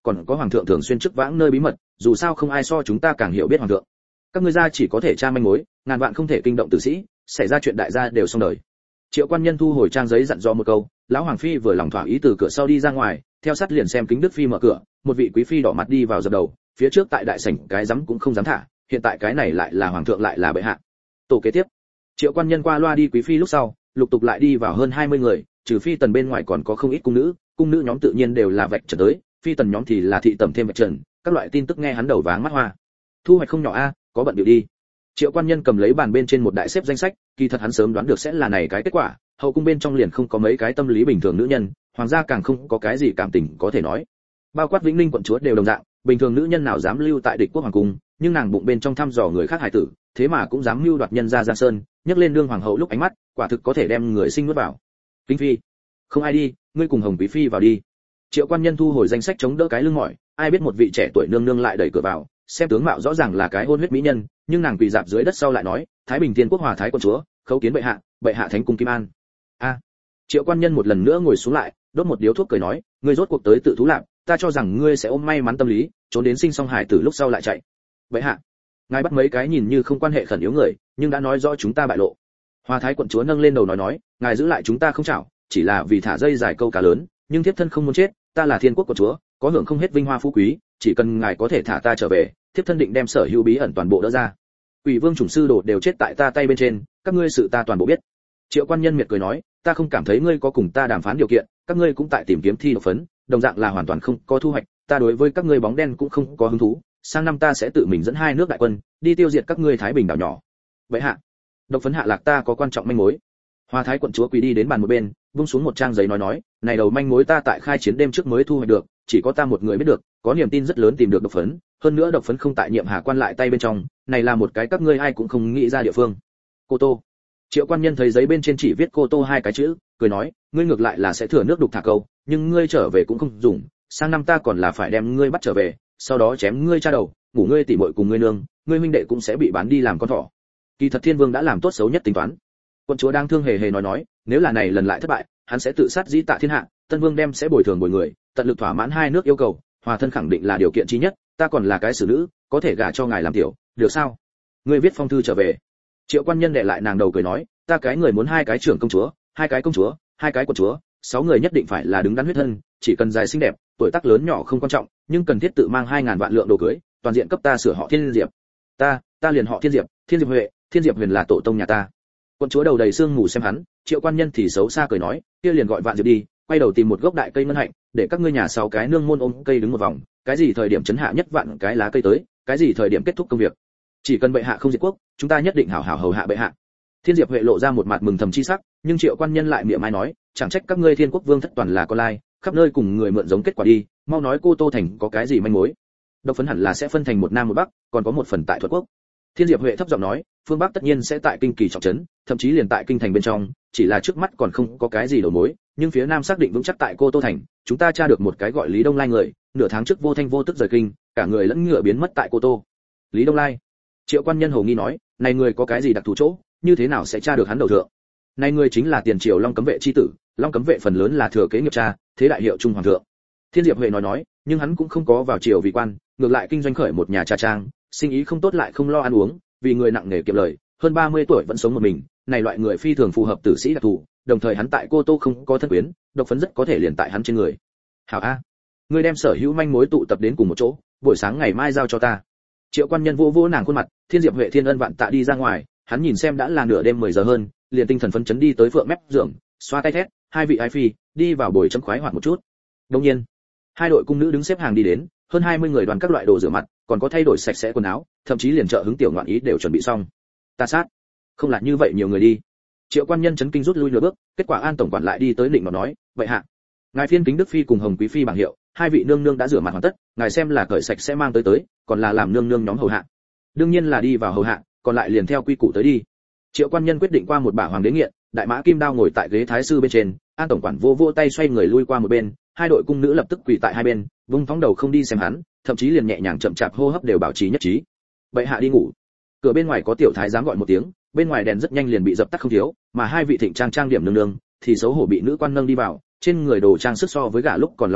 còn có hoàng thượng thường xuyên chức vãng nơi bí mật, dù sao không ai so chúng ta càng hiểu biết hoàng thượng. Các ngươi ra chỉ có thể tra manh mối, ngàn vạn không thể kinh động tử sĩ, xảy ra chuyện đại gia đều xong đời. Triệu Quan Nhân thu hồi trang giấy dặn dò một câu, lão hoàng phi vừa lòng thỏa ý từ cửa sau đi ra ngoài, theo sát liền xem Kính Đức phi mở cửa, một vị quý phi đỏ mặt đi vào dập đầu, phía trước tại đại sảnh cái dám cũng không dám thả, hiện tại cái này lại là hoàng thượng lại là bệ hạ. Tổ kế tiếp, Triệu Quan Nhân qua loa đi quý phi lúc sau, lục tục lại đi vào hơn hai mươi người, trừ phi tần bên ngoài còn có không ít cung nữ, cung nữ nhóm tự nhiên đều là vạch trần tới, phi tần nhóm thì là thị tẩm thêm vạch trần, các loại tin tức nghe hắn đầu váng mắt hoa. Thu hoạch không nhỏ a, có bận điệu đi. Triệu Quan Nhân cầm lấy bàn bên trên một đại xếp danh sách, kỳ thật hắn sớm đoán được sẽ là này cái kết quả, hậu cung bên trong liền không có mấy cái tâm lý bình thường nữ nhân, hoàng gia càng không có cái gì cảm tình có thể nói. Bao quát Vĩnh Ninh quận chúa đều đồng dạng, bình thường nữ nhân nào dám lưu tại địch quốc hoàng cung, nhưng nàng bụng bên trong thăm dò người khác hài tử, thế mà cũng dám mưu đoạt nhân gia Giang Sơn, nhấc lên đương hoàng hậu lúc ánh mắt, quả thực có thể đem người sinh nuốt vào. Kinh phi, không ai đi, ngươi cùng Hồng quý phi vào đi. Triệu Quan Nhân thu hồi danh sách chống đỡ cái lưng mỏi, ai biết một vị trẻ tuổi nương nương lại đẩy cửa vào, xem tướng mạo rõ ràng là cái hôn huyết mỹ nhân, nhưng nàng quỳ dạp dưới đất sau lại nói, Thái Bình Thiên Quốc Hòa Thái quận chúa, khấu kiến bệ hạ, bệ hạ thánh cung Kim An. A. Triệu Quan Nhân một lần nữa ngồi xuống lại, đốt một điếu thuốc cười nói, ngươi rốt cuộc tới tự thú lạc, ta cho rằng ngươi sẽ ôm may mắn tâm lý, trốn đến sinh song hải tử lúc sau lại chạy. Bệ hạ, ngài bắt mấy cái nhìn như không quan hệ khẩn yếu người, nhưng đã nói rõ chúng ta bại lộ. Hòa Thái quận chúa nâng lên đầu nói nói, ngài giữ lại chúng ta không chảo, chỉ là vì thả dây dài câu cá lớn, nhưng thiếp thân không muốn chết, ta là Thiên Quốc quận chúa, có hưởng không hết vinh hoa phú quý, chỉ cần ngài có thể thả ta trở về, thiếp thân định đem sở hữu bí ẩn toàn bộ đỡ ra. Quỷ Vương chủng sư đồ đều chết tại ta tay bên trên, các ngươi sự ta toàn bộ biết. Triệu Quan Nhân miệt cười nói, ta không cảm thấy ngươi có cùng ta đàm phán điều kiện, các ngươi cũng tại tìm kiếm thi độc phấn, đồng dạng là hoàn toàn không có thu hoạch, ta đối với các ngươi bóng đen cũng không có hứng thú, sang năm ta sẽ tự mình dẫn hai nước đại quân đi tiêu diệt các ngươi Thái Bình đảo nhỏ. Vậy hạ, độc phấn hạ lạc ta có quan trọng manh mối. Hoa Thái quận chúa quỳ đi đến bàn một bên, vung xuống một trang giấy nói nói, này đầu manh mối ta tại khai chiến đêm trước mới thu hoạch được, chỉ có ta một người biết được, có niềm tin rất lớn tìm được độc phấn, hơn nữa độc phấn không tại Nhiệm Hà quan lại tay bên trong, này là một cái các ngươi ai cũng không nghĩ ra địa phương. Cô Tô. Triệu Quan Nhân thấy giấy bên trên chỉ viết Cô Tô hai cái chữ, cười nói, ngươi ngược lại là sẽ thừa nước đục thả câu, nhưng ngươi trở về cũng không dùng, sang năm ta còn là phải đem ngươi bắt trở về, sau đó chém ngươi cha đầu, ngủ ngươi tỉ muội cùng ngươi nương, ngươi huynh đệ cũng sẽ bị bán đi làm con thỏ. Kỳ thật Thiên Vương đã làm tốt xấu nhất tính toán. Quận chúa đang thương hề hề nói nói, nếu là này lần lại thất bại, hắn sẽ tự sát dĩ tạ thiên hạ, Tân Vương đem sẽ bồi thường bồi người, tận lực thỏa mãn hai nước yêu cầu, hòa thân khẳng định là điều kiện chí nhất, ta còn là cái xử nữ, có thể gả cho ngài làm tiểu, được sao? Ngươi viết phong thư trở về. Triệu Quan Nhân đệ lại nàng đầu cười nói, ta cái người muốn hai cái trưởng công chúa, hai cái công chúa, hai cái quận chúa, sáu người nhất định phải là đứng đắn huyết thân, chỉ cần dài xinh đẹp, tuổi tác lớn nhỏ không quan trọng, nhưng cần thiết tự mang hai ngàn vạn lượng đồ cưới, toàn diện cấp ta sửa họ Thiên Diệp. Ta, ta liền họ Thiên Diệp, Thiên Diệp Huệ, Thiên Diệp Huyền là tổ tông nhà ta. Quận chúa đầu đầy sương mù xem hắn, Triệu Quan Nhân thì xấu xa cười nói, kia liền gọi Vạn Diệp đi, quay đầu tìm một gốc đại cây ngân hạnh, để các ngươi nhà sáu cái nương môn ôm cây đứng một vòng, cái gì thời điểm chấn hạ nhất vạn cái lá cây tới, cái gì thời điểm kết thúc công việc. Chỉ cần bệ hạ không diệt quốc, chúng ta nhất định hảo hảo hầu hạ bệ hạ. Thiên Diệp Huệ lộ ra một mặt mừng thầm chi sắc, nhưng Triệu Quan Nhân lại miệng mai nói, chẳng trách các ngươi Thiên Quốc Vương thất toàn là con lai, khắp nơi cùng người mượn giống kết quả đi, mau nói Cô Tô thành có cái gì manh mối. Độc phấn hẳn là sẽ phân thành một nam một bắc, còn có một phần tại Thuật Quốc. Thiên Diệp Huệ thấp giọng nói, phương bắc tất nhiên sẽ tại kinh kỳ trọng trấn, thậm chí liền tại kinh thành bên trong, chỉ là trước mắt còn không có cái gì đầu mối, nhưng phía nam xác định vững chắc tại Cô Tô thành, chúng ta tra được một cái gọi Lý Đông Lai người, nửa tháng trước vô thanh vô tức rời kinh, cả người lẫn ngựa biến mất tại Cô Tô. Lý Đông Lai. Triệu Quan Nhân hồ nghi nói, này người có cái gì đặc thù chỗ, như thế nào sẽ tra được hắn đầu thượng? Này người chính là tiền triều Long Cấm Vệ chi tử, Long Cấm Vệ phần lớn là thừa kế nghiệp cha, thế đại hiệu trung hoàng thượng. Thiên Diệp Huệ nói nói, nhưng hắn cũng không có vào triều vì quan, ngược lại kinh doanh khởi một nhà trà trang, sinh ý không tốt lại không lo ăn uống, vì người nặng nghề kiệm lời, hơn ba mươi tuổi vẫn sống một mình, này loại người phi thường phù hợp tử sĩ đặc thù, đồng thời hắn tại Cô Tô không có thân quyến, độc phấn rất có thể liền tại hắn trên người. Hảo a, ngươi đem sở hữu manh mối tụ tập đến cùng một chỗ, buổi sáng ngày mai giao cho ta. Triệu Quan Nhân vô vô nàng khuôn mặt, Thiên Diệp Huệ thiên ân vạn tạ đi ra ngoài, hắn nhìn xem đã là nửa đêm mười giờ hơn, liền tinh thần phấn chấn đi tới phượng mép giường, xoa tay thét, hai vị ái phi, đi vào buổi chấm khoái hoạt một chút. Đương nhiên, hai đội cung nữ đứng xếp hàng đi đến, hơn hai mươi người đoàn các loại đồ rửa mặt, còn có thay đổi sạch sẽ quần áo, thậm chí liền trợ hứng tiểu ngoạn ý đều chuẩn bị xong. Ta sát, không là như vậy nhiều người đi. Triệu Quan Nhân chấn kinh rút lui nửa bước, kết quả An tổng quản lại đi tới định mà nói, vậy hạ, ngài phiên Kính Đức phi cùng Hồng quý phi bảng hiệu, hai vị nương nương đã rửa mặt hoàn tất, ngài xem là cởi sạch sẽ mang tới tới, còn là làm nương nương nhóm hầu hạ. Đương nhiên là đi vào hầu hạ, còn lại liền theo quy củ tới đi. Triệu Quan Nhân quyết định qua một bả hoàng đế nghiện, đại mã kim đao ngồi tại ghế thái sư bên trên, An tổng quản vô vô tay xoay người lui qua một bên, hai đội cung nữ lập tức quỳ tại hai bên, vung phóng đầu không đi xem hắn, thậm chí liền nhẹ nhàng chậm chạp hô hấp đều bảo trì nhất trí. Bệ hạ đi ngủ. Cửa bên ngoài có tiểu thái giám gọi một tiếng, bên ngoài đèn rất nhanh liền bị dập tắt không thiếu, mà hai vị thịnh trang trang điểm nương nương thì xấu hổ bị nữ quan nâng đi vào, trên người đồ trang sức so với gả lúc còn long trọng,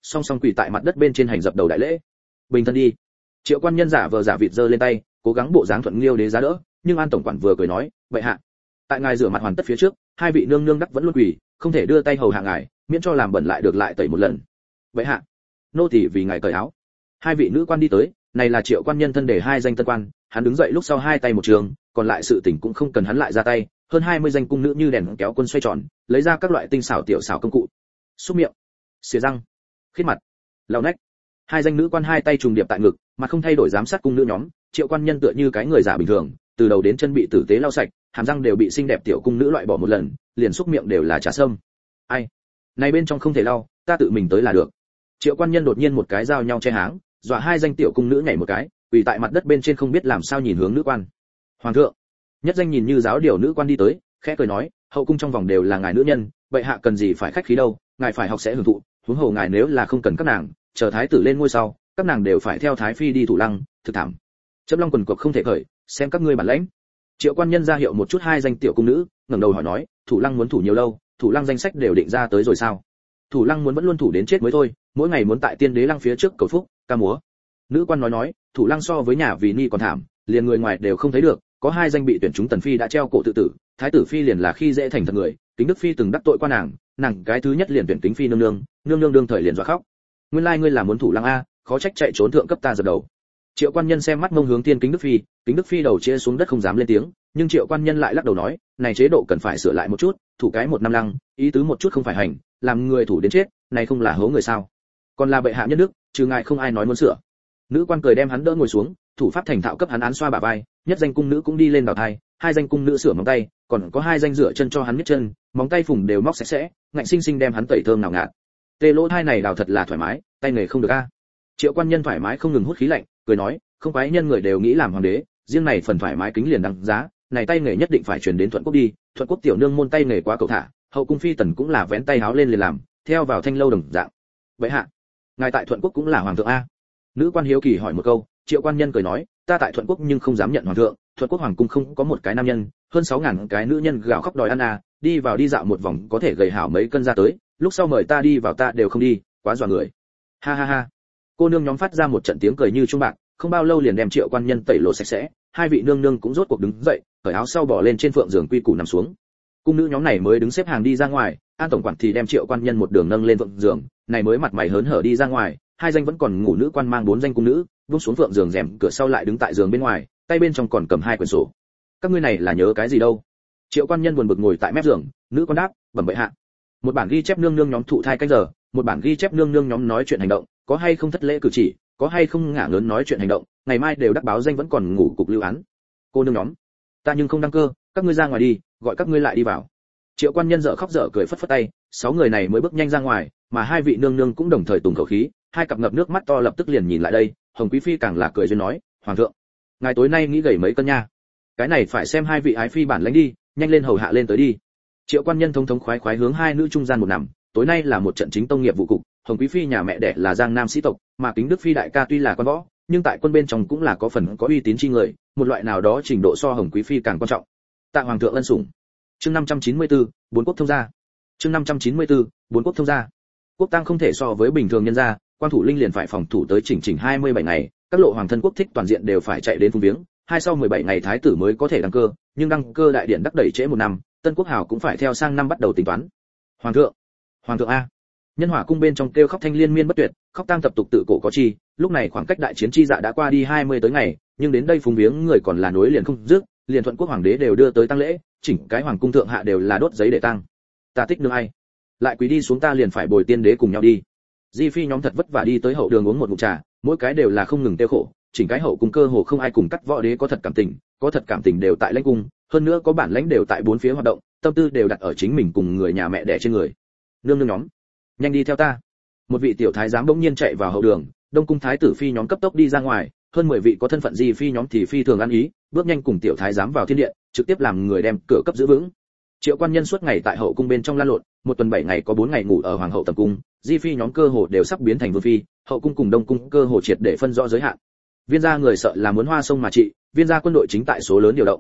song song quỳ tại mặt đất bên trên hành dập đầu đại lễ. Bình thân đi. Triệu quan nhân giả vờ giả vịt giơ lên tay, cố gắng bộ dáng thuận liêu đế giá đỡ, nhưng An tổng quản vừa cười nói, vậy hạ, tại ngài rửa mặt hoàn tất phía trước, hai vị nương nương đắc vẫn luôn quỳ, không thể đưa tay hầu hạ ngài, miễn cho làm bẩn lại được lại tẩy một lần. Vậy hạ, nô tỳ vì ngài cởi áo. Hai vị nữ quan đi tới, này là Triệu quan nhân thân để hai danh tân quan, hắn đứng dậy lúc sau hai tay một trường, còn lại sự tình cũng không cần hắn lại ra tay, hơn hai mươi danh cung nữ như đèn kéo quân xoay tròn, lấy ra các loại tinh xảo tiểu xảo công cụ. Xúc miệng, xìa răng, khít mặt, lau nách. Hai danh nữ quan hai tay trùng điệp tại ngực, mà không thay đổi giám sát cung nữ nhóm, Triệu quan nhân tựa như cái người giả bình thường, từ đầu đến chân bị tử tế lau sạch, hàm răng đều bị xinh đẹp tiểu cung nữ loại bỏ một lần, liền xúc miệng đều là trà sâm. Ai, này bên trong không thể lau, ta tự mình tới là được. Triệu quan nhân đột nhiên một cái giao nhau che háng, dọa hai danh tiểu cung nữ nhảy một cái, quỳ tại mặt đất bên trên không biết làm sao nhìn hướng nữ quan. Hoàng thượng, nhất danh nhìn như giáo điều nữ quan đi tới, khẽ cười nói, hậu cung trong vòng đều là ngài nữ nhân, vậy hạ cần gì phải khách khí đâu, ngài phải học sẽ hưởng thụ, huống hồ ngài nếu là không cần các nàng, chờ thái tử lên ngôi sau, các nàng đều phải theo thái phi đi thủ lăng, thực thảm. Chấm long quần cộc không thể khởi, xem các ngươi bản lãnh. Triệu quan nhân ra hiệu một chút hai danh tiểu cung nữ, ngẩng đầu hỏi nói, thủ lăng muốn thủ nhiều lâu, thủ lăng danh sách đều định ra tới rồi sao? Thủ lăng muốn vẫn luôn thủ đến chết mới thôi, mỗi ngày muốn tại tiên đế lăng phía trước cầu phúc, ca múa. Nữ quan nói nói, thủ lăng so với nhà vì ni còn thảm, liền người ngoài đều không thấy được, có hai danh bị tuyển chúng tần phi đã treo cổ tự tử, thái tử phi liền là khi dễ thành thật người, kính đức phi từng đắc tội qua nàng, nàng cái thứ nhất liền tuyển kính phi nương nương, nương nương đương thời liền dọa khóc. Nguyên lai like ngươi là muốn thủ lăng a, khó trách chạy trốn thượng cấp ta dập đầu. Triệu quan nhân xem mắt mông hướng tiên kính đức phi, kính đức phi đầu chia xuống đất không dám lên tiếng, nhưng triệu quan nhân lại lắc đầu nói, này chế độ cần phải sửa lại một chút, thủ cái một năm lăng, ý tứ một chút không phải hành, làm người thủ đến chết, này không là hố người sao? Còn là bệ hạ nhân đức, trừ ngài không ai nói muốn sửa. Nữ quan cười đem hắn đỡ ngồi xuống, thủ pháp thành thạo cấp hắn án xoa bả vai, nhất danh cung nữ cũng đi lên bảo thai, hai danh cung nữ sửa móng tay, còn có hai danh rửa chân cho hắn miết chân, móng tay phùng đều móc sạch sẽ, ngạnh sinh sinh đem hắn tẩy thơm nào ngạt. Tê lỗ thai này đào thật là thoải mái, tay nghề không được a. Triệu quan nhân thoải mái không ngừng hút khí lạnh, cười nói, không quái nhân người đều nghĩ làm hoàng đế, riêng này phần thoải mái kính liền đăng giá, này tay nghề nhất định phải truyền đến Thuận Quốc đi, Thuận Quốc tiểu nương môn tay nghề quá cầu thả, hậu cung phi tần cũng là vén tay háo lên liền làm, theo vào thanh lâu đồng dạng. Vậy hạ, ngài tại Thuận Quốc cũng là hoàng thượng a? Nữ quan hiếu kỳ hỏi một câu, Triệu quan nhân cười nói, ta tại Thuận Quốc nhưng không dám nhận hoàng thượng, Thuận Quốc hoàng cung không có một cái nam nhân, hơn sáu ngàn cái nữ nhân gào khóc đòi ăn à, đi vào đi dạo một vòng có thể gầy hảo mấy cân ra tới, lúc sau mời ta đi vào ta đều không đi, quá dọa người. Ha ha ha. Cô nương nhóm phát ra một trận tiếng cười như trung bạc, không bao lâu liền đem Triệu quan nhân tẩy lộ sạch sẽ, hai vị nương nương cũng rốt cuộc đứng dậy, cởi áo sau bỏ lên trên phượng giường quy củ nằm xuống. Cung nữ nhóm này mới đứng xếp hàng đi ra ngoài, An tổng quản thì đem Triệu quan nhân một đường nâng lên phượng giường, này mới mặt mày hớn hở đi ra ngoài, hai danh vẫn còn ngủ nữ quan mang bốn danh cung nữ, buông xuống phượng giường rèm cửa sau lại đứng tại giường bên ngoài, tay bên trong còn cầm hai quyển sổ. Các ngươi này là nhớ cái gì đâu? Triệu quan nhân buồn bực ngồi tại mép giường, nữ quan đáp, bẩm bệ hạ. Một bản ghi chép nương nương nhóm thụ thai canh giờ, một bản ghi chép nương nương nhóm nói chuyện hành động, có hay không thất lễ cử chỉ, có hay không ngả lớn nói chuyện hành động, ngày mai đều đắc báo danh vẫn còn ngủ cục lưu án. Cô nương nhóm, ta nhưng không đăng cơ, các ngươi ra ngoài đi, gọi các ngươi lại đi vào. Triệu quan nhân dở khóc dở cười phất phất tay, sáu người này mới bước nhanh ra ngoài, mà hai vị nương nương cũng đồng thời tùng khẩu khí, hai cặp ngập nước mắt to lập tức liền nhìn lại đây, Hồng quý phi càng là cười duyên nói, hoàng thượng, ngài tối nay nghĩ gầy mấy cân nha? Cái này phải xem hai vị ái phi bản lãnh đi, nhanh lên hầu hạ lên tới đi. Triệu quan nhân thống thống khoái khoái hướng hai nữ trung gian một nằm, tối nay là một trận chính tông nghiệp vụ cục, Hồng quý phi nhà mẹ đẻ là Giang Nam sĩ tộc, mà Kính Đức phi đại ca tuy là quan võ, nhưng tại quân bên trong cũng là có phần có uy tín chi người, một loại nào đó trình độ so Hồng quý phi càng quan trọng. Tạ hoàng thượng ân sủng. Chương năm trăm chín mươi tư, bốn quốc thông gia. Chương năm trăm chín mươi tư, bốn quốc thông gia. Quốc tang không thể so với bình thường nhân gia, quan thủ linh liền phải phòng thủ tới chỉnh chỉnh hai mươi bảy ngày, các lộ hoàng thân quốc thích toàn diện đều phải chạy đến phụng viếng, hai sau mười bảy ngày thái tử mới có thể đăng cơ, nhưng đăng cơ đại điện đắc đẩy trễ một năm, tân quốc hào cũng phải theo sang năm bắt đầu tính toán. Hoàng thượng, hoàng thượng a. Nhân hỏa cung bên trong kêu khóc thanh liên miên bất tuyệt, khóc tang tập tục tự cổ có chi, lúc này khoảng cách đại chiến chi dạ đã qua đi hai mươi tới ngày, nhưng đến đây phụng viếng người còn là nối liền không dứt, liền Thuận Quốc hoàng đế đều đưa tới tang lễ, chỉnh cái hoàng cung thượng hạ đều là đốt giấy để tang. Ta thích nương ai? Lại quý đi xuống ta liền phải bồi tiên đế cùng nhau đi. Di phi nhóm thật vất vả đi tới hậu đường uống một ngụm trà, mỗi cái đều là không ngừng tiêu khổ, chỉnh cái hậu cung cơ hồ không ai cùng cắt võ đế có thật cảm tình, có thật cảm tình đều tại lãnh cung, hơn nữa có bản lãnh đều tại bốn phía hoạt động, tâm tư đều đặt ở chính mình cùng người nhà mẹ đẻ trên người. Nương nương nhóm, nhanh đi theo ta. Một vị tiểu thái giám bỗng nhiên chạy vào hậu đường, đông cung thái tử phi nhóm cấp tốc đi ra ngoài, hơn mười vị có thân phận di phi nhóm thì phi thường ăn ý, bước nhanh cùng tiểu thái giám vào thiên điện, trực tiếp làm người đem cửa cấp giữ vững. Triệu quan nhân suốt ngày tại hậu cung bên trong lan lộn, một tuần bảy ngày có bốn ngày ngủ ở hoàng hậu tầm cung, di phi nhóm cơ hồ đều sắp biến thành vương phi, hậu cung cùng đông cung cơ hồ triệt để phân rõ giới hạn. Viên gia người sợ là muốn hoa sông mà trị, viên gia quân đội chính tại số lớn điều động.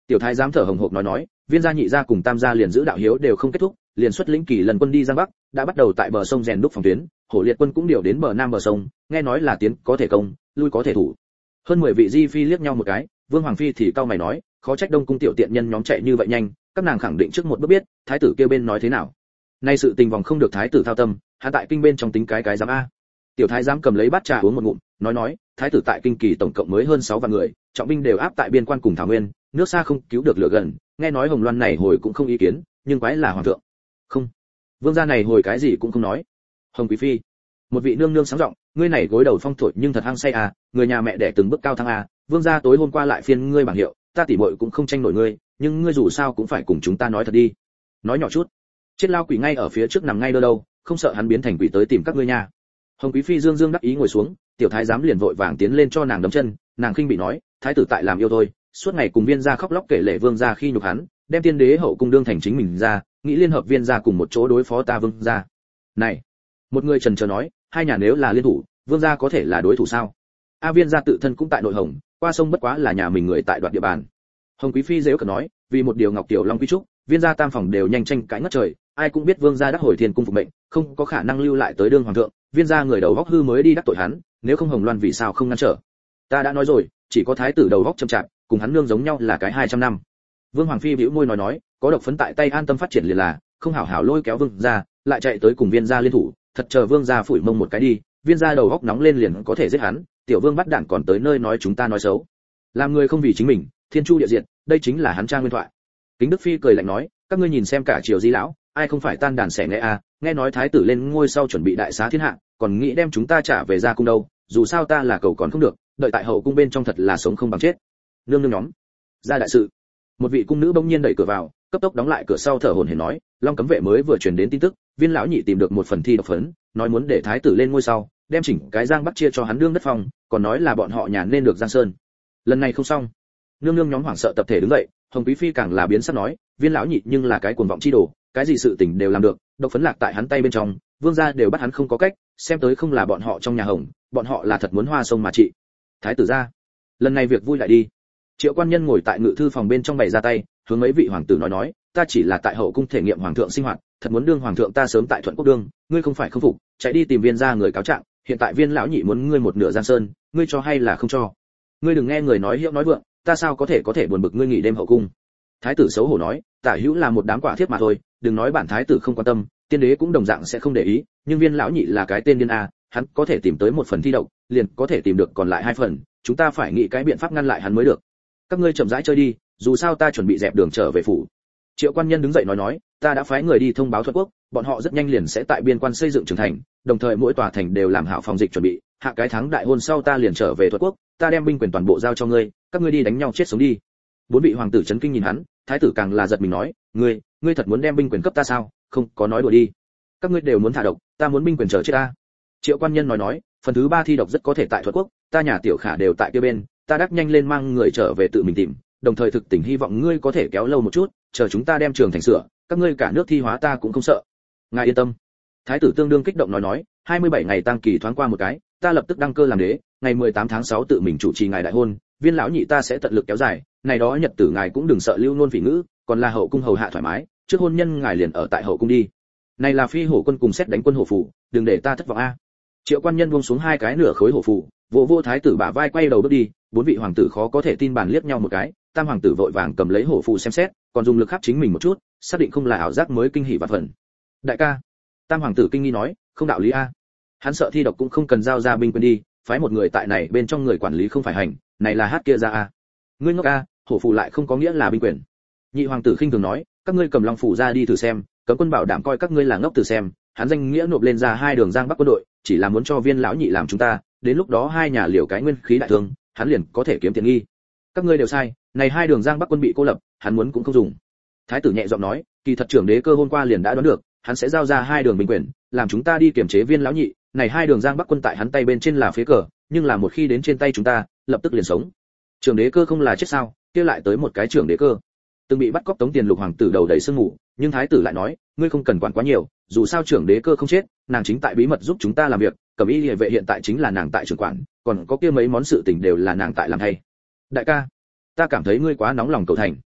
Tiểu thái giám thở hồng hộc nói nói, viên gia nhị gia cùng tam gia liền giữ đạo hiếu đều không kết thúc, liền xuất lĩnh kỳ lần quân đi giang bắc, đã bắt đầu tại bờ sông rèn đúc phòng tuyến, hổ liệt quân cũng điều đến bờ nam bờ sông, nghe nói là tiến có thể công, lui có thể thủ. Hơn mười vị di phi liếc nhau một cái, Vương Hoàng phi thì cau mày nói, khó trách Đông cung tiểu tiện nhân nhóm chạy như vậy nhanh, các nàng khẳng định trước một bước biết, thái tử kia bên nói thế nào. Nay sự tình vòng không được thái tử thao tâm, hắn tại kinh bên trong tính cái cái giám a. Tiểu thái giám cầm lấy bát trà uống một ngụm, nói nói, thái tử tại kinh kỳ tổng cộng mới hơn sáu vạn người, trọng binh đều áp tại biên quan cùng thảo nguyên, nước xa không cứu được lửa gần, nghe nói Hồng Loan này hồi cũng không ý kiến, nhưng quái là hoàng thượng. Không, vương gia này hồi cái gì cũng không nói. Hồng quý phi, một vị nương nương sáng giọng, ngươi này gối đầu phong thổi nhưng thật hăng say à, người nhà mẹ đẻ từng bước cao thăng à, vương gia tối hôm qua lại phiên ngươi bảng hiệu, ta tỉ muội cũng không tranh nổi ngươi, nhưng ngươi dù sao cũng phải cùng chúng ta nói thật đi. Nói nhỏ chút. Chết lao quỷ ngay ở phía trước nằm ngay đơ đâu, không sợ hắn biến thành quỷ tới tìm các ngươi nha. Hồng quý phi dương dương đắc ý ngồi xuống, tiểu thái giám liền vội vàng tiến lên cho nàng đấm chân, nàng khinh bị nói, thái tử tại làm yêu thôi, suốt ngày cùng viên gia khóc lóc kể lể vương gia khi nhục hắn, đem tiên đế hậu cung đương thành chính mình ra, nghĩ liên hợp viên gia cùng một chỗ đối phó ta vương gia. Này, một người trần chờ nói, hai nhà nếu là liên thủ, vương gia có thể là đối thủ sao? A viên gia tự thân cũng tại nội hồng, qua sông bất quá là nhà mình người tại đoạt địa bàn. Hồng quý phi dễ cợt nói, vì một điều ngọc tiểu long quý trúc, viên gia tam phòng đều nhanh tranh cãi ngất trời, ai cũng biết vương gia đắc hồi thiên cung phục mệnh, không có khả năng lưu lại tới đương hoàng thượng, viên gia người đầu góc hư mới đi đắc tội hắn, nếu không Hồng Loan vì sao không ngăn trở? Ta đã nói rồi, chỉ có thái tử đầu góc chậm chạp, cùng hắn nương giống nhau là cái hai trăm năm. Vương Hoàng phi bĩu môi nói nói, có độc phấn tại tay an tâm phát triển liền là, không hảo hảo lôi kéo vương gia, lại chạy tới cùng viên gia liên thủ, thật chờ vương gia phủi mông một cái đi, viên gia đầu góc nóng lên liền có thể giết hắn, tiểu vương bắt đạn còn tới nơi nói chúng ta nói xấu. Làm người không vì chính mình, thiên chu địa diệt, đây chính là hắn trang nguyên thoại. Kính Đức phi cười lạnh nói, các ngươi nhìn xem cả triều di lão, ai không phải tan đàn xẻ nghe à, nghe nói thái tử lên ngôi sau chuẩn bị đại xá thiên hạ, còn nghĩ đem chúng ta trả về gia cung đâu, dù sao ta là cầu còn không được, đợi tại hậu cung bên trong thật là sống không bằng chết. Nương nương nhóm, ra đại sự. Một vị cung nữ bỗng nhiên đẩy cửa vào, cấp tốc đóng lại cửa sau thở hổn hển nói, Long cấm vệ mới vừa truyền đến tin tức, viên lão nhị tìm được một phần thi độc phấn, nói muốn để thái tử lên ngôi sau, đem chỉnh cái giang bắc chia cho hắn đương đất phong, còn nói là bọn họ nhà nên được giang sơn. Lần này không xong. Nương nương nhóm hoảng sợ tập thể đứng dậy, Hồng quý phi càng là biến sắc nói, viên lão nhị nhưng là cái cuồng vọng chi đồ, cái gì sự tình đều làm được, độc phấn lạc tại hắn tay bên trong, vương gia đều bắt hắn không có cách, xem tới không là bọn họ trong nhà Hồng, bọn họ là thật muốn hoa sông mà trị. Thái tử gia, lần này việc vui lại đi. Triệu quan nhân ngồi tại ngự thư phòng bên trong bày ra tay, hướng mấy vị hoàng tử nói nói, ta chỉ là tại hậu cung thể nghiệm hoàng thượng sinh hoạt, thật muốn đương hoàng thượng ta sớm tại thuận quốc đương, ngươi không phải không phục, chạy đi tìm viên gia người cáo trạng, hiện tại viên lão nhị muốn ngươi một nửa giang sơn, ngươi cho hay là không cho? Ngươi đừng nghe người nói hiệu nói vượng, ta sao có thể có thể buồn bực ngươi nghỉ đêm hậu cung? Thái tử xấu hổ nói, tả hữu là một đám quả thiết mà thôi, đừng nói bản thái tử không quan tâm, tiên đế cũng đồng dạng sẽ không để ý, nhưng viên lão nhị là cái tên điên a, hắn có thể tìm tới một phần thi độc, liền có thể tìm được còn lại hai phần, chúng ta phải nghĩ cái biện pháp ngăn lại hắn mới được. Các ngươi chậm rãi chơi đi, dù sao ta chuẩn bị dẹp đường trở về phủ. Triệu quan nhân đứng dậy nói nói, ta đã phái người đi thông báo Thuận quốc, bọn họ rất nhanh liền sẽ tại biên quan xây dựng trường thành, đồng thời mỗi tòa thành đều làm hảo phòng dịch chuẩn bị, hạ cái tháng đại hôn sau ta liền trở về Thuận quốc, ta đem binh quyền toàn bộ giao cho ngươi, các ngươi đi đánh nhau chết sống đi. Bốn vị hoàng tử chấn kinh nhìn hắn, thái tử càng là giật mình nói, ngươi, ngươi thật muốn đem binh quyền cấp ta sao? Không, có nói đùa đi. Các ngươi đều muốn thả độc, ta muốn binh quyền chờ chết ta. Triệu quan nhân nói nói, phần thứ ba thi độc rất có thể tại Thuận quốc, ta nhà tiểu khả đều tại kia bên, ta đắc nhanh lên mang người trở về tự mình tìm, đồng thời thực tình hy vọng ngươi có thể kéo lâu một chút, chờ chúng ta đem trường thành sửa, các ngươi cả nước thi hóa ta cũng không sợ. Ngài yên tâm. Thái tử tương đương kích động nói nói, hai mươi bảy ngày tang kỳ thoáng qua một cái, ta lập tức đăng cơ làm đế, ngày mười tám tháng sáu tự mình chủ trì ngài đại hôn, viên lão nhị ta sẽ tận lực kéo dài, này đó nhật tử ngài cũng đừng sợ lưu nôn phỉ ngữ, còn là hậu cung hầu hạ thoải mái, trước hôn nhân ngài liền ở tại hậu cung đi. Này là phi hổ quân cùng xét đánh quân hổ phủ, đừng để ta thất vọng a. Triệu quan nhân buông xuống hai cái nửa khối hổ phủ, vỗ vỗ thái tử bả vai quay đầu bước đi, bốn vị hoàng tử khó có thể tin bàn liếc nhau một cái, tam hoàng tử vội vàng cầm lấy hổ phù xem xét, còn dùng lực khắp chính mình một chút, xác định không là ảo giác mới kinh hỉ vạn phần. Đại ca, tam hoàng tử kinh nghi nói, không đạo lý a. Hắn sợ thi độc cũng không cần giao ra binh quyền đi, phái một người tại này bên trong người quản lý không phải hành, này là hát kia ra a. Ngươi ngốc a, hổ phù lại không có nghĩa là binh quyền. Nhị hoàng tử khinh thường nói, các ngươi cầm long phủ ra đi thử xem, cấm quân bảo đảm coi các ngươi là ngốc thử xem, hắn danh nghĩa nộp lên ra hai đường giang bắc quân đội, chỉ là muốn cho viên lão nhị làm chúng ta, đến lúc đó hai nhà liều cái nguyên khí đại thương, hắn liền có thể kiếm tiền nghi. Các ngươi đều sai, này hai đường giang bắc quân bị cô lập, hắn muốn cũng không dùng. Thái tử nhẹ giọng nói, kỳ thật trưởng đế cơ hôm qua liền đã đoán được, hắn sẽ giao ra hai đường binh quyền, làm chúng ta đi kiểm chế viên lão nhị, này hai đường giang bắc quân tại hắn tay bên trên là phế cờ, nhưng là một khi đến trên tay chúng ta, lập tức liền sống. Trưởng đế cơ không là chết sao, kia lại tới một cái trưởng đế cơ. Từng bị bắt cóc tống tiền lục hoàng tử đầu đầy sương mù, nhưng thái tử lại nói, ngươi không cần quản quá nhiều, dù sao trưởng đế cơ không chết, nàng chính tại bí mật giúp chúng ta làm việc, cẩm y liề vệ hiện tại chính là nàng tại trưởng quản, còn có kia mấy món sự tình đều là nàng tại làm thay. Đại ca, ta cảm thấy ngươi quá nóng lòng cầu thành.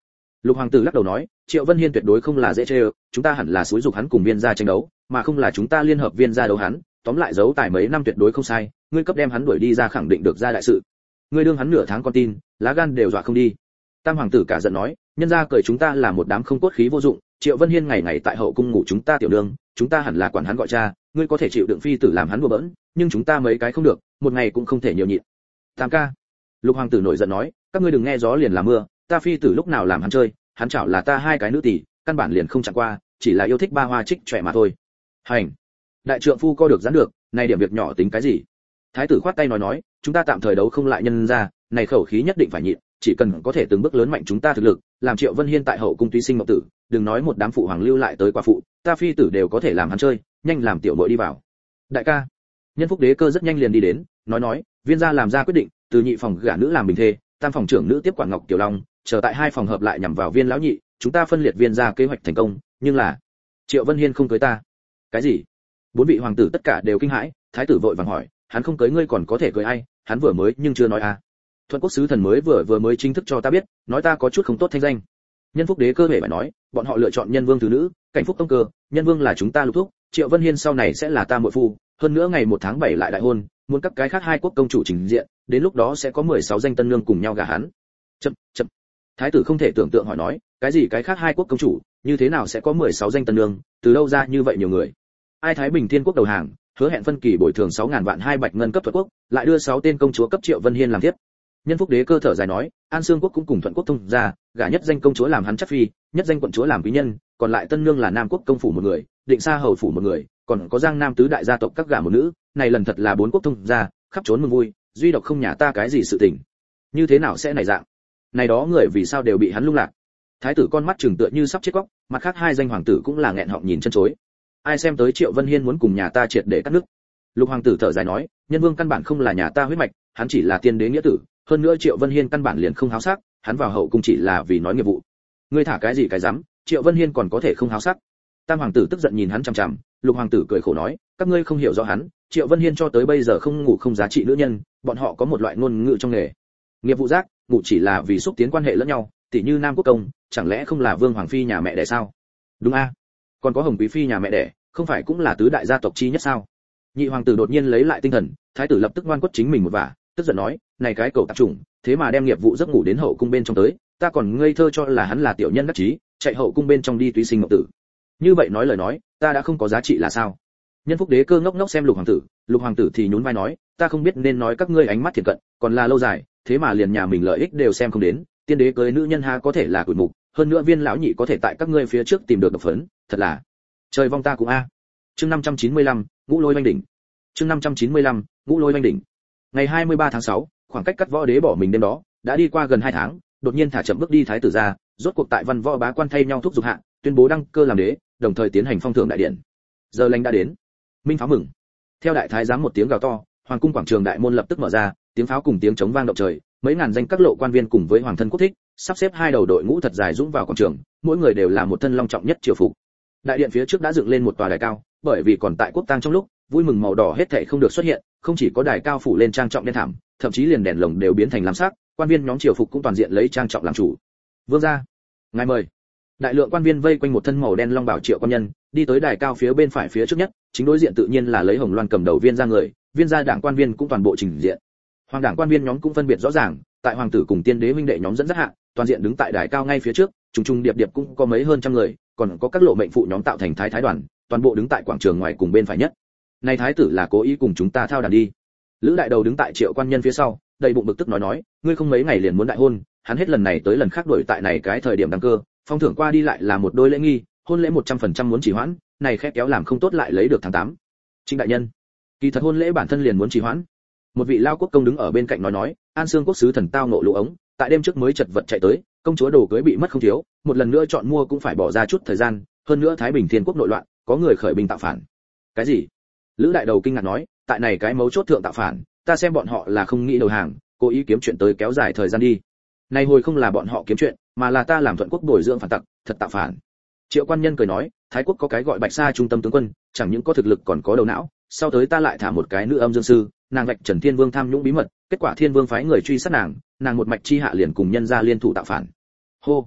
Lục hoàng tử lắc đầu nói, Triệu Vân Hiên tuyệt đối không là dễ chơi, chúng ta hẳn là xúi dục hắn cùng Viên gia tranh đấu, mà không là chúng ta liên hợp Viên gia đấu hắn, tóm lại giấu tài mấy năm tuyệt đối không sai, ngươi cấp đem hắn đuổi đi ra khẳng định được ra đại sự. Ngươi đương hắn nửa tháng con tin, lá gan đều dọa không đi. Tam hoàng tử cả giận nói, nhân gia cười chúng ta là một đám không cốt khí vô dụng, Triệu Vân Hiên ngày ngày tại hậu cung ngủ chúng ta tiểu đường, chúng ta hẳn là quản hắn gọi cha, ngươi có thể chịu đựng phi tử làm hắn đùa bỡn, nhưng chúng ta mấy cái không được, một ngày cũng không thể nhiều nhịn. Tam ca. Lục hoàng tử nổi giận nói, các ngươi đừng nghe gió liền là mưa, ta phi tử lúc nào làm hắn chơi, hắn chảo là ta hai cái nữ tỷ, căn bản liền không chạm qua, chỉ là yêu thích ba hoa trích trẻ mà thôi. Hành. Đại trượng phu co được giãn được, này điểm việc nhỏ tính cái gì? Thái tử khoát tay nói nói, chúng ta tạm thời đấu không lại nhân ra, này khẩu khí nhất định phải nhịn, chỉ cần có thể từng bước lớn mạnh chúng ta thực lực, làm Triệu Vân Hiên tại hậu cung tùy sinh mộng tử, đừng nói một đám phụ hoàng lưu lại tới quả phụ, ta phi tử đều có thể làm hắn chơi, nhanh làm tiểu muội đi vào. Đại ca. Nhân Phúc Đế Cơ rất nhanh liền đi đến, nói nói, Viên gia làm ra quyết định, từ nhị phòng gả nữ làm bình thê, tam phòng trưởng nữ tiếp quản Ngọc Tiểu Long, chờ tại hai phòng hợp lại nhằm vào Viên lão nhị, chúng ta phân liệt Viên gia kế hoạch thành công, nhưng là Triệu Vân Hiên không cưới ta. Cái gì? Bốn vị hoàng tử tất cả đều kinh hãi, thái tử vội vàng hỏi, hắn không cưới ngươi còn có thể cưới ai, hắn vừa mới nhưng chưa nói à. Thuận Quốc sứ thần mới vừa vừa mới chính thức cho ta biết, nói ta có chút không tốt thanh danh. Nhân Phúc Đế Cơ hề phải nói, bọn họ lựa chọn Nhân Vương thứ nữ, Cảnh Phúc tông cơ, Nhân Vương là chúng ta lục thúc, Triệu Vân Hiên sau này sẽ là ta muội phu, hơn nữa ngày một tháng bảy lại đại hôn, muốn các cái khác hai quốc công chủ trình diện, đến lúc đó sẽ có mười sáu danh tân nương cùng nhau gả hắn. Chậm, chậm. Thái tử không thể tưởng tượng hỏi nói, cái gì cái khác hai quốc công chủ, như thế nào sẽ có mười sáu danh tân nương, từ đâu ra như vậy nhiều người? Ai Thái Bình Thiên quốc đầu hàng, hứa hẹn phân kỳ bồi thường sáu ngàn vạn hai bạch ngân cấp Thuận Quốc, lại đưa sáu tên công chúa cấp Triệu Vân Hiên làm tiếp. Nhân Phúc Đế Cơ thở dài nói, An Xương quốc cũng cùng Thuận Quốc thông ra, gả nhất danh công chúa làm hắn chắc phi, nhất danh quận chúa làm quý nhân, còn lại tân nương là Nam quốc công phủ một người, Định Sa hầu phủ một người, còn có Giang Nam tứ đại gia tộc các gả một nữ, này lần thật là bốn quốc thông ra, khắp trốn mừng vui, duy độc không nhà ta cái gì sự tình. Như thế nào sẽ này dạng? Này đó người vì sao đều bị hắn lung lạc? Thái tử con mắt trừng tựa như sắp chết góc, mặt khác hai danh hoàng tử cũng là nghẹn họng nhìn chân chối. Ai xem tới Triệu Vân Hiên muốn cùng nhà ta triệt để cắt nước. Lục hoàng tử thở dài nói, Nhân Vương căn bản không là nhà ta huyết mạch, hắn chỉ là tiên đế nghĩa tử, hơn nữa Triệu Vân Hiên căn bản liền không háo sắc, hắn vào hậu cung chỉ là vì nói nghiệp vụ. Ngươi thả cái gì cái dám, Triệu Vân Hiên còn có thể không háo sắc? Tam hoàng tử tức giận nhìn hắn chằm chằm, Lục hoàng tử cười khổ nói, các ngươi không hiểu rõ hắn, Triệu Vân Hiên cho tới bây giờ không ngủ không giá trị nữ nhân, bọn họ có một loại ngôn ngữ trong nghề. Nghiệp vụ giác, ngủ chỉ là vì xúc tiến quan hệ lẫn nhau, tỉ như Nam quốc công, chẳng lẽ không là Vương hoàng phi nhà mẹ đẻ sao? Đúng a, còn có Hồng quý phi nhà mẹ đẻ, không phải cũng là tứ đại gia tộc chi nhất sao? Nhị hoàng tử đột nhiên lấy lại tinh thần, thái tử lập tức ngoan quất chính mình một vả, tức giận nói, này cái cậu tạp chủng, thế mà đem nghiệp vụ giấc ngủ đến hậu cung bên trong tới, ta còn ngây thơ cho là hắn là tiểu nhân đắc chí, chạy hậu cung bên trong đi túy sinh ngọc tử. Như vậy nói lời nói, ta đã không có giá trị là sao? Nhân Phúc Đế Cơ ngốc ngốc xem Lục hoàng tử, Lục hoàng tử thì nhún vai nói, ta không biết nên nói các ngươi ánh mắt thiện cận, còn là lâu dài, thế mà liền nhà mình lợi ích đều xem không đến, tiên đế cưới nữ nhân ha có thể là quỷ mục, hơn nữa Viên lão nhị có thể tại các ngươi phía trước tìm được độc phấn, thật là trời vong ta cũng a. Chương năm trăm chín mươi lăm, Ngũ Lôi Oanh đỉnh. Chương năm trăm chín mươi lăm, Ngũ Lôi Oanh đỉnh. Ngày hai mươi ba tháng sáu, khoảng cách cắt võ đế bỏ mình đêm đó, đã đi qua gần hai tháng, đột nhiên thả chậm bước đi thái tử ra, rốt cuộc tại văn võ bá quan thay nhau thúc giục hạ, tuyên bố đăng cơ làm đế, đồng thời tiến hành phong thưởng đại điện. Giờ lành đã đến. Minh pháo mừng. Theo đại thái giám một tiếng gào to, hoàng cung quảng trường đại môn lập tức mở ra, tiếng pháo cùng tiếng trống vang động trời, mấy ngàn danh các lộ quan viên cùng với hoàng thân quốc thích, sắp xếp hai đầu đội ngũ thật dài dũng vào quảng trường, mỗi người đều là một thân long trọng nhất triều phục. Đại điện phía trước đã dựng lên một tòa đài cao, bởi vì còn tại quốc tang trong lúc, vui mừng màu đỏ hết thảy không được xuất hiện, không chỉ có đài cao phủ lên trang trọng đen thảm, thậm chí liền đèn lồng đều biến thành lam sắc, quan viên nhóm triều phục cũng toàn diện lấy trang trọng làm chủ. Vương gia, ngài mời. Đại lượng quan viên vây quanh một thân màu đen long bảo Triệu quan nhân, đi tới đài cao phía bên phải phía trước nhất, chính đối diện tự nhiên là lấy Hồng Loan cầm đầu Viên gia người, Viên gia đảng quan viên cũng toàn bộ trình diện. Hoàng đảng quan viên nhóm cũng phân biệt rõ ràng, tại hoàng tử cùng tiên đế huynh đệ nhóm dẫn dắt hạ, toàn diện đứng tại đài cao ngay phía trước, trùng trùng điệp điệp cũng có mấy hơn trăm người, còn có các lộ mệnh phụ nhóm tạo thành thái thái đoàn, toàn bộ đứng tại quảng trường ngoài cùng bên phải nhất. Này thái tử là cố ý cùng chúng ta thao đàn đi. Lữ đại đầu đứng tại Triệu quan nhân phía sau, đầy bụng bực tức nói nói, ngươi không mấy ngày liền muốn đại hôn, hắn hết lần này tới lần khác đổi tại này cái thời điểm đăng cơ, phong thưởng qua đi lại là một đôi lễ nghi, hôn lễ một trăm phần trăm muốn trì hoãn, này khét kéo làm không tốt lại lấy được tháng tám. Trinh đại nhân, kỳ thật hôn lễ bản thân liền muốn trì hoãn. Một vị lao quốc công đứng ở bên cạnh nói nói, An Xương quốc sứ thần tao ngộ lũ ống, tại đêm trước mới chật vật chạy tới, công chúa đồ cưới bị mất không thiếu, một lần nữa chọn mua cũng phải bỏ ra chút thời gian, hơn nữa Thái Bình Thiên quốc nội loạn, có người khởi binh tạo phản. Cái gì? Lữ đại đầu kinh ngạc nói, tại này cái mấu chốt thượng tạo phản, ta xem bọn họ là không nghĩ đầu hàng, cố ý kiếm chuyện tới kéo dài thời gian đi. Này hồi không là bọn họ kiếm chuyện, mà là ta làm Thuận quốc bồi dưỡng phản tặc, thật tạo phản. Triệu quan nhân cười nói, Thái quốc có cái gọi Bạch Sa trung tâm tướng quân, chẳng những có thực lực còn có đầu não, sau tới ta lại thả một cái nữ âm dương sư, nàng vạch Trần Thiên Vương tham nhũng bí mật, kết quả Thiên Vương phái người truy sát nàng, nàng một mạch chi hạ liền cùng nhân gia liên thủ tạo phản. Hô.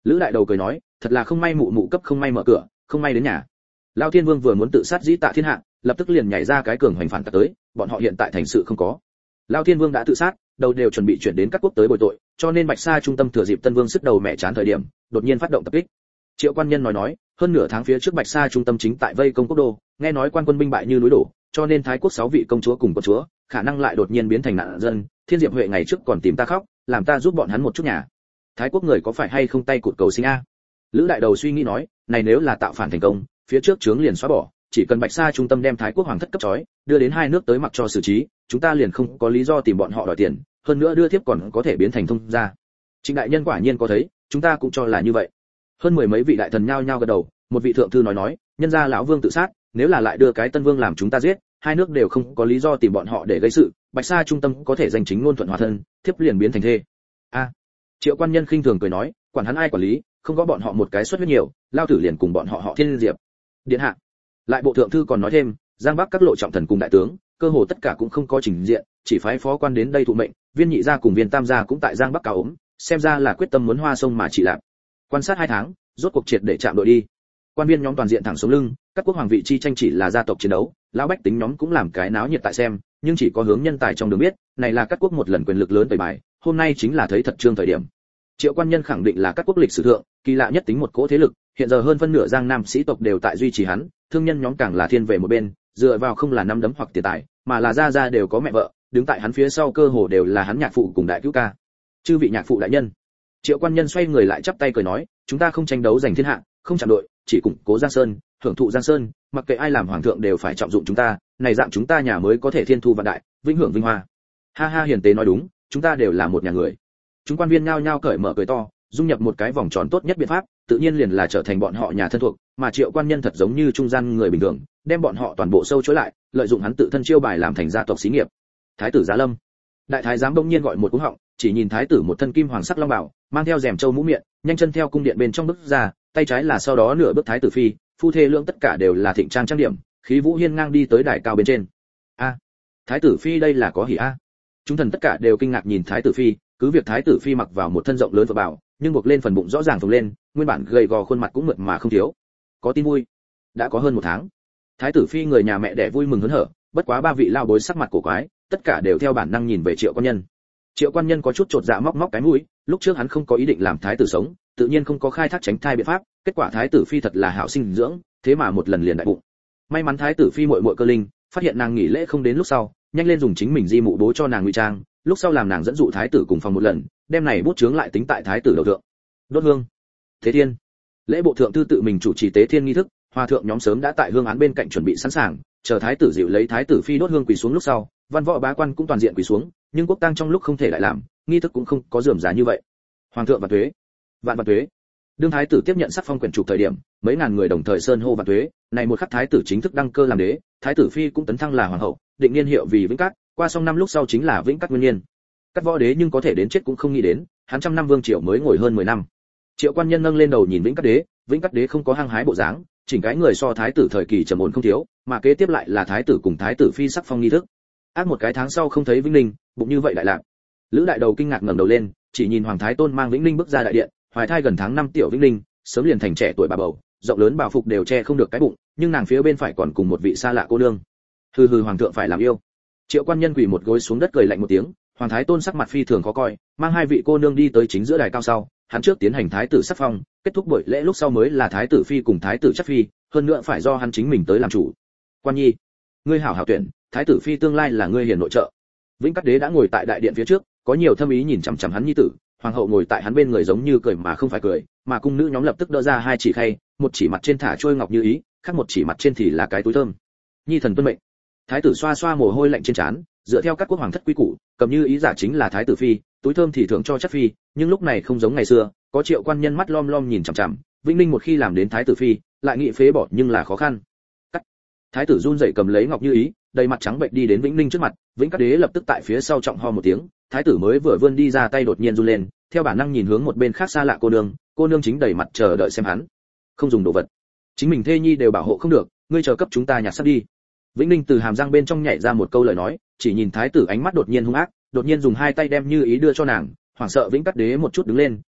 Lữ đại đầu cười nói, thật là không may mụ mụ cấp không may mở cửa, không may đến nhà. Lão Thiên Vương vừa muốn tự sát dĩ tạ thiên hạ, lập tức liền nhảy ra cái cường hoành phản tặc tới, bọn họ hiện tại thành sự không có. Lão Thiên Vương đã tự sát, đầu đều chuẩn bị chuyển đến các quốc tới bồi tội, cho nên Bạch Sa trung tâm thừa dịp Tân Vương sức đầu mẹ chán thời điểm, đột nhiên phát động tập kích. Triệu Quan Nhân nói nói, hơn nửa tháng phía trước Bạch Sa trung tâm chính tại vây công quốc đô, nghe nói quan quân binh bại như núi đổ, cho nên Thái quốc sáu vị công chúa cùng quân chúa, khả năng lại đột nhiên biến thành nạn dân, Thiên Diệp Huệ ngày trước còn tìm ta khóc, làm ta giúp bọn hắn một chút nhà. Thái quốc người có phải hay không tay cụt cầu sinh a? Lữ đại đầu suy nghĩ nói, này nếu là tạo phản thành công, phía trước chướng liền xóa bỏ, chỉ cần Bạch Sa trung tâm đem Thái quốc hoàng thất cấp trói, đưa đến hai nước tới mặc cho xử trí, chúng ta liền không có lý do tìm bọn họ đòi tiền, hơn nữa đưa tiếp còn có thể biến thành thông gia. Trịnh đại nhân quả nhiên có thấy, chúng ta cũng cho là như vậy. Hơn mười mấy vị đại thần nhao nhao gật đầu, một vị thượng thư nói nói, nhân gia lão vương tự sát, nếu là lại đưa cái Tân Vương làm chúng ta giết, hai nước đều không có lý do tìm bọn họ để gây sự, Bạch Sa trung tâm có thể giành chính ngôn thuận hòa thân, thiếp liền biến thành thê. A. Triệu Quan Nhân khinh thường cười nói, quản hắn ai quản lý, không có bọn họ một cái suất huyết nhiều, lao tử liền cùng bọn họ họ Thiên Diệp. Điện hạ. Lại bộ thượng thư còn nói thêm, Giang Bắc các lộ trọng thần cùng đại tướng, cơ hồ tất cả cũng không có trình diện, chỉ phái phó quan đến đây thụ mệnh, Viên nhị gia cùng Viên tam gia cũng tại Giang Bắc cao ốm, xem ra là quyết tâm muốn hoa sông mà chỉ làm. Quan sát hai tháng, rốt cuộc triệt để chạm đội đi. Quan viên nhóm toàn diện thẳng sống lưng, các quốc hoàng vị chi tranh chỉ là gia tộc chiến đấu, lão bách tính nhóm cũng làm cái náo nhiệt tại xem, nhưng chỉ có hướng nhân tài trong đường biết, này là các quốc một lần quyền lực lớn tẩy bài, hôm nay chính là thấy thật trương thời điểm. Triệu Quan Nhân khẳng định là các quốc lịch sử thượng, kỳ lạ nhất tính một cỗ thế lực, hiện giờ hơn phân nửa Giang Nam sĩ tộc đều tại duy trì hắn, thương nhân nhóm càng là thiên về một bên, dựa vào không là năm đấm hoặc tiền tài, mà là gia gia đều có mẹ vợ, đứng tại hắn phía sau cơ hồ đều là hắn nhạc phụ cùng đại cứu ca. Chư vị nhạc phụ đại nhân. Triệu Quan Nhân xoay người lại chắp tay cười nói, chúng ta không tranh đấu giành thiên hạ, không chạm đội, chỉ củng cố Giang Sơn, hưởng thụ Giang Sơn, mặc kệ ai làm hoàng thượng đều phải trọng dụng chúng ta, này dạng chúng ta nhà mới có thể thiên thu vạn đại, vĩnh hưởng vinh hoa. Ha ha, hiền tế nói đúng, chúng ta đều là một nhà người. Chúng quan viên nhao nhao cởi mở cười to, dung nhập một cái vòng tròn tốt nhất biện pháp, tự nhiên liền là trở thành bọn họ nhà thân thuộc, mà Triệu Quan Nhân thật giống như trung gian người bình thường, đem bọn họ toàn bộ sâu chối lại, lợi dụng hắn tự thân chiêu bài làm thành gia tộc xí nghiệp. Thái tử Giá Lâm. Đại thái giám bỗng nhiên gọi một cú họng, chỉ nhìn thái tử một thân kim hoàng sắc long bào, mang theo rèm châu mũ miệng, nhanh chân theo cung điện bên trong bước ra, tay trái là sau đó nửa bước thái tử phi, phu thê lượng tất cả đều là thịnh trang trang điểm, khí vũ hiên ngang đi tới đài cao bên trên. A, thái tử phi đây là có hỉ a. Chúng thần tất cả đều kinh ngạc nhìn thái tử phi, cứ việc thái tử phi mặc vào một thân rộng lớn và bảo, nhưng buộc lên phần bụng rõ ràng phồng lên, nguyên bản gầy gò khuôn mặt cũng mượt mà không thiếu. Có tin vui, đã có hơn một tháng. Thái tử phi người nhà mẹ đẻ vui mừng hớn hở, bất quá ba vị lao bối sắc mặt cổ quái, tất cả đều theo bản năng nhìn về Triệu Quan Nhân. Triệu Quan Nhân có chút chột dạ móc móc cái mũi, lúc trước hắn không có ý định làm thái tử sống, tự nhiên không có khai thác tránh thai biện pháp, kết quả thái tử phi thật là hảo sinh dưỡng, thế mà một lần liền đại bụng. May mắn thái tử phi muội muội Cơ Linh, phát hiện nàng nghỉ lễ không đến lúc sau, nhanh lên dùng chính mình di mụ bố cho nàng ngụy trang, lúc sau làm nàng dẫn dụ thái tử cùng phòng một lần, đem này bút chướng lại tính tại thái tử đầu thượng. Đốt hương. Thế thiên. Lễ bộ thượng thư tự mình chủ trì tế thiên nghi thức, hòa thượng nhóm sớm đã tại hương án bên cạnh chuẩn bị sẵn sàng, chờ thái tử dịu lấy thái tử phi đốt hương quỳ xuống lúc sau, văn võ bá quan cũng toàn diện quỳ xuống, nhưng quốc tang trong lúc không thể lại làm, nghi thức cũng không có rườm rà như vậy. Hoàng thượng vạn tuế, vạn vạn tuế. Đương thái tử tiếp nhận sắc phong quyển trục thời điểm, mấy ngàn người đồng thời sơn hô vạn tuế, này một khắc thái tử chính thức đăng cơ làm đế, thái tử phi cũng tấn thăng là hoàng hậu, định niên hiệu vì Vĩnh Cát, qua xong năm lúc sau chính là Vĩnh Cát nguyên niên. Cát võ đế nhưng có thể đến chết cũng không nghĩ đến, hắn trăm năm vương triều mới ngồi hơn mười năm. Triệu Quan Nhân nâng lên đầu nhìn Vĩnh Cát đế, Vĩnh Cát đế không có hăng hái bộ dáng, chỉnh cái người so thái tử thời kỳ trầm ổn không thiếu, mà kế tiếp lại là thái tử cùng thái tử phi sắc phong nghi thức. Ác một cái tháng sau không thấy Vĩnh Ninh, bụng như vậy lại lạc. Lữ đại đầu kinh ngạc ngẩng đầu lên, chỉ nhìn hoàng thái tôn mang Vĩnh Ninh bước ra đại điện, hoài thai gần tháng năm tiểu Vĩnh Ninh, sớm liền thành trẻ tuổi bà bầu, rộng lớn bào phục đều che không được cái bụng, nhưng nàng phía bên phải còn cùng một vị xa lạ cô nương. Hừ hừ, hoàng thượng phải làm yêu. Triệu Quan Nhân quỳ một gối xuống đất cười lạnh một tiếng, hoàng thái tôn sắc mặt phi thường khó coi, mang hai vị cô nương đi tới chính giữa đài cao sau, hắn trước tiến hành thái tử sắc phong, kết thúc buổi lễ lúc sau mới là thái tử phi cùng thái tử chắc phi, hơn nữa phải do hắn chính mình tới làm chủ. Quan Nhi, ngươi hảo hảo tuyển, thái tử phi tương lai là ngươi hiền nội trợ. Vĩnh Cát đế đã ngồi tại đại điện phía trước, có nhiều thâm ý nhìn chằm chằm hắn nhi tử, hoàng hậu ngồi tại hắn bên người giống như cười mà không phải cười, mà cung nữ nhóm lập tức đỡ ra hai chỉ khay, một chỉ mặt trên thả trôi ngọc như ý, khác một chỉ mặt trên thì là cái túi thơm. Nhi thần tuân mệnh. Thái tử xoa xoa mồ hôi lạnh trên trán, dựa theo các quốc hoàng thất quy củ, cầm như ý giả chính là thái tử phi, túi thơm thì thưởng cho chắc phi, nhưng lúc này không giống ngày xưa, có Triệu Quan Nhân mắt lom lom nhìn chằm chằm, Vĩnh Ninh một khi làm đến thái tử phi, lại nghị phế bỏ nhưng là khó khăn. Cắt. Thái tử run rẩy cầm lấy ngọc như ý, đầy mặt trắng bệnh đi đến Vĩnh Ninh trước mặt, Vĩnh Cát đế lập tức tại phía sau trọng ho một tiếng, thái tử mới vừa vươn đi ra tay đột nhiên run lên, theo bản năng nhìn hướng một bên khác xa lạ cô nương, cô nương chính đầy mặt chờ đợi xem hắn. Không dùng đồ vật, chính mình thê nhi đều bảo hộ không được, ngươi chờ cấp chúng ta nhặt sắt đi. Vĩnh Ninh từ hàm răng bên trong nhảy ra một câu lời nói, chỉ nhìn thái tử ánh mắt đột nhiên hung ác, đột nhiên dùng hai tay đem như ý đưa cho nàng, hoảng sợ Vĩnh Cát đế một chút đứng lên,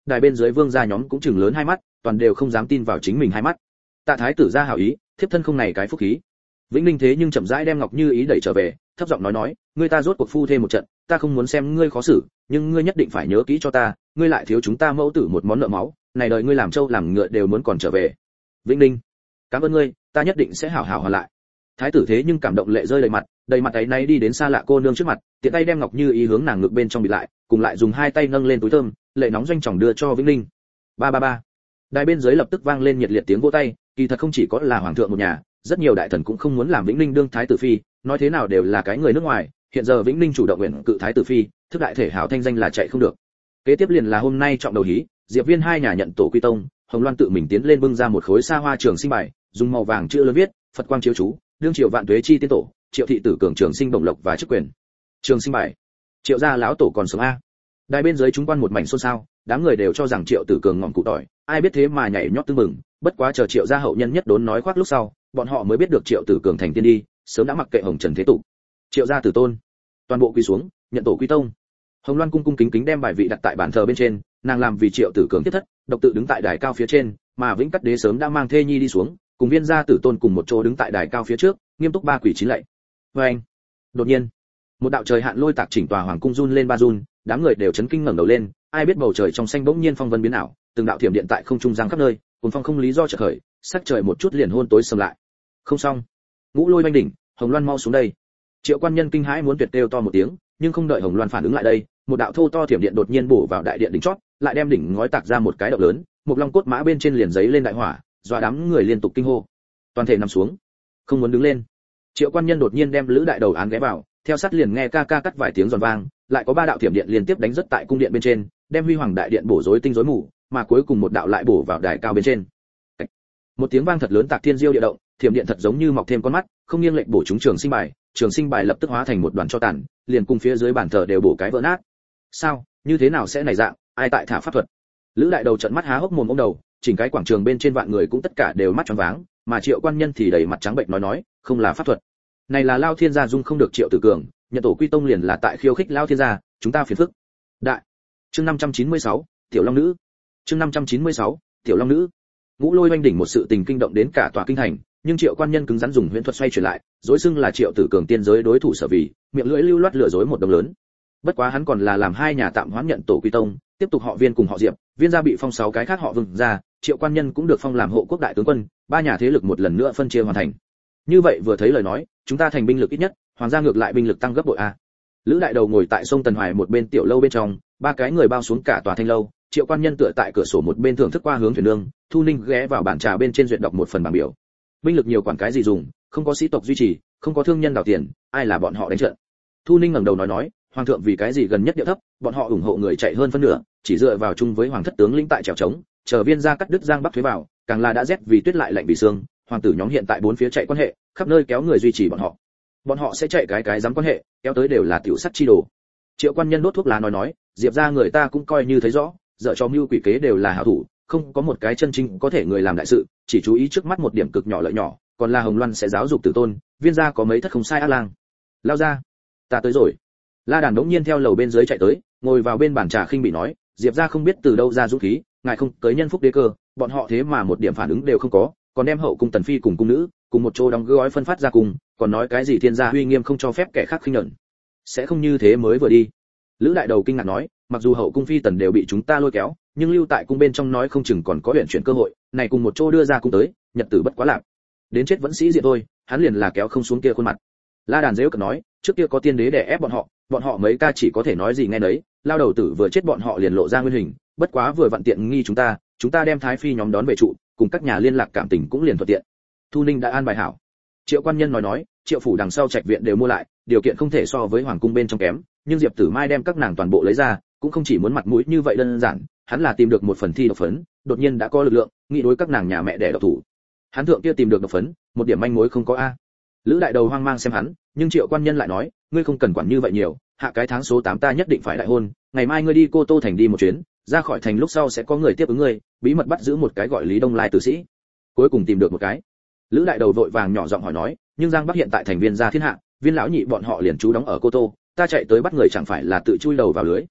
đài bên dưới vương gia nhóm cũng chừng lớn hai mắt, toàn đều không dám tin vào chính mình hai mắt. Tạ thái tử ra hảo ý, thiếp thân không này cái phúc khí. Vĩnh Ninh thế nhưng chậm rãi đem Ngọc Như Ý đẩy trở về, thấp giọng nói nói, ngươi ta rốt cuộc phu thêm một trận, ta không muốn xem ngươi khó xử, nhưng ngươi nhất định phải nhớ kỹ cho ta, ngươi lại thiếu chúng ta mẫu tử một món nợ máu, này đời ngươi làm trâu làm ngựa đều muốn còn trở về. Vĩnh Ninh, cảm ơn ngươi, ta nhất định sẽ hảo hảo hoàn lại. Thái tử thế nhưng cảm động lệ rơi đầy mặt, đầy mặt ấy nay đi đến xa lạ cô nương trước mặt, tiện tay đem Ngọc Như Ý hướng nàng ngực bên trong bịt lại, cùng lại dùng hai tay nâng lên túi thơm, lệ nóng doanh chồng đưa cho Vĩnh Ninh. Ba ba ba. Đài bên dưới lập tức vang lên nhiệt liệt tiếng vỗ tay, kỳ thật không chỉ có là hoàng thượng một nhà, rất nhiều đại thần cũng không muốn làm Vĩnh Ninh đương thái tử phi, nói thế nào đều là cái người nước ngoài, hiện giờ Vĩnh Ninh chủ động nguyện cự thái tử phi, thức đại thể hảo thanh danh là chạy không được. Kế tiếp liền là hôm nay trọng đầu hí, Diệp Viên hai nhà nhận tổ quy tông, Hồng Loan tự mình tiến lên bưng ra một khối sa hoa trường sinh bài, dùng màu vàng chữ lớn viết, Phật quang chiếu chú, đương triệu vạn tuế chi tiên tổ, Triệu thị tử cường trường sinh bổng lộc và chức quyền. Trường sinh bài. Triệu gia lão tổ còn sống a. Đài bên dưới chúng quan một mảnh xôn xao, đám người đều cho rằng Triệu tử cường ngọn cụ tỏi, ai biết thế mà nhảy nhót tưng mừng, bất quá chờ Triệu gia hậu nhân nhất đốn nói khoác lúc sau, bọn họ mới biết được Triệu tử cường thành tiên đi, sớm đã mặc kệ hồng trần thế tục. Triệu gia tử tôn, toàn bộ quỳ xuống, nhận tổ quy tông. Hồng Loan cung cung kính kính đem bài vị đặt tại bàn thờ bên trên, nàng làm vì Triệu tử cường thiết thất, độc tự đứng tại đài cao phía trên, mà Vĩnh Cắt đế sớm đã mang thê nhi đi xuống, cùng Viên gia tử tôn cùng một chỗ đứng tại đài cao phía trước, nghiêm túc ba quỳ chín lạy. Oeng! Đột nhiên, một đạo trời hạn lôi tạc chỉnh tòa hoàng cung run lên ba run, đám người đều chấn kinh ngẩng đầu lên, ai biết bầu trời trong xanh bỗng nhiên phong vân biến ảo, từng đạo thiểm điện tại không trung giang khắp nơi, cuồng phong không lý do chợt khởi, sắc trời một chút liền hôn tối sầm lại. Không xong, ngũ lôi oanh đỉnh, Hồng Loan mau xuống đây. Triệu quan nhân kinh hãi muốn tuyệt kêu to một tiếng, nhưng không đợi Hồng Loan phản ứng lại đây, một đạo thô to thiểm điện đột nhiên bổ vào đại điện đỉnh chót, lại đem đỉnh ngói tạc ra một cái động lớn, một long cốt mã bên trên liền giấy lên đại hỏa, dọa đám người liên tục kinh hô. Toàn thể nằm xuống, không muốn đứng lên. Triệu quan nhân đột nhiên đem lữ đại đầu án ghé vào, theo sát liền nghe ca ca cắt vài tiếng giòn vang, lại có ba đạo thiểm điện liên tiếp đánh rất tại cung điện bên trên, đem huy hoàng đại điện bổ rối tinh rối mù, mà cuối cùng một đạo lại bổ vào đài cao bên trên. Một tiếng vang thật lớn tạc thiên diêu địa động, thiểm điện thật giống như mọc thêm con mắt, không nghiêng lệch bổ trúng trường sinh bài, trường sinh bài lập tức hóa thành một đoàn tro tàn, liền cùng phía dưới bàn thờ đều bổ cái vỡ nát. Sao, như thế nào sẽ này dạng, ai tại thả pháp thuật? Lữ đại đầu trợn mắt há hốc mồm ôm đầu, chỉnh cái quảng trường bên trên vạn người cũng tất cả đều mắt tròn váng, mà Triệu quan nhân thì đầy mặt trắng bệnh nói nói, không là pháp thuật. Này là Lao Thiên gia dung không được Triệu tử cường, nhận tổ quy tông liền là tại khiêu khích Lao Thiên gia, chúng ta phiền phức. Đại. Chương năm trăm chín mươi sáu, Tiểu Long nữ. Chương năm trăm chín mươi sáu, Tiểu Long nữ. Ngũ lôi oanh đỉnh một sự tình kinh động đến cả tòa kinh thành, nhưng Triệu quan nhân cứng rắn dùng huyễn thuật xoay chuyển lại, dối xưng là Triệu tử cường tiên giới đối thủ sở vì, miệng lưỡi lưu loát lừa dối một đồng lớn. Bất quá hắn còn là làm hai nhà tạm hoãn nhận tổ quy tông, tiếp tục họ Viên cùng họ Diệp, Viên gia bị phong sáu cái khác họ Vương gia, Triệu quan nhân cũng được phong làm hộ quốc đại tướng quân, ba nhà thế lực một lần nữa phân chia hoàn thành. Như vậy vừa thấy lời nói, chúng ta thành binh lực ít nhất, hoàng gia ngược lại binh lực tăng gấp bội a. Lữ đại đầu ngồi tại sông Tần Hoài một bên tiểu lâu bên trong, ba cái người bao xuống cả tòa thanh lâu, Triệu quan nhân tựa tại cửa sổ một bên thưởng thức qua hướng thuyền nương, Thu Ninh ghé vào bàn trà bên trên duyệt đọc một phần bảng biểu. Binh lực nhiều quản cái gì dùng, không có sĩ tộc duy trì, không có thương nhân đào tiền, ai là bọn họ đánh trận. Thu Ninh ngẩng đầu nói nói, hoàng thượng vì cái gì gần nhất địa thấp, bọn họ ủng hộ người chạy hơn phân nửa, chỉ dựa vào chung với hoàng thất tướng lĩnh tại trèo trống, chờ Viên gia cắt đứt giang bắc thuế vào, càng là đã rét vì tuyết lại lạnh vì sương, hoàng tử nhóm hiện tại bốn phía chạy quan hệ, khắp nơi kéo người duy trì bọn họ. Bọn họ sẽ chạy cái cái dám quan hệ, kéo tới đều là tiểu sắt chi đồ. Triệu quan nhân đốt thuốc lá nói nói, Diệp gia người ta cũng coi như thấy rõ, dở cho mưu quỷ kế đều là hảo thủ, không có một cái chân chính có thể người làm đại sự, chỉ chú ý trước mắt một điểm cực nhỏ lợi nhỏ, còn là Hồng Loan sẽ giáo dục tử tôn, Viên gia có mấy thất không sai ác lang. Lao ra, ta tới rồi. La Đàn đống nhiên theo lầu bên dưới chạy tới, ngồi vào bên bàn trà khinh bị nói, Diệp gia không biết từ đâu ra dũng khí, ngài không tới nhân phúc đế cơ, bọn họ thế mà một điểm phản ứng đều không có, còn đem hậu cung tần phi cùng cung nữ cùng một chỗ đóng gói phân phát ra cùng, còn nói cái gì thiên gia uy nghiêm không cho phép kẻ khác khinh nhẫn. Sẽ không như thế mới vừa đi. Lữ đại đầu kinh ngạc nói, mặc dù hậu cung phi tần đều bị chúng ta lôi kéo, nhưng lưu tại cung bên trong nói không chừng còn có luyện chuyển cơ hội, này cùng một chỗ đưa ra cung tới, nhật tử bất quá lạc. Đến chết vẫn sĩ diện thôi, hắn liền là kéo không xuống kia khuôn mặt. La Đàn giễu cợt nói, trước kia có tiên đế đè ép bọn họ, bọn họ mấy ca chỉ có thể nói gì nghe nấy, lao đầu tử vừa chết bọn họ liền lộ ra nguyên hình, bất quá vừa vặn tiện nghi chúng ta, chúng ta đem thái phi nhóm đón về trụ, cùng các nhà liên lạc cảm tình cũng liền thuận tiện. Thu Ninh đã an bài hảo. Triệu quan nhân nói nói, Triệu phủ đằng sau trạch viện đều mua lại, điều kiện không thể so với hoàng cung bên trong kém, nhưng Diệp Tử Mai đem các nàng toàn bộ lấy ra, cũng không chỉ muốn mặt mũi như vậy đơn giản, hắn là tìm được một phần thi độc phấn, đột nhiên đã có lực lượng, nghĩ đối các nàng nhà mẹ đẻ độc thủ. Hắn thượng kia tìm được độc phấn, một điểm manh mối không có a. Lữ đại đầu hoang mang xem hắn, nhưng Triệu quan nhân lại nói, ngươi không cần quản như vậy nhiều, hạ cái tháng số tám ta nhất định phải đại hôn, ngày mai ngươi đi Cô Tô thành đi một chuyến, ra khỏi thành lúc sau sẽ có người tiếp ứng ngươi, bí mật bắt giữ một cái gọi Lý Đông Lai tử sĩ. Cuối cùng tìm được một cái. Lữ đại đầu vội vàng nhỏ giọng hỏi nói, nhưng Giang Bắc hiện tại thành Viên gia thiên hạ, Viên lão nhị bọn họ liền trú đóng ở Cô Tô, ta chạy tới bắt người chẳng phải là tự chui đầu vào lưới.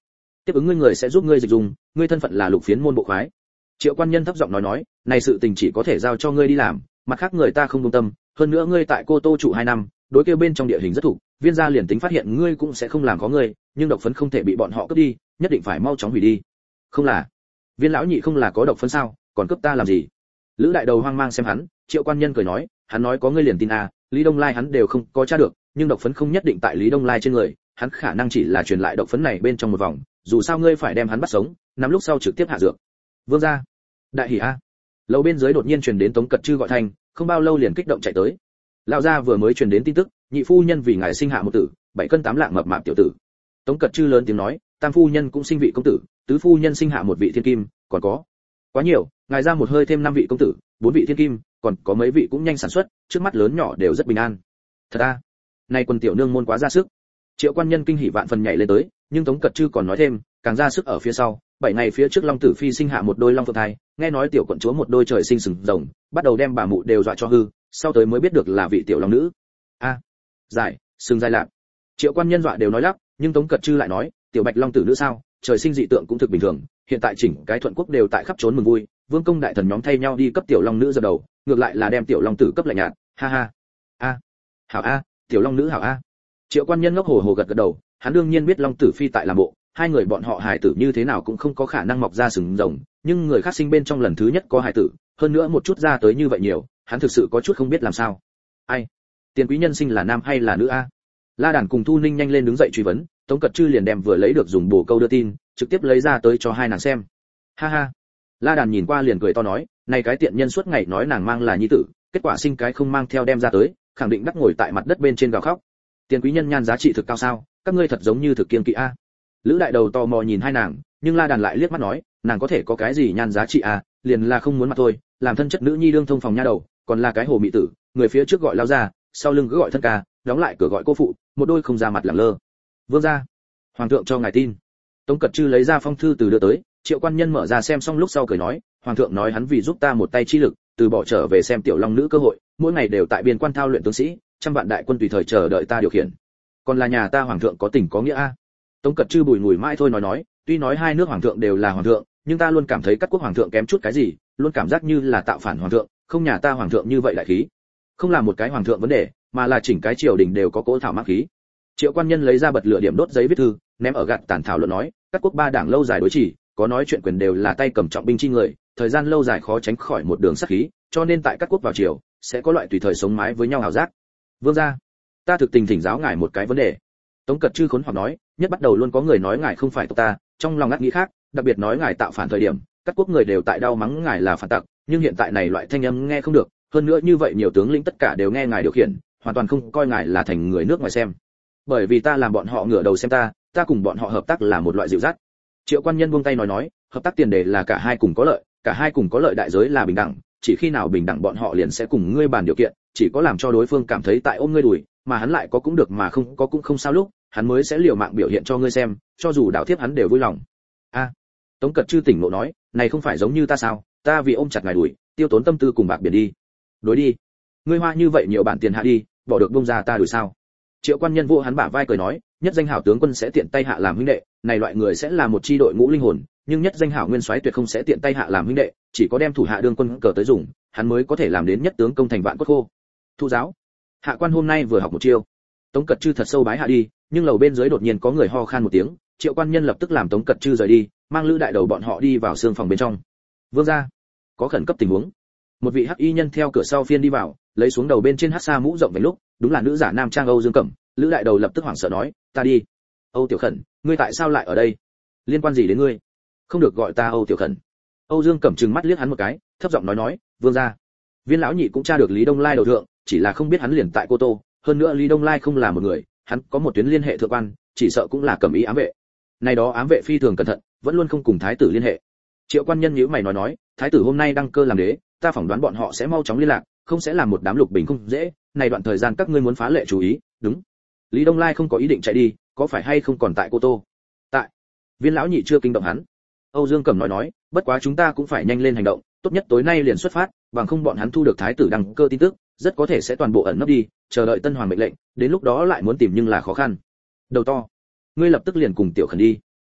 tiếp ứng ngươi người sẽ giúp ngươi dịch dùng, ngươi thân phận là lục phiến môn bộ khoái. Triệu quan nhân thấp giọng nói nói, này sự tình chỉ có thể giao cho ngươi đi làm, mặt khác người ta không công tâm, hơn nữa ngươi tại Cô Tô trụ hai năm, đối kia bên trong địa hình rất thủ, viên gia liền tính phát hiện ngươi cũng sẽ không làm có ngươi, nhưng độc phấn không thể bị bọn họ cướp đi, nhất định phải mau chóng hủy đi. Không là, Viên lão nhị không là có độc phấn sao, còn cướp ta làm gì? Lữ đại đầu hoang mang xem hắn, Triệu quan nhân cười nói, hắn nói có ngươi liền tin à, Lý Đông Lai hắn đều không có tra được, nhưng độc phấn không nhất định tại Lý Đông Lai trên người, hắn khả năng chỉ là truyền lại độc phấn này bên trong một vòng, dù sao ngươi phải đem hắn bắt sống, nắm lúc sau trực tiếp hạ dược. Vương gia, đại hỉ a. Lầu bên dưới đột nhiên truyền đến Tống Cật Trư gọi thành, không bao lâu liền kích động chạy tới. Lão gia vừa mới truyền đến tin tức, nhị phu nhân vì ngài sinh hạ một tử, bảy cân tám lạng mập mạp tiểu tử. Tống Cật Trư lớn tiếng nói, tam phu nhân cũng sinh vị công tử, tứ phu nhân sinh hạ một vị thiên kim, còn có quá nhiều, ngài ra một hơi thêm năm vị công tử, bốn vị thiên kim, còn có mấy vị cũng nhanh sản xuất, trước mắt lớn nhỏ đều rất bình an. Thật a, này quân tiểu nương môn quá ra sức. Triệu quan nhân kinh hỉ vạn phần nhảy lên tới, nhưng Tống Cật Trư còn nói thêm, càng ra sức ở phía sau, bảy ngày phía trước Long Tử Phi sinh hạ một đôi long phượng thai, nghe nói tiểu quận chúa một đôi trời sinh sừng rồng, bắt đầu đem bà mụ đều dọa cho hư, sau tới mới biết được là vị tiểu long nữ. A, à, dài, sừng dài lạc. Triệu quan nhân dọa đều nói lắp, nhưng Tống Cật Trư lại nói, tiểu bạch long tử nữ sao, trời sinh dị tượng cũng thực bình thường, hiện tại chỉnh cái thuận quốc đều tại khắp trốn mừng vui, vương công đại thần nhóm thay nhau đi cấp tiểu long nữ dập đầu, ngược lại là đem tiểu long tử cấp lạnh nhạt, ha ha. A, hảo a, tiểu long nữ hảo a. Triệu quan nhân ngốc hồ hồ gật gật đầu, hắn đương nhiên biết Long Tử Phi tại làm bộ, hai người bọn họ hài tử như thế nào cũng không có khả năng mọc ra sừng rồng, nhưng người khác sinh bên trong lần thứ nhất có hài tử, hơn nữa một chút ra tới như vậy nhiều, hắn thực sự có chút không biết làm sao. Ai? Tiền quý nhân sinh là nam hay là nữ a? La Đàn cùng Thu Ninh nhanh lên đứng dậy truy vấn, Tống Cật Trư liền đem vừa lấy được dùng bổ câu đưa tin, trực tiếp lấy ra tới cho hai nàng xem. Ha ha. La Đàn nhìn qua liền cười to nói, này cái tiện nhân suốt ngày nói nàng mang là nhi tử, kết quả sinh cái không mang theo đem ra tới, khẳng định đắc ngồi tại mặt đất bên trên gào khóc. Tiền quý nhân nhan giá trị thực cao sao, các ngươi thật giống như thực kiên kỵ a. Lữ đại đầu tò mò nhìn hai nàng, nhưng La Đàn lại liếc mắt nói, nàng có thể có cái gì nhan giá trị a, liền là không muốn mặt thôi, làm thân chất nữ nhi đương thông phòng nha đầu, còn là cái hồ mị tử, người phía trước gọi lao ra, sau lưng cứ gọi thân ca, đóng lại cửa gọi cô phụ, một đôi không ra mặt lẳng lơ. Vương gia, hoàng thượng cho ngài tin. Tống Cật Trư lấy ra phong thư từ đưa tới, Triệu quan nhân mở ra xem xong lúc sau cười nói, hoàng thượng nói hắn vì giúp ta một tay chi lực, từ bỏ trở về xem tiểu long nữ cơ hội, mỗi ngày đều tại biên quan thao luyện tướng sĩ, trăm vạn đại quân tùy thời chờ đợi ta điều khiển. Còn là nhà ta hoàng thượng có tình có nghĩa a. Tống Cật Trư bùi ngùi mãi thôi nói nói, tuy nói hai nước hoàng thượng đều là hoàng thượng, nhưng ta luôn cảm thấy các quốc hoàng thượng kém chút cái gì, luôn cảm giác như là tạo phản hoàng thượng, không nhà ta hoàng thượng như vậy đại khí. Không là một cái hoàng thượng vấn đề, mà là chỉnh cái triều đình đều có cỗ thảo mã khí. Triệu quan nhân lấy ra bật lửa điểm đốt giấy viết thư, ném ở gạt tàn thảo luận nói, các quốc ba đảng lâu dài đối chỉ, có nói chuyện quyền đều là tay cầm trọng binh chi người, thời gian lâu dài khó tránh khỏi một đường sát khí, cho nên tại các quốc vào triều sẽ có loại tùy thời sống mái với nhau hào giác. Vương gia, ta thực tình thỉnh giáo ngài một cái vấn đề. Tống Cật Trư khốn hoặc nói, nhất bắt đầu luôn có người nói ngài không phải tộc ta, trong lòng ngắt nghĩ khác, đặc biệt nói ngài tạo phản thời điểm, các quốc người đều tại đau mắng ngài là phản tặc, nhưng hiện tại này loại thanh âm nghe không được, hơn nữa như vậy nhiều tướng lĩnh tất cả đều nghe ngài điều khiển, hoàn toàn không coi ngài là thành người nước ngoài xem. Bởi vì ta làm bọn họ ngửa đầu xem ta, ta cùng bọn họ hợp tác là một loại dịu dắt. Triệu quan nhân buông tay nói nói, hợp tác tiền đề là cả hai cùng có lợi, cả hai cùng có lợi đại giới là bình đẳng, chỉ khi nào bình đẳng bọn họ liền sẽ cùng ngươi bàn điều kiện, chỉ có làm cho đối phương cảm thấy tại ôm ngươi đùi, mà hắn lại có cũng được mà không có cũng không sao lúc, hắn mới sẽ liều mạng biểu hiện cho ngươi xem, cho dù đảo thiếp hắn đều vui lòng. A, à, Tống Cật Trư tỉnh ngộ nói, này không phải giống như ta sao, ta vì ôm chặt ngài đùi, tiêu tốn tâm tư cùng bạc biển đi. Đối đi, ngươi hoa như vậy nhiều bản tiền hạ đi, bỏ được bông ra ta đùi sao? Triệu quan nhân vô hắn bả vai cười nói, nhất danh hảo tướng quân sẽ tiện tay hạ làm huynh đệ, này loại người sẽ là một chi đội ngũ linh hồn, nhưng nhất danh hảo nguyên soái tuyệt không sẽ tiện tay hạ làm huynh đệ, chỉ có đem thủ hạ đương quân cờ tới dùng, hắn mới có thể làm đến nhất tướng công thành vạn cốt khô. Thu giáo, hạ quan hôm nay vừa học một chiêu. Tống Cật Trư thật sâu bái hạ đi, nhưng lầu bên dưới đột nhiên có người ho khan một tiếng, Triệu quan nhân lập tức làm Tống Cật Trư rời đi, mang Lữ đại đầu bọn họ đi vào xương phòng bên trong. Vương gia, có khẩn cấp tình huống. Một vị hắc y nhân theo cửa sau phiên đi vào, lấy xuống đầu bên trên hắc sa mũ rộng vành lúc, đúng là nữ giả nam trang Âu Dương Cẩm. Lữ đại đầu lập tức hoảng sợ nói, ta đi. Âu Tiểu Khẩn, ngươi tại sao lại ở đây? Liên quan gì đến ngươi? Không được gọi ta Âu Tiểu Khẩn. Âu Dương Cẩm trừng mắt liếc hắn một cái, thấp giọng nói nói, vương gia. Viên lão nhị cũng tra được Lý Đông Lai đầu thượng, chỉ là không biết hắn liền tại Cô Tô, hơn nữa Lý Đông Lai không là một người, hắn có một tuyến liên hệ thượng quan, chỉ sợ cũng là Cẩm ý ám vệ. Này đó ám vệ phi thường cẩn thận, vẫn luôn không cùng thái tử liên hệ. Triệu quan nhân nhíu mày nói nói, thái tử hôm nay đăng cơ làm đế, ta phỏng đoán bọn họ sẽ mau chóng liên lạc, không sẽ làm một đám lục bình không dễ, này đoạn thời gian các ngươi muốn phá lệ chú ý, đúng. Lý Đông Lai không có ý định chạy đi, có phải hay không còn tại Cô Tô? Tại. Viên lão nhị chưa kinh động hắn. Âu Dương Cẩm nói nói, bất quá chúng ta cũng phải nhanh lên hành động, tốt nhất tối nay liền xuất phát, bằng không bọn hắn thu được thái tử đăng cơ tin tức, rất có thể sẽ toàn bộ ẩn nấp đi, chờ đợi tân hoàng mệnh lệnh, đến lúc đó lại muốn tìm nhưng là khó khăn. Đầu to, ngươi lập tức liền cùng Tiểu Khẩn đi.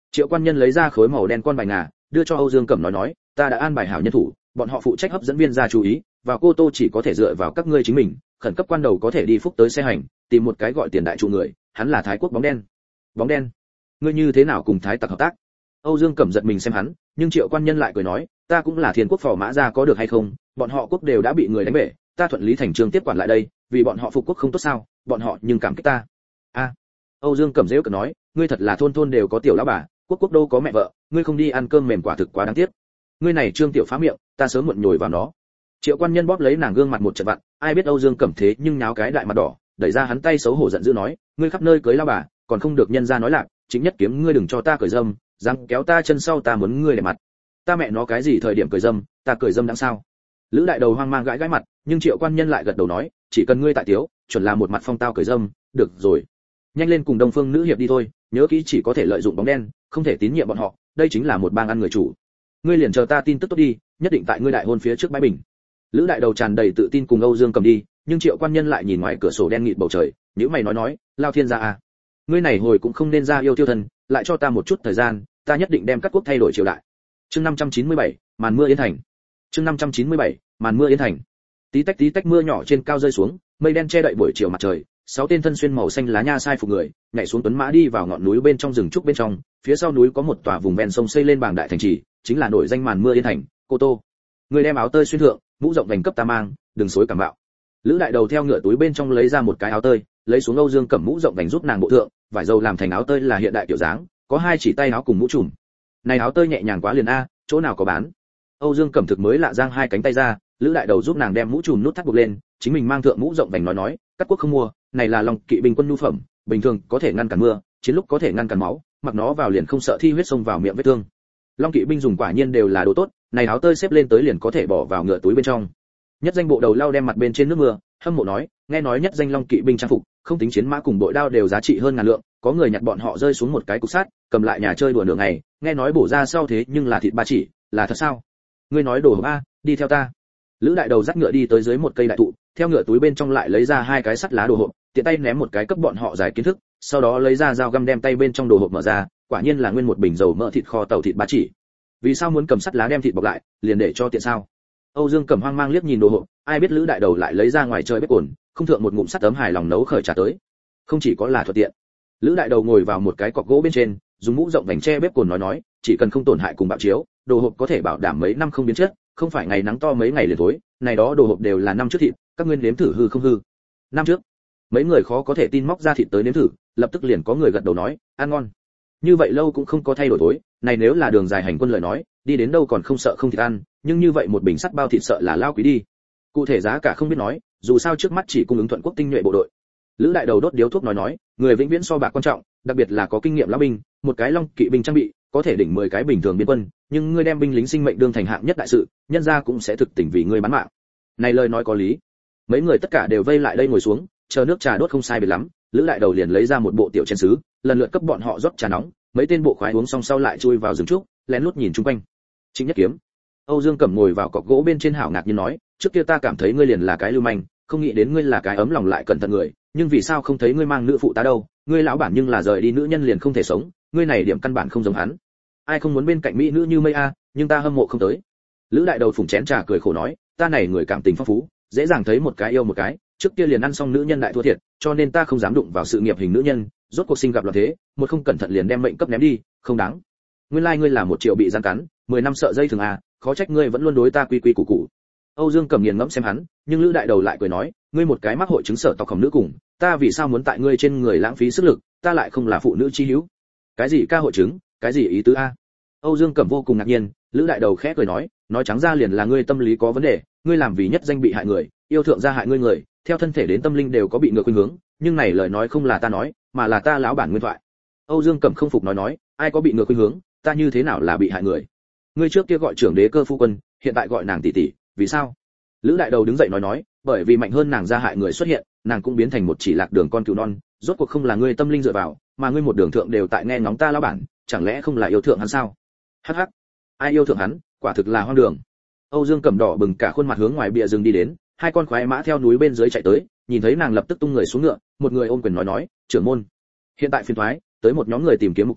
Triệu Quan Nhân lấy ra khối màu đen con bài ngà, đưa cho Âu Dương Cẩm nói nói, ta đã an bài hảo nhân thủ, bọn họ phụ trách hấp dẫn viên ra chú ý, vào Cô Tô chỉ có thể dựa vào các ngươi chính mình, khẩn cấp quan đầu có thể đi phúc tới xe hành, tìm một cái gọi Tiền đại trụ người, hắn là Thái quốc bóng đen. Bóng đen? Ngươi như thế nào cùng Thái tặc hợp tác? Âu Dương Cẩm giật mình xem hắn, nhưng Triệu Quan Nhân lại cười nói, ta cũng là Thiên quốc phò mã gia có được hay không, bọn họ quốc đều đã bị người đánh bể, ta thuận lý thành chương tiếp quản lại đây, vì bọn họ phục quốc không tốt sao, bọn họ nhưng cảm kích ta. A. À, Âu Dương Cẩm giễu cợt nói, ngươi thật là thôn thôn đều có tiểu lão bà, quốc quốc đâu có mẹ vợ, ngươi không đi ăn cơm mềm quả thực quá đáng tiếc. Ngươi này Trương tiểu phá miệng, ta sớm muộn nhồi vào nó. Triệu Quan Nhân bóp lấy nàng gương mặt một trận vặn, ai biết Âu Dương Cẩm thế nhưng nháo cái đại mặt đỏ, đẩy ra hắn tay xấu hổ giận dữ nói, ngươi khắp nơi cưới lão bà, còn không được nhân ra nói lạc, chính nhất kiếm ngươi đừng cho ta cười dâm, dám kéo ta chân sau ta muốn ngươi để mặt. Ta mẹ nó cái gì thời điểm cười dâm, ta cười dâm đáng sao? Lữ đại đầu hoang mang gãi gãi mặt, nhưng Triệu Quan Nhân lại gật đầu nói, chỉ cần ngươi tại tiếu, chuẩn là một mặt phong tao cười dâm, được rồi. Nhanh lên cùng Đông Phương nữ hiệp đi thôi, nhớ kỹ chỉ có thể lợi dụng bóng đen, không thể tín nhiệm bọn họ, đây chính là một bang ăn người chủ. Ngươi liền chờ ta tin tức tốt đi, nhất định tại ngươi đại hôn phía trước bãi bình. Lữ đại đầu tràn đầy tự tin cùng Âu Dương Cầm đi, nhưng Triệu Quan Nhân lại nhìn ngoài cửa sổ đen nghịt bầu trời, nhíu mày nói nói, lao thiên gia à, ngươi này hồi cũng không nên ra yêu tiêu thần, lại cho ta một chút thời gian, ta nhất định đem các quốc thay đổi triều đại. Chương năm trăm chín mươi bảy, màn mưa yên thành. Chương năm trăm chín mươi bảy, màn mưa yên thành. Tí tách tí tách mưa nhỏ trên cao rơi xuống, mây đen che đậy buổi chiều mặt trời, sáu tên thân xuyên màu xanh lá nha sai phục người, nhảy xuống tuấn mã đi vào ngọn núi bên trong rừng trúc bên trong, phía sau núi có một tòa vùng ven sông xây lên bảng đại thành trì, chính là nổi danh màn mưa yên thành, Cô Tô. Người đem áo tơi xuyên thượng, mũ rộng vành cấp ta mang, đừng xối cảm bạo. Lữ đại đầu theo ngựa túi bên trong lấy ra một cái áo tơi, lấy xuống Âu Dương Cẩm mũ rộng vành giúp nàng bộ thượng, vải dầu làm thành áo tơi là hiện đại kiểu dáng, có hai chỉ tay áo cùng mũ trùm. Này áo tơi nhẹ nhàng quá liền a, chỗ nào có bán. Âu Dương Cẩm thực mới lạ giang hai cánh tay ra, Lữ đại đầu giúp nàng đem mũ trùm nút thắt buộc lên, chính mình mang thượng mũ rộng vành nói nói, các quốc không mua, này là Long Kỵ binh quân nhu phẩm, bình thường có thể ngăn cản mưa, chiến lúc có thể ngăn cản máu, mặc nó vào liền không sợ thi huyết xông vào miệng vết thương. Long Kỵ binh dùng quả nhiên đều là đồ tốt, này áo tơi xếp lên tới liền có thể bỏ vào ngựa túi bên trong. Nhất danh bộ đầu lau đem mặt bên trên nước mưa, hâm mộ nói, nghe nói nhất danh Long Kỵ binh trang phục, không tính chiến mã cùng bội đao đều giá trị hơn ngàn lượng, có người nhặt bọn họ rơi xuống một cái cục sắt, cầm lại nhà chơi đùa nửa ngày, nghe nói bổ ra sau thế nhưng là thịt ba chỉ, là thật sao? Ngươi nói đồ hộp a, đi theo ta. Lữ đại đầu dắt ngựa đi tới dưới một cây đại thụ, theo ngựa túi bên trong lại lấy ra hai cái sắt lá đồ hộp, tiện tay ném một cái cấp bọn họ giải kiến thức, sau đó lấy ra dao găm đem tay bên trong đồ hộp mở ra, quả nhiên là nguyên một bình dầu mỡ thịt kho tàu thịt ba chỉ. Vì sao muốn cầm sắt lá đem thịt bọc lại, liền để cho tiện sao? Âu Dương Cẩm hoang mang liếc nhìn đồ hộp, ai biết Lữ đại đầu lại lấy ra ngoài chơi bếp ổn, không thượng một ngụm sắt tấm hài lòng nấu khởi trà tới. Không chỉ có là thuận tiện. Lữ đại đầu ngồi vào một cái cọc gỗ bên trên, dùng mũ rộng vành che bếp cồn nói nói, chỉ cần không tổn hại cùng bạo chiếu, đồ hộp có thể bảo đảm mấy năm không biến chất, không phải ngày nắng to mấy ngày liền thối, này đó đồ hộp đều là năm trước thịt, các ngươi nếm thử hư không hư. Năm trước, mấy người khó có thể tin móc ra thịt tới nếm thử, lập tức liền có người gật đầu nói, ăn ngon. Như vậy lâu cũng không có thay đổi thối, này nếu là đường dài hành quân lời nói, đi đến đâu còn không sợ không thịt ăn, nhưng như vậy một bình sắt bao thịt sợ là lao quý đi. Cụ thể giá cả không biết nói, dù sao trước mắt chỉ cung ứng Thuận quốc tinh nhuệ bộ đội. Lữ đại đầu đốt điếu thuốc nói nói, người vĩnh viễn so bạc quan trọng, đặc biệt là có kinh nghiệm lão binh, một cái Long Kỵ binh trang bị, có thể đỉnh mười cái bình thường biên quân, nhưng ngươi đem binh lính sinh mệnh đương thành hạng nhất đại sự, nhân gia cũng sẽ thực tình vì ngươi bán mạng. Này lời nói có lý. Mấy người tất cả đều vây lại đây ngồi xuống, chờ nước trà đốt không sai biệt lắm, Lữ đại đầu liền lấy ra một bộ tiểu chén sứ, lần lượt cấp bọn họ rót trà nóng, mấy tên bộ khoái uống xong sau lại chui vào rừng trúc, lén lút nhìn chung quanh. Trịnh Nhất Kiếm. Âu Dương Cẩm ngồi vào cọc gỗ bên trên hảo ngạc nhiên nói, trước kia ta cảm thấy ngươi liền là cái lưu manh, không nghĩ đến ngươi là cái ấm lòng lại cẩn thận người, nhưng vì sao không thấy ngươi mang nữ phụ tá đâu? Ngươi lão bản nhưng là rời đi nữ nhân liền không thể sống, ngươi này điểm căn bản không giống hắn. Ai không muốn bên cạnh mỹ nữ như mây a, nhưng ta hâm mộ không tới. Lữ đại đầu phủng chén trà cười khổ nói, ta này người cảm tình phong phú, dễ dàng thấy một cái yêu một cái, trước kia liền ăn xong nữ nhân đại thua thiệt, cho nên ta không dám đụng vào sự nghiệp hình nữ nhân, rốt cuộc sinh gặp loạn thế, một không cẩn thận liền đem mệnh cấp ném đi, không đáng. Nguyên lai like ngươi là một triệu bị gian cắn, mười năm sợ dây thường à, khó trách ngươi vẫn luôn đối ta quy quy củ củ. Âu Dương Cẩm nghiền ngẫm xem hắn, nhưng Lữ đại đầu lại cười nói, ngươi một cái mắc hội chứng sở tộc khổng nữ cùng, ta vì sao muốn tại ngươi trên người lãng phí sức lực, ta lại không là phụ nữ chi hữu. Cái gì ca hội chứng, cái gì ý tứ a? Âu Dương Cẩm vô cùng ngạc nhiên, Lữ đại đầu khẽ cười nói, nói trắng ra liền là ngươi tâm lý có vấn đề, ngươi làm vì nhất danh bị hại người, yêu thượng gia hại ngươi người, theo thân thể đến tâm linh đều có bị ngược khuynh hướng, nhưng này lời nói không là ta nói, mà là ta lão bản nguyên thoại. Âu Dương Cẩm không phục nói nói, ai có bị ngược khuynh hướng, ta như thế nào là bị hại người? Ngươi trước kia gọi trưởng đế cơ phu quân, hiện tại gọi nàng tỷ tỷ, vì sao? Lữ đại đầu đứng dậy nói nói, bởi vì mạnh hơn nàng gia hại người xuất hiện, nàng cũng biến thành một chỉ lạc đường con cừu non, rốt cuộc không là ngươi tâm linh dựa vào, mà ngươi một đường thượng đều tại nghe ngóng ta lão bản, chẳng lẽ không là yêu thượng hắn sao? Hắc hắc, ai yêu thượng hắn, quả thực là hoang đường. Âu Dương Cẩm đỏ bừng cả khuôn mặt hướng ngoài bìa rừng đi đến, hai con khoái mã theo núi bên dưới chạy tới, nhìn thấy nàng lập tức tung người xuống ngựa, một người ôm quyền nói nói, trưởng môn, hiện tại phiền toái, tới một nhóm người tìm kiếm mục tiêu,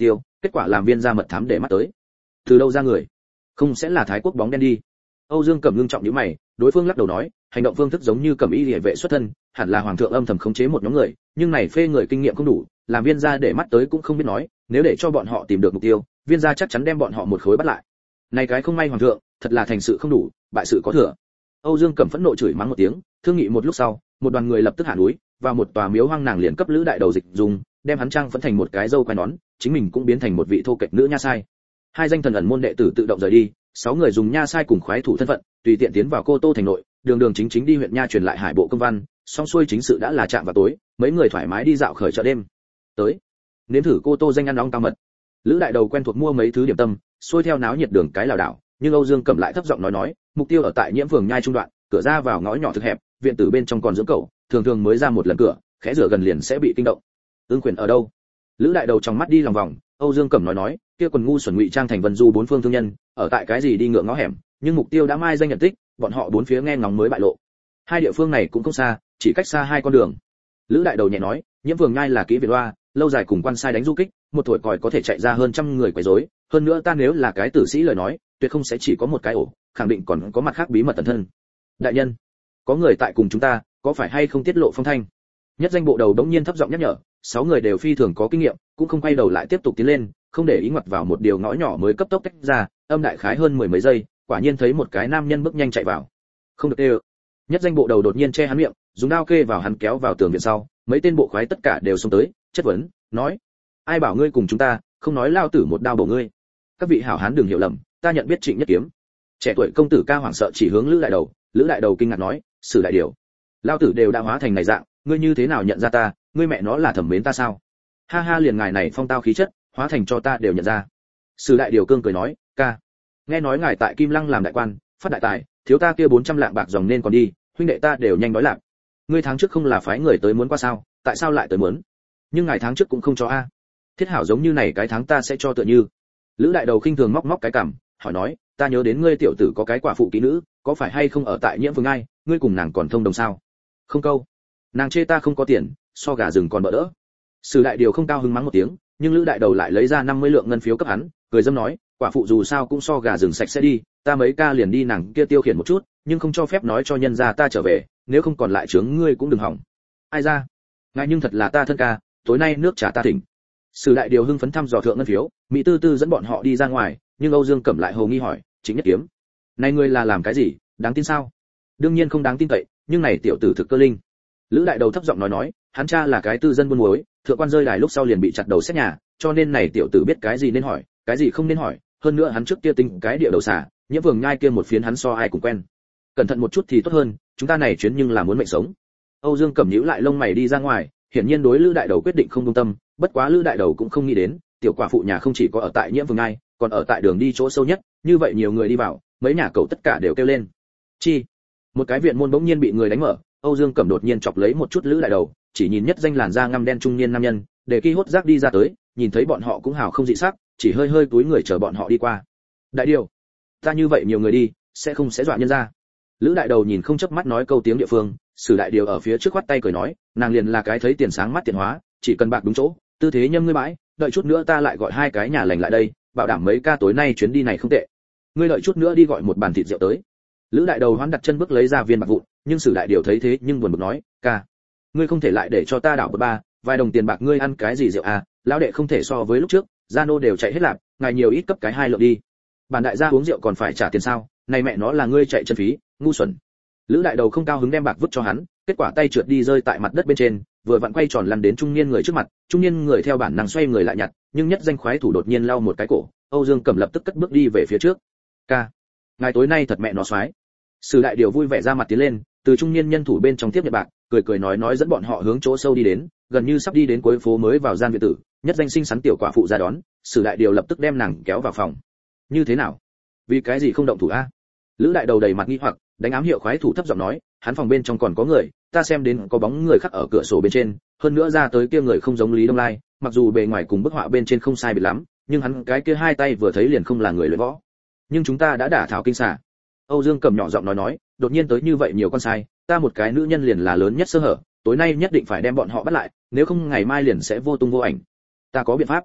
kết quả làm viên gia mật thám để mắt tới. Từ đâu ra người? Không sẽ là Thái Quốc bóng đen đi? Âu Dương Cẩm ngưng trọng nhíu mày, đối phương lắc đầu nói, hành động phương thức giống như Cẩm Y Liễu vệ xuất thân, hẳn là hoàng thượng âm thầm khống chế một nhóm người, nhưng này phê người kinh nghiệm không đủ, làm viên gia để mắt tới cũng không biết nói, nếu để cho bọn họ tìm được mục tiêu, viên gia chắc chắn đem bọn họ một khối bắt lại. Này cái không may hoàng thượng, thật là thành sự không đủ, bại sự có thừa. Âu Dương Cẩm phẫn nộ chửi mắng một tiếng, thương nghị một lúc sau, một đoàn người lập tức hạ núi, vào một tòa miếu hoang, nàng liền cấp Lữ Đại Đầu dịch dùng, đem hắn trang phẫn thành một cái râu quai nón, chính mình cũng biến thành một vị thô kệch nữ nha sai. Hai danh thần ẩn môn đệ tử tự động rời đi, sáu người dùng nha sai cùng khoái thủ thân phận, tùy tiện tiến vào Cô Tô thành nội, đường đường chính chính đi huyện nha truyền lại hải bộ công văn, xong xuôi chính sự đã là chạm vào tối, mấy người thoải mái đi dạo khởi chợ đêm. Tới, nếm thử Cô Tô danh ăn nóng cao mật. Lữ Đại Đầu quen thuộc mua mấy thứ điểm tâm, xuôi theo náo nhiệt đường cái lảo đảo, nhưng Âu Dương Cẩm lại thấp giọng nói nói, mục tiêu ở tại Nhiễm Phường nhai trung đoạn, cửa ra vào ngõ nhỏ thực hẹp, viện tử bên trong còn dưỡng cẩu, thường thường mới ra một lần cửa, khẽ rửa gần liền sẽ bị kinh động. Ưng Quyền ở đâu? Lữ Đại Đầu trong mắt đi lòng vòng, Âu Dương Cẩm nói nói, kia quần ngu xuẩn ngụy trang thành Vân Du bốn phương thương nhân, ở tại cái gì đi ngựa ngõ hẻm, nhưng mục tiêu đã mai danh nhận tích, bọn họ bốn phía nghe ngóng mới bại lộ. Hai địa phương này cũng không xa, chỉ cách xa hai con đường. Lữ Đại Đầu nhẹ nói, Nhiễm Phường nhai là kỹ Việt Loa, lâu dài cùng quan sai đánh du kích, một tuổi còi có thể chạy ra hơn trăm người quấy rối, hơn nữa ta nếu là cái tử sĩ lời nói, tuyệt không sẽ chỉ có một cái ổ, khẳng định còn có mặt khác bí mật tận thân. Đại nhân, có người tại cùng chúng ta, có phải hay không tiết lộ phong thanh? Nhất danh bộ đầu đống nhiên thấp giọng nhắc nhở, sáu người đều phi thường có kinh nghiệm, cũng không quay đầu lại tiếp tục tiến lên, không để ý ngoặt vào một điều ngõ nhỏ mới cấp tốc tách ra, âm đại khái hơn mười mấy giây, quả nhiên thấy một cái nam nhân bước nhanh chạy vào. Không được đê. Nhất danh bộ đầu đột nhiên che hắn miệng, dùng đao kê vào hắn kéo vào tường viện sau, mấy tên bộ khoái tất cả đều xông tới, chất vấn, nói: "Ai bảo ngươi cùng chúng ta, không nói lao tử một đao bổ ngươi." Các vị hảo hán đừng hiểu lầm, ta nhận biết Trịnh Nhất Kiếm. Trẻ tuổi công tử ca hoảng sợ chỉ hướng Lữ Đại Đầu, Lữ Đại Đầu kinh ngạc nói: "Sử đại điều, lao tử đều đã hóa thành này dạng, ngươi như thế nào nhận ra ta, ngươi mẹ nó là thẩm mến ta sao?" Ha ha, liền ngài này phong tao khí chất, hóa thành cho ta đều nhận ra. Sử đại điều cương cười nói: "Ca, nghe nói ngài tại Kim Lăng làm đại quan, phát đại tài, thiếu ta kia bốn trăm lạng bạc dòng nên còn đi, huynh đệ ta đều nhanh đói lạc. Ngươi tháng trước không là phái người tới muốn qua sao, tại sao lại tới muốn? Nhưng ngài tháng trước cũng không cho a." Thiết hảo giống như này cái tháng ta sẽ cho tựa như. Lữ Đại Đầu khinh thường móc móc cái cằm, hỏi nói: "Ta nhớ đến ngươi tiểu tử có cái quả phụ kỹ nữ, có phải hay không ở tại Nhiễm Phường ai, ngươi cùng nàng còn thông đồng sao?" "Không câu. Nàng chê ta không có tiền, so gà rừng còn bỡ đỡ." Sử đại điều không cao hứng mắng một tiếng, nhưng Lữ Đại Đầu lại lấy ra năm mươi lượng ngân phiếu cấp hắn, cười dâm nói: "Quả phụ dù sao cũng so gà rừng sạch sẽ đi, ta mấy ca liền đi nàng kia tiêu khiển một chút, nhưng không cho phép nói cho nhân gia ta trở về, nếu không còn lại chướng ngươi cũng đừng hỏng." "Ai ra? Ngài nhưng thật là ta thân ca, tối nay nước trà ta thỉnh." Sử đại điều hưng phấn thăm dò thượng ngân phiếu, mỹ tư tư dẫn bọn họ đi ra ngoài, nhưng Âu Dương Cẩm lại hồ nghi hỏi: "Trịnh Nhất Kiếm, này ngươi là làm cái gì, đáng tin sao?" "Đương nhiên không đáng tin cậy, nhưng này tiểu tử thực cơ linh." Lữ Đại Đầu thấp giọng nói nói, hắn cha là cái tư dân buôn muối, thượng quan rơi đài lúc sau liền bị chặt đầu xét nhà, cho nên này tiểu tử biết cái gì nên hỏi, cái gì không nên hỏi, hơn nữa hắn trước kia tính cái địa đầu xả, Nhiễm Phường nhai kia một phiến hắn so ai cũng quen. Cẩn thận một chút thì tốt hơn, chúng ta này chuyến nhưng là muốn mệnh sống. Âu Dương Cẩm nhíu lại lông mày đi ra ngoài, hiển nhiên đối Lữ Đại Đầu quyết định không công tâm, bất quá Lữ Đại Đầu cũng không nghĩ đến, tiểu quả phụ nhà không chỉ có ở tại Nhiễm Phường nhai, còn ở tại đường đi chỗ sâu nhất, như vậy nhiều người đi vào, mấy nhà cậu tất cả đều kêu lên. Chi? Một cái viện môn bỗng nhiên bị người đánh mở, Âu Dương Cẩm đột nhiên chọc lấy một chút Lữ Đại Đầu, chỉ nhìn nhất danh làn da ngăm đen trung niên nam nhân, để kỳ hốt giác đi ra tới, nhìn thấy bọn họ cũng hào không dị sắc, chỉ hơi hơi túi người chờ bọn họ đi qua. "Đại điều, ta như vậy nhiều người đi, sẽ không sẽ dọa nhân ra." Lữ Đại Đầu nhìn không chớp mắt nói câu tiếng địa phương, Sử đại điều ở phía trước khoát tay cười nói, nàng liền là cái thấy tiền sáng mắt tiện hóa, chỉ cần bạc đúng chỗ, tư thế nhâm ngươi bãi, đợi chút nữa ta lại gọi hai cái nhà lành lại đây, bảo đảm mấy ca tối nay chuyến đi này không tệ. Ngươi đợi chút nữa đi gọi một bàn thịt rượu tới. Lữ Đại Đầu hoán đặt chân bước lấy ra viên bạc vụn, nhưng Sử đại điều thấy thế nhưng buồn bực nói, "Ca, ngươi không thể lại để cho ta đảo bớt ba, vài đồng tiền bạc ngươi ăn cái gì rượu à, lão đệ không thể so với lúc trước, gia nô đều chạy hết lạc, ngài nhiều ít cấp cái hai lượng đi. Bản đại gia uống rượu còn phải trả tiền sao, này mẹ nó là ngươi chạy chân phí, ngu xuẩn." Lữ Đại Đầu không cao hứng đem bạc vứt cho hắn, kết quả tay trượt đi rơi tại mặt đất bên trên, vừa vặn quay tròn lăn đến trung niên người trước mặt, trung niên người theo bản năng xoay người lại nhặt, nhưng nhất danh khoái thủ đột nhiên lau một cái cổ, Âu Dương Cẩm lập tức cất bước đi về phía trước. "Ca, ngài tối nay thật mẹ nó xoái." Sử đại điều vui vẻ ra mặt tiến lên, từ trung niên nhân thủ bên trong tiếp nhận bạc, cười cười nói nói dẫn bọn họ hướng chỗ sâu đi đến, gần như sắp đi đến cuối phố mới vào gian viện tử, nhất danh xinh xắn tiểu quả phụ ra đón, Sử đại điều lập tức đem nàng kéo vào phòng. "Như thế nào? Vì cái gì không động thủ a?" Lữ Đại Đầu đầy mặt nghi hoặc, đánh ám hiệu khoái thủ thấp giọng nói, hắn phòng bên trong còn có người, ta xem đến có bóng người khắc ở cửa sổ bên trên, hơn nữa ra tới kia người không giống Lý Đông Lai, mặc dù bề ngoài cùng bức họa bên trên không sai biệt lắm, nhưng hắn cái kia hai tay vừa thấy liền không là người luyện võ. Nhưng chúng ta đã đả thảo kinh xà. Âu Dương Cẩm nhỏ giọng nói nói, đột nhiên tới như vậy nhiều con sai, ta một cái nữ nhân liền là lớn nhất sơ hở, tối nay nhất định phải đem bọn họ bắt lại, nếu không ngày mai liền sẽ vô tung vô ảnh. Ta có biện pháp.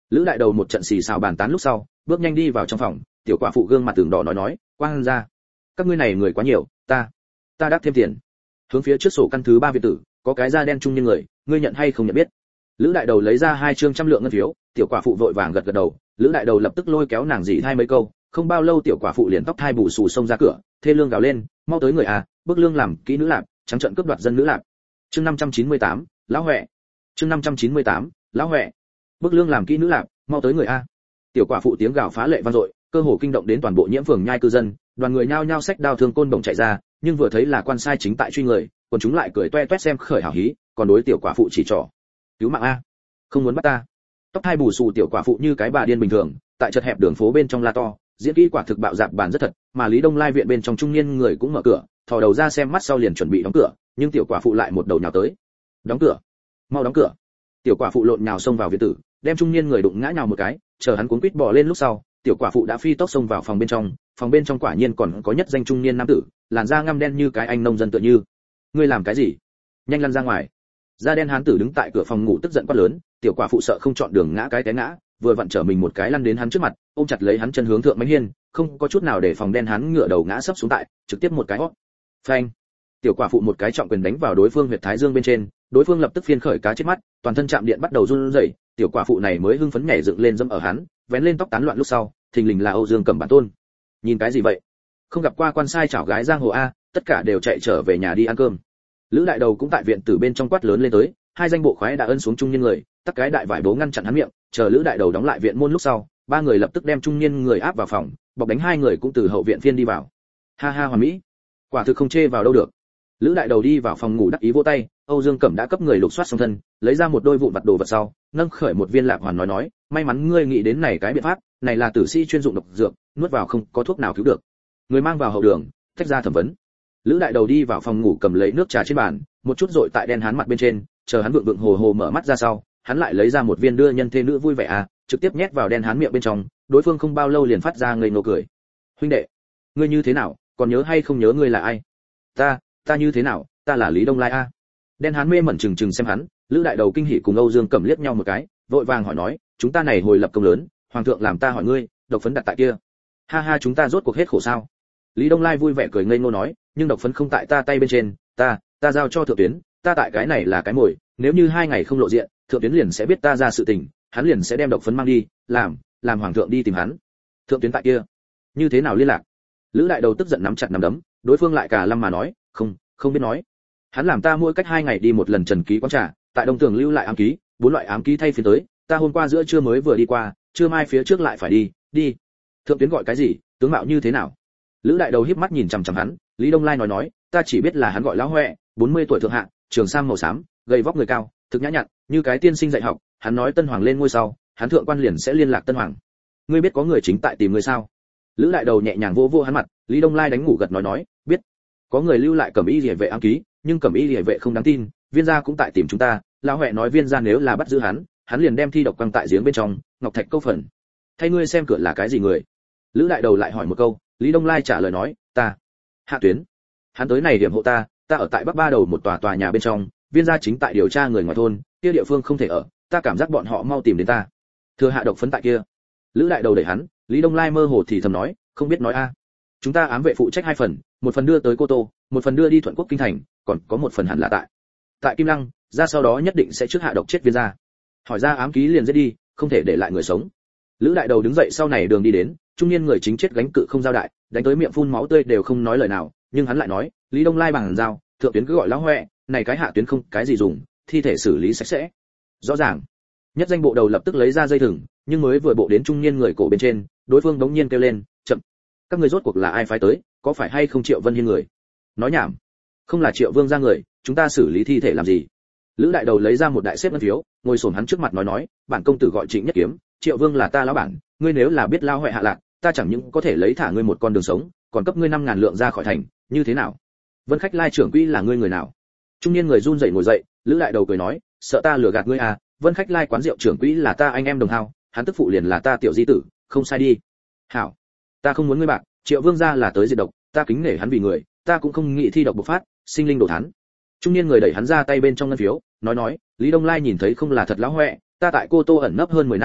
Lữ đại đầu một trận xì xào bàn tán lúc sau, bước nhanh đi vào trong phòng, tiểu quả phụ gương mặt tường đỏ nói nói, quang ra, các ngươi này người quá nhiều, ta, ta đáp thêm tiền. Hướng phía trước sổ căn thứ ba viện tử, có cái da đen trung niên người, ngươi nhận hay không nhận biết? Lữ đại đầu lấy ra hai trương trăm lượng ngân phiếu, tiểu quả phụ vội vàng gật gật đầu, Lữ đại đầu lập tức lôi kéo nàng dì thay mấy câu, không bao lâu tiểu quả phụ liền tóc thai bù xù xông ra cửa, thê lương gào lên, mau tới người à, bức lương làm kỹ nữ lạp, trắng trợn cướp đoạt dân nữ lạp. Chương năm trăm chín mươi tám, lão huệ. Chương năm trăm chín mươi tám, lão huệ. Bức lương làm kỹ nữ lạp, mau tới người a. Tiểu quả phụ tiếng gào phá lệ vang dội, cơ hồ kinh động đến toàn bộ nhiễm phường nhai cư dân, đoàn người nhao nhao xách đao thương côn đồng chạy ra, nhưng vừa thấy là quan sai chính tại truy người, còn chúng lại cười toe toét xem khởi hảo hí, còn đối tiểu quả phụ chỉ trỏ. Cứu mạng a, không muốn bắt ta. Tóc hai bù xù tiểu quả phụ như cái bà điên bình thường, tại chật hẹp đường phố bên trong la to, diễn kỹ quả thực bạo dạn bản rất thật, mà Lý Đông Lai viện bên trong trung niên người cũng mở cửa, thò đầu ra xem mắt sau liền chuẩn bị đóng cửa, nhưng tiểu quả phụ lại một đầu nhào tới. Đóng cửa, mau đóng cửa. Tiểu quả phụ lộn nhào xông vào viện tử, đem trung niên người đụng ngã nhào một cái, chờ hắn cuống quýt bò lên lúc sau, tiểu quả phụ đã phi tốc xông vào phòng bên trong, phòng bên trong quả nhiên còn có nhất danh trung niên nam tử, làn da ngăm đen như cái anh nông dân tựa như. Ngươi làm cái gì? Nhanh lăn ra ngoài. Da đen hán tử đứng tại cửa phòng ngủ tức giận quát lớn, tiểu quả phụ sợ không chọn đường ngã cái té ngã, vừa vặn trở mình một cái lăn đến hắn trước mặt, ôm chặt lấy hắn chân hướng thượng mánh hiên, không có chút nào để phòng đen hắn ngửa đầu ngã sấp xuống tại, trực tiếp một cái hót. Phanh. Tiểu quả phụ một cái trọng quyền đánh vào đối phương huyệt thái dương bên trên, đối phương lập tức phiên khởi cá chết mắt, toàn thân chạm điện bắt đầu run rẩy, tiểu quả phụ này mới hưng phấn nhảy dựng lên dẫm ở hắn, vén lên tóc tán loạn lúc sau, thình lình là Âu Dương Cẩm bản tôn. Nhìn cái gì vậy? Không gặp qua quan sai chảo gái giang hồ a, tất cả đều chạy trở về nhà đi ăn cơm. Lữ đại đầu cũng tại viện tử bên trong quát lớn lên tới, hai danh bộ khoái đã ấn xuống trung niên người, tắc cái đại vải bố ngăn chặn hắn miệng, chờ Lữ đại đầu đóng lại viện môn lúc sau, ba người lập tức đem trung niên người áp vào phòng, bọc đánh hai người cũng từ hậu viện phiên đi vào. Ha ha hoàn mỹ, quả thực không chê vào đâu được. Lữ đại đầu đi vào phòng ngủ đắc ý vỗ tay, Âu Dương Cẩm đã cấp người lục soát xong thân, lấy ra một đôi vụn vặt đồ vật sau, nâng khởi một viên lạp hoàn nói nói, may mắn ngươi nghĩ đến này cái biện pháp, này là tử sĩ chuyên dụng độc dược, nuốt vào không có thuốc nào cứu được. Người mang vào hậu đường, tách ra thẩm vấn. Lữ đại đầu đi vào phòng ngủ cầm lấy nước trà trên bàn, một chút dội tại đen hắn mặt bên trên, chờ hắn vượng vượng hồ hồ mở mắt ra sau, hắn lại lấy ra một viên đưa nhân thê nữ vui vẻ à, trực tiếp nhét vào đen hắn miệng bên trong, đối phương không bao lâu liền phát ra ngây ngô cười. Huynh đệ, ngươi như thế nào, còn nhớ hay không nhớ ngươi là ai? Ta, ta như thế nào, ta là Lý Đông Lai a. Đen hắn mê mẩn chừng chừng xem hắn, Lữ đại đầu kinh hỉ cùng Âu Dương Cẩm liếc nhau một cái, vội vàng hỏi nói, chúng ta này hồi lập công lớn, hoàng thượng làm ta hỏi ngươi, độc phấn đặt tại kia. Ha ha, chúng ta rốt cuộc hết khổ sao? Lý Đông Lai vui vẻ cười ngây ngô nói, nhưng độc phấn không tại ta tay bên trên, ta, ta giao cho thượng tuyến, ta tại cái này là cái mồi, nếu như hai ngày không lộ diện, thượng tuyến liền sẽ biết ta ra sự tình, hắn liền sẽ đem độc phấn mang đi, làm, làm hoàng thượng đi tìm hắn. Thượng tuyến tại kia, như thế nào liên lạc? Lữ đại đầu tức giận nắm chặt nắm đấm, đối phương lại cả lâm mà nói, không, không biết nói. Hắn làm ta mỗi cách hai ngày đi một lần trần ký quán trà, tại đông tường lưu lại ám ký, bốn loại ám ký thay phiên tới, ta hôm qua giữa trưa mới vừa đi qua, trưa mai phía trước lại phải đi, đi. Thượng tuyến gọi cái gì, tướng mạo như thế nào? Lữ đại đầu híp mắt nhìn chằm chằm hắn, Lý Đông Lai nói nói, ta chỉ biết là hắn gọi lão Huệ, bốn mươi tuổi thượng hạng, trường sam màu xám, gầy vóc người cao, thực nhã nhặn, như cái tiên sinh dạy học, hắn nói Tân Hoàng lên ngôi sau, hắn thượng quan liền sẽ liên lạc Tân Hoàng. Ngươi biết có người chính tại tìm ngươi sao? Lữ đại đầu nhẹ nhàng vô vô hắn mặt, Lý Đông Lai đánh ngủ gật nói nói, biết. Có người lưu lại cẩm y liễu vệ ám ký, nhưng cẩm y liễu vệ không đáng tin, viên gia cũng tại tìm chúng ta, lão Huệ nói viên gia nếu là bắt giữ hắn, hắn liền đem thi độc quăng tại giếng bên trong, ngọc thạch câu phần. Thay ngươi xem cửa là cái gì người? Lữ đại đầu lại hỏi một câu, Lý Đông Lai trả lời nói, ta, Hạ Tuyến. Hắn tới này điểm hộ ta, ta ở tại Bắc Ba Đầu một tòa tòa nhà bên trong, viên gia chính tại điều tra người ngoài thôn, kia địa phương không thể ở, ta cảm giác bọn họ mau tìm đến ta. Thừa hạ độc phấn tại kia. Lữ đại đầu đẩy hắn, Lý Đông Lai mơ hồ thì thầm nói, không biết nói a. Chúng ta ám vệ phụ trách hai phần, một phần đưa tới Cô Tô, một phần đưa đi Thuận Quốc kinh thành, còn có một phần hẳn là tại tại Kim Lăng, ra sau đó nhất định sẽ trước hạ độc chết viên gia. Hỏi ra ám ký liền giết đi, không thể để lại người sống. Lữ đại đầu đứng dậy sau này đường đi đến, trung niên người chính chết gánh cự không giao đại, đánh tới miệng phun máu tươi đều không nói lời nào, nhưng hắn lại nói, Lý Đông Lai bằng dao, thượng tuyến cứ gọi lão Huệ, này cái hạ tuyến không cái gì dùng, thi thể xử lý sạch sẽ. Rõ ràng. Nhất danh bộ đầu lập tức lấy ra dây thừng, nhưng mới vừa bộ đến trung niên người cổ bên trên, đối phương đống nhiên kêu lên, chậm. Các người rốt cuộc là ai phái tới, có phải hay không Triệu Vân Hiên người? Nói nhảm. Không là Triệu Vương gia người, chúng ta xử lý thi thể làm gì? Lữ đại đầu lấy ra một đại xếp ngân phiếu, ngồi xổm hắn trước mặt nói nói, bản công tử gọi Trịnh Nhất Kiếm, Triệu Vương là ta lão bản, ngươi nếu là biết lao Huệ hạ lạc, ta chẳng những có thể lấy thả ngươi một con đường sống, còn cấp ngươi năm ngàn lượng ra khỏi thành, như thế nào? Vân Khách Lai trưởng quỹ là ngươi người nào? Trung niên người run rẩy ngồi dậy, Lữ đại đầu cười nói, sợ ta lừa gạt ngươi à, Vân Khách Lai quán rượu trưởng quỹ là ta anh em đồng hao, hắn tức phụ liền là ta tiểu di tử, không sai đi. Hảo, ta không muốn ngươi bạc, Triệu Vương gia là tới diệt độc, ta kính nể hắn vì người, ta cũng không nghĩ thi độc bộc phát, sinh linh đổ thán. Trung niên người đẩy hắn ra tay bên trong ngân phiếu, nói nói, Lý Đông Lai nhìn thấy không là thật lão Huệ, ta tại Cô Tô ẩn nấp hơn mười năm,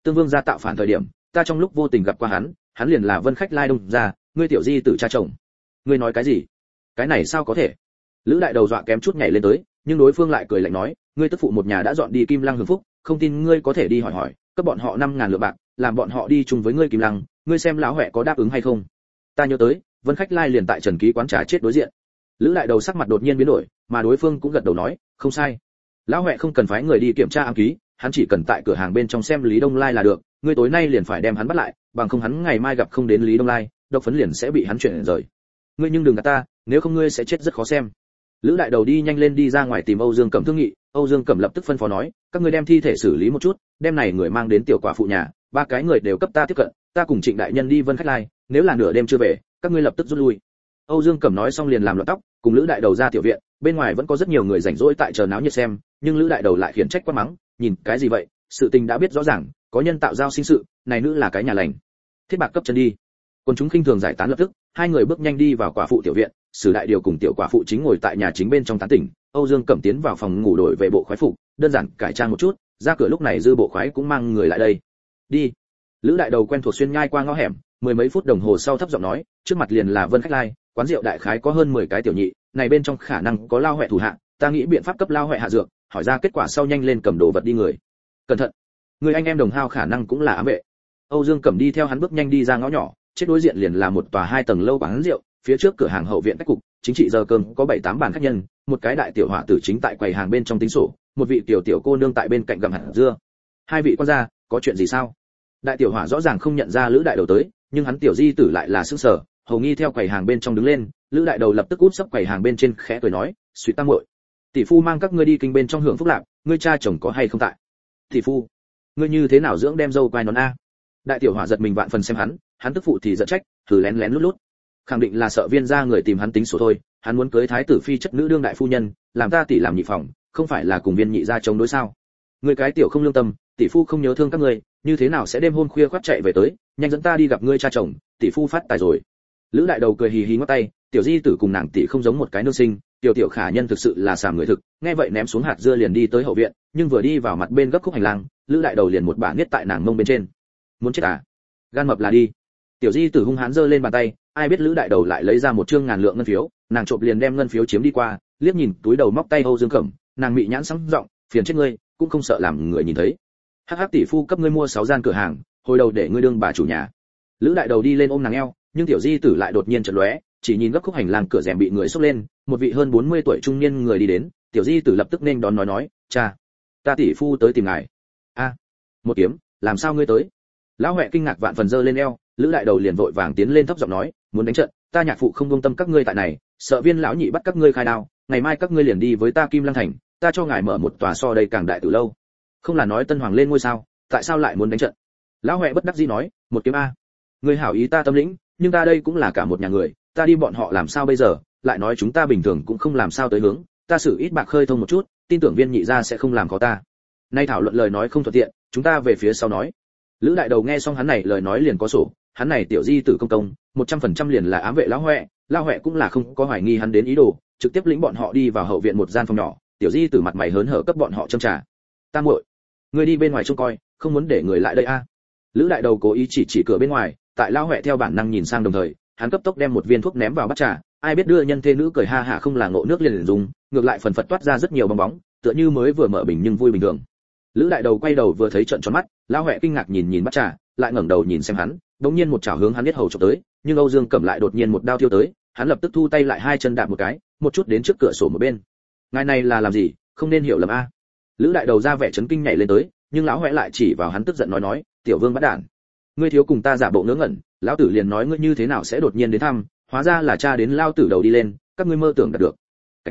Tương Vương gia tạo phản thời điểm, ta trong lúc vô tình gặp qua hắn, hắn liền là Vân Khách Lai Đông gia, ngươi tiểu di tử cha chồng. Ngươi nói cái gì? Cái này sao có thể? Lữ đại đầu dọa kém chút nhảy lên tới, nhưng đối phương lại cười lạnh nói, ngươi tức phụ một nhà đã dọn đi Kim Lăng hưởng phúc, không tin ngươi có thể đi hỏi hỏi, cấp bọn họ năm ngàn lượng bạc, làm bọn họ đi chung với ngươi Kim Lăng, ngươi xem lão huệ có đáp ứng hay không? Ta nhớ tới, Vân Khách Lai liền tại Trần Ký quán trà chết đối diện. Lữ đại đầu sắc mặt đột nhiên biến đổi, mà đối phương cũng gật đầu nói, không sai. Lão huệ không cần phái người đi kiểm tra ám ký, hắn chỉ cần tại cửa hàng bên trong xem Lý Đông Lai là được, ngươi tối nay liền phải đem hắn bắt lại, bằng không hắn ngày mai gặp không đến Lý Đông Lai, độc phấn liền sẽ bị hắn chuyển rời. Ngươi nhưng đừng gạt ta, nếu không ngươi sẽ chết rất khó xem. Lữ đại đầu đi nhanh lên đi ra ngoài tìm Âu Dương Cẩm thương nghị, Âu Dương Cẩm lập tức phân phó nói, các ngươi đem thi thể xử lý một chút, đem này người mang đến tiểu quả phụ nhà, ba cái người đều cấp ta tiếp cận, ta cùng Trịnh đại nhân đi Vân Khách Lai, nếu là nửa đêm chưa về, các ngươi lập tức rút lui. Âu Dương Cẩm nói xong liền làm loạn tóc, cùng Lữ đại đầu ra tiểu viện, bên ngoài vẫn có rất nhiều người rảnh rỗi tại chờ náo nhiệt xem, nhưng Lữ đại đầu lại khiển trách quát mắng, nhìn cái gì vậy, sự tình đã biết rõ ràng, có nhân tạo giao sinh sự, này nữ là cái nhà lành. Thiết bạc cấp chân đi. Quân chúng khinh thường giải tán lập tức, hai người bước nhanh đi vào quả phụ tiểu viện, Sử đại điều cùng tiểu quả phụ chính ngồi tại nhà chính bên trong tán tỉnh, Âu Dương Cẩm tiến vào phòng ngủ đổi về bộ khoái phục, đơn giản cải trang một chút, ra cửa lúc này dư bộ khoái cũng mang người lại đây. Đi. Lữ đại đầu quen thuộc xuyên nhai qua ngõ hẻm, mười mấy phút đồng hồ sau thấp giọng nói, trước mặt liền là Vân Khách Lai, quán rượu đại khái có hơn mười cái tiểu nhị, này bên trong khả năng có lao hoẹ thủ hạ, ta nghĩ biện pháp cấp lao hoẹ hạ dược, hỏi ra kết quả sau nhanh lên cầm đồ vật đi người. Cẩn thận, người anh em đồng hao khả năng cũng là ám vệ. Âu Dương Cẩm đi theo hắn bước nhanh đi ra ngõ nhỏ, chết đối diện liền là một tòa hai tầng lâu quán rượu, phía trước cửa hàng hậu viện cách cục, chính trị giờ cơm có bảy tám bàn khách nhân, một cái đại tiểu hỏa tử chính tại quầy hàng bên trong tính sổ, một vị tiểu tiểu cô nương tại bên cạnh gặm hạt dưa. Hai vị quan gia, có chuyện gì sao? Đại tiểu hỏa rõ ràng không nhận ra Lữ đại đầu tới, nhưng hắn tiểu di tử lại là sững sờ, hầu nghi theo quầy hàng bên trong đứng lên, Lữ đại đầu lập tức út sấp quầy hàng bên trên khẽ cười nói, suýt tam muội, tỷ phu mang các ngươi đi kinh bên trong hưởng phúc lạc, ngươi cha chồng có hay không tại? Tỷ phu, ngươi như thế nào dưỡng đem dâu quai nón a? Đại tiểu hỏa giật mình vạn phần xem hắn, hắn tức phụ thì giận trách, thử lén lén lút lút, khẳng định là sợ viên gia người tìm hắn tính sổ thôi, hắn muốn cưới thái tử phi chất nữ đương đại phu nhân, làm ta tỷ làm nhị phòng, không phải là cùng viên nhị gia chống đối sao? Ngươi cái tiểu không lương tâm, tỷ phu không nhớ thương các ngươi, như thế nào sẽ đêm hôm khuya khoắt chạy về tới, nhanh dẫn ta đi gặp ngươi cha chồng, tỷ phu phát tài rồi. Lữ đại đầu cười hì hì ngoắc tay, tiểu di tử cùng nàng tỷ không giống một cái nương sinh, tiểu tiểu khả nhân thực sự là sàm người thực, nghe vậy ném xuống hạt dưa liền đi tới hậu viện, nhưng vừa đi vào mặt bên gấp khúc hành lang, Lữ đại đầu liền một bả niết tại nàng mông bên trên. Muốn chết à? Gan mập là đi. Tiểu di tử hung hãn giơ lên bàn tay, ai biết Lữ đại đầu lại lấy ra một trương ngàn lượng ngân phiếu, nàng trộm liền đem ngân phiếu chiếm đi qua, liếc nhìn túi đầu móc tay Âu Dương Cẩm, nàng mị nhãn sáng giọng, phiền chết ngươi, cũng không sợ làm người nhìn thấy. Hắc hắc tỷ phu cấp ngươi mua sáu gian cửa hàng, hồi đầu để ngươi đương bà chủ nhà. Lữ đại đầu đi lên ôm nàng eo, nhưng tiểu di tử lại đột nhiên chợt lóe, chỉ nhìn gấp khúc hành lang cửa rèm bị người xốc lên, một vị hơn bốn mươi tuổi trung niên người đi đến, tiểu di tử lập tức nên đón nói nói, cha, ta tỷ phu tới tìm ngài. A, một kiếm, làm sao ngươi tới? Lão huệ kinh ngạc vạn phần giơ lên eo, Lữ đại đầu liền vội vàng tiến lên thấp giọng nói, muốn đánh trận, ta nhạc phụ không buông tâm các ngươi tại này, sợ viên lão nhị bắt các ngươi khai đao, ngày mai các ngươi liền đi với ta Kim Lăng thành, ta cho ngài mở một tòa so đây càng đại từ lâu. Không là nói tân hoàng lên ngôi sao, tại sao lại muốn đánh trận? Lão huệ bất đắc dĩ nói, một kiếm a. Ngươi hảo ý ta tâm lĩnh, nhưng ta đây cũng là cả một nhà người, ta đi bọn họ làm sao bây giờ, lại nói chúng ta bình thường cũng không làm sao tới hướng, ta xử ít bạc khơi thông một chút, tin tưởng viên nhị gia sẽ không làm khó ta. Nay thảo luận lời nói không thuận tiện, chúng ta về phía sau nói. Lữ đại đầu nghe xong hắn này lời nói liền có sổ, hắn này tiểu di tử công công, một trăm phần trăm liền là ám vệ lão huệ, lão huệ cũng là không có hoài nghi hắn đến ý đồ, trực tiếp lĩnh bọn họ đi vào hậu viện một gian phòng nhỏ, tiểu di tử mặt mày hớn hở cấp bọn họ châm trà. Tam muội, ngươi đi bên ngoài trông coi, không muốn để người lại đây a. Lữ đại đầu cố ý chỉ chỉ cửa bên ngoài, tại lão huệ theo bản năng nhìn sang đồng thời, hắn cấp tốc đem một viên thuốc ném vào bát trà, ai biết đưa nhân thê nữ cười ha hả không là ngộ nước liền liền dùng, ngược lại phần phật toát ra rất nhiều bong bóng, tựa như mới vừa mở bình nhưng vui bình thường. Lữ đại đầu quay đầu vừa thấy trận tròn mắt, lão huệ kinh ngạc nhìn nhìn bát trà, lại ngẩng đầu nhìn xem hắn, đống nhiên một chảo hướng hắn biết hầu chụp tới, nhưng Âu Dương Cẩm lại đột nhiên một đao thiêu tới, hắn lập tức thu tay lại hai chân đạp một cái, một chút đến trước cửa sổ một bên. Ngài này là làm gì, không nên hiểu lầm a. Lữ đại đầu ra vẻ chấn kinh nhảy lên tới, nhưng lão huệ lại chỉ vào hắn tức giận nói nói, tiểu vương bắt đản, ngươi thiếu cùng ta giả bộ ngớ ngẩn, lão tử liền nói ngươi như thế nào sẽ đột nhiên đến thăm, hóa ra là cha đến lao tử đầu đi lên, các ngươi mơ tưởng đạt được.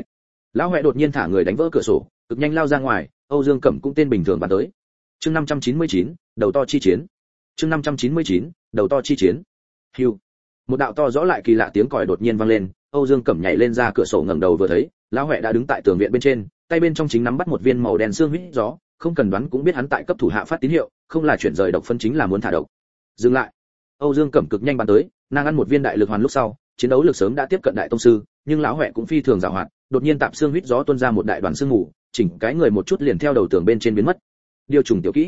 Lão huệ đột nhiên thả người đánh vỡ cửa sổ, cực nhanh lao ra ngoài, Âu Dương Cẩm cũng tên bình thường bắn tới. Chương năm trăm chín mươi chín, đầu to chi chiến. Chương năm trăm chín mươi chín, đầu to chi chiến. Hưu. Một đạo to rõ lại kỳ lạ tiếng còi đột nhiên vang lên, Âu Dương Cẩm nhảy lên ra cửa sổ ngẩng đầu vừa thấy, lão huệ đã đứng tại tường viện bên trên, tay bên trong chính nắm bắt một viên màu đen xương huyết gió, không cần đoán cũng biết hắn tại cấp thủ hạ phát tín hiệu, không là chuyển rời độc phân chính là muốn thả độc. Dừng lại. Âu Dương Cẩm cực nhanh bắn tới, nàng ăn một viên đại lực hoàn lúc sau, chiến đấu lực sớm đã tiếp cận đại tông sư, nhưng lão huệ cũng phi thường giàu hoạt, đột nhiên tạm xương huyết gió tuôn ra một đại đoàn xương mù, chỉnh cái người một chút liền theo đầu tường bên trên biến mất. Điều trùng tiểu kỹ.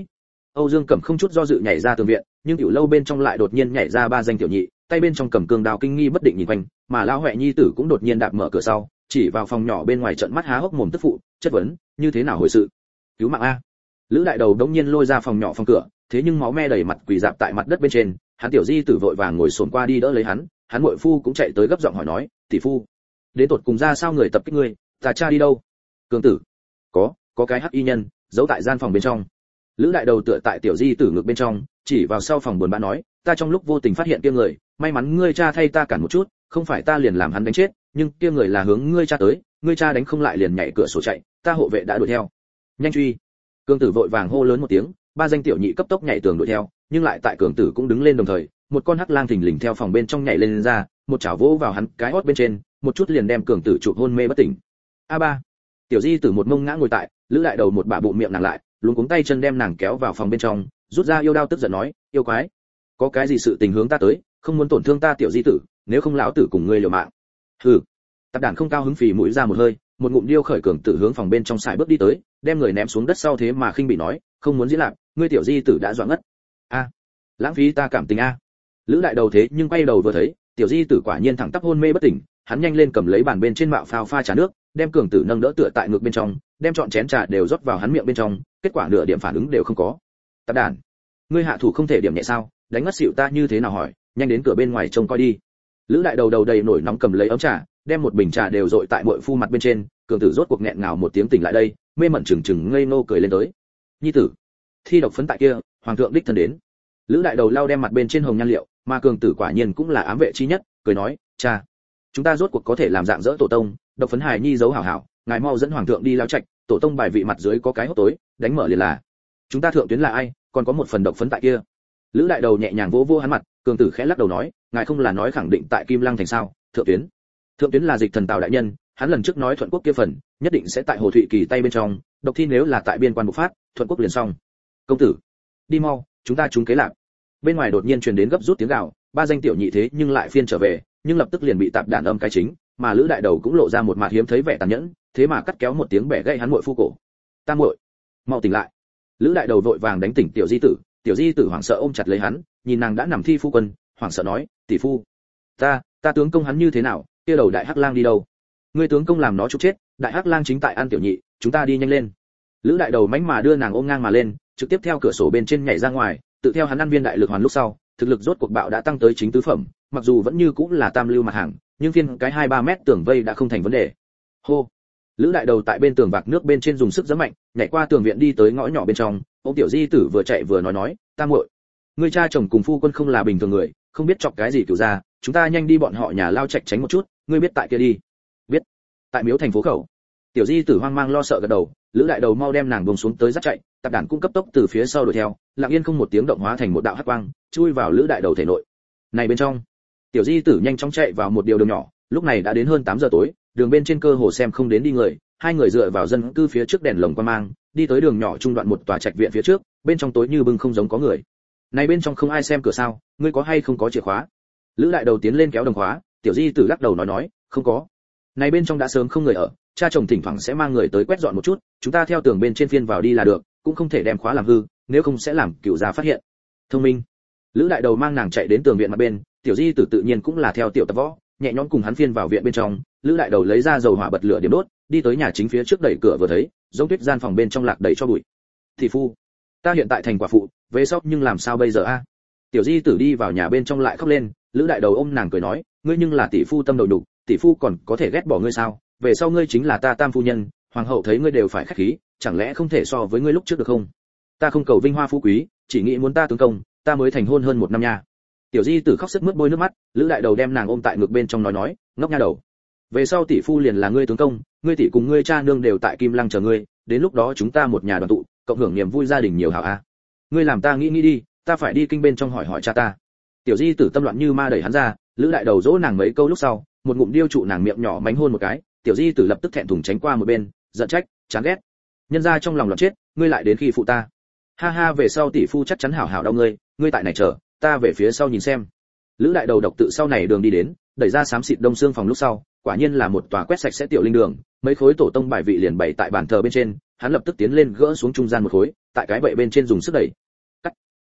Âu Dương Cẩm không chút do dự nhảy ra tường viện, nhưng tiểu lâu bên trong lại đột nhiên nhảy ra ba danh tiểu nhị, tay bên trong cầm cương đao kinh nghi bất định nhìn quanh, mà lão Huệ nhi tử cũng đột nhiên đạp mở cửa sau, chỉ vào phòng nhỏ bên ngoài trợn mắt há hốc mồm tức phụ, chất vấn, như thế nào hồi sự? Cứu mạng a. Lữ đại đầu đống nhiên lôi ra phòng nhỏ phòng cửa, thế nhưng máu me đầy mặt quỳ dạp tại mặt đất bên trên, hắn tiểu di tử vội vàng ngồi xổm qua đi đỡ lấy hắn, hắn muội phu cũng chạy tới gấp giọng hỏi nói, tỷ phu, đến tột cùng ra sao người tập kích ngươi, ta cha đi đâu? Cường tử, có, có cái hắc y nhân, giấu tại gian phòng bên trong. Lữ đại đầu tựa tại tiểu di tử ngực bên trong, chỉ vào sau phòng buồn bã nói, ta trong lúc vô tình phát hiện kia người, may mắn ngươi cha thay ta cản một chút, không phải ta liền làm hắn đánh chết, nhưng kia người là hướng ngươi cha tới, ngươi cha đánh không lại liền nhảy cửa sổ chạy, ta hộ vệ đã đuổi theo. Nhanh truy. Cường tử vội vàng hô lớn một tiếng, ba danh tiểu nhị cấp tốc nhảy tường đuổi theo, nhưng lại tại cường tử cũng đứng lên đồng thời, một con hắc lang thình lình theo phòng bên trong nhảy lên, lên ra, một chảo vỗ vào hắn cái hót bên trên, một chút liền đem cường tử chụp hôn mê bất tỉnh. A ba. Tiểu di tử một mông ngã ngồi tại, Lữ đại đầu một bả bụng miệng nàng lại, luống cuống tay chân đem nàng kéo vào phòng bên trong, rút ra yêu đao tức giận nói, yêu quái, có cái gì sự tình hướng ta tới, không muốn tổn thương ta tiểu di tử, nếu không lão tử cùng ngươi liều mạng. Hừ. Tạp đản không cao hứng phì mũi ra một hơi, một ngụm điêu khởi cường tử hướng phòng bên trong xài bước đi tới, đem người ném xuống đất sau thế mà khinh bị nói, không muốn diễn lạc, ngươi tiểu di tử đã doãn ngất. A, lãng phí ta cảm tình a. Lữ đại đầu thế nhưng quay đầu vừa thấy, tiểu di tử quả nhiên thẳng tắp hôn mê bất tỉnh, hắn nhanh lên cầm lấy bàn bên trên mạo phao pha trà nước, đem cường tử nâng đỡ tựa tại ngực bên trong, đem trọn chén trà đều rót vào hắn miệng bên trong, kết quả nửa điểm phản ứng đều không có. Tạp đản, ngươi hạ thủ không thể điểm nhẹ sao, đánh ngất xỉu ta như thế nào hỏi, nhanh đến cửa bên ngoài trông coi đi. Lữ đại đầu đầu đầy nổi nóng cầm lấy ấm trà, đem một bình trà đều dội tại muội phu mặt bên trên, cường tử rốt cuộc nghẹn ngào một tiếng tỉnh lại đây, mê mẩn chừng chừng ngây ngô cười lên tới. Nhi tử, thi độc phấn tại kia, hoàng thượng đích thân đến. Lữ đại đầu lau đem mặt bên trên hồng nhan liệu, mà cường tử quả nhiên cũng là ám vệ chi nhất, cười nói, cha, chúng ta rốt cuộc có thể làm dạng dỡ tổ tông, độc phấn hài nhi giấu hảo hảo, ngài mau dẫn hoàng thượng đi lao trạch, tổ tông bài vị mặt dưới có cái hốc tối, đánh mở liền là. Chúng ta thượng tuyến là ai, còn có một phần độc phấn tại kia. Lữ đại đầu nhẹ nhàng vỗ vỗ hắn mặt, cường tử khẽ lắc đầu nói, ngài không là nói khẳng định tại Kim Lăng thành sao? Thượng tuyến, thượng tuyến là dịch thần Tào đại nhân, hắn lần trước nói thuận quốc kia phần, nhất định sẽ tại Hồ Thụy Kỳ tay bên trong, độc thi nếu là tại biên quan bộc phát, thuận quốc liền xong. Công tử, đi mau, chúng ta trúng kế lạc. Bên ngoài đột nhiên truyền đến gấp rút tiếng gào, ba danh tiểu nhị thế nhưng lại phiên trở về, nhưng lập tức liền bị tạp đạn âm cái chính, mà Lữ đại đầu cũng lộ ra một mặt hiếm thấy vẻ tàn nhẫn, thế mà cắt kéo một tiếng bẻ gãy hắn muội phu cổ. Ta muội, mau tỉnh lại. Lữ đại đầu vội vàng đánh tỉnh tiểu di tử, tiểu di tử hoảng sợ ôm chặt lấy hắn, nhìn nàng đã nằm thi phu quân, hoảng sợ nói, tỷ phu, ta, ta tướng công hắn như thế nào, kia đầu đại hắc lang đi đâu? Ngươi tướng công làm nó chụp chết, đại hắc lang chính tại ăn tiểu nhị, chúng ta đi nhanh lên. Lữ đại đầu mánh mà đưa nàng ôm ngang mà lên, trực tiếp theo cửa sổ bên trên nhảy ra ngoài, tự theo hắn ăn viên đại lực hoàn lúc sau, thực lực rốt cuộc bạo đã tăng tới chính tứ phẩm, mặc dù vẫn như cũng là tam lưu mặt hàng, nhưng phiên cái hai ba mét tường vây đã không thành vấn đề. Hô. Lữ đại đầu tại bên tường vạc nước bên trên dùng sức giẫm mạnh, nhảy qua tường viện đi tới ngõ nhỏ bên trong, ông tiểu di tử vừa chạy vừa nói nói, ta muội, ngươi cha chồng cùng phu quân không là bình thường người, không biết chọc cái gì cửu ra, chúng ta nhanh đi bọn họ nhà lao trạch tránh một chút, ngươi biết tại kia đi. Biết. Tại miếu thành phố khẩu. Tiểu di tử hoang mang lo sợ gật đầu, Lữ đại đầu mau đem nàng buông xuống tới dắt chạy, tạp đản cũng cấp tốc từ phía sau đuổi theo, lặng yên không một tiếng động hóa thành một đạo hắc quang, chui vào Lữ đại đầu thể nội. Này bên trong, tiểu di tử nhanh chóng chạy vào một điều đường nhỏ, lúc này đã đến hơn tám giờ tối, đường bên trên cơ hồ xem không đến đi người, hai người dựa vào dân cư phía trước đèn lồng qua mang, đi tới đường nhỏ trung đoạn một tòa trạch viện phía trước, bên trong tối như bưng không giống có người. Này bên trong không ai xem cửa sao, ngươi có hay không có chìa khóa? Lữ đại đầu tiến lên kéo đồng khóa, tiểu di tử lắc đầu nói nói, không có. Này bên trong đã sớm không người ở, cha chồng thỉnh thoảng sẽ mang người tới quét dọn một chút, chúng ta theo tường bên trên phiên vào đi là được, cũng không thể đem khóa làm hư, nếu không sẽ làm cửu gia phát hiện. Thông minh. Lữ đại đầu mang nàng chạy đến tường viện mặt bên, tiểu di tử tự nhiên cũng là theo tiểu tập võ, nhẹ nhõm cùng hắn phiên vào viện bên trong. Lữ đại đầu lấy ra dầu hỏa bật lửa điểm đốt, đi tới nhà chính phía trước đẩy cửa vừa thấy, giống tuyết gian phòng bên trong lạc đầy cho bụi. Thị phu, ta hiện tại thành quả phụ, về sau nhưng làm sao bây giờ a? Tiểu di tử đi vào nhà bên trong lại khóc lên, Lữ đại đầu ôm nàng cười nói, ngươi nhưng là tỷ phu tâm đầu đục, tỷ phu còn có thể ghét bỏ ngươi sao? Về sau ngươi chính là ta tam phu nhân, hoàng hậu thấy ngươi đều phải khách khí, chẳng lẽ không thể so với ngươi lúc trước được không? Ta không cầu vinh hoa phú quý, chỉ nghĩ muốn ta tướng công, ta mới thành hôn hơn một năm nha. Tiểu di tử khóc sức mướt môi nước mắt, Lữ đại đầu đem nàng ôm tại ngực bên trong nói nói, ngốc nha đầu. Về sau tỷ phu liền là ngươi tướng công, ngươi tỷ cùng ngươi cha nương đều tại Kim Lăng chờ ngươi, đến lúc đó chúng ta một nhà đoàn tụ, cộng hưởng niềm vui gia đình nhiều hảo a. Ngươi làm ta nghĩ nghĩ đi, ta phải đi kinh bên trong hỏi hỏi cha ta. Tiểu di tử tâm loạn như ma đẩy hắn ra, Lữ đại đầu dỗ nàng mấy câu lúc sau, một ngụm điêu trụ nàng miệng nhỏ mánh hôn một cái, tiểu di tử lập tức thẹn thùng tránh qua một bên, giận trách, chán ghét. Nhân ra trong lòng loạn chết, ngươi lại đến khi phụ ta. Ha ha, về sau tỷ phu chắc chắn hảo hảo đau ngươi, ngươi tại này chờ, ta về phía sau nhìn xem. Lữ đại đầu độc tự sau này đường đi đến, đẩy ra xám xịt đông xương phòng lúc sau, quả nhiên là một tòa quét sạch sẽ tiểu linh đường, mấy khối tổ tông bài vị liền bày tại bàn thờ bên trên, hắn lập tức tiến lên gỡ xuống trung gian một khối, tại cái bệ bên trên dùng sức đẩy.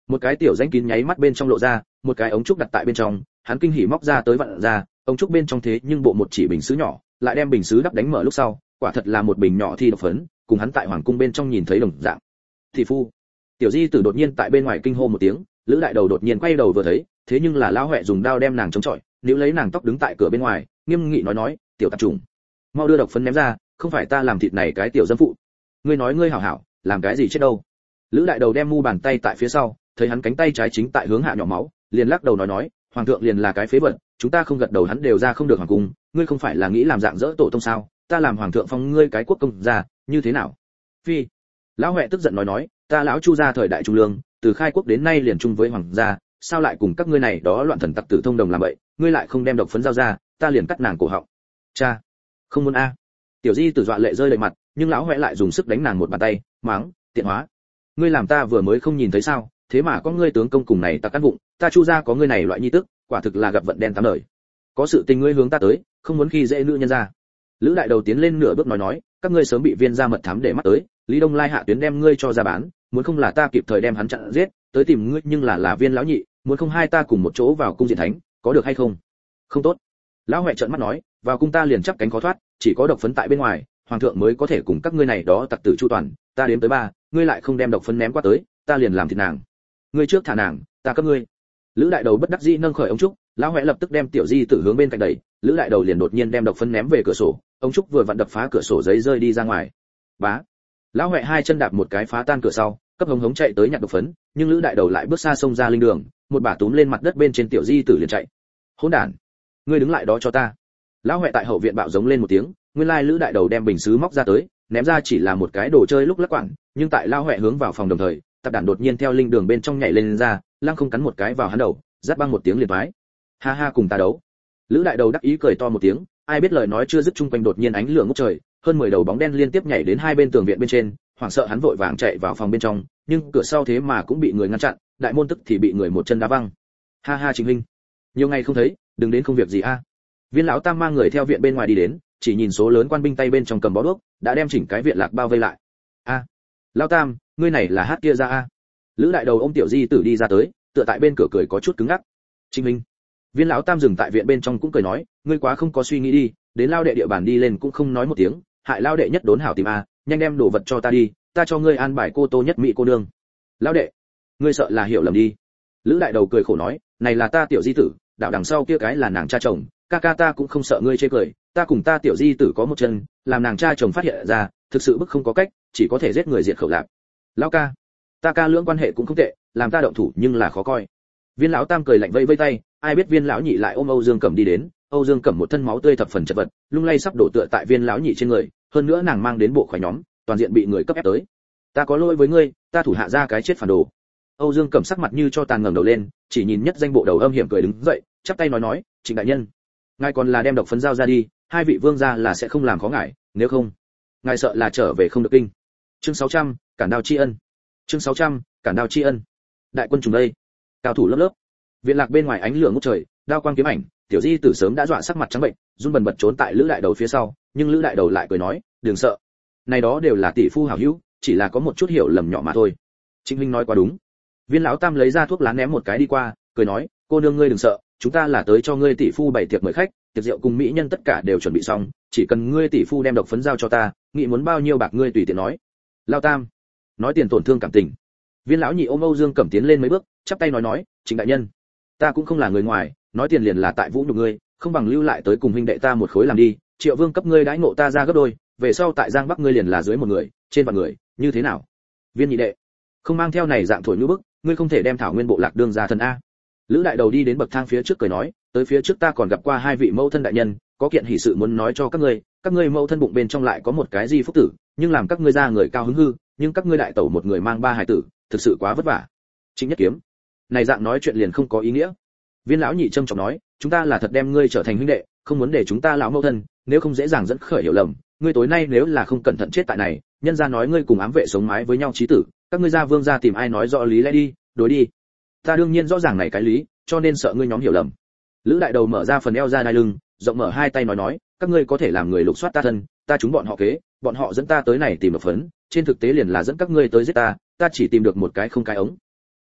Một cái tiểu danh kín nháy mắt bên trong lộ ra, một cái ống trúc đặt tại bên trong, hắn kinh hỉ móc ra tới vặn ra, ống trúc bên trong thế nhưng bộ một chỉ bình sứ nhỏ, lại đem bình sứ đắp đánh mở lúc sau, quả thật là một bình nhỏ thi độc phấn, cùng hắn tại hoàng cung bên trong nhìn thấy đồng dạng. Thị phu. Tiểu Di Tử đột nhiên tại bên ngoài kinh hô một tiếng, Lữ Đại Đầu đột nhiên quay đầu vừa thấy, thế nhưng là lão huệ dùng đao đem nàng chống chọi, níu lấy nàng tóc đứng tại cửa bên ngoài, nghiêm nghị nói nói, tiểu tạp trùng, mau đưa độc phấn ném ra, không phải ta làm thịt này cái tiểu dâm phụ. Ngươi nói ngươi hảo hảo, làm cái gì chết đâu? Lữ Đại Đầu đem mu bàn tay tại phía sau, thấy hắn cánh tay trái chính tại hướng hạ nhỏ máu, liền lắc đầu nói nói, hoàng thượng liền là cái phế vật, chúng ta không gật đầu hắn đều ra không được hoàng cung, ngươi không phải là nghĩ làm dạng dỡ tổ tông sao? Ta làm hoàng thượng phong ngươi cái quốc công gia, như thế nào? Phi. Lão huệ tức giận nói nói, ta lão Chu gia thời đại trung lương, từ khai quốc đến nay liền chung với hoàng gia, sao lại cùng các ngươi này đó loạn thần tặc tử thông đồng làm vậy, ngươi lại không đem độc phấn giao ra, ta liền cắt nàng cổ họng. Cha, không muốn a. Tiểu Di Tử dọa lệ rơi lệ mặt, nhưng lão huệ lại dùng sức đánh nàng một bàn tay, mắng, tiện hóa. Ngươi làm ta vừa mới không nhìn thấy sao, thế mà có ngươi tướng công cùng này ta cắt bụng, ta Chu gia có ngươi này loại nhi tức, quả thực là gặp vận đen tám đời. Có sự tình ngươi hướng ta tới, không muốn khi dễ nữ nhân ra. Lữ Đại Đầu tiến lên nửa bước nói nói, các ngươi sớm bị viên gia mật thám để mắt tới, Lý Đông Lai hạ tuyến đem ngươi cho ra bán, muốn không là ta kịp thời đem hắn chặn giết, tới tìm ngươi nhưng là là viên lão nhị, muốn không hai ta cùng một chỗ vào cung diện thánh, có được hay không? Không tốt. Lão huệ trợn mắt nói, vào cung ta liền chắp cánh khó thoát, chỉ có độc phấn tại bên ngoài, hoàng thượng mới có thể cùng các ngươi này đó tặc tử chu toàn, ta đếm tới ba, ngươi lại không đem độc phấn ném qua tới, ta liền làm thịt nàng. Ngươi trước thả nàng, ta cấp ngươi. Lữ Đại Đầu bất đắc dĩ nâng khởi ống trúc, lão huệ lập tức đem tiểu Di Tử hướng bên cạnh đẩy, Lữ Đại Đầu liền đột nhiên đem độc phấn ném về cửa sổ, ống trúc vừa vặn đập phá cửa sổ giấy rơi đi ra ngoài. Bá. Lão huệ hai chân đạp một cái phá tan cửa sau, cấp hống hống chạy tới nhặt độc phấn, nhưng Lữ Đại Đầu lại bước xa sông ra linh đường, một bà túm lên mặt đất bên trên tiểu Di Tử liền chạy. Hỗn đản, ngươi đứng lại đó cho ta. Lão huệ tại hậu viện bạo giống lên một tiếng, nguyên lai Lữ Đại Đầu đem bình sứ móc ra tới, ném ra chỉ là một cái đồ chơi lúc lắc quảng, nhưng tại lão huệ hướng vào phòng đồng thời, tạp đản đột nhiên theo linh đường bên trong nhảy lên, lên ra, lăng không cắn một cái vào hắn đầu, rát băng một tiếng liền phái. Ha ha cùng ta đấu. Lữ Đại Đầu đắc ý cười to một tiếng, ai biết lời nói chưa dứt chung quanh đột nhiên ánh lửa ngút trời, hơn mười đầu bóng đen liên tiếp nhảy đến hai bên tường viện bên trên, hoảng sợ hắn vội vàng chạy vào phòng bên trong, nhưng cửa sau thế mà cũng bị người ngăn chặn, đại môn tức thì bị người một chân đá văng. Ha ha Trình huynh, nhiều ngày không thấy, đừng đến không việc gì a. Viên lão tam mang người theo viện bên ngoài đi đến, chỉ nhìn số lớn quan binh tay bên trong cầm bó đuốc, đã đem chỉnh cái viện lạc bao vây lại. A, lão tam, ngươi này là hát kia ra a. Lữ Đại Đầu ôm tiểu Di Tử đi ra tới, tựa tại bên cửa cười có chút cứng ngắc. Trình huynh. Viên lão tam dừng tại viện bên trong cũng cười nói, ngươi quá không có suy nghĩ đi, đến lao đệ địa bàn đi lên cũng không nói một tiếng, hại lao đệ nhất đốn hảo tìm a, nhanh đem đồ vật cho ta đi, ta cho ngươi an bài cô tô nhất mỹ cô nương. Lao đệ, ngươi sợ là hiểu lầm đi. Lữ Đại Đầu cười khổ nói, này là ta tiểu Di Tử, đạo đằng sau kia cái là nàng cha chồng, ca ca ta cũng không sợ ngươi chê cười, ta cùng ta tiểu Di Tử có một chân, làm nàng cha chồng phát hiện ra, thực sự bức không có cách, chỉ có thể giết người diệt khẩu lạc. Lão ca, ta ca lưỡng quan hệ cũng không tệ, làm ta động thủ nhưng là khó coi. Viên lão tam cười lạnh vây vây tay, ai biết Viên lão nhị lại ôm Âu Dương Cẩm đi đến, Âu Dương Cẩm một thân máu tươi thập phần chật vật, lung lay sắp đổ tựa tại Viên lão nhị trên người, hơn nữa nàng mang đến bộ khoái nhóm, toàn diện bị người cấp ép tới. Ta có lỗi với ngươi, ta thủ hạ ra cái chết phản đồ. Âu Dương Cẩm sắc mặt như cho tàn ngẩng đầu lên, chỉ nhìn nhất danh bộ đầu âm hiểm cười đứng dậy, chắp tay nói nói, Trịnh đại nhân, ngài còn là đem độc phấn giao ra đi, hai vị vương gia là sẽ không làm khó ngài, nếu không, ngài sợ là trở về không được kinh. Chương sáu trăm, cản đao tri ân. Chương sáu trăm, cản đao tri ân. Đại quân trùng đây, cao thủ lớp lớp. Viện lạc bên ngoài ánh lửa ngút trời, đao quang kiếm ảnh, tiểu Di Tử sớm đã dọa sắc mặt trắng bệnh, run bần bật trốn tại Lữ Đại Đầu phía sau, nhưng Lữ Đại Đầu lại cười nói, đừng sợ, này đó đều là tỷ phu hảo hữu, chỉ là có một chút hiểu lầm nhỏ mà thôi. Trịnh huynh nói quá đúng. Viên lão tam lấy ra thuốc lá ném một cái đi qua, cười nói, cô nương ngươi đừng sợ, chúng ta là tới cho ngươi tỷ phu bày tiệc mời khách, tiệc rượu cùng mỹ nhân tất cả đều chuẩn bị xong, chỉ cần ngươi tỷ phu đem độc phấn giao cho ta, nghĩ muốn bao nhiêu bạc ngươi tùy tiện nói. Lão tam, nói tiền tổn thương cảm tình. Viên lão nhị ôm Âu Dương Cẩm tiến lên mấy bước, chắp tay nói nói, Trịnh đại nhân, ta cũng không là người ngoài, nói tiền liền là tại vũ nhục ngươi, không bằng lưu lại tới cùng huynh đệ ta một khối làm đi, Triệu Vương cấp ngươi đãi ngộ ta ra gấp đôi, về sau tại Giang Bắc ngươi liền là dưới một người, trên vạn người, như thế nào? Viên nhị đệ, không mang theo này dạng thổi như bức, ngươi không thể đem Thảo Nguyên bộ lạc đương ra thần a. Lữ Đại Đầu đi đến bậc thang phía trước cười nói, tới phía trước ta còn gặp qua hai vị mẫu thân đại nhân, có kiện hỷ sự muốn nói cho các ngươi, các ngươi mẫu thân bụng bên trong lại có một cái gì phúc tử, nhưng làm các ngươi ra người cao hứng hư, nhưng các ngươi đại tẩu một người mang ba hài tử, thực sự quá vất vả. Chính Nhất Kiếm, này dạng nói chuyện liền không có ý nghĩa. Viên lão nhị trâm trọng nói, chúng ta là thật đem ngươi trở thành huynh đệ, không muốn để chúng ta lão mẫu thân, nếu không dễ dàng dẫn khởi hiểu lầm, ngươi tối nay nếu là không cẩn thận chết tại này, nhân gia nói ngươi cùng ám vệ sống mái với nhau chí tử, các ngươi gia vương gia tìm ai nói rõ lý lẽ đi, đối đi. Ta đương nhiên rõ ràng này cái lý, cho nên sợ ngươi nhóm hiểu lầm. Lữ Đại Đầu mở ra phần eo ra đai lưng, rộng mở hai tay nói nói, các ngươi có thể làm người lục soát ta thân, ta chúng bọn họ kế, bọn họ dẫn ta tới này tìm độc phấn, trên thực tế liền là dẫn các ngươi tới giết ta, ta chỉ tìm được một cái không cái ống.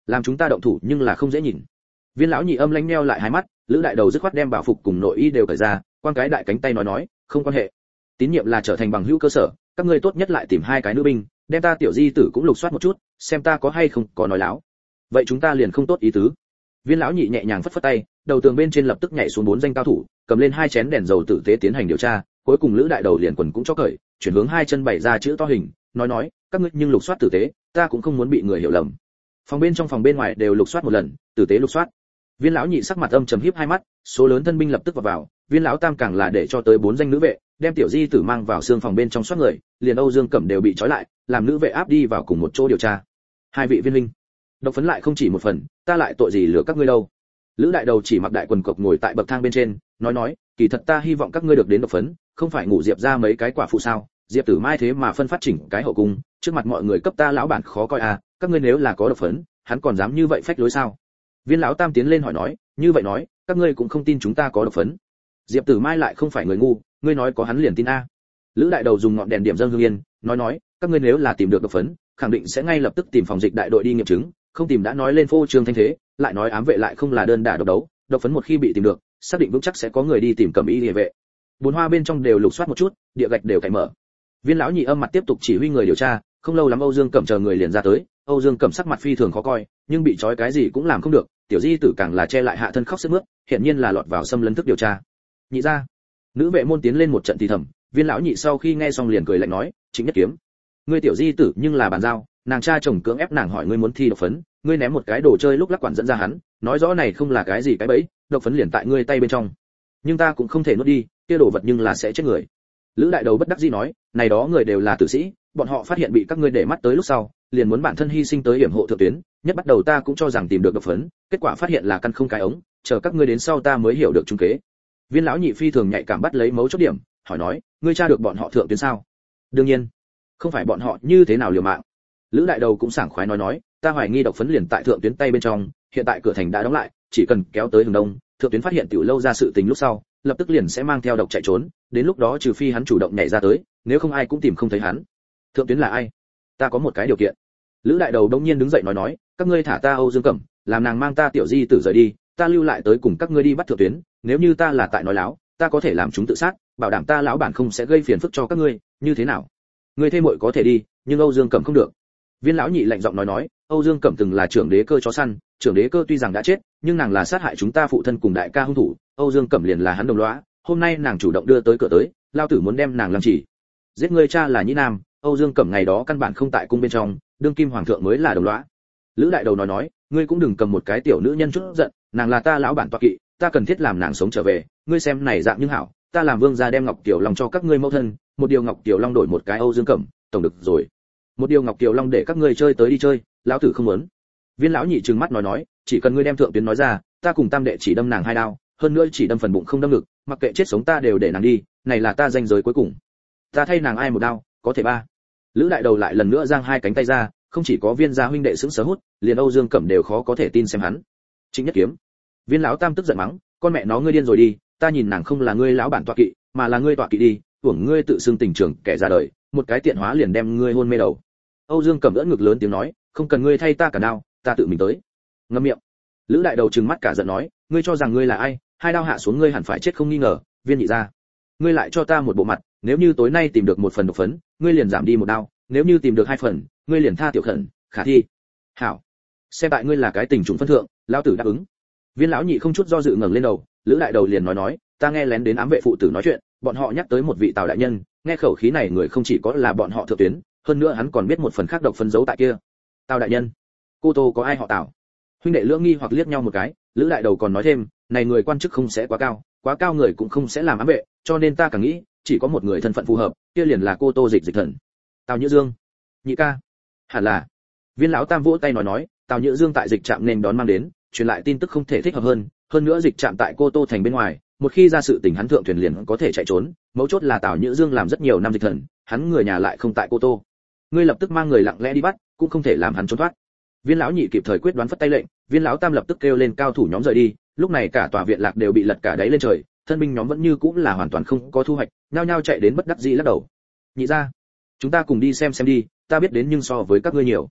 làm chúng ta động thủ nhưng là không dễ nhìn. Viên lão nhị âm lãnh meo lại hai mắt, Lữ đại đầu dứt khoát đem bảo phục cùng nội y đều cởi ra, quang cái đại cánh tay nói nói, không quan hệ. Tín nhiệm là trở thành bằng hữu cơ sở, các ngươi tốt nhất lại tìm hai cái nữ binh, đem ta tiểu di tử cũng lục soát một chút, xem ta có hay không có nói láo. Vậy chúng ta liền không tốt ý tứ. Viên lão nhị nhẹ nhàng phất phất tay, đầu tường bên trên lập tức nhảy xuống bốn danh cao thủ, cầm lên hai chén đèn dầu tử tế tiến hành điều tra, cuối cùng Lữ đại đầu liền quần cũng cho cởi, chuyển hướng hai chân bày ra chữ to hình, nói nói, các ngươi nhưng lục soát tử tế, ta cũng không muốn bị người hiểu lầm. Phòng bên trong phòng bên ngoài đều lục soát một lần, tử tế lục soát. Viên lão nhị sắc mặt âm trầm híp hai mắt, số lớn thân binh lập tức vào vào, Viên lão tam càng là để cho tới bốn danh nữ vệ, đem tiểu di tử mang vào xương phòng bên trong soát người, liền Âu Dương Cẩm đều bị trói lại, làm nữ vệ áp đi vào cùng một chỗ điều tra. Hai vị viên linh, độc phấn lại không chỉ một phần, ta lại tội gì lừa các ngươi đâu. Lữ đại đầu chỉ mặc đại quần cộc ngồi tại bậc thang bên trên, nói nói, kỳ thật ta hy vọng các ngươi được đến độc phấn, không phải ngủ Diệp ra mấy cái quả phụ sao? Diệp Tử Mai thế mà phân phát chỉnh cái hậu cung, trước mặt mọi người cấp ta lão bản khó coi à, các ngươi nếu là có độc phấn, hắn còn dám như vậy phách lối sao? Viên lão tam tiến lên hỏi nói, như vậy nói, các ngươi cũng không tin chúng ta có độc phấn. Diệp Tử Mai lại không phải người ngu, ngươi nói có hắn liền tin a. Lữ đại đầu dùng ngọn đèn điểm dâng hương yên, nói nói, các ngươi nếu là tìm được độc phấn, khẳng định sẽ ngay lập tức tìm phòng dịch đại đội đi nghiệm chứng, không tìm đã nói lên phô trương thanh thế, lại nói ám vệ lại không là đơn đả độc đấu, độc phấn một khi bị tìm được, xác định vững chắc sẽ có người đi tìm cầm y liề vệ. Bốn hoa bên trong đều lục soát một chút, địa gạch đều cày mở. Viên lão nhị âm mặt tiếp tục chỉ huy người điều tra, không lâu lắm Âu Dương Cẩm chờ người liền ra tới, Âu Dương Cẩm sắc mặt phi thường khó coi, nhưng bị trói cái gì cũng làm không được, tiểu di tử càng là che lại hạ thân khóc sướt mướt, hiện nhiên là lọt vào xâm lấn thức điều tra. Nhị gia, nữ vệ môn tiến lên một trận thì thầm, Viên lão nhị sau khi nghe xong liền cười lạnh nói, Trịnh Nhất Kiếm, ngươi tiểu di tử nhưng là bàn giao, nàng cha chồng cưỡng ép nàng hỏi ngươi muốn thi độc phấn, ngươi ném một cái đồ chơi lúc lắc quản dẫn ra hắn, nói rõ này không là cái gì cái bẫy, độc phấn liền tại ngươi tay bên trong. Nhưng ta cũng không thể nuốt đi, kia đồ vật nhưng là sẽ chết người. Lữ đại đầu bất đắc dĩ nói, này đó người đều là tử sĩ, bọn họ phát hiện bị các ngươi để mắt tới lúc sau, liền muốn bản thân hy sinh tới hiểm hộ thượng tuyến, nhất bắt đầu ta cũng cho rằng tìm được độc phấn, kết quả phát hiện là căn không cái ống, chờ các ngươi đến sau ta mới hiểu được trung kế. Viên lão nhị phi thường nhạy cảm bắt lấy mấu chốt điểm, hỏi nói, ngươi tra được bọn họ thượng tuyến sao? Đương nhiên, không phải bọn họ như thế nào liều mạng. Lữ đại đầu cũng sảng khoái nói nói, ta hoài nghi độc phấn liền tại thượng tuyến tay bên trong, hiện tại cửa thành đã đóng lại, chỉ cần kéo tới hướng đông, thượng tuyến phát hiện tiểu lâu ra sự tình lúc sau, lập tức liền sẽ mang theo độc chạy trốn, đến lúc đó trừ phi hắn chủ động nhảy ra tới, nếu không ai cũng tìm không thấy hắn. Thượng tuyến là ai? Ta có một cái điều kiện. Lữ đại đầu đông nhiên đứng dậy nói nói, các ngươi thả ta Âu Dương Cẩm, làm nàng mang ta tiểu di tử rời đi, ta lưu lại tới cùng các ngươi đi bắt thượng tuyến, nếu như ta là tại nói láo, ta có thể làm chúng tự sát, bảo đảm ta lão bản không sẽ gây phiền phức cho các ngươi, như thế nào? Ngươi thêm muội có thể đi, nhưng Âu Dương Cẩm không được. Viên lão nhị lạnh giọng nói nói, Âu Dương Cẩm từng là trưởng đế cơ chó săn, trưởng đế cơ tuy rằng đã chết, nhưng nàng là sát hại chúng ta phụ thân cùng đại ca hung thủ, Âu Dương Cẩm liền là hắn đồng lõa, hôm nay nàng chủ động đưa tới cửa tới, lao tử muốn đem nàng làm chỉ. Giết ngươi cha là Nhĩ Nam, Âu Dương Cẩm ngày đó căn bản không tại cung bên trong, đương kim hoàng thượng mới là đồng lõa. Lữ đại đầu nói nói, ngươi cũng đừng cầm một cái tiểu nữ nhân chút giận, nàng là ta lão bản toa kỵ, ta cần thiết làm nàng sống trở về, ngươi xem này dạng nhưng hảo, ta làm vương gia đem Ngọc Tiểu Long cho các ngươi mẫu thân, một điều Ngọc Tiểu Long đổi một cái Âu Dương Cẩm, tổng được rồi. Một điều Ngọc Tiểu Long để các ngươi chơi tới đi chơi, lão tử không muốn. Viên lão nhị trừng mắt nói nói, chỉ cần ngươi đem thượng tuyến nói ra, ta cùng tam đệ chỉ đâm nàng hai đao, hơn nữa chỉ đâm phần bụng không đâm ngực, mặc kệ chết sống ta đều để nàng đi, này là ta danh giới cuối cùng. Ta thay nàng ai một đao, có thể ba. Lữ đại đầu lại lần nữa giang hai cánh tay ra, không chỉ có Viên gia huynh đệ sững sờ hút, liền Âu Dương Cẩm đều khó có thể tin xem hắn. Trịnh Nhất Kiếm. Viên lão tam tức giận mắng, con mẹ nó ngươi điên rồi đi, ta nhìn nàng không là ngươi lão bản tọa kỵ, mà là ngươi tọa kỵ đi, hưởng ngươi tự xưng tình trưởng kẻ ra đời, một cái tiện hóa liền đem ngươi hôn mê đầu. Âu Dương Cẩm ưỡn ngực lớn tiếng nói, không cần ngươi thay ta cả đao, ta tự mình tới. Ngậm miệng. Lữ đại đầu trừng mắt cả giận nói, ngươi cho rằng ngươi là ai, hai đao hạ xuống ngươi hẳn phải chết không nghi ngờ. Viên nhị gia, ngươi lại cho ta một bộ mặt, nếu như tối nay tìm được một phần độc phấn, ngươi liền giảm đi một đao, nếu như tìm được hai phần, ngươi liền tha tiểu khẩn, khả thi. Hảo. Xem tại ngươi là cái tình trùng phân thượng, lão tử đáp ứng. Viên lão nhị không chút do dự ngẩng lên đầu, Lữ đại đầu liền nói nói, ta nghe lén đến ám vệ phụ tử nói chuyện, bọn họ nhắc tới một vị Tào đại nhân, nghe khẩu khí này người không chỉ có là bọn họ thượng tuyến, hơn nữa hắn còn biết một phần khác độc phân giấu tại kia. Tào đại nhân? Cô Tô có ai họ Tào? Huynh đệ lưỡng nghi hoặc liếc nhau một cái, Lữ đại đầu còn nói thêm, này người quan chức không sẽ quá cao, quá cao người cũng không sẽ làm ám vệ, cho nên ta càng nghĩ, chỉ có một người thân phận phù hợp, kia liền là cô Tô Dịch Dịch Thần. Tào Nhữ Dương. Nhị ca. Hẳn là. Viên lão tam vỗ tay nói nói, Tào Nhữ Dương tại dịch trạm nên đón mang đến, truyền lại tin tức không thể thích hợp hơn, hơn nữa dịch trạm tại cô Tô thành bên ngoài, một khi ra sự tình hắn thượng thuyền liền có thể chạy trốn, mấu chốt là Tào Nhữ Dương làm rất nhiều năm dịch thần, hắn người nhà lại không tại cô Tô. Ngươi lập tức mang người lặng lẽ đi bắt, cũng không thể làm hắn trốn thoát. Viên lão nhị kịp thời quyết đoán phất tay lệnh, Viên lão tam lập tức kêu lên cao thủ nhóm rời đi, lúc này cả tòa viện lạc đều bị lật cả đáy lên trời, thân binh nhóm vẫn như cũng là hoàn toàn không có thu hoạch, nhao nhao chạy đến bất đắc dĩ lắc đầu. Nhị gia, chúng ta cùng đi xem xem đi, ta biết đến nhưng so với các ngươi nhiều.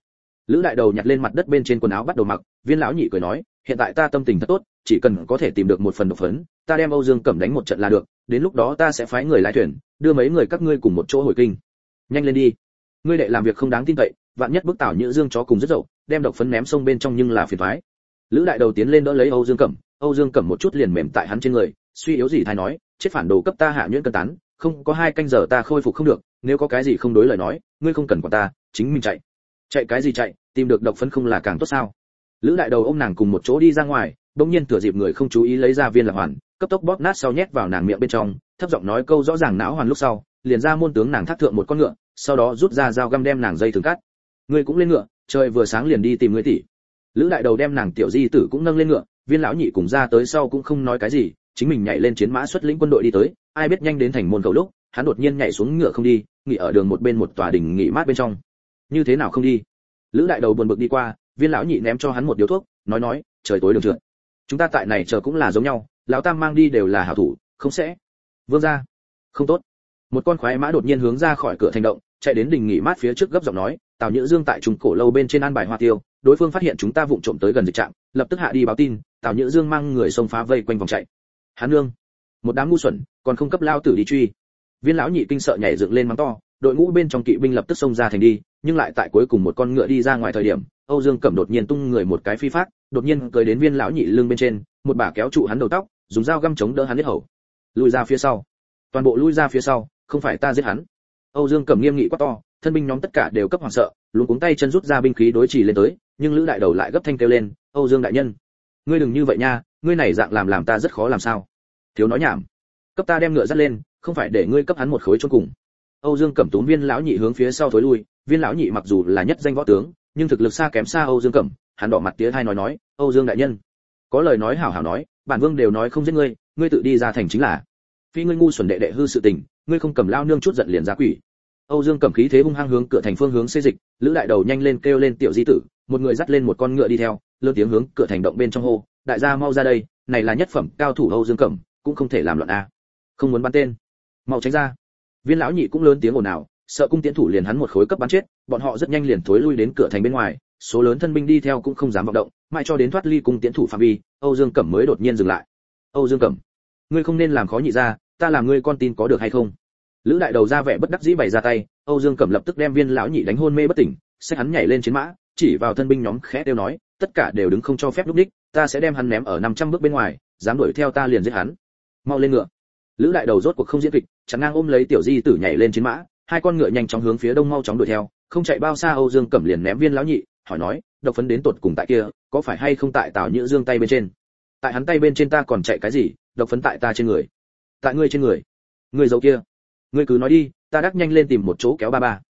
Lữ đại đầu nhặt lên mặt đất bên trên quần áo bắt đầu mặc, Viên lão nhị cười nói, hiện tại ta tâm tình thật tốt, chỉ cần có thể tìm được một phần độc phấn, ta đem Âu Dương Cẩm đánh một trận là được, đến lúc đó ta sẽ phái người lái thuyền, đưa mấy người các ngươi cùng một chỗ hồi kinh. Nhanh lên đi, ngươi đệ làm việc không đáng tin cậy, vạn nhất bức Tào Nhữ Dương chó cùng rất dậu, đem độc phấn ném sông bên trong nhưng là phiền toái. Lữ đại đầu tiến lên đỡ lấy Âu Dương Cẩm, Âu Dương Cẩm một chút liền mềm tại hắn trên người, suy yếu gì thay nói, chết phản đồ cấp ta hạ nhuyễn cân tán, không có hai canh giờ ta khôi phục không được, nếu có cái gì không đối lời nói, ngươi không cần quản ta, chính mình chạy. Chạy cái gì chạy, tìm được độc phấn không là càng tốt sao? Lữ đại đầu ôm nàng cùng một chỗ đi ra ngoài, đột nhiên thừa dịp người không chú ý lấy ra viên lạc hoàn, cấp tốc bóp nát sau nhét vào nàng miệng bên trong, thấp giọng nói câu rõ ràng não hoàn lúc sau, liền ra môn tướng nàng thác thượng một con ngựa, sau đó rút ra dao găm đem nàng dây thừng cắt. Ngươi cũng lên ngựa, trời vừa sáng liền đi tìm ngươi tỷ. Lữ đại đầu đem nàng tiểu di tử cũng nâng lên ngựa, Viên lão nhị cùng ra tới sau cũng không nói cái gì, chính mình nhảy lên chiến mã xuất lĩnh quân đội đi tới, ai biết nhanh đến thành môn khẩu lúc, hắn đột nhiên nhảy xuống ngựa không đi, nghỉ ở đường một bên một tòa đình nghỉ mát bên trong. Như thế nào không đi? Lữ đại đầu buồn bực đi qua, Viên lão nhị ném cho hắn một điếu thuốc, nói nói, trời tối đường trượt. Chúng ta tại này chờ cũng là giống nhau, lão tam mang đi đều là hảo thủ, không sẽ. Vương gia, không tốt. Một con khoái mã đột nhiên hướng ra khỏi cửa thành động, chạy đến đình nghỉ mát phía trước gấp giọng nói, Tào Nhữ Dương tại trung cổ lâu bên trên an bài hoa tiêu, đối phương phát hiện chúng ta vụng trộm tới gần dịch trạm, lập tức hạ đi báo tin, Tào Nhữ Dương mang người xông phá vây quanh vòng chạy. Hán nương, một đám ngu xuẩn, còn không cấp lao tử đi truy. Viên lão nhị kinh sợ nhảy dựng lên mắng to, đội ngũ bên trong kỵ binh lập tức xông ra thành đi, nhưng lại tại cuối cùng một con ngựa đi ra ngoài thời điểm, Âu Dương Cẩm đột nhiên tung người một cái phi phát, đột nhiên cười đến Viên lão nhị lưng bên trên, một bà kéo trụ hắn đầu tóc, dùng dao găm chống đỡ hắn huyết hầu. Lùi ra phía sau. Toàn bộ lui ra phía sau, không phải ta giết hắn. Âu Dương Cẩm nghiêm nghị quát to, thân binh nhóm tất cả đều cấp hoảng sợ, luống cuống tay chân rút ra binh khí đối chỉ lên tới, nhưng Lữ đại đầu lại gấp thanh kêu lên, Âu Dương đại nhân, ngươi đừng như vậy nha, ngươi này dạng làm làm ta rất khó làm sao? Thiếu nói nhảm, cấp ta đem ngựa dắt lên, không phải để ngươi cấp hắn một khối chôn cùng. Âu Dương Cẩm túm Viên lão nhị hướng phía sau thối lui, Viên lão nhị mặc dù là nhất danh võ tướng, nhưng thực lực xa kém xa Âu Dương Cẩm, hắn đỏ mặt tía hai nói nói, Âu Dương đại nhân, có lời nói hảo hảo nói, bản vương đều nói không giết ngươi, ngươi tự đi ra thành chính là. Phi ngươi ngu xuẩn đệ đệ hư sự tình, ngươi không cầm lao nương chút giận liền ra quỷ. Âu Dương Cẩm khí thế hung hăng hướng cửa thành phương hướng xê dịch, Lữ đại đầu nhanh lên kêu lên tiểu di tử, một người dắt lên một con ngựa đi theo, lớn tiếng hướng cửa thành động bên trong hô, đại gia mau ra đây, này là nhất phẩm cao thủ Âu Dương Cẩm, cũng không thể làm loạn a. Không muốn bắn tên, mau tránh ra. Viên lão nhị cũng lớn tiếng ồn ào, sợ cung tiễn thủ liền hắn một khối cấp bắn chết, bọn họ rất nhanh liền thối lui đến cửa thành bên ngoài, số lớn thân binh đi theo cũng không dám vọng động, mãi cho đến thoát ly cung tiễn thủ phạm vi, Âu Dương Cẩm mới đột nhiên dừng lại. Âu Dương Cẩm, ngươi không nên làm khó nhị gia, ta làm ngươi con tin có được hay không? Lữ đại đầu ra vẻ bất đắc dĩ bày ra tay, Âu Dương Cẩm lập tức đem Viên lão nhị đánh hôn mê bất tỉnh, sẽ hắn nhảy lên chiến mã, chỉ vào thân binh nhóm khẽ kêu nói, tất cả đều đứng không cho phép lúc đích, ta sẽ đem hắn ném ở năm trăm bước bên ngoài, dám đuổi theo ta liền giết hắn. Mau lên ngựa. Lữ đại đầu rốt cuộc không diễn kịch, chắn ngang ôm lấy tiểu di tử nhảy lên chiến mã, hai con ngựa nhanh chóng hướng phía đông mau chóng đuổi theo, không chạy bao xa Âu Dương Cẩm liền ném Viên lão nhị, hỏi nói, độc phấn đến tột cùng tại kia, có phải hay không tại Tào Nhữ Dương tay bên trên? Tại hắn tay bên trên ta còn chạy cái gì, độc phấn tại ta trên người. Tại ngươi trên người. Ngươi giấu kia. Ngươi cứ nói đi, ta đắc nhanh lên tìm một chỗ kéo ba ba.